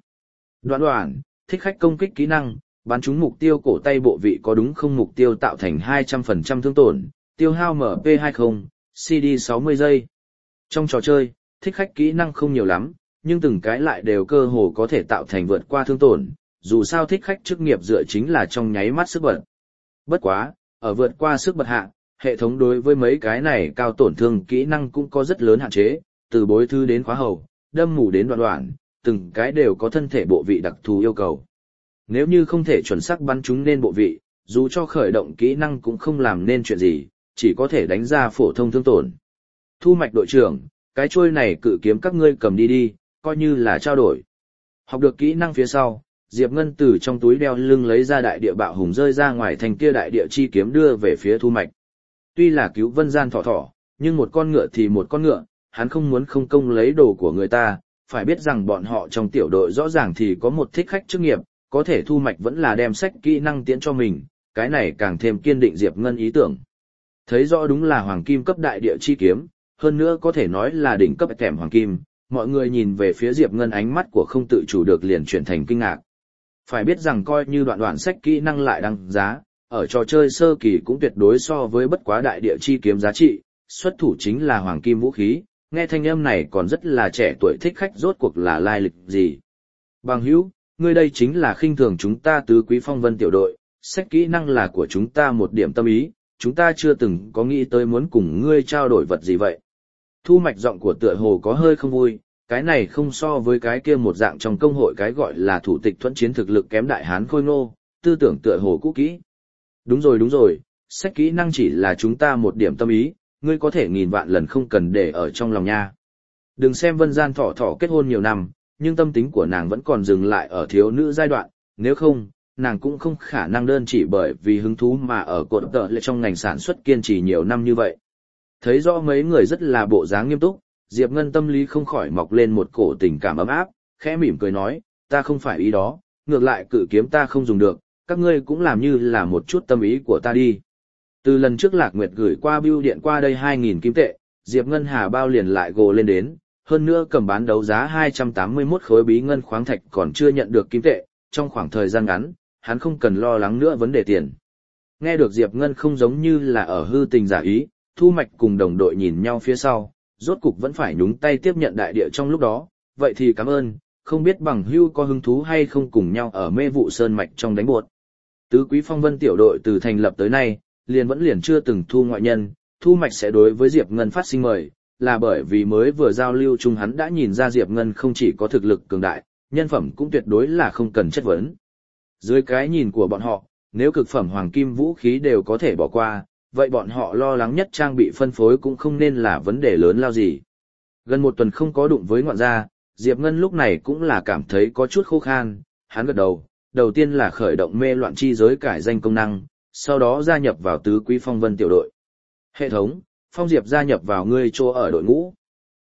Đoạn, thích khách công kích kỹ năng, bắn trúng mục tiêu cổ tay bộ vị có đúng không mục tiêu tạo thành 200% thương tổn, tiêu hao MP20, CD 60 giây. Trong trò chơi, thích khách kỹ năng không nhiều lắm, nhưng từng cái lại đều cơ hồ có thể tạo thành vượt qua thương tổn, dù sao thích khách chức nghiệp dựa chính là trong nháy mắt sức bật. Bất quá, ở vượt qua sức bật hạ, hệ thống đối với mấy cái này cao tổn thương kỹ năng cũng có rất lớn hạn chế, từ bối thư đến khóa hầu, đâm mù đến đoạn, từng cái đều có thân thể bộ vị đặc thù yêu cầu. Nếu như không thể chuẩn xác bắn chúng nên bộ vị, dù cho khởi động kỹ năng cũng không làm nên chuyện gì, chỉ có thể đánh ra phổ thông thương tổn. Thu Mạch đội trưởng, cái chuôi này cự kiếm các ngươi cầm đi, coi như là trao đổi. Học được kỹ năng phía sau, Diệp Ngân từ trong túi đeo lưng lấy ra đại địa bạo hùng rơi ra ngoài thành kia đại địa chi kiếm đưa về phía Thu Mạch. Tuy là cứu Vân Gian Thỏ Thỏ, nhưng một con ngựa thì một con ngựa, hắn không muốn không công lấy đồ của người ta, phải biết rằng bọn họ trong tiểu đội rõ ràng thì có một thích khách chức nghiệp, có thể Thu Mạch vẫn là đem sách kỹ năng tiễn cho mình, cái này càng thêm kiên định Diệp Ngân ý tưởng. Thấy rõ đúng là hoàng kim cấp đại địa chi kiếm, hơn nữa có thể nói là đỉnh cấp kèm hoàng kim, mọi người nhìn về phía Diệp Ngân ánh mắt của không tự chủ được liền chuyển thành kinh ngạc. Phải biết rằng coi như đoạn sách kỹ năng lại đăng giá, ở trò chơi sơ kỳ cũng tuyệt đối so với bất quá đại địa chi kiếm giá trị, xuất thủ chính là hoàng kim vũ khí, nghe thanh âm này còn rất là trẻ tuổi thích khách rốt cuộc là lai lịch gì. Bằng hữu, ngươi đây chính là khinh thường chúng ta tứ quý phong vân tiểu đội, sách kỹ năng là của chúng ta một điểm tâm ý, chúng ta chưa từng có nghĩ tới muốn cùng ngươi trao đổi vật gì vậy. Thu Mạch giọng của tựa hồ có hơi không vui, cái này không so với cái kia một dạng trong công hội cái gọi là thủ tịch thuẫn chiến thực lực kém đại hán khôi ngô, tư tưởng tựa hồ cũ kỹ. Đúng rồi, sách kỹ năng chỉ là chúng ta một điểm tâm ý, ngươi có thể nghìn vạn lần không cần để ở trong lòng nha. Đừng xem Vân Gian Thỏ Thỏ kết hôn nhiều năm, nhưng tâm tính của nàng vẫn còn dừng lại ở thiếu nữ giai đoạn, nếu không, nàng cũng không khả năng đơn chỉ bởi vì hứng thú mà ở cột tợ lệ trong ngành sản xuất kiên trì nhiều năm như vậy. Thấy rõ mấy người rất là bộ dáng nghiêm túc, Diệp Ngân tâm lý không khỏi mọc lên một cổ tình cảm ấm áp, khẽ mỉm cười nói, ta không phải ý đó, ngược lại cự kiếm ta không dùng được, các ngươi cũng làm như là một chút tâm ý của ta đi. Từ lần trước Lạc Nguyệt gửi qua bưu điện qua đây 2.000 kim tệ, Diệp Ngân hà bao liền lại gồ lên đến, hơn nữa cầm bán đấu giá 281 khối bí ngân khoáng thạch còn chưa nhận được kim tệ, trong khoảng thời gian ngắn, hắn không cần lo lắng nữa vấn đề tiền. Nghe được Diệp Ngân không giống như là ở hư tình giả ý, Thu Mạch cùng đồng đội nhìn nhau phía sau, rốt cục vẫn phải nhúng tay tiếp nhận đại địa trong lúc đó, vậy thì cảm ơn, không biết bằng hưu có hứng thú hay không cùng nhau ở mê vụ sơn mạch trong đánh buột. Tứ quý phong vân tiểu đội từ thành lập tới nay, liền chưa từng thu ngoại nhân, Thu Mạch sẽ đối với Diệp Ngân phát sinh mời, là bởi vì mới vừa giao lưu chung hắn đã nhìn ra Diệp Ngân không chỉ có thực lực cường đại, nhân phẩm cũng tuyệt đối là không cần chất vấn. Dưới cái nhìn của bọn họ, nếu cực phẩm hoàng kim vũ khí đều có thể bỏ qua, vậy bọn họ lo lắng nhất trang bị phân phối cũng không nên là vấn đề lớn lao gì. Gần một tuần không có đụng với ngoạn gia, Diệp Ngân lúc này cũng là cảm thấy có chút khô khan, hắn gật đầu tiên là khởi động mê loạn chi giới cải danh công năng, sau đó gia nhập vào tứ quý phong vân tiểu đội. Hệ thống, Phong Diệp gia nhập vào ngươi chỗ ở đội ngũ.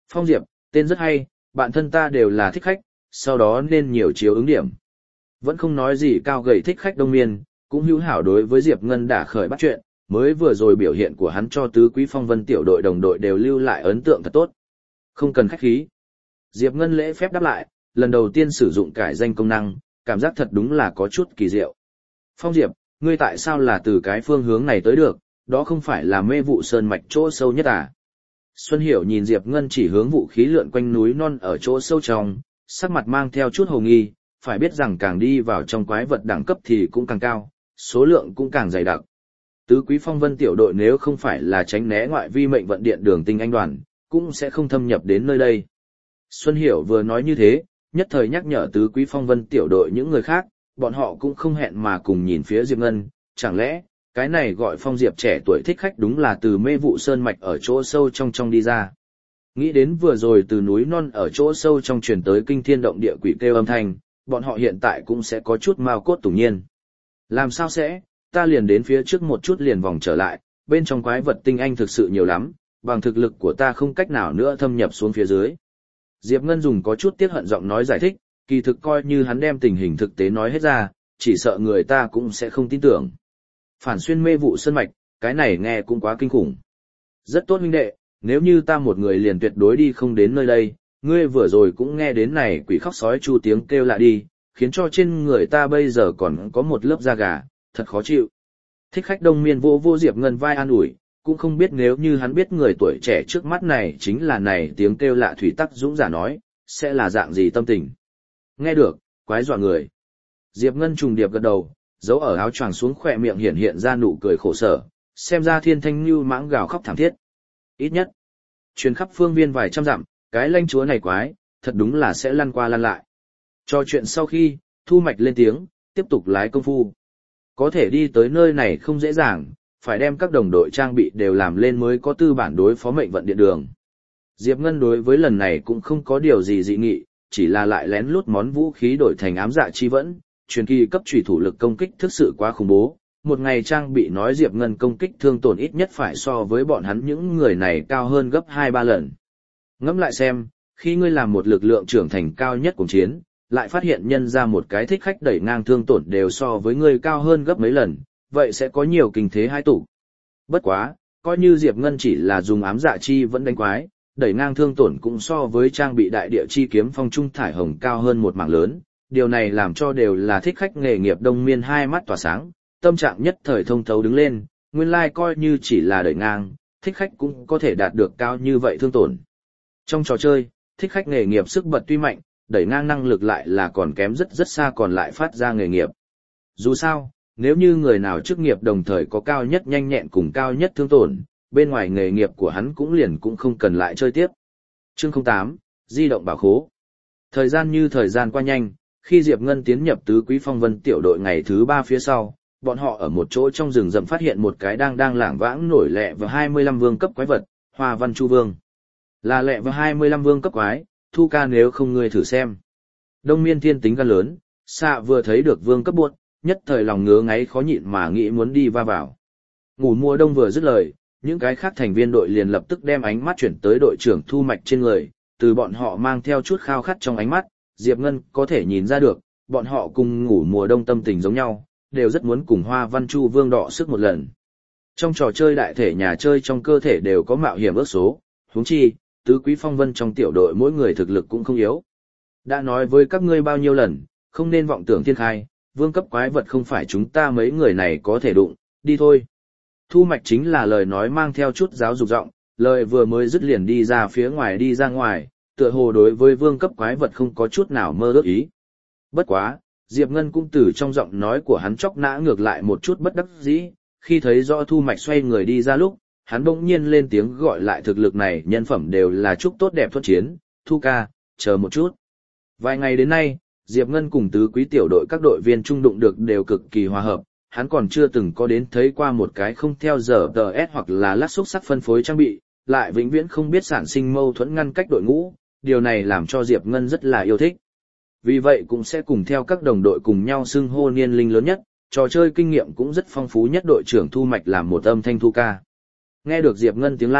Phong Diệp, tên rất hay, bạn thân ta đều là thích khách, sau đó nên nhiều chiếu ứng điểm. Vẫn không nói gì cao gầy thích khách Đông Miên, cũng hữu hảo đối với Diệp Ngân đã khởi bắt chuyện, mới vừa rồi biểu hiện của hắn cho tứ quý phong vân tiểu đội đồng đội đều lưu lại ấn tượng thật tốt. Không cần khách khí. Diệp Ngân lễ phép đáp lại, lần đầu tiên sử dụng cải danh công năng, cảm giác thật đúng là có chút kỳ diệu. Phong Diệp, ngươi tại sao là từ cái phương hướng này tới được, đó không phải là mê vụ sơn mạch chỗ sâu nhất à? Xuân Hiểu nhìn Diệp Ngân chỉ hướng vũ khí lượn quanh núi non ở chỗ sâu trong, sắc mặt mang theo chút hồ nghi, phải biết rằng càng đi vào trong quái vật đẳng cấp thì cũng càng cao, số lượng cũng càng dày đặc. Tứ quý phong vân tiểu đội nếu không phải là tránh né ngoại vi mệnh vận điện đường tinh anh đoàn, cũng sẽ không thâm nhập đến nơi đây. Xuân Hiểu vừa nói như thế, nhất thời nhắc nhở tứ quý phong vân tiểu đội những người khác, bọn họ cũng không hẹn mà cùng nhìn phía Diệp Ngân, chẳng lẽ, cái này gọi Phong Diệp trẻ tuổi thích khách đúng là từ mê vụ sơn mạch ở chỗ sâu trong đi ra. Nghĩ đến vừa rồi từ núi non ở chỗ sâu trong truyền tới kinh thiên động địa quỷ kêu âm thanh, bọn họ hiện tại cũng sẽ có chút mao cốt tủng nhiên. Làm sao sẽ, ta liền đến phía trước một chút liền vòng trở lại, bên trong quái vật tinh anh thực sự nhiều lắm, bằng thực lực của ta không cách nào nữa thâm nhập xuống phía dưới. Diệp Ngân dùng có chút tiếc hận giọng nói giải thích, kỳ thực coi như hắn đem tình hình thực tế nói hết ra, chỉ sợ người ta cũng sẽ không tin tưởng. Phản xuyên mê vụ sơn mạch, cái này nghe cũng quá kinh khủng. Rất tốt huynh đệ, nếu như ta một người liền tuyệt đối đi không đến nơi đây, ngươi vừa rồi cũng nghe đến này quỷ khóc sói chu tiếng kêu lạ đi, khiến cho trên người ta bây giờ còn có một lớp da gà, thật khó chịu. Thích khách Đông Miên vô Diệp Ngân vai an ủi, cũng không biết nếu như hắn biết người tuổi trẻ trước mắt này chính là này tiếng kêu lạ thủy tắc dũng giả nói, sẽ là dạng gì tâm tình. Nghe được, quái dọa người. Diệp Ngân trùng điệp gật đầu, giấu ở áo choàng xuống khỏe miệng hiện ra nụ cười khổ sở, xem ra thiên thanh như mãng gào khóc thảm thiết. Ít nhất, truyền khắp phương viên vài trăm dặm, cái lãnh chúa này quái, thật đúng là sẽ lăn qua lăn lại. Cho chuyện sau khi, Thu Mạch lên tiếng, tiếp tục lái công phu. Có thể đi tới nơi này không dễ dàng, phải đem các đồng đội trang bị đều làm lên mới có tư bản đối phó mệnh vận điện đường. Diệp Ngân đối với lần này cũng không có điều gì dị nghị, chỉ là lại lén lút món vũ khí đổi thành ám dạ chi vẫn, truyền kỳ cấp chủy thủ lực công kích thực sự quá khủng bố. Một ngày trang bị nói Diệp Ngân công kích thương tổn ít nhất phải so với bọn hắn những người này cao hơn gấp 2-3 lần. Ngẫm lại xem, khi ngươi làm một lực lượng trưởng thành cao nhất của chiến, lại phát hiện nhân ra một cái thích khách đẩy ngang thương tổn đều so với ngươi cao hơn gấp mấy lần, vậy sẽ có nhiều kinh thế hai tụ. Bất quá, coi như Diệp Ngân chỉ là dùng ám dạ chi vẫn đánh quái, đẩy ngang thương tổn cũng so với trang bị đại địa chi kiếm phong trung thải hồng cao hơn một mảng lớn, điều này làm cho đều là thích khách nghề nghiệp Đông Miên hai mắt tỏa sáng, tâm trạng nhất thời thông thấu đứng lên, nguyên lai coi như chỉ là đẩy ngang, thích khách cũng có thể đạt được cao như vậy thương tổn. Trong trò chơi, thích khách nghề nghiệp sức bật tuy mạnh, đẩy ngang năng lực lại là còn kém rất xa còn lại phát ra nghề nghiệp. Dù sao, nếu như người nào chức nghiệp đồng thời có cao nhất nhanh nhẹn cùng cao nhất thương tổn, bên ngoài nghề nghiệp của hắn cũng liền cũng không cần lại chơi tiếp. Chương 08, di động bảo khố. Thời gian như thời gian qua nhanh, khi Diệp Ngân tiến nhập tứ quý phong vân tiểu đội ngày thứ 3 phía sau, bọn họ ở một chỗ trong rừng rậm phát hiện một cái đang lảng vãng nổi lẹ và 25 vương cấp quái vật, Hoa Văn Chu Vương. Là lẹ và 25 vương cấp quái, Thu ca nếu không ngươi thử xem. Đông Miên thiên tính gan lớn, xạ vừa thấy được vương cấp buốt, nhất thời lòng ngứa ngáy khó nhịn mà nghĩ muốn đi va vào. Ngủ mùa đông vừa dứt lời, những cái khác thành viên đội liền lập tức đem ánh mắt chuyển tới đội trưởng Thu Mạch trên người, từ bọn họ mang theo chút khao khát trong ánh mắt, Diệp Ngân có thể nhìn ra được, bọn họ cùng ngủ mùa đông tâm tình giống nhau, đều rất muốn cùng Hoa Văn Chu Vương đọ sức một lần. Trong trò chơi đại thể nhà chơi trong cơ thể đều có mạo hiểm ước số, huống chi, tứ quý phong vân trong tiểu đội mỗi người thực lực cũng không yếu. Đã nói với các ngươi bao nhiêu lần, không nên vọng tưởng thiên khai, vương cấp quái vật không phải chúng ta mấy người này có thể đụng, đi thôi. Thu Mạch chính là lời nói mang theo chút giáo dục giọng, lời vừa mới dứt liền đi ra phía ngoài đi ra ngoài, tựa hồ đối với vương cấp quái vật không có chút nào mơ ước ý. Bất quá, Diệp Ngân cũng từ trong giọng nói của hắn chốc nã ngược lại một chút bất đắc dĩ, khi thấy rõ Thu Mạch xoay người đi ra lúc, hắn bỗng nhiên lên tiếng gọi lại thực lực này nhân phẩm đều là chúc tốt đẹp thuận chiến, Thu ca, chờ một chút. Vài ngày đến nay, Diệp Ngân cùng tứ quý tiểu đội các đội viên trung đụng được đều cực kỳ hòa hợp, hắn còn chưa từng có đến thấy qua một cái không theo giờ DS hoặc là lát xúc sắc phân phối trang bị, lại vĩnh viễn không biết sản sinh mâu thuẫn ngăn cách đội ngũ, điều này làm cho Diệp Ngân rất là yêu thích. Vì vậy cũng sẽ cùng theo các đồng đội cùng nhau xưng hô niên linh lớn nhất, trò chơi kinh nghiệm cũng rất phong phú nhất đội trưởng Thu Mạch làm một âm thanh Thu ca. Nghe được Diệp Ngân tiếng la,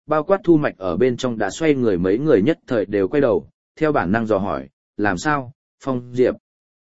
bao quát Thu Mạch ở bên trong đã xoay người, mấy người nhất thời đều quay đầu, theo bản năng dò hỏi, làm sao, Phong Diệp?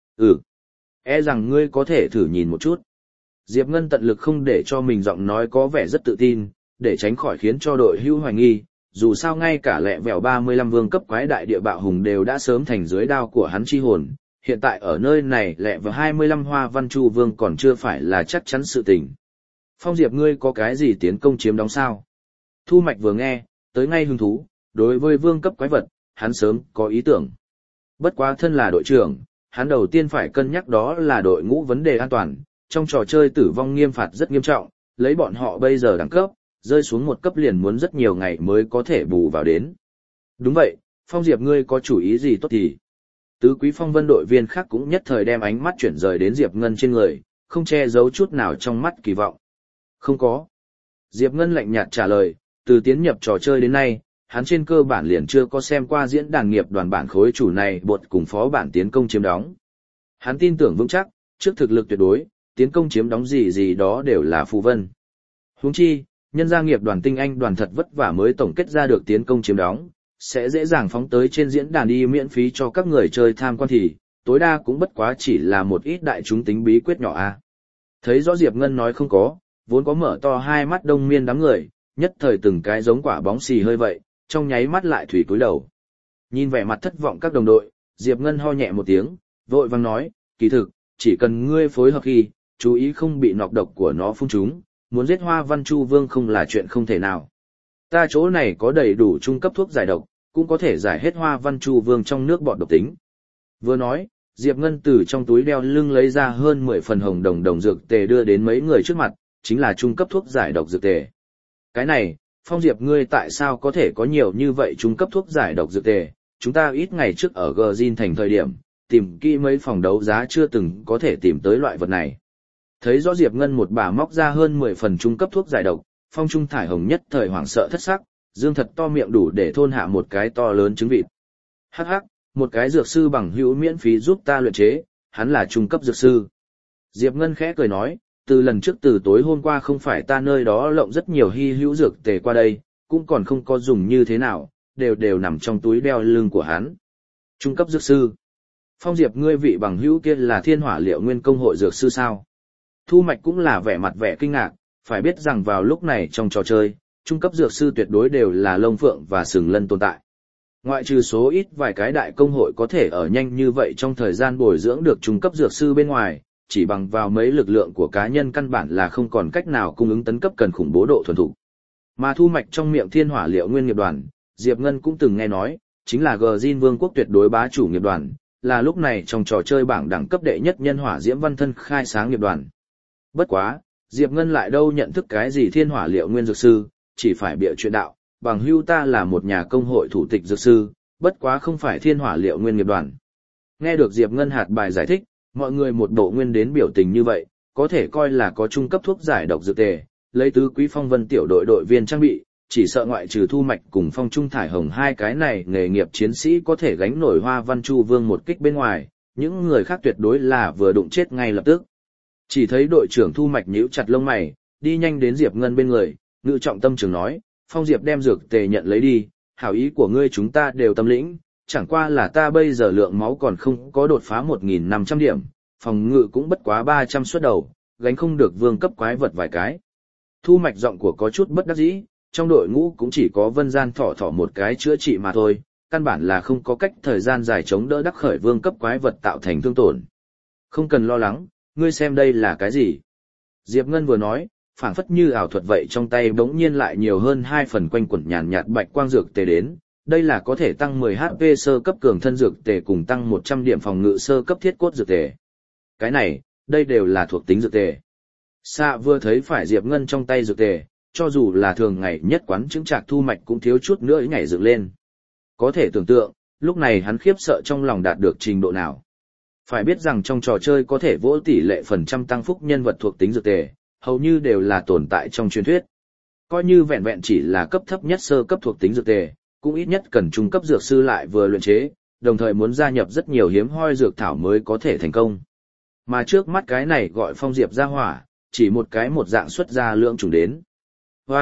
E rằng ngươi có thể thử nhìn một chút. Diệp Ngân tận lực không để cho mình giọng nói có vẻ rất tự tin, để tránh khỏi khiến cho đội hữu hoài nghi, dù sao ngay cả lẹ vẹo 35 vương cấp quái đại địa bạo hùng đều đã sớm thành dưới đao của hắn chi hồn, hiện tại ở nơi này lẹ vẹo 25 Hoa Văn Chu Vương còn chưa phải là chắc chắn sự tình. Phong Diệp, ngươi có cái gì tiến công chiếm đóng sao? Thu Mạch vừa nghe, tới ngay hứng thú, đối với vương cấp quái vật, hắn sớm có ý tưởng. Bất quá thân là đội trưởng, hắn đầu tiên phải cân nhắc đó là đội ngũ vấn đề an toàn, trong trò chơi tử vong nghiêm phạt rất nghiêm trọng, lấy bọn họ bây giờ đẳng cấp, rơi xuống một cấp liền muốn rất nhiều ngày mới có thể bù vào đến. Đúng vậy, Phong Diệp, ngươi có chủ ý gì tốt thì? Tứ quý phong vân đội viên khác cũng nhất thời đem ánh mắt chuyển rời đến Diệp Ngân trên người, không che giấu chút nào trong mắt kỳ vọng. Không có. Diệp Ngân lạnh nhạt trả lời, từ tiến nhập trò chơi đến nay, hắn trên cơ bản liền chưa có xem qua diễn đàn nghiệp đoàn bản khối chủ này bột cùng phó bản tiến công chiếm đóng. Hắn tin tưởng vững chắc, trước thực lực tuyệt đối, tiến công chiếm đóng gì gì đó đều là phù vân. Huống chi, nhân gia nghiệp đoàn tinh anh đoàn thật vất vả mới tổng kết ra được tiến công chiếm đóng, sẽ dễ dàng phóng tới trên diễn đàn đi miễn phí cho các người chơi tham quan thì, tối đa cũng bất quá chỉ là một ít đại chúng tính bí quyết nhỏ a. Thấy rõ Diệp Ngân nói không có, vốn có mở to hai mắt đông miên đám người, nhất thời từng cái giống quả bóng xì hơi vậy, trong nháy mắt lại thủy cúi đầu. Nhìn vẻ mặt thất vọng các đồng đội, Diệp Ngân ho nhẹ một tiếng, vội vàng nói, kỳ thực, chỉ cần ngươi phối hợp khi, chú ý không bị nọc độc của nó phun trúng, muốn giết Hoa Văn Chu Vương không là chuyện không thể nào. Ta chỗ này có đầy đủ trung cấp thuốc giải độc, cũng có thể giải hết Hoa Văn Chu Vương trong nước bọt độc tính. Vừa nói, Diệp Ngân từ trong túi đeo lưng lấy ra hơn 10 phần hồng đồng đồng dược tề đưa đến mấy người trước mặt, chính là trung cấp thuốc giải độc dược tề. Cái này, Phong Diệp, ngươi tại sao có thể có nhiều như vậy trung cấp thuốc giải độc dược tề? Chúng ta ít ngày trước ở Gjin thành thời điểm, tìm kỹ mấy phòng đấu giá chưa từng có thể tìm tới loại vật này. Thấy rõ Diệp Ngân một bà móc ra hơn 10 phần trung cấp thuốc giải độc, Phong Trung Thải Hồng nhất thời hoảng sợ thất sắc, dương thật to miệng đủ để thôn hạ một cái to lớn trứng vịt. Hắc hắc, một cái dược sư bằng hữu miễn phí giúp ta luyện chế, hắn là trung cấp dược sư. Diệp Ngân khẽ cười nói, từ lần trước từ tối hôm qua không phải ta nơi đó lộng rất nhiều hy hữu dược tề qua đây, cũng còn không có dùng như thế nào, đều nằm trong túi đeo lưng của hắn. Trung cấp dược sư. Phong Diệp, ngươi vị bằng hữu kia là Thiên Hỏa Liệu Nguyên công hội dược sư sao? Thu Mạch cũng là vẻ mặt vẻ kinh ngạc, phải biết rằng vào lúc này trong trò chơi, trung cấp dược sư tuyệt đối đều là lông phượng và sừng lân tồn tại. Ngoại trừ số ít vài cái đại công hội có thể ở nhanh như vậy trong thời gian bồi dưỡng được trung cấp dược sư bên ngoài, chỉ bằng vào mấy lực lượng của cá nhân căn bản là không còn cách nào cung ứng tấn cấp cần khủng bố độ thuần thục. Mà Thu Mạch trong miệng Thiên Hỏa Liệu Nguyên nghiệp đoàn, Diệp Ngân cũng từng nghe nói, chính là Gjin Vương quốc tuyệt đối bá chủ nghiệp đoàn, là lúc này trong trò chơi bảng đẳng cấp đệ nhất nhân hỏa diễm văn thân khai sáng nghiệp đoàn. Bất quá, Diệp Ngân lại đâu nhận thức cái gì Thiên Hỏa Liệu Nguyên dược sư, chỉ phải bịa chuyện đạo, bằng hưu ta là một nhà công hội thủ tịch dược sư, bất quá không phải Thiên Hỏa Liệu Nguyên nghiệp đoàn. Nghe được Diệp Ngân hạt bài giải thích, mọi người một bộ nguyên đến biểu tình như vậy, có thể coi là có trung cấp thuốc giải độc dược tề, lấy tứ quý phong vân tiểu đội đội viên trang bị, chỉ sợ ngoại trừ Thu Mạch cùng Phong Trung Thải Hồng hai cái này nghề nghiệp chiến sĩ có thể gánh nổi Hoa Văn Chu Vương một kích bên ngoài, những người khác tuyệt đối là vừa đụng chết ngay lập tức. Chỉ thấy đội trưởng Thu Mạch nhíu chặt lông mày, đi nhanh đến Diệp Ngân bên người, ngự trọng tâm trường nói, Phong Diệp đem dược tề nhận lấy đi, hảo ý của ngươi chúng ta đều tâm lĩnh, chẳng qua là ta bây giờ lượng máu còn không có đột phá 1.500 điểm, phòng ngự cũng bất quá 300 suất đầu, gánh không được vương cấp quái vật vài cái. Thu Mạch giọng của có chút bất đắc dĩ, trong đội ngũ cũng chỉ có Vân Gian thỏ một cái chữa trị mà thôi, căn bản là không có cách thời gian dài chống đỡ đắc khởi vương cấp quái vật tạo thành thương tổn. Không cần lo lắng, ngươi xem đây là cái gì? Diệp Ngân vừa nói, phảng phất như ảo thuật vậy, trong tay bỗng nhiên lại nhiều hơn 2 phần quanh quẩn nhàn nhạt bạch quang dược tề đến, đây là có thể tăng 10 HP sơ cấp cường thân dược tề cùng tăng 100 điểm phòng ngự sơ cấp thiết cốt dược tề. Cái này, đây đều là thuộc tính dược tề. Xạ vừa thấy phải Diệp Ngân trong tay dược tề, cho dù là thường ngày nhất quán chứng trạc Thu Mạch cũng thiếu chút nữa nhảy dựng lên. Có thể tưởng tượng, lúc này hắn khiếp sợ trong lòng đạt được trình độ nào. Phải biết rằng trong trò chơi có thể vỗ tỷ lệ phần trăm tăng phúc nhân vật thuộc tính dược tề, hầu như đều là tồn tại trong truyền thuyết. Coi như vẹn vẹn chỉ là cấp thấp nhất sơ cấp thuộc tính dược tề, cũng ít nhất cần trung cấp dược sư lại vừa luyện chế, đồng thời muốn gia nhập rất nhiều hiếm hoi dược thảo mới có thể thành công. Mà trước mắt cái này gọi Phong Diệp ra hỏa, chỉ một cái một dạng xuất ra lượng trùng đến. Hoa,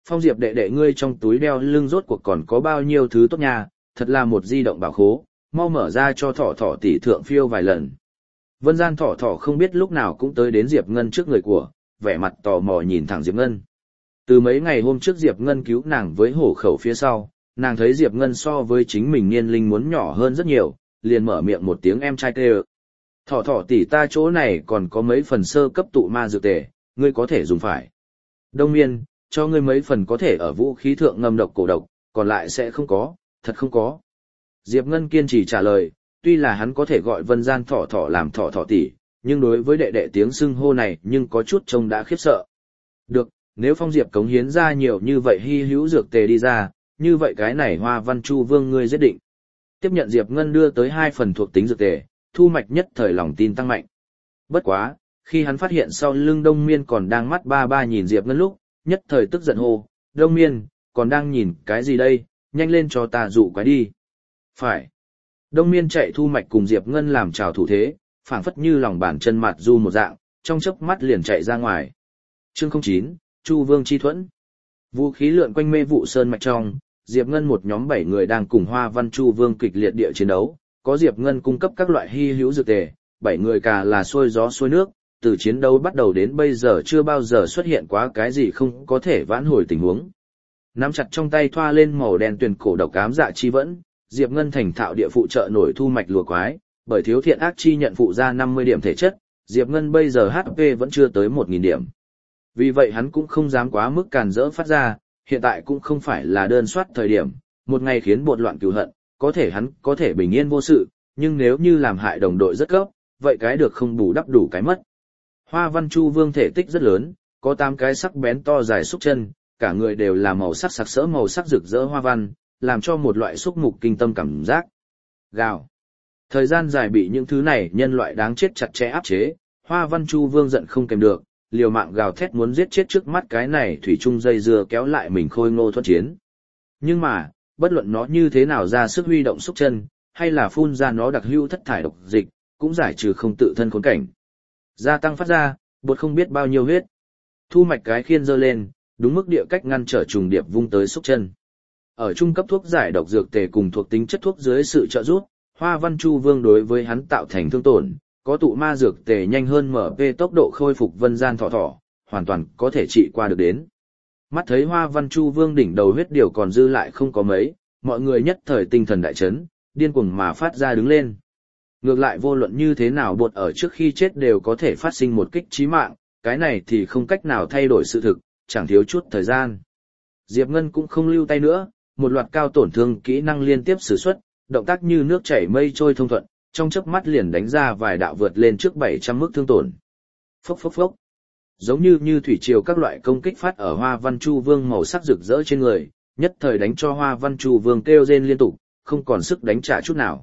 Phong Diệp đệ đệ ngươi trong túi đeo lưng rốt cuộc còn có bao nhiêu thứ tốt nha, thật là một di động bảo khố, mau mở ra cho thỏ thỏ tỷ thượng phiêu vài lần. Vân Gian thỏ thỏ không biết lúc nào cũng tới đến Diệp Ngân trước người của, vẻ mặt tò mò nhìn thẳng Diệp Ngân. Từ mấy ngày hôm trước Diệp Ngân cứu nàng với hổ khẩu phía sau, nàng thấy Diệp Ngân so với chính mình niên linh muốn nhỏ hơn rất nhiều, liền mở miệng một tiếng em trai tê. Thỏ thỏ tỷ ta chỗ này còn có mấy phần sơ cấp tụ ma dược tề, ngươi có thể dùng phải. Đông Miên, cho ngươi mấy phần có thể ở vũ khí thượng ngâm độc cổ độc, còn lại sẽ không có, thật không có. Diệp Ngân kiên trì trả lời, tuy là hắn có thể gọi Vân Gian thỏ thỏ làm thỏ thỏ tỷ, nhưng đối với đệ đệ tiếng xưng hô này nhưng có chút trông đã khiếp sợ. Được, nếu Phong Diệp cống hiến ra nhiều như vậy hy hữu dược tề đi ra, như vậy cái này Hoa Văn Chu Vương ngươi giết định. Tiếp nhận Diệp Ngân đưa tới 2 phần thuộc tính dược tề, Thu Mạch nhất thời lòng tin tăng mạnh. Bất quá, khi hắn phát hiện sau lưng Đông Miên còn đang mắt ba ba nhìn Diệp Ngân lúc, nhất thời tức giận hô, Đông Miên, còn đang nhìn cái gì đây, nhanh lên cho ta dụ quái đi. Phải. Đông Miên chạy Thu Mạch cùng Diệp Ngân làm chào thủ thế, phảng phất như lòng bàn chân mặt du một dạng, trong chớp mắt liền chạy ra ngoài. Chương 09, Chu Vương chi thuẫn. Vũ khí lượn quanh mê vụ sơn mạch trong, Diệp Ngân một nhóm 7 người đang cùng Hoa Văn Chu Vương kịch liệt địa chiến đấu, có Diệp Ngân cung cấp các loại hy hữu dược tề, 7 người cả là xuôi gió xuôi nước, từ chiến đấu bắt đầu đến bây giờ chưa bao giờ xuất hiện quá cái gì không có thể vãn hồi tình huống. Nắm chặt trong tay thoa lên màu đen tuyền cổ độc ám dạ chi vẫn, Diệp Ngân thành thạo địa phụ trợ nổi Thu Mạch lùa quái, bởi thiếu thiện ác chi nhận phụ ra 50 điểm thể chất, Diệp Ngân bây giờ HP vẫn chưa tới 1000 điểm. Vì vậy hắn cũng không dám quá mức càn rỡ phát ra, hiện tại cũng không phải là đơn soát thời điểm, một ngày khiến bột loạn cừu hận, có thể hắn có thể bình yên vô sự, nhưng nếu như làm hại đồng đội rất cấp, vậy cái được không bù đắp đủ cái mất. Hoa Văn Chu Vương thể tích rất lớn, có 8 cái sắc bén to dài xúc chân, cả người đều là màu sắc sặc sỡ màu sắc rực rỡ hoa văn, làm cho một loại xúc mục kinh tâm cảm giác. Gào. Thời gian dài bị những thứ này nhân loại đáng chết chặt chẽ áp chế, Hoa Văn Chu Vương giận không kèm được, liều mạng gào thét muốn giết chết trước mắt cái này thủy chung dây dưa kéo lại mình khôi ngô thuận chiến. Nhưng mà, bất luận nó như thế nào ra sức huy động xúc chân, hay là phun ra nó đặc hữu thất thải độc dịch, cũng giải trừ không tự thân khốn cảnh. Gia tăng phát ra, bột không biết bao nhiêu huyết. Thu Mạch cái khiên giơ lên, đúng mức địa cách ngăn trở trùng điệp vung tới xúc chân. Ở trung cấp thuốc giải độc dược tề cùng thuộc tính chất thuốc dưới sự trợ giúp, Hoa Văn Chu Vương đối với hắn tạo thành thương tổn, có tụ ma dược tề nhanh hơn MP tốc độ khôi phục Vân Gian thỏ thỏ, hoàn toàn có thể trị qua được đến. Mắt thấy Hoa Văn Chu Vương đỉnh đầu huyết điều còn dư lại không có mấy, mọi người nhất thời tinh thần đại chấn, điên cuồng mà phát ra đứng lên. Ngược lại vô luận như thế nào bột ở trước khi chết đều có thể phát sinh một kích chí mạng, cái này thì không cách nào thay đổi sự thực, chẳng thiếu chút thời gian. Diệp Ngân cũng không lưu tay nữa, một loạt cao tổn thương kỹ năng liên tiếp sử xuất, động tác như nước chảy mây trôi thông thuận, trong chớp mắt liền đánh ra vài đạo vượt lên trước 700 mức thương tổn. Phốc phốc phốc. Giống như thủy triều các loại công kích phát ở Hoa Văn Chu Vương màu sắc rực rỡ trên người, nhất thời đánh cho Hoa Văn Chu Vương kêu rên liên tục, không còn sức đánh trả chút nào.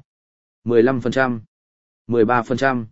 15%, 13%,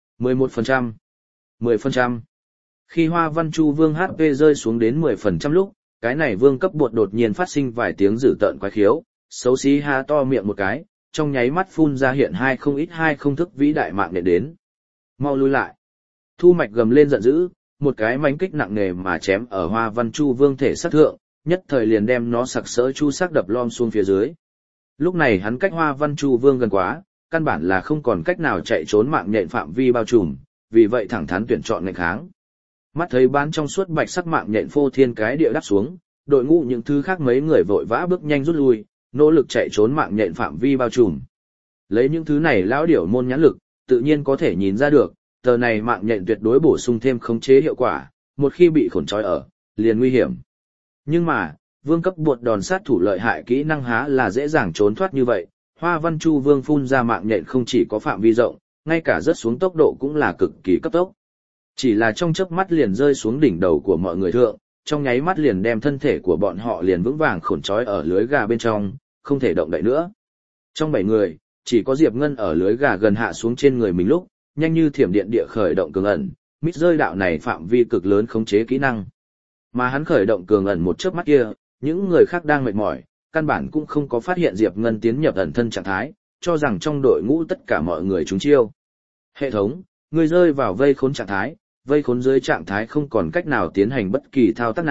11%, 10%. Khi Hoa Văn Chu Vương HP rơi xuống đến 10% lúc, cái này vương cấp bột đột nhiên phát sinh vài tiếng dữ tợn quái khiếu, xấu xí há to miệng một cái, trong nháy mắt phun ra hiện hai không thức vĩ đại mạng nện đến. Mau lui lại. Thu Mạch gầm lên giận dữ, một cái mãnh kích nặng nề mà chém ở Hoa Văn Chu Vương thể sát thượng, nhất thời liền đem nó sặc sỡ chu sắc đập lom xuống phía dưới. Lúc này hắn cách Hoa Văn Chu Vương gần quá, căn bản là không còn cách nào chạy trốn mạng nhện phạm vi bao trùm, vì vậy thẳng thắn tuyển chọn nghênh kháng. Mắt thấy bán trong suốt bạch sắc mạng nhện phô thiên cái địa đắp xuống, đội ngũ những thứ khác mấy người vội vã bước nhanh rút lui, nỗ lực chạy trốn mạng nhện phạm vi bao trùm. Lấy những thứ này lão điểu môn nhãn lực, tự nhiên có thể nhìn ra được, tờ này mạng nhện tuyệt đối bổ sung thêm khống chế hiệu quả, một khi bị khổn trói ở, liền nguy hiểm. Nhưng mà, vương cấp bột đòn sát thủ lợi hại kỹ năng há là dễ dàng trốn thoát như vậy, Hoa Văn Chu Vương phun ra mạng nhện không chỉ có phạm vi rộng, ngay cả rớt xuống tốc độ cũng là cực kỳ cấp tốc. Chỉ là trong chớp mắt liền rơi xuống đỉnh đầu của mọi người thượng, trong nháy mắt liền đem thân thể của bọn họ liền vững vàng khổn trói ở lưới gà bên trong, không thể động đậy nữa. Trong 7 người, chỉ có Diệp Ngân ở lưới gà gần hạ xuống trên người mình lúc, nhanh như thiểm điện địa khởi động cường ẩn, mít rơi đạo này phạm vi cực lớn khống chế kỹ năng. Mà hắn khởi động cường ẩn một chớp mắt kia, những người khác đang mệt mỏi, căn bản cũng không có phát hiện Diệp Ngân tiến nhập ẩn thân trạng thái, cho rằng trong đội ngũ tất cả mọi người trúng chiêu. Hệ thống, người rơi vào vây khốn trạng thái, vây khốn dưới trạng thái không còn cách nào tiến hành bất kỳ thao tác nào,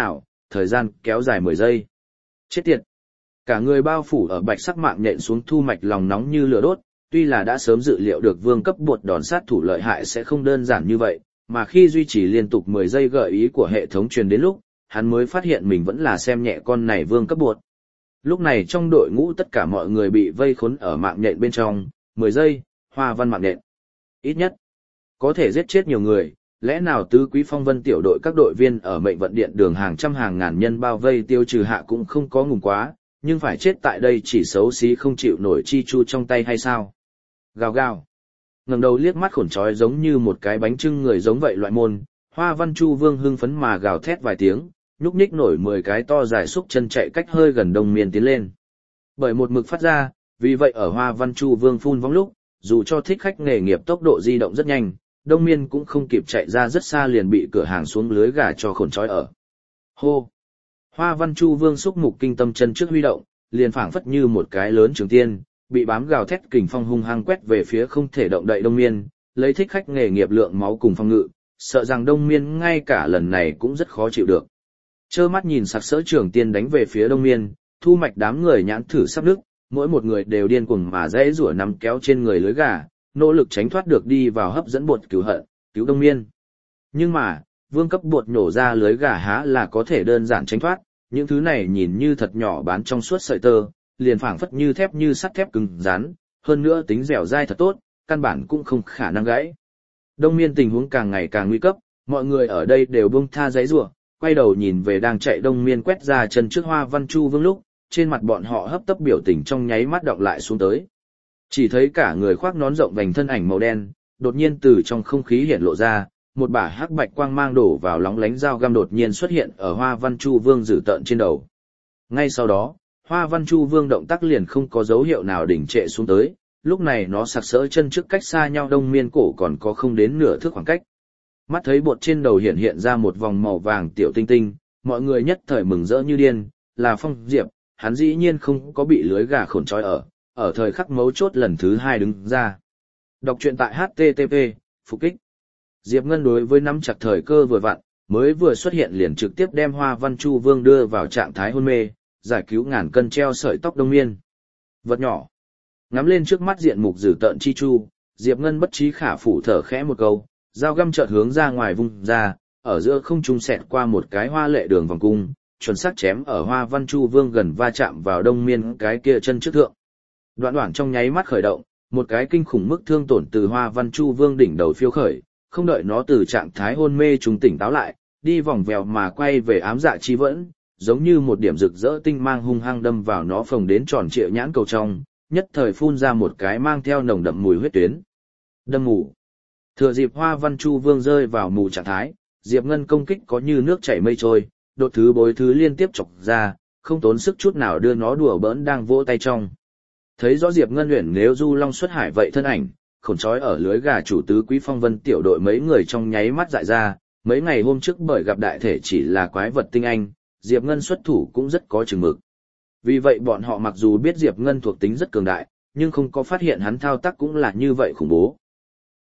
thời gian kéo dài 10 giây. Chết tiệt! Cả người bao phủ ở bạch sắc mạng nhện xuống thu mạch lòng nóng như lửa đốt, tuy là đã sớm dự liệu được vương cấp bột đòn sát thủ lợi hại sẽ không đơn giản như vậy, mà khi duy trì liên tục 10 giây gợi ý của hệ thống truyền đến lúc, hắn mới phát hiện mình vẫn là xem nhẹ con này vương cấp bột. Lúc này trong đội ngũ tất cả mọi người bị vây khốn ở mạng nhện bên trong, 10 giây, hoa văn mạng nhện. Ít nhất, có thể giết chết nhiều người, lẽ nào tứ quý phong vân tiểu đội các đội viên ở mệnh vận điện đường hàng trăm hàng ngàn nhân bao vây tiêu trừ hạ cũng không có ngùng quá, nhưng phải chết tại đây chỉ xấu xí không chịu nổi chi chu trong tay hay sao? Gào gào. Ngẩng đầu liếc mắt khổn trói giống như một cái bánh trưng người giống vậy loại môn, Hoa Văn Chu Vương hưng phấn mà gào thét vài tiếng, nhúc nhích nổi 10 cái to dài xúc chân chạy cách hơi gần Đông Miên tiến lên. Bởi một mực phát ra, vì vậy ở Hoa Văn Chu Vương phun vóng lúc, dù cho thích khách nghề nghiệp tốc độ di động rất nhanh, Đông Miên cũng không kịp chạy ra rất xa liền bị cửa hàng xuống lưới gà cho khổn trói ở. Hô! Hoa Văn Chu Vương xúc mục kinh tâm chân trước huy động, liền phảng phất như một cái lớn trường tiên, bị bám gào thét kình phong hung hăng quét về phía không thể động đậy Đông Miên, lấy thích khách nghề nghiệp lượng máu cùng phong ngự, sợ rằng Đông Miên ngay cả lần này cũng rất khó chịu được. Trơ mắt nhìn sặc sỡ trường tiên đánh về phía Đông Miên, thu mạch đám người nhãn thử sắp nứt, mỗi một người đều điên cuồng mà dãy rủa nắm kéo trên người lưới gà, nỗ lực tránh thoát được đi vào hấp dẫn bột cứu hận, cứu Đông Miên. Nhưng mà, vương cấp bột nổ ra lưới gà há là có thể đơn giản tránh thoát, những thứ này nhìn như thật nhỏ bán trong suốt sợi tơ, liền phảng phất như thép như sắt thép cứng rắn, hơn nữa tính dẻo dai thật tốt, căn bản cũng không khả năng gãy. Đông Miên tình huống càng ngày càng nguy cấp, mọi người ở đây đều buông tha giấy rủa, quay đầu nhìn về đang chạy Đông Miên quét ra chân trước Hoa Văn Chu Vương lúc, trên mặt bọn họ hấp tấp biểu tình trong nháy mắt đọng lại xuống tới. Chỉ thấy cả người khoác nón rộng vành thân ảnh màu đen, đột nhiên từ trong không khí hiện lộ ra, một bả hắc bạch quang mang đổ vào lóng lánh dao găm đột nhiên xuất hiện ở Hoa Văn Chu Vương dữ tợn trên đầu. Ngay sau đó, Hoa Văn Chu Vương động tác liền không có dấu hiệu nào đỉnh trệ xuống tới, lúc này nó sặc sỡ chân trước cách xa nhau Đông Miên cổ còn có không đến nửa thước khoảng cách. Mắt thấy bột trên đầu hiện ra một vòng màu vàng tiểu tinh tinh, mọi người nhất thời mừng rỡ như điên, là Phong Diệp, hắn dĩ nhiên không có bị lưới gà khổn trói ở thời khắc mấu chốt lần thứ 2 đứng ra. Đọc truyện tại http, phục kích. Diệp Ngân đối với nắm chặt thời cơ vừa vặn, mới vừa xuất hiện liền trực tiếp đem Hoa Văn Chu Vương đưa vào trạng thái hôn mê, giải cứu ngàn cân treo sợi tóc Đông Miên. Vật nhỏ. Ngắm lên trước mắt diện mục dữ tợn chi chu, Diệp Ngân bất trí khả phủ thở khẽ một câu, dao găm chợt hướng ra ngoài vung ra, ở giữa không trung xẹt qua một cái hoa lệ đường vòng cung, chuẩn xác chém ở Hoa Văn Chu Vương gần va chạm vào Đông Miên cái kia chân trước thượng. Đoạn trong nháy mắt khởi động, một cái kinh khủng mức thương tổn từ Hoa Văn Chu Vương đỉnh đầu phiêu khởi, không đợi nó từ trạng thái hôn mê trùng tỉnh táo lại, đi vòng vèo mà quay về ám dạ chi vẫn, giống như một điểm rực rỡ tinh mang hung hăng đâm vào nó phồng đến tròn trịa nhãn cầu trong, nhất thời phun ra một cái mang theo nồng đậm mùi huyết tuyến. Đâm mù. Thừa dịp Hoa Văn Chu Vương rơi vào mù trạng thái, Diệp Ngân công kích có như nước chảy mây trôi, đột thứ bối thứ liên tiếp chọc ra, không tốn sức chút nào đưa nó đùa bỡn đang vỗ tay trong. Thấy rõ Diệp Ngân luyện nếu du long xuất hải vậy thân ảnh, khổn trói ở lưới gà chủ tứ quý phong vân tiểu đội mấy người trong nháy mắt dại ra, mấy ngày hôm trước bởi gặp đại thể chỉ là quái vật tinh anh, Diệp Ngân xuất thủ cũng rất có chừng mực. Vì vậy bọn họ mặc dù biết Diệp Ngân thuộc tính rất cường đại, nhưng không có phát hiện hắn thao tác cũng là như vậy khủng bố.